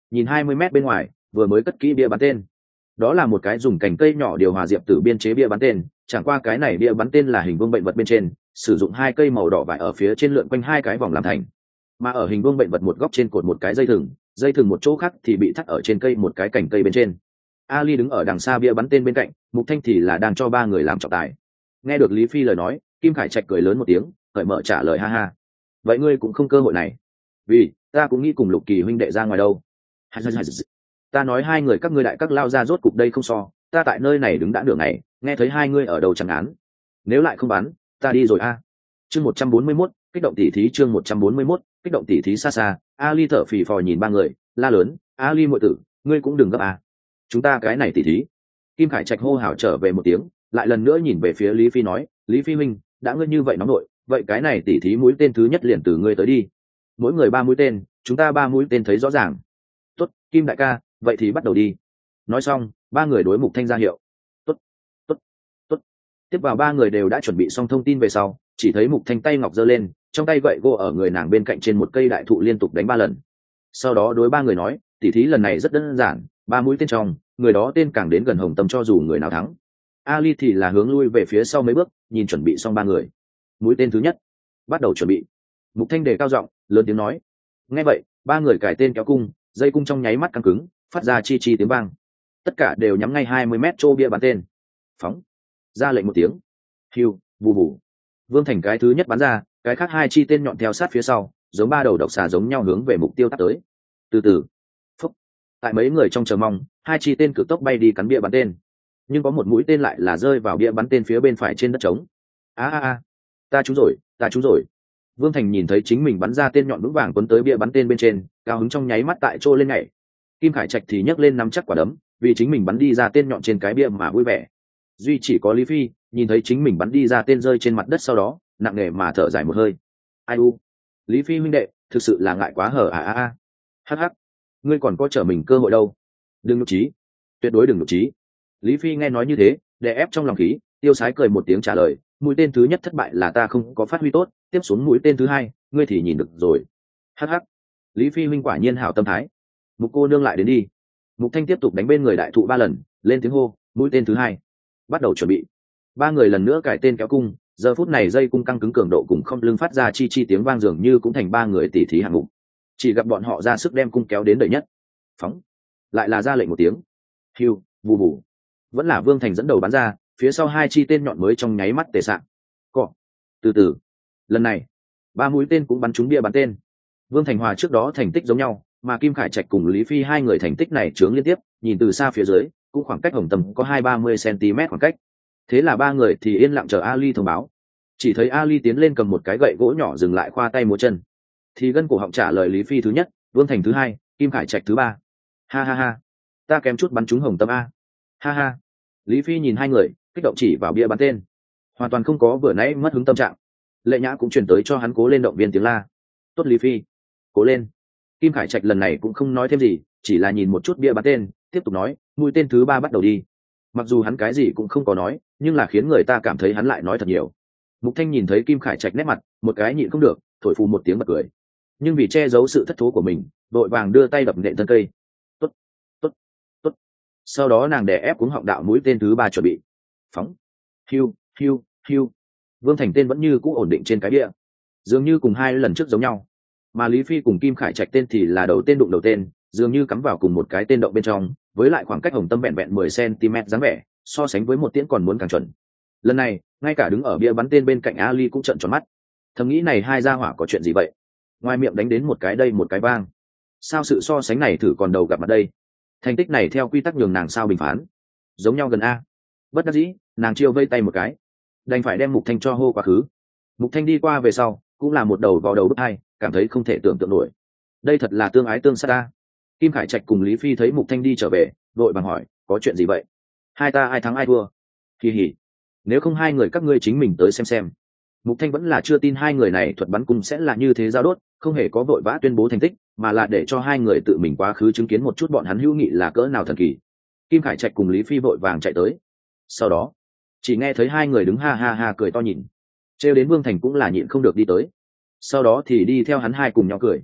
nhìn hai mươi mét bên ngoài vừa mới cất kỹ bia bắn tên. Đó là một cái dùng cành cây nhỏ điều hòa diệp tử biên chế bia bắn tên, chẳng qua cái này bia bắn tên là hình vuông bệnh vật bên trên, sử dụng hai cây màu đỏ vải ở phía trên lượn quanh hai cái vòng làm thành, mà ở hình vuông bệnh vật một góc trên cột một cái dây thừng, dây thừng một chỗ khác thì bị thắt ở trên cây một cái cành cây bên trên. Ali đứng ở đằng xa bia bắn tên bên cạnh, Mục Thanh thì là đang cho ba người làm trọng tài. Nghe được Lý Phi lời nói, Kim Khải Trạch cười lớn một tiếng, cởi mở trả lời ha ha. Vậy ngươi cũng không cơ hội này. Vì ta cũng nghĩ cùng Lục Kỳ huynh đệ ra ngoài đâu. Ta nói hai người các ngươi đại các lao ra rốt cục đây không so, ta tại nơi này đứng đã nửa ngày, nghe thấy hai ngươi ở đầu chẳng án. Nếu lại không bắn, ta đi rồi a. À. Chương một trăm bốn mươi mốt, kích động tỷ thí chương một trăm bốn mươi mốt, kích động tỷ thí xa xa, Ali thở phì phò nhìn ba người, la lớn, Ali muội tử, ngươi cũng đừng gấp à. Chúng ta cái này tỷ thí. Kim Khải Trạch hô hào trở về một tiếng, lại lần nữa nhìn về phía Lý Phi nói, Lý Phi huynh, đã ngươi như vậy nóng nội, vậy cái này tỷ thí mũi tên thứ nhất liền từ ngươi tới đi. Mỗi người ba mũi tên, chúng ta ba mũi tên thấy rõ ràng. Tốt, Kim đại ca, vậy thì bắt đầu đi. Nói xong, ba người đối Mục Thanh ra hiệu. Tốt, tốt, tốt. Tiếp vào ba người đều đã chuẩn bị xong thông tin về sau, chỉ thấy Mục Thanh tay ngọc giơ lên, trong tay gậy gỗ ở người nàng bên cạnh trên một cây đại thụ liên tục đánh ba lần. Sau đó đối ba người nói, tỷ thí lần này rất đơn giản, ba mũi tên trong, người đó tên càng đến gần hồng tâm cho dù người nào thắng. Ali thì là hướng lui về phía sau mấy bước, nhìn chuẩn bị xong ba người. Mũi tên thứ nhất, bắt đầu chuẩn bị. Mục Thanh đề cao giọng, lớn tiếng nói. Nghe vậy, ba người cài tên kéo cung, dây cung trong nháy mắt căng cứng, phát ra chi chi tiếng vang. Tất cả đều nhắm ngay hai mươi mét chỗ bia bắn tên. Phóng. Ra lệnh một tiếng. Hiu, vù vù. Vương Thành cái thứ nhất bắn ra, cái khác hai chi tên nhọn theo sát phía sau, giống ba đầu độc xà giống nhau hướng về mục tiêu tắt tới. Từ từ. Phúc. Tại mấy người trong chờ mong, hai chi tên cực tốc bay đi cắn bia bắn tên. Nhưng có một mũi tên lại là rơi vào bia bắn tên phía bên phải trên đất trống. A a a, ta trúng rồi, ta trúng rồi. Vương Thành nhìn thấy chính mình bắn ra tên nhọn vững vàng quấn tới bia bắn tên bên trên, cao hứng trong nháy mắt tại chỗ lên nhảy. Kim Khải Trạch thì nhấc lên nắm chắc quả đấm, vì chính mình bắn đi ra tên nhọn trên cái bia mà vui vẻ. Duy chỉ có Lý Phi nhìn thấy chính mình bắn đi ra tên rơi trên mặt đất sau đó, nặng nề mà thở dài một hơi. Ai u, Lý Phi huynh đệ, thực sự là ngại quá hở à a a. Hắc hắc, ngươi còn có trở mình cơ hội đâu. Đừng nhục trí, tuyệt đối đừng nhục trí. Lý Phi nghe nói như thế, đè ép trong lòng khí, tiêu sái cười một tiếng trả lời, mũi tên thứ nhất thất bại là ta không có phát huy tốt, tiếp xuống mũi tên thứ hai, ngươi thì nhìn được rồi. Hắc hắc, Lý Phi huynh quả nhiên hảo tâm thái. Mục cô nương lại đến đi. Mục Thanh tiếp tục đánh bên người đại thụ ba lần, lên tiếng hô, mũi tên thứ hai, bắt đầu chuẩn bị. Ba người lần nữa cài tên kéo cung, giờ phút này dây cung căng cứng cường độ cùng không lưng phát ra chi chi tiếng vang dường như cũng thành ba người tỉ thí hạng mục. Chỉ gặp bọn họ ra sức đem cung kéo đến đợi nhất. Phóng. Lại là ra lệnh một tiếng. Hiu, vù vù. Vẫn là Vương Thành dẫn đầu bắn ra, phía sau hai chi tên nhọn mới trong nháy mắt tề sạng. Cọ. Từ từ. Lần này, ba mũi tên cũng bắn trúng bia bắn tên. Vương Thành Hòa trước đó thành tích giống nhau, mà Kim Khải Trạch cùng Lý Phi hai người thành tích này chướng liên tiếp, nhìn từ xa phía dưới, cũng khoảng cách hồng tầm có hai ba mươi cm khoảng cách. Thế là ba người thì yên lặng chờ Ali thông báo. Chỉ thấy Ali tiến lên cầm một cái gậy gỗ nhỏ dừng lại khoa tay múa chân. Thì gân cổ họng trả lời Lý Phi thứ nhất, Vương Thành thứ hai, Kim Khải Trạch thứ ba. Ha ha ha, ta kém chút bắn trúng hồng tâm a. Ha ha. Lý Phi nhìn hai người, kích động chỉ vào bia bắn tên, hoàn toàn không có vừa nãy mất hứng tâm trạng. Lệ Nhã cũng truyền tới cho hắn cố lên động viên tiếng la. Tốt Lý Phi, cố lên. Kim Khải Trạch lần này cũng không nói thêm gì, chỉ là nhìn một chút bia bắn tên, tiếp tục nói, mũi tên thứ ba bắt đầu đi. Mặc dù hắn cái gì cũng không có nói, nhưng là khiến người ta cảm thấy hắn lại nói thật nhiều. Mục Thanh nhìn thấy Kim Khải Trạch nét mặt, một cái nhịn không được, thổi phù một tiếng bật cười. Nhưng vì che giấu sự thất thố của mình, đội vàng đưa tay đập nện thân cây. Tốt, tốt, tốt. Sau đó nàng đè ép cuống họng đạo mũi tên thứ ba chuẩn bị. Phóng. Hiu, hiu, hiu. Vương Thành tên vẫn như cũ ổn định trên cái bia, dường như cùng hai lần trước giống nhau. Mà Lý Phi cùng Kim Khải Trạch tên thì là đầu tên đụng đầu tên, dường như cắm vào cùng một cái tên động bên trong, với lại khoảng cách hồng tâm vẹn vẹn mười cm dáng vẻ, so sánh với một tiễn còn muốn càng chuẩn. Lần này, ngay cả đứng ở bia bắn tên bên cạnh Ali cũng trợn tròn mắt. Thầm nghĩ này hai gia hỏa có chuyện gì vậy? Ngoài miệng đánh đến một cái đây một cái vang. Sao sự so sánh này thử còn đầu gặp mặt đây? Thành tích này theo quy tắc nhường nàng sao bình phán? Giống nhau gần a. Bất đắc dĩ, nàng chiêu vây tay một cái, đành phải đem Mục Thanh cho hô quá khứ. Mục Thanh đi qua về sau, cũng là một đầu vào đầu bức hai, cảm thấy không thể tưởng tượng nổi. Đây thật là tương ái tương sát ta. Kim Khải Trạch cùng Lý Phi thấy Mục Thanh đi trở về, vội vàng hỏi, có chuyện gì vậy? Hai ta ai thắng ai thua? Kỳ hỉ. Nếu không hai người các ngươi chính mình tới xem xem. Mục Thanh vẫn là chưa tin hai người này thuật bắn cung sẽ là như thế giao đốt, không hề có vội vã tuyên bố thành tích, mà là để cho hai người tự mình quá khứ chứng kiến một chút bọn hắn hữu nghị là cỡ nào thần kỳ. Kim Khải Trạch cùng Lý Phi vội vàng chạy tới. Sau đó, chỉ nghe thấy hai người đứng ha ha ha cười to nhìn. Trêu đến Vương Thành cũng là nhịn không được đi tới. Sau đó thì đi theo hắn hai cùng nhau cười.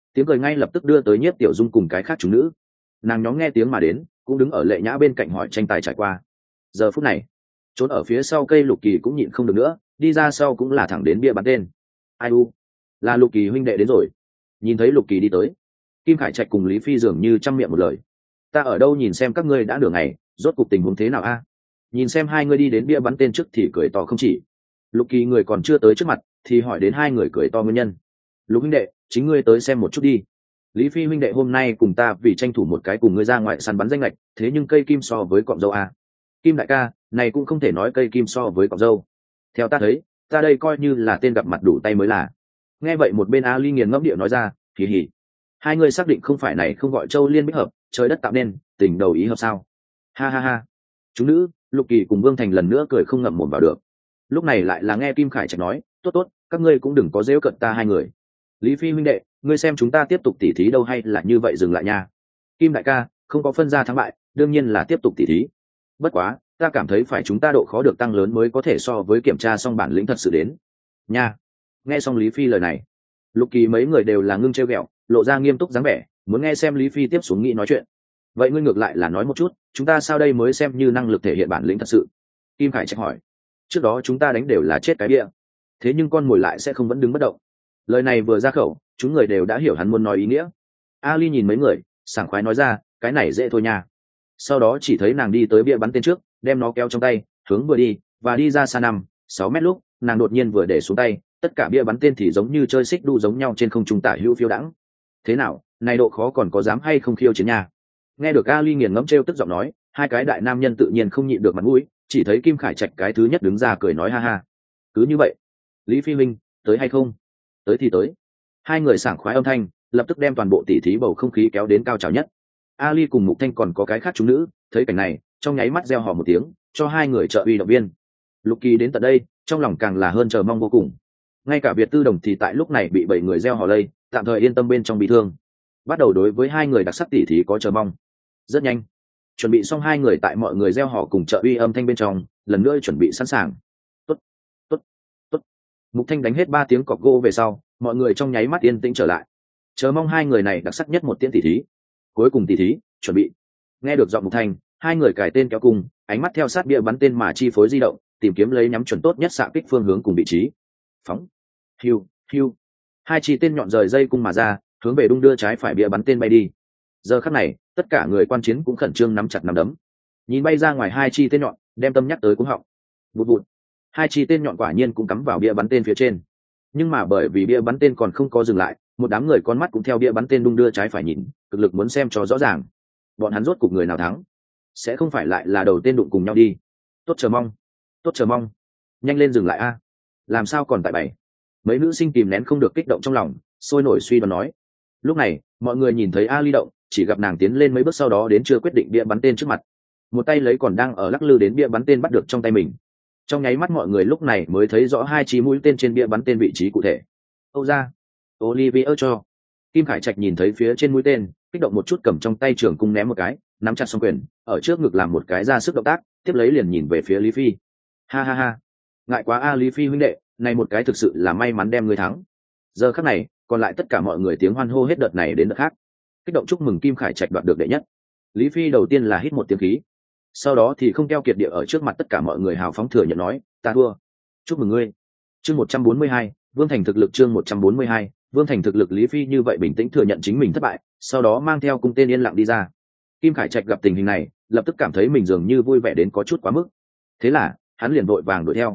Tiếng cười ngay lập tức đưa tới Nhiếp Tiểu Dung cùng cái khác chúng nữ. Nàng nhóm nghe tiếng mà đến, cũng đứng ở Lệ Nhã bên cạnh hỏi tranh tài trải qua. Giờ phút này, trốn ở phía sau cây Lục Kỳ cũng nhịn không được nữa, đi ra sau cũng là thẳng đến bia bắn tên. Ai u, là Lục Kỳ huynh đệ đến rồi. Nhìn thấy Lục Kỳ đi tới, Kim Khải Trạch cùng Lý Phi dường như trăm miệng một lời. Ta ở đâu nhìn xem các ngươi đã nửa ngày, rốt cuộc tình huống thế nào a? Nhìn xem hai người đi đến bia bắn tên trước thì cười to không chỉ. Lục Kỳ người còn chưa tới trước mặt thì hỏi đến hai người cười to nguyên nhân. Lục huynh đệ, chính ngươi tới xem một chút đi. Lý Phi huynh đệ hôm nay cùng ta vì tranh thủ một cái cùng ngươi ra ngoại săn bắn danh lệch, thế nhưng cây kim so với cọng dâu a. Kim đại ca, này cũng không thể nói cây kim so với cọng dâu. Theo ta thấy, ta đây coi như là tên gặp mặt đủ tay mới là. Nghe vậy một bên Ali nghiền ngẫm điệu nói ra, hì hì. Hai người xác định không phải này không gọi châu liên bích hợp, trời đất tạo nên, tình đầu ý hợp sao? Ha ha ha. Chúng nữ, Lục Kỳ cùng Vương Thành lần nữa cười không ngậm mồm vào được. Lúc này lại là nghe Kim Khải Trạch nói, tốt tốt, các ngươi cũng đừng có giễu cợt ta hai người. Lý Phi huynh đệ, ngươi xem chúng ta tiếp tục tỉ thí đâu hay là như vậy dừng lại nha. Kim đại ca, không có phân ra thắng bại, đương nhiên là tiếp tục tỉ thí. Bất quá, ta cảm thấy phải chúng ta độ khó được tăng lớn mới có thể so với kiểm tra xong bản lĩnh thật sự đến. Nha. Nghe xong Lý Phi lời này, Lục Kỳ mấy người đều là ngưng trêu ghẹo, lộ ra nghiêm túc dáng vẻ, muốn nghe xem Lý Phi tiếp xuống nghĩ nói chuyện. Vậy ngươi ngược lại là nói một chút, chúng ta sao đây mới xem như năng lực thể hiện bản lĩnh thật sự? Kim Khải Trạch hỏi. Trước đó chúng ta đánh đều là chết cái bia, thế nhưng con mồi lại sẽ không vẫn đứng bất động. Lời này vừa ra khẩu, chúng người đều đã hiểu hắn muốn nói ý nghĩa. Ali nhìn mấy người, sảng khoái nói ra, cái này dễ thôi nha. Sau đó chỉ thấy nàng đi tới bia bắn tên trước, đem nó kéo trong tay, hướng vừa đi và đi ra xa năm sáu mét lúc nàng đột nhiên vừa để xuống tay, tất cả bia bắn tên thì giống như chơi xích đu giống nhau trên không trung tả hữu phiêu đãng. Thế nào, này độ khó còn có dám hay không khiêu chiến nha? Nghe được Ali nghiền ngẫm trêu tức giọng nói, hai cái đại nam nhân tự nhiên không nhịn được mặt mũi, chỉ thấy Kim Khải Trạch cái thứ nhất đứng ra cười nói ha ha. Cứ như vậy, Lý Phi minh, tới hay không? Tới thì tới. Hai người sảng khoái âm thanh, lập tức đem toàn bộ tỉ thí bầu không khí kéo đến cao trào nhất. Ali cùng Mục Thanh còn có cái khác chúng nữ, thấy cảnh này, trong nháy mắt reo hò một tiếng, cho hai người trợ uy động viên. Lục Kỳ đến tận đây, trong lòng càng là hơn chờ mong vô cùng. Ngay cả Việt Tư Đồng thì tại lúc này bị bảy người reo hò lây, tạm thời yên tâm bên trong bị thương. Bắt đầu đối với hai người đặc sắc tỉ thí có chờ mong. Rất nhanh, chuẩn bị xong hai người tại mọi người reo hò cùng trợ uy âm thanh bên trong, lần nữa chuẩn bị sẵn sàng. Tốt, tốt, tốt. Mục Thanh đánh hết ba tiếng cọc gỗ về sau, mọi người trong nháy mắt yên tĩnh trở lại. Chờ mong hai người này đặc sắc nhất một tiếng tỉ thí. Cuối cùng tỉ thí, chuẩn bị. Nghe được giọng Mục Thanh, hai người cài tên kéo cung, ánh mắt theo sát bia bắn tên mà chi phối di động, tìm kiếm lấy nhắm chuẩn tốt nhất xạ kích phương hướng cùng vị trí. Phóng. Hiu, hiu. Hai chi tên nhọn rời dây cung mà ra, hướng về đung đưa trái phải bia bắn tên bay đi. Giờ khắc này, tất cả người quan chiến cũng khẩn trương nắm chặt nắm đấm. Nhìn bay ra ngoài hai chi tên nhọn, đem tâm nhắc tới cuống họng. Vụt vụt. Hai chi tên nhọn quả nhiên cũng cắm vào bia bắn tên phía trên. Nhưng mà bởi vì bia bắn tên còn không có dừng lại, một đám người con mắt cũng theo bia bắn tên đung đưa trái phải nhìn, cực lực muốn xem cho rõ ràng. Bọn hắn rốt cục người nào thắng? Sẽ không phải lại là đầu tên đụng cùng nhau đi. Tốt chờ mong, tốt chờ mong. Nhanh lên dừng lại a. Làm sao còn tại bảy? Mấy nữ sinh kìm nén không được kích động trong lòng, sôi nổi suy đoán nói. Lúc này, mọi người nhìn thấy Ali động, chỉ gặp nàng tiến lên mấy bước sau đó đến chưa quyết định bia bắn tên trước mặt. Một tay lấy còn đang ở lắc lư đến bia bắn tên bắt được trong tay mình. Trong nháy mắt mọi người lúc này mới thấy rõ hai chi mũi tên trên bia bắn tên vị trí cụ thể. Âu ra, Olivier cho. Kim Khải Trạch nhìn thấy phía trên mũi tên, kích động một chút cầm trong tay trường cung ném một cái, nắm chặt song quyền, ở trước ngực làm một cái ra sức động tác, tiếp lấy liền nhìn về phía Lý Phi. Ha ha ha, ngại quá a Lý Phi huynh đệ, này một cái thực sự là may mắn đem ngươi thắng. Giờ khắc này, còn lại tất cả mọi người tiếng hoan hô hết đợt này đến đợt khác, kích động chúc mừng Kim Khải Trạch đoạt được đệ nhất. Lý Phi đầu tiên là hít một tiếng khí, sau đó thì không keo kiệt địa ở trước mặt tất cả mọi người hào phóng thừa nhận nói, ta thua. Chúc mừng ngươi. Chương một trăm bốn mươi hai, Vương Thành thực lực chương một trăm bốn mươi hai, Vương Thành thực lực. Lý Phi như vậy bình tĩnh thừa nhận chính mình thất bại, sau đó mang theo cung tên yên lặng đi ra. Kim Khải Trạch gặp tình hình này, lập tức cảm thấy mình dường như vui vẻ đến có chút quá mức. Thế là, hắn liền vội vàng đuổi theo.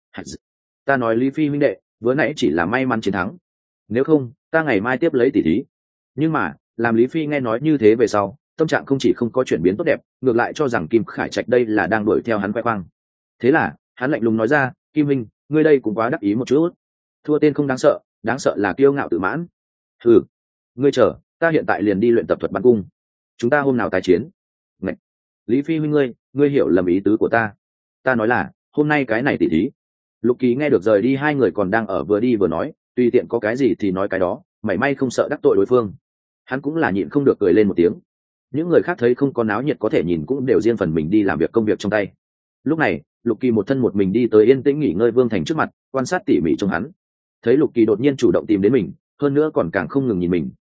Ta nói Lý Phi huynh đệ, vừa nãy chỉ là may mắn chiến thắng. Nếu không, ta ngày mai tiếp lấy tỷ thí. Nhưng mà, làm Lý Phi nghe nói như thế về sau, tâm trạng không chỉ không có chuyển biến tốt đẹp, ngược lại cho rằng Kim Khải Trạch đây là đang đuổi theo hắn khoe khoang. Thế là, hắn lạnh lùng nói ra, Kim huynh, ngươi đây cũng quá đắc ý một chút. Thua tên không đáng sợ, đáng sợ là kiêu ngạo tự mãn. Ừ, ngươi chờ, ta hiện tại liền đi luyện tập thuật bắn cung. Chúng ta hôm nào tái chiến? Ngạch. Lý Phi huynh ngươi, ngươi hiểu lầm ý tứ của ta. Ta nói là, hôm nay cái này tỉ thí. Lục Kỳ nghe được rời đi hai người còn đang ở vừa đi vừa nói, tùy tiện có cái gì thì nói cái đó, mảy may không sợ đắc tội đối phương. Hắn cũng là nhịn không được cười lên một tiếng. Những người khác thấy không có náo nhiệt có thể nhìn cũng đều riêng phần mình đi làm việc công việc trong tay. Lúc này, Lục Kỳ một thân một mình đi tới yên tĩnh nghỉ ngơi Vương Thành trước mặt, quan sát tỉ mỉ trong hắn. Thấy Lục Kỳ đột nhiên chủ động tìm đến mình, hơn nữa còn càng không ngừng nhìn mình,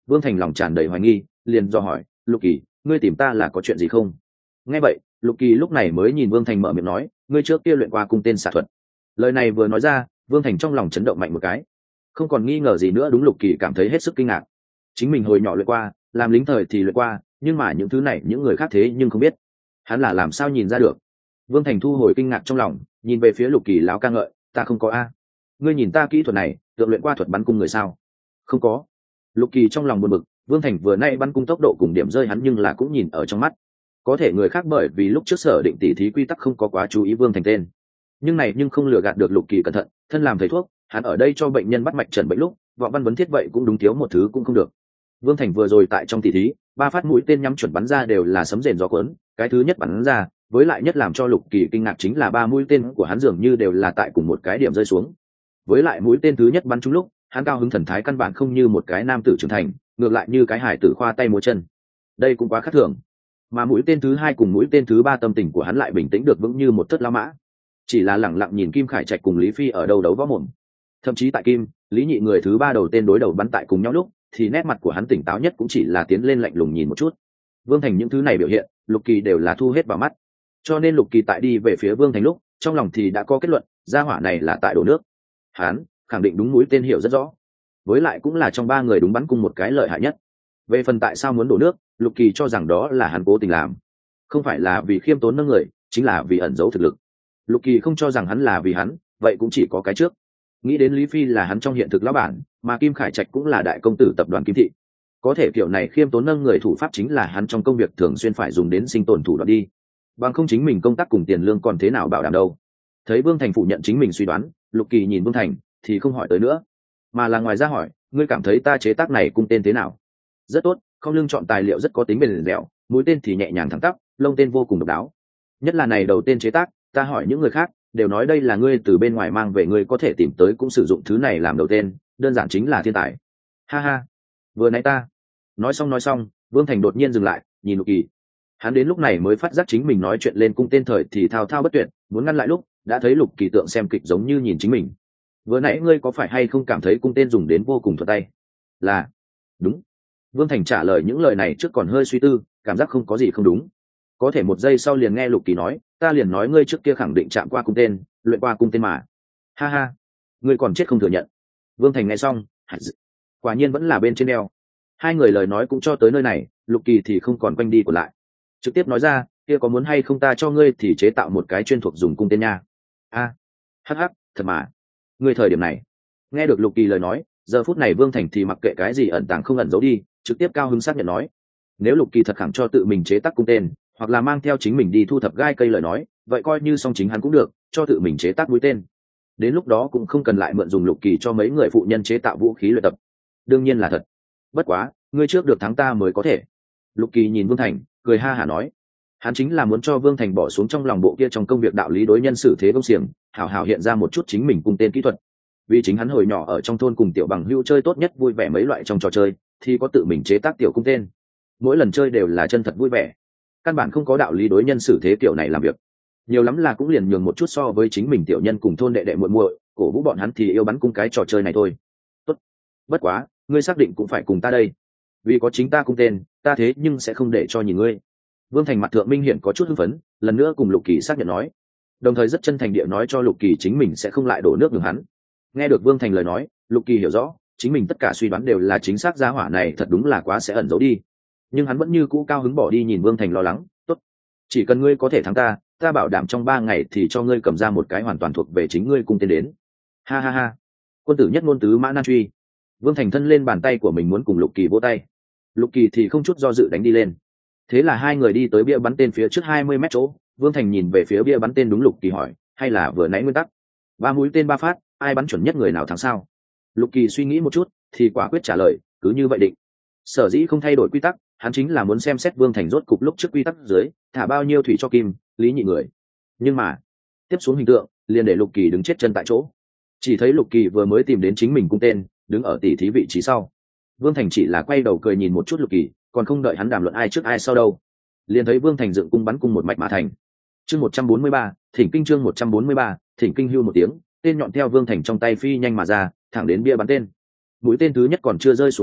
Vương Thành lòng tràn đầy hoài nghi, liền do hỏi, Lục Kỳ, ngươi tìm ta là có chuyện gì không? Nghe vậy, Lục Kỳ lúc này mới nhìn Vương Thành mở miệng nói, ngươi trước kia luyện qua cung tên xạ thuật. Lời này vừa nói ra, Vương Thành trong lòng chấn động mạnh một cái, không còn nghi ngờ gì nữa. Đúng, Lục Kỳ cảm thấy hết sức kinh ngạc. Chính mình hồi nhỏ luyện qua, làm lính thời thì luyện qua, nhưng mà những thứ này những người khác thế nhưng không biết. Hắn là làm sao nhìn ra được? Vương Thành thu hồi kinh ngạc trong lòng, nhìn về phía Lục Kỳ lão ca ngợi, ta không có a. Ngươi nhìn ta kỹ thuật này, tượng luyện qua thuật bắn cung người sao? Không có. Lục Kỳ trong lòng buồn bực, Vương Thành vừa nay bắn cung tốc độ cùng điểm rơi hắn nhưng là cũng nhìn ở trong mắt. Có thể người khác bởi vì lúc trước sở định tỉ thí quy tắc không có quá chú ý Vương Thành tên, nhưng này nhưng không lừa gạt được Lục Kỳ cẩn thận. Thân làm thầy thuốc, hắn ở đây cho bệnh nhân bắt mạch trần bệnh lúc, võ văn vấn thiết vậy cũng đúng thiếu một thứ cũng không được. Vương Thành vừa rồi tại trong tỉ thí, ba phát mũi tên nhắm chuẩn bắn ra đều là sấm rền gió cuốn, cái thứ nhất bắn ra, với lại nhất làm cho Lục Kỳ kinh ngạc chính là ba mũi tên của hắn dường như đều là tại cùng một cái điểm rơi xuống. Với lại mũi tên thứ nhất bắn trúng lúc, hắn cao hứng thần thái căn bản không như một cái nam tử trưởng thành, ngược lại như cái hải tử khoa tay múa chân. Đây cũng quá khác thường. Mà mũi tên thứ hai cùng mũi tên thứ ba tâm tình của hắn lại bình tĩnh được vững như một thất lao mã, chỉ là lẳng lặng nhìn Kim Khải Trạch cùng Lý Phi ở đâu đấu võ mồm. Thậm chí tại Kim, Lý Nhị người thứ ba đầu tên đối đầu bắn tại cùng nhau lúc, thì nét mặt của hắn tỉnh táo nhất cũng chỉ là tiến lên lạnh lùng nhìn một chút. Vương Thành những thứ này biểu hiện, Lục Kỳ đều là thu hết vào mắt. Cho nên Lục Kỳ tại đi về phía Vương Thành lúc, trong lòng thì đã có kết luận, gia hỏa này là tại đổ nước. Hắn khẳng định đúng mũi tên hiểu rất rõ, với lại cũng là trong ba người đúng bắn cung một cái lợi hại nhất. Về phần tại sao muốn đổ nước, Lục Kỳ cho rằng đó là hắn cố tình làm, không phải là vì khiêm tốn nâng người, chính là vì ẩn giấu thực lực. Lục Kỳ không cho rằng hắn là vì hắn, vậy cũng chỉ có cái trước. Nghĩ đến Lý Phi là hắn trong hiện thực lão bản, mà Kim Khải Trạch cũng là đại công tử tập đoàn Kim Thị, có thể kiểu này khiêm tốn nâng người thủ pháp chính là hắn trong công việc thường xuyên phải dùng đến sinh tồn thủ đoạn đi, bằng không chính mình công tác cùng tiền lương còn thế nào bảo đảm đâu. Thấy Vương Thành phủ nhận chính mình suy đoán, Lục Kỳ nhìn Vương Thành thì không hỏi tới nữa, mà là ngoài ra hỏi, ngươi cảm thấy ta chế tác này cung tên thế nào? Rất tốt, không lưng chọn tài liệu rất có tính bền dẻo, mũi tên thì nhẹ nhàng thẳng tắp, lông tên vô cùng độc đáo. Nhất là này đầu tên chế tác, ta hỏi những người khác đều nói đây là ngươi từ bên ngoài mang về, ngươi có thể tìm tới cũng sử dụng thứ này làm đầu tên, đơn giản chính là thiên tài. Ha ha, vừa nãy ta nói xong nói xong, Vương Thành đột nhiên dừng lại, nhìn Lục Kỳ. Hắn đến lúc này mới phát giác chính mình nói chuyện lên cung tên thời thì thao thao bất tuyệt, muốn ngăn lại lúc đã thấy Lục Kỳ tượng xem kịch giống như nhìn chính mình. Vừa nãy ngươi có phải hay không cảm thấy cung tên dùng đến vô cùng thuận tay? Là, đúng. Vương Thành trả lời những lời này trước còn hơi suy tư, cảm giác không có gì không đúng. Có thể một giây sau liền nghe Lục Kỳ nói, ta liền nói ngươi trước kia khẳng định chạm qua cung tên, luyện qua cung tên mà. Ha ha, ngươi còn chết không thừa nhận. Vương Thành nghe xong, quả nhiên vẫn là bên trên đeo. Hai người lời nói cũng cho tới nơi này, Lục Kỳ thì không còn quanh đi của lại, trực tiếp nói ra, kia có muốn hay không ta cho ngươi thì chế tạo một cái chuyên thuộc dùng cung tên nha. A, hắc hắc, thật mà. Ngươi thời điểm này nghe được Lục Kỳ lời nói, giờ phút này Vương Thành thì mặc kệ cái gì ẩn tàng không ẩn giấu đi, trực tiếp cao hứng xác nhận nói, nếu Lục Kỳ thật khẳng cho tự mình chế tác cung tên, hoặc là mang theo chính mình đi thu thập gai cây lời nói, vậy coi như song chính hắn cũng được, cho tự mình chế tác mũi tên. Đến lúc đó cũng không cần lại mượn dùng Lục Kỳ cho mấy người phụ nhân chế tạo vũ khí luyện tập. Đương nhiên là thật. Bất quá, ngươi trước được thắng ta mới có thể. Lục Kỳ nhìn Vương Thành, cười ha hả nói, hắn chính là muốn cho Vương Thành bỏ xuống trong lòng bộ kia trong công việc đạo lý đối nhân xử thế công xiềng, hảo hảo hiện ra một chút chính mình cung tên kỹ thuật. Vì chính hắn hồi nhỏ ở trong thôn cùng tiểu bằng hữu chơi tốt nhất vui vẻ mấy loại trong trò chơi, thì có tự mình chế tác tiểu cung tên. Mỗi lần chơi đều là chân thật vui vẻ, căn bản không có đạo lý đối nhân xử thế kiểu này làm việc. Nhiều lắm là cũng liền nhường một chút so với chính mình tiểu nhân cùng thôn đệ đệ muội muội, cổ vũ bọn hắn thì yêu bắn cung cái trò chơi này thôi. Tốt, bất quá, ngươi xác định cũng phải cùng ta đây. Vì có chính ta cung tên, ta thế nhưng sẽ không để cho nhìn ngươi. Vương Thành mặt thượng minh hiển có chút hưng phấn, lần nữa cùng Lục Kỳ xác nhận nói, đồng thời rất chân thành địa nói cho Lục Kỳ chính mình sẽ không lại đổ nước nhường hắn. Nghe được Vương Thành lời nói, Lục Kỳ hiểu rõ, chính mình tất cả suy đoán đều là chính xác, gia hỏa này thật đúng là quá sẽ ẩn giấu đi. Nhưng hắn vẫn như cũ cao hứng bỏ đi nhìn Vương Thành lo lắng, tốt, chỉ cần ngươi có thể thắng ta, ta bảo đảm trong ba ngày thì cho ngươi cầm ra một cái hoàn toàn thuộc về chính ngươi cung tên đến. Ha ha ha, quân tử nhất ngôn tứ mã nan truy. Vương Thành thân lên bàn tay của mình muốn cùng Lục Kỳ vỗ tay, Lục Kỳ thì không chút do dự đánh đi lên. Thế là hai người đi tới bia bắn tên phía trước hai mươi mét chỗ, Vương Thành nhìn về phía bia bắn tên đúng Lục Kỳ hỏi, hay là vừa nãy nguyên tắc, ba mũi tên ba phát, ai bắn chuẩn nhất người nào thắng sao? Lục Kỳ suy nghĩ một chút thì quả quyết trả lời, cứ như vậy định. Sở dĩ không thay đổi quy tắc, hắn chính là muốn xem xét Vương Thành rốt cục lúc trước quy tắc dưới thả bao nhiêu thủy cho Kim, Lý Nhị người. Nhưng mà tiếp xuống hình tượng liền để Lục Kỳ đứng chết chân tại chỗ. Chỉ thấy Lục Kỳ vừa mới tìm đến chính mình cung tên, đứng ở tỉ thí vị trí sau. Vương Thành chỉ là quay đầu cười nhìn một chút Lục Kỳ, còn không đợi hắn đàm luận ai trước ai sau đâu, liền thấy Vương Thành dựng cung bắn cung một mạch mà thành. Chương một trăm bốn mươi ba, Thỉnh Kinh chương một trăm bốn mươi ba, Thỉnh Kinh hưu một tiếng, tên nhọn theo Vương Thành trong tay phi nhanh mà ra, thẳng đến bia bắn tên. Mũi tên thứ nhất còn chưa rơi xuống đất,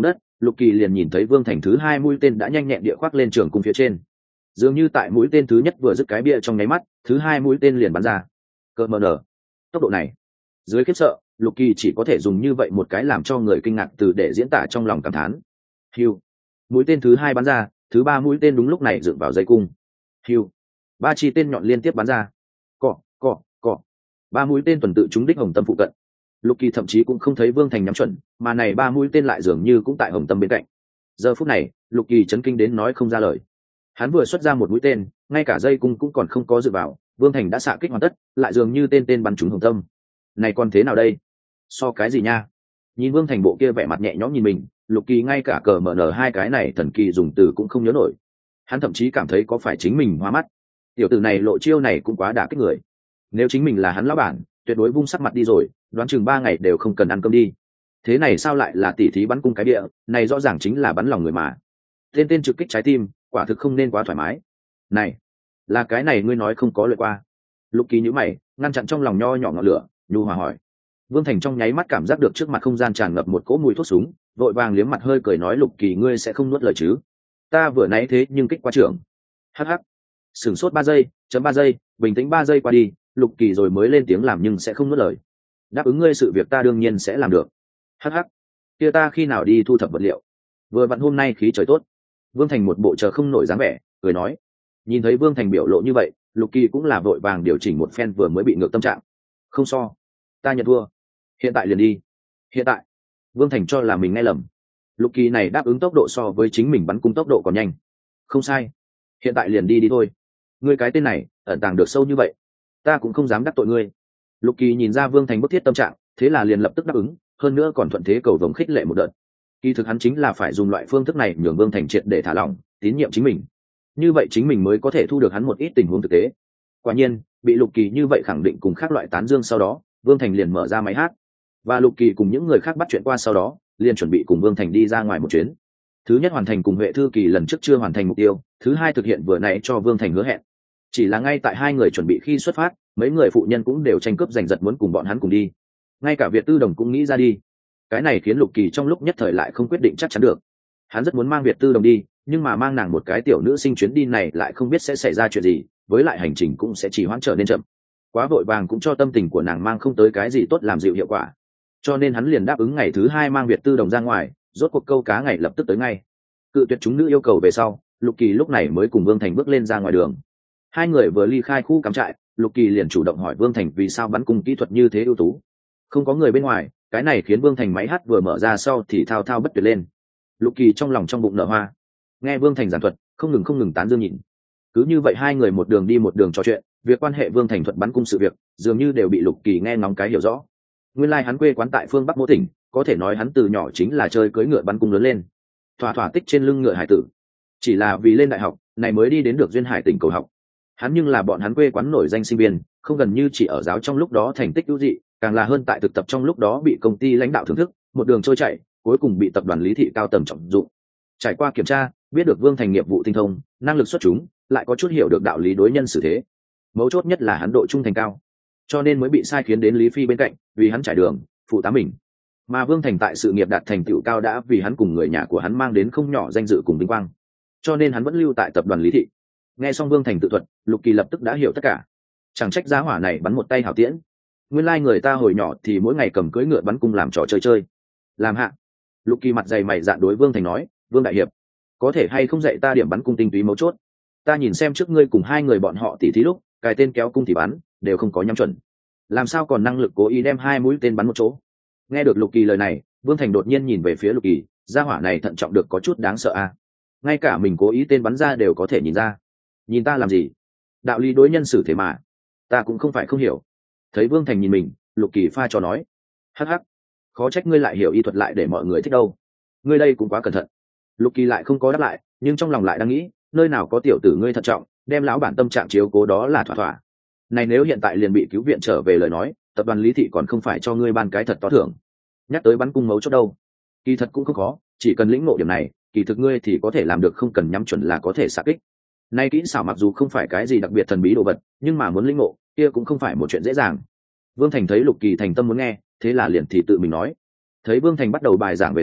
Lục Kỳ liền nhìn thấy Vương Thành thứ hai mũi tên đã nhanh nhẹn địa khoác lên trường cung phía trên. Dường như tại mũi tên thứ nhất vừa dứt cái bia trong nháy mắt, thứ hai mũi tên liền bắn ra. Cỡ mờ nở. Tốc độ này, dưới khiếp sợ, Lục Kỳ chỉ có thể dùng như vậy một cái làm cho người kinh ngạc từ để diễn tả trong lòng cảm thán. Hiu. Mũi tên thứ hai bắn ra, thứ ba mũi tên đúng lúc này dựng vào dây cung. Hiu. Ba chi tên nhọn liên tiếp bắn ra. Cọ, cọ, cọ. Ba mũi tên tuần tự trúng đích hồng tâm phụ cận. Lục Kỳ thậm chí cũng không thấy Vương Thành nhắm chuẩn, mà này ba mũi tên lại dường như cũng tại hồng tâm bên cạnh. Giờ phút này, Lục Kỳ chấn kinh đến nói không ra lời. Hắn vừa xuất ra một mũi tên, ngay cả dây cung cũng còn không có dự vào, Vương Thành đã xạ kích hoàn tất, lại dường như tên tên bắn trúng hồng tâm. Này còn thế nào đây? So cái gì nha? Nhìn Vương Thành bộ kia vẻ mặt nhẹ nhõm nhìn mình, Lục Kỳ ngay cả cờ mở nở hai cái này thần kỳ dùng từ cũng không nhớ nổi. Hắn thậm chí cảm thấy có phải chính mình hoa mắt. Tiểu tử này lộ chiêu này cũng quá đả kích người. Nếu chính mình là hắn lão bản, tuyệt đối vung sắc mặt đi rồi, đoán chừng ba ngày đều không cần ăn cơm đi. Thế này sao lại là tỉ thí bắn cung cái địa, này rõ ràng chính là bắn lòng người mà. Tên tên trực kích trái tim, quả thực không nên quá thoải mái. Này, là cái này ngươi nói không có luyện qua. Lục Kỳ nhíu mày, ngăn chặn trong lòng nho nhỏ ngọn lửa, nhu hòa hỏi. Vương Thành trong nháy mắt cảm giác được trước mặt không gian tràn ngập một cỗ mùi thuốc súng, vội vàng liếm mặt hơi cười nói Lục Kỳ ngươi sẽ không nuốt lời chứ? Ta vừa nãy thế nhưng kích quá trưởng. Hắc hắc. Sửng sốt ba giây, chấm ba giây, bình tĩnh ba giây qua đi, Lục Kỳ rồi mới lên tiếng làm nhưng sẽ không nuốt lời. Đáp ứng ngươi sự việc ta đương nhiên sẽ làm được. Hắc hắc. Kia ta khi nào đi thu thập vật liệu? Vừa vặn hôm nay khí trời tốt. Vương Thành một bộ chờ không nổi dáng vẻ, cười nói. Nhìn thấy Vương Thành biểu lộ như vậy, Lục Kỳ cũng là vội vàng điều chỉnh một phen vừa mới bị ngược tâm trạng. Không so, ta nhận thua. Hiện tại liền đi. Hiện tại? Vương Thành cho là mình nghe lầm. Lục Kỳ này đáp ứng tốc độ so với chính mình bắn cung tốc độ còn nhanh. Không sai. Hiện tại liền đi đi thôi. Ngươi cái tên này ẩn tàng được sâu như vậy, ta cũng không dám đắc tội ngươi. Lục Kỳ nhìn ra Vương Thành bức thiết tâm trạng, thế là liền lập tức đáp ứng, hơn nữa còn thuận thế cầu vồng khích lệ một đợt. Kỳ thực hắn chính là phải dùng loại phương thức này nhường Vương Thành triệt để thả lỏng, tín nhiệm chính mình. Như vậy chính mình mới có thể thu được hắn một ít tình huống thực tế. Quả nhiên, bị Lục Kỳ như vậy khẳng định cùng khác loại tán dương sau đó, Vương Thành liền mở ra máy hát. Và Lục Kỳ cùng những người khác bắt chuyện qua sau đó, liền chuẩn bị cùng Vương Thành đi ra ngoài một chuyến. Thứ nhất hoàn thành cùng Huệ Thư Kỳ lần trước chưa hoàn thành mục tiêu, thứ hai thực hiện vừa nãy cho Vương Thành hứa hẹn. Chỉ là ngay tại hai người chuẩn bị khi xuất phát, mấy người phụ nhân cũng đều tranh cướp giành giật muốn cùng bọn hắn cùng đi. Ngay cả Việt Tư Đồng cũng nghĩ ra đi. Cái này khiến Lục Kỳ trong lúc nhất thời lại không quyết định chắc chắn được. Hắn rất muốn mang Việt Tư Đồng đi, nhưng mà mang nàng một cái tiểu nữ sinh chuyến đi này lại không biết sẽ xảy ra chuyện gì, với lại hành trình cũng sẽ chỉ hoãn trở nên chậm. Quá vội vàng cũng cho tâm tình của nàng mang không tới cái gì tốt làm dịu hiệu quả. Cho nên hắn liền đáp ứng ngày thứ hai mang Việt Tư Đồng ra ngoài, rốt cuộc câu cá ngày lập tức tới ngay. Cự tuyệt chúng nữ yêu cầu về sau, Lục Kỳ lúc này mới cùng Vương Thành bước lên ra ngoài đường. Hai người vừa ly khai khu cắm trại, Lục Kỳ liền chủ động hỏi Vương Thành vì sao bắn cung kỹ thuật như thế ưu tú. Không có người bên ngoài, cái này khiến Vương Thành máy hát vừa mở ra sau thì thao thao bất tuyệt lên. Lục Kỳ trong lòng trong bụng nở hoa, nghe Vương Thành giảng thuật, không ngừng không ngừng tán dương nhìn. Cứ như vậy hai người một đường đi một đường trò chuyện, việc quan hệ Vương Thành thuật bắn cung sự việc, dường như đều bị Lục Kỳ nghe ngóng cái hiểu rõ. Nguyên lai like hắn quê quán tại phương Bắc Mỗ tỉnh, có thể nói hắn từ nhỏ chính là chơi cưỡi ngựa bắn cung lớn lên, thỏa thỏa tích trên lưng ngựa hải tử. Chỉ là vì lên đại học, này mới đi đến được duyên hải tỉnh cầu học. Hắn nhưng là bọn hắn quê quán nổi danh sinh viên, không gần như chỉ ở giáo trong lúc đó thành tích ưu dị, càng là hơn tại thực tập trong lúc đó bị công ty lãnh đạo thưởng thức, một đường trôi chảy, cuối cùng bị tập đoàn Lý Thị cao tầng trọng dụng. Trải qua kiểm tra, biết được Vương Thành nghiệp vụ tinh thông, năng lực xuất chúng, lại có chút hiểu được đạo lý đối nhân xử thế. Mấu chốt nhất là hắn độ trung thành cao, cho nên mới bị sai khiến đến Lý Phi bên cạnh, vì hắn trải đường, phụ tá mình. Mà Vương Thành tại sự nghiệp đạt thành tựu cao đã vì hắn cùng người nhà của hắn mang đến không nhỏ danh dự cùng vinh quang, cho nên hắn vẫn lưu tại tập đoàn Lý Thị. Nghe xong Vương Thành tự thuật, Lục Kỳ lập tức đã hiểu tất cả. Chẳng trách giá hỏa này bắn một tay hảo tiễn. Nguyên lai like người ta hồi nhỏ thì mỗi ngày cầm cưỡi ngựa bắn cung làm trò chơi chơi. Làm hạ. Lục Kỳ mặt dày mày dạn đối Vương Thành nói, Vương đại hiệp, có thể hay không dạy ta điểm bắn cung tinh túy mấu chốt? Ta nhìn xem trước ngươi cùng hai người bọn họ tỉ thí lúc, cài tên kéo cung thì bắn, đều không có nhắm chuẩn. Làm sao còn năng lực cố ý đem hai mũi tên bắn một chỗ? Nghe được Lục Kỳ lời này, Vương Thành đột nhiên nhìn về phía Lục Kỳ, gia hỏa này thận trọng được có chút đáng sợ à? Ngay cả mình cố ý tên bắn ra đều có thể nhìn ra. Nhìn ta làm gì? Đạo lý đối nhân xử thế mà, ta cũng không phải không hiểu. Thấy Vương Thành nhìn mình, Lục Kỳ pha cho nói, hắc hắc, khó trách ngươi lại hiểu y thuật lại để mọi người thích đâu. Ngươi đây cũng quá cẩn thận. Lục Kỳ lại không có đáp lại, nhưng trong lòng lại đang nghĩ, nơi nào có tiểu tử ngươi thận trọng, đem lão bản tâm trạng chiếu cố đó là thỏa thỏa. Này nếu hiện tại liền bị cứu viện trở về lời nói, tập đoàn Lý Thị còn không phải cho ngươi ban cái thật to thưởng. Nhắc tới bắn cung mấu chốt đâu, kỳ thật cũng không khó, chỉ cần lĩnh ngộ điểm này, kỳ thực ngươi thì có thể làm được, không cần nhắm chuẩn là có thể xạ kích. Nay kỹ xảo mặc dù không phải cái gì đặc biệt thần bí đồ vật, nhưng mà muốn lĩnh ngộ, kia cũng không phải một chuyện dễ dàng. Vương Thành thấy Lục Kỳ thành tâm muốn nghe, thế là liền thì tự mình nói. Thấy Vương Thành bắt đầu bài giảng về sau,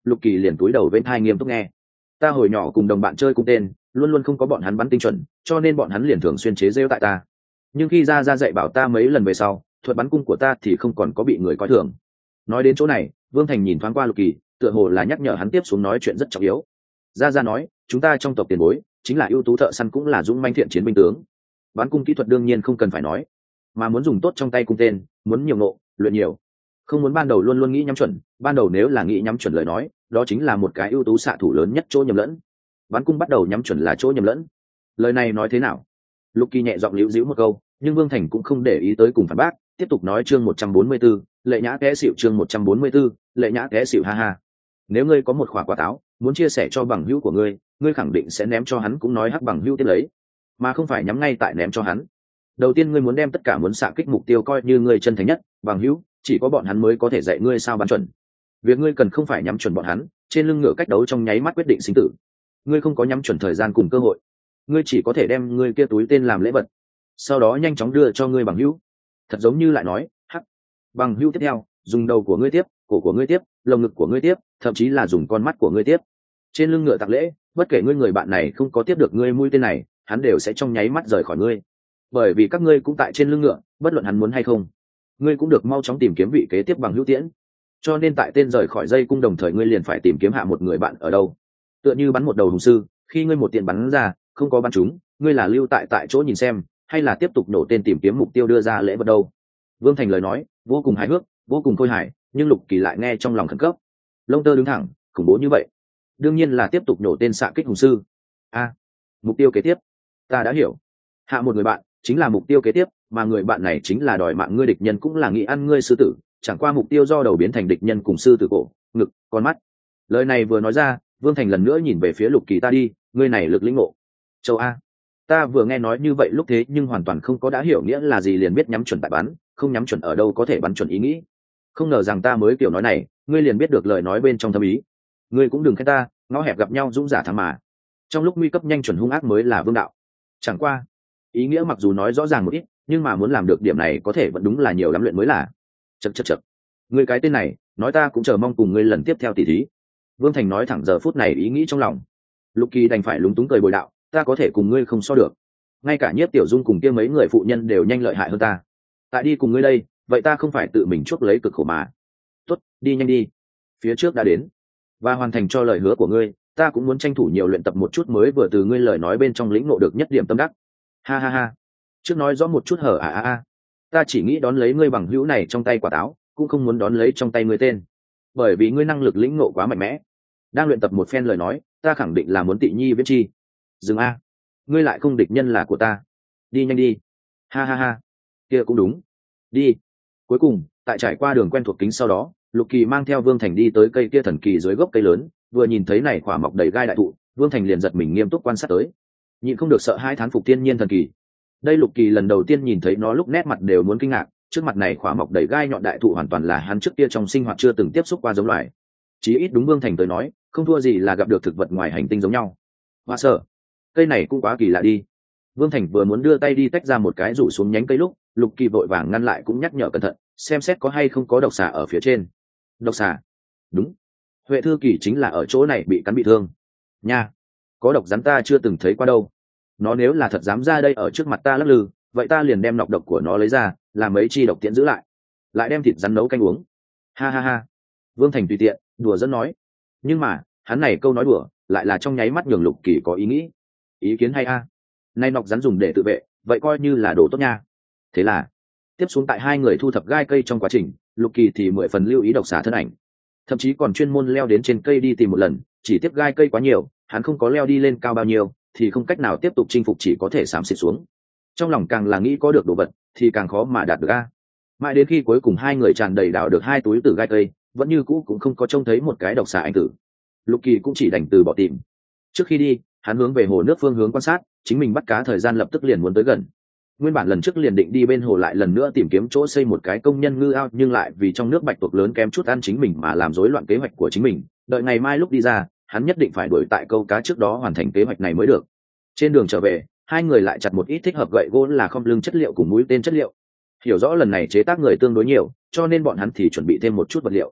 Lục Kỳ liền túi đầu bên thai nghiêm túc nghe. Ta hồi nhỏ cùng đồng bạn chơi cung tên, luôn luôn không có bọn hắn bắn tinh chuẩn, cho nên bọn hắn liền thường xuyên chế giễu tại ta. Nhưng khi ra ra dạy bảo ta mấy lần về sau, thuật bắn cung của ta thì không còn có bị người coi thường. Nói đến chỗ này, Vương Thành nhìn thoáng qua Lục Kỳ, tựa hồ là nhắc nhở hắn tiếp xuống nói chuyện rất trọng yếu. Ra ra nói, chúng ta trong tộc tiền bối, chính là ưu tú thợ săn cũng là dũng manh thiện chiến binh tướng. Bắn cung kỹ thuật đương nhiên không cần phải nói, mà muốn dùng tốt trong tay cung tên, muốn nhiều nộ, luyện nhiều. Không muốn ban đầu luôn luôn nghĩ nhắm chuẩn, ban đầu nếu là nghĩ nhắm chuẩn lời nói, đó chính là một cái ưu tú xạ thủ lớn nhất chỗ nhầm lẫn. Bắn cung bắt đầu nhắm chuẩn là chỗ nhầm lẫn. Lời này nói thế nào? Lục Kỳ nhẹ giọng liễu díu một câu, nhưng Vương Thành cũng không để ý tới cùng phản bác, tiếp tục nói chương một trăm bốn mươi 144, lệ nhã té xỉu chương một trăm bốn mươi 144, lệ nhã té xỉu ha ha. Nếu ngươi có một quả quả táo, muốn chia sẻ cho bằng hữu của ngươi, ngươi khẳng định sẽ ném cho hắn cũng nói hắc bằng hữu tiếp lấy, mà không phải nhắm ngay tại ném cho hắn. Đầu tiên ngươi muốn đem tất cả muốn xạ kích mục tiêu coi như ngươi chân thành nhất, bằng hữu, chỉ có bọn hắn mới có thể dạy ngươi sao bắn chuẩn. Việc ngươi cần không phải nhắm chuẩn bọn hắn, trên lưng ngựa cách đấu trong nháy mắt quyết định sinh tử. Ngươi không có nhắm chuẩn thời gian cùng cơ hội, ngươi chỉ có thể đem ngươi kia túi tên làm lễ vật, sau đó nhanh chóng đưa cho ngươi bằng hữu. Thật giống như lại nói, hắc bằng hữu tiếp theo, dùng đầu của ngươi tiếp, cổ của ngươi tiếp, lồng ngực của ngươi tiếp, thậm chí là dùng con mắt của ngươi tiếp. Trên lưng ngựa tặng lễ, bất kể ngươi người bạn này không có tiếp được ngươi mũi tên này, hắn đều sẽ trong nháy mắt rời khỏi ngươi, bởi vì các ngươi cũng tại trên lưng ngựa, bất luận hắn muốn hay không, ngươi cũng được mau chóng tìm kiếm vị kế tiếp bằng hữu tiễn. Cho nên tại tên rời khỏi dây cung đồng thời ngươi liền phải tìm kiếm hạ một người bạn ở đâu. Tựa như bắn một đầu hùng sư, khi ngươi một tiền bắn ra không có bắn trúng, ngươi là lưu tại tại chỗ nhìn xem, hay là tiếp tục nổ tên tìm kiếm mục tiêu đưa ra lễ vật đâu? Vương Thành lời nói vô cùng hài hước, vô cùng khôi hài, nhưng Lục Kỳ lại nghe trong lòng khẩn cấp, lông tơ đứng thẳng, khủng bố như vậy, đương nhiên là tiếp tục nổ tên xạ kích hùng sư. A, mục tiêu kế tiếp, ta đã hiểu, hạ một người bạn chính là mục tiêu kế tiếp, mà người bạn này chính là đòi mạng ngươi địch nhân, cũng là nghĩ ăn ngươi sư tử, chẳng qua mục tiêu do đầu biến thành địch nhân cùng sư tử cổ, ngực, con mắt. Lời này vừa nói ra, Vương Thành lần nữa nhìn về phía Lục Kỳ, ta đi, ngươi này lực lĩnh ngộ. Châu A, ta vừa nghe nói như vậy lúc thế nhưng hoàn toàn không có đã hiểu nghĩa là gì, liền biết nhắm chuẩn tại bắn, không nhắm chuẩn ở đâu có thể bắn chuẩn ý nghĩ. Không ngờ rằng ta mới kiểu nói này, ngươi liền biết được lời nói bên trong thâm ý. Ngươi cũng đừng khen ta, ngõ hẹp gặp nhau dũng giả thắng mà. Trong lúc nguy cấp nhanh chuẩn hung ác mới là vương đạo. Chẳng qua, ý nghĩa mặc dù nói rõ ràng một ít, nhưng mà muốn làm được điểm này có thể vẫn đúng là nhiều lắm luyện mới là. Chậc chậc chậc. Ngươi cái tên này, nói ta cũng chờ mong cùng ngươi lần tiếp theo tỷ thí. Vương Thành nói thẳng giờ phút này ý nghĩ trong lòng. Lục Kỳ đành phải lúng túng cười bồi đạo, ta có thể cùng ngươi không so được. Ngay cả Nhiếp Tiểu Dung cùng kia mấy người phụ nhân đều nhanh lợi hại hơn ta. Tại đi cùng ngươi đây, vậy ta không phải tự mình chuốc lấy cực khổ mà. Tốt, đi nhanh đi. Phía trước đã đến. Và hoàn thành cho lời hứa của ngươi, ta cũng muốn tranh thủ nhiều luyện tập một chút mới vừa từ ngươi lời nói bên trong lĩnh ngộ được nhất điểm tâm đắc. Ha ha ha. Trước nói rõ một chút hở à à à. Ta chỉ nghĩ đón lấy ngươi bằng hữu này trong tay quả táo, cũng không muốn đón lấy trong tay ngươi tên. Bởi vì ngươi năng lực lĩnh ngộ quá mạnh mẽ. Đang luyện tập một phen lời nói, ta khẳng định là muốn tị nhi viết chi. Dừng a. Ngươi lại không địch nhân là của ta. Đi nhanh đi. Ha ha ha. Kia cũng đúng. Đi. Cuối cùng, tại trải qua đường quen thuộc kính sau đó, Lục Kỳ mang theo Vương Thành đi tới cây kia thần kỳ dưới gốc cây lớn, vừa nhìn thấy này quả mọc đầy gai đại thụ, Vương Thành liền giật mình nghiêm túc quan sát tới. Nhịn không được sợ hai thán phục tiên nhiên thần kỳ. Đây Lục Kỳ lần đầu tiên nhìn thấy nó lúc nét mặt đều muốn kinh ngạc, trước mặt này quả mọc đầy gai nhọn đại thụ hoàn toàn là hắn trước kia trong sinh hoạt chưa từng tiếp xúc qua giống loài. Chí ít đúng Vương Thành tới nói, không thua gì là gặp được thực vật ngoài hành tinh giống nhau. Hoa sợ, cây này cũng quá kỳ lạ đi. Vương Thành vừa muốn đưa tay đi tách ra một cái rủ xuống nhánh cây lúc, Lục Kỳ vội vàng ngăn lại cũng nhắc nhở cẩn thận, xem xét có hay không có độc xà ở phía trên. Độc xà? Đúng. Huệ Thư Kỳ chính là ở chỗ này bị cắn bị thương. Nha, có độc rắn ta chưa từng thấy qua đâu. Nó nếu là thật dám ra đây ở trước mặt ta lắc lư, vậy ta liền đem nọc độc của nó lấy ra, làm mấy chi độc tiễn giữ lại, lại đem thịt rắn nấu canh uống. Ha ha ha. Vương Thành tùy tiện đùa dẫn nói, nhưng mà hắn này câu nói đùa lại là trong nháy mắt nhường Lục Kỳ có ý nghĩ. Ý kiến hay a. Nay nọc rắn dùng để tự vệ, vậy coi như là đồ tốt nha. Thế là tiếp xuống tại hai người thu thập gai cây trong quá trình, Lục Kỳ thì mười phần lưu ý độc xà thân ảnh, thậm chí còn chuyên môn leo đến trên cây đi tìm một lần, chỉ tiếp gai cây quá nhiều, hắn không có leo đi lên cao bao nhiêu thì không cách nào tiếp tục chinh phục, chỉ có thể xám xịt xuống. Trong lòng càng là nghĩ có được đồ vật thì càng khó mà đạt được a. Mãi đến khi cuối cùng hai người tràn đầy đảo được hai túi từ gai cây, vẫn như cũ cũng không có trông thấy một cái độc xà anh tử. Lục Kỳ cũng chỉ đành từ bỏ tìm. Trước khi đi, hắn hướng về hồ nước phương hướng quan sát, chính mình bắt cá thời gian lập tức liền muốn tới gần. Nguyên bản lần trước liền định đi bên hồ lại lần nữa tìm kiếm chỗ xây một cái công nhân ngư ao, nhưng lại vì trong nước bạch tuộc lớn kém chút ăn chính mình mà làm rối loạn kế hoạch của chính mình. Đợi ngày mai lúc đi ra, hắn nhất định phải đuổi tại câu cá trước đó hoàn thành kế hoạch này mới được. Trên đường trở về, hai người lại chặt một ít thích hợp gậy gỗ là khom lưng chất liệu cùng mũi tên chất liệu. Hiểu rõ lần này chế tác người tương đối nhiều, cho nên bọn hắn thì chuẩn bị thêm một chút vật liệu.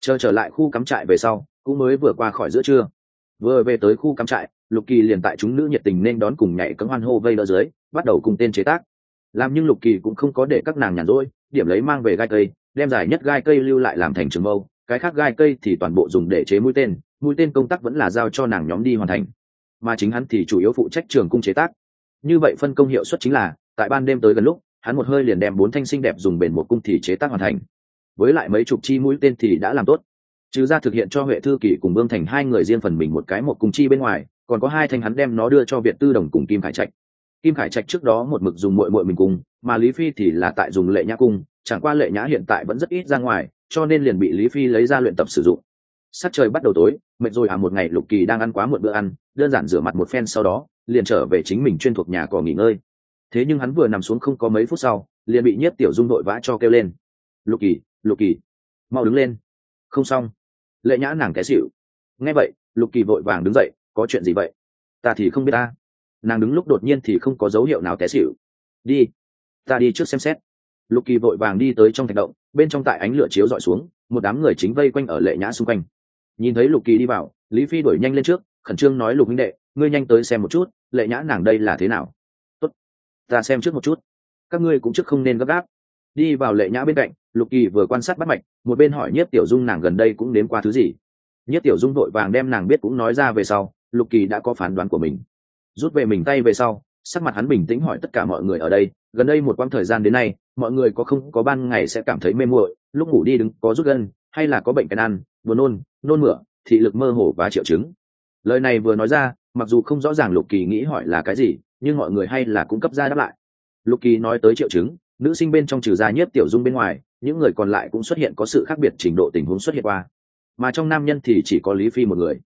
chờ trở lại khu cắm trại về sau cũng mới vừa qua khỏi giữa trưa. Vừa về tới khu cắm trại, Lục Kỳ liền tại chúng nữ nhiệt tình nên đón cùng nhảy cẫng hoan hô vây đỡ dưới bắt đầu cùng tên chế tác làm. Nhưng Lục Kỳ cũng không có để các nàng nhàn rỗi, điểm lấy mang về gai cây, đem dài nhất gai cây lưu lại làm thành trường mâu, cái khác gai cây thì toàn bộ dùng để chế mũi tên. Mũi tên công tác vẫn là giao cho nàng nhóm đi hoàn thành, mà chính hắn thì chủ yếu phụ trách trường cung chế tác. Như vậy phân công hiệu suất chính là tại ban đêm tới gần lúc, hắn một hơi liền đem bốn thanh xinh đẹp dùng bền một cung thì chế tác hoàn thành, với lại mấy chục chi mũi tên thì đã làm tốt. Trừ ra thực hiện cho Huệ Thư Kỷ cùng Vương Thành hai người riêng phần mình một cái một cung chi bên ngoài, còn có hai thanh hắn đem nó đưa cho Việt Tư Đồng cùng Kim Khải Trạch. Kim Khải Trạch trước đó một mực dùng muội muội mình cung, mà Lý Phi thì là tại dùng Lệ Nhã cung, chẳng qua Lệ Nhã hiện tại vẫn rất ít ra ngoài, cho nên liền bị Lý Phi lấy ra luyện tập sử dụng. Sắc trời bắt đầu tối, mệt rồi à, một ngày Lục Kỳ đang ăn quá muộn bữa ăn, đơn giản rửa mặt một phen sau đó, liền trở về chính mình chuyên thuộc nhà cỏ nghỉ ngơi. Thế nhưng hắn vừa nằm xuống không có mấy phút sau, liền bị Nhiếp Tiểu Dung đội vã cho kêu lên. "Lục Kỳ, Lục Kỳ, mau đứng lên." "Không xong." Lệ Nhã nàng té xỉu. Nghe vậy, Lục Kỳ vội vàng đứng dậy, "Có chuyện gì vậy?" "Ta thì không biết ta." Nàng đứng lúc đột nhiên thì không có dấu hiệu nào té xỉu. "Đi, ta đi trước xem xét." Lục Kỳ vội vàng đi tới trong thạch động, bên trong tại ánh lửa chiếu dọi xuống, một đám người chính vây quanh ở Lệ Nhã xung quanh. Nhìn thấy Lục Kỳ đi vào, Lý Phi đuổi nhanh lên trước, khẩn trương nói: "Lục huynh đệ, ngươi nhanh tới xem một chút, Lệ Nhã nàng đây là thế nào?" "Tốt, ta xem trước một chút." "Các ngươi cũng trước không nên gấp gáp." Đi vào Lệ Nhã bên cạnh, Lục Kỳ vừa quan sát bắt mạch, một bên hỏi Nhiếp Tiểu Dung nàng gần đây cũng nếm qua thứ gì. Nhiếp Tiểu Dung vội vàng đem nàng biết cũng nói ra về sau, Lục Kỳ đã có phán đoán của mình. Rút về mình tay về sau, sắc mặt hắn bình tĩnh hỏi tất cả mọi người ở đây, gần đây một quãng thời gian đến nay, mọi người có không có ban ngày sẽ cảm thấy mê muội, lúc ngủ đi đứng có rút gân, hay là có bệnh cái ăn, buồn nôn, nôn mửa, thị lực mơ hồ và triệu chứng. Lời này vừa nói ra, mặc dù không rõ ràng Lục Kỳ nghĩ hỏi là cái gì, nhưng mọi người hay là cũng cấp ra đáp lại. Lục Kỳ nói tới triệu chứng, nữ sinh bên trong trừ ra Nhiếp Tiểu Dung bên ngoài, những người còn lại cũng xuất hiện có sự khác biệt trình độ tình huống xuất hiện qua, mà trong nam nhân thì chỉ có Lý Phi một người.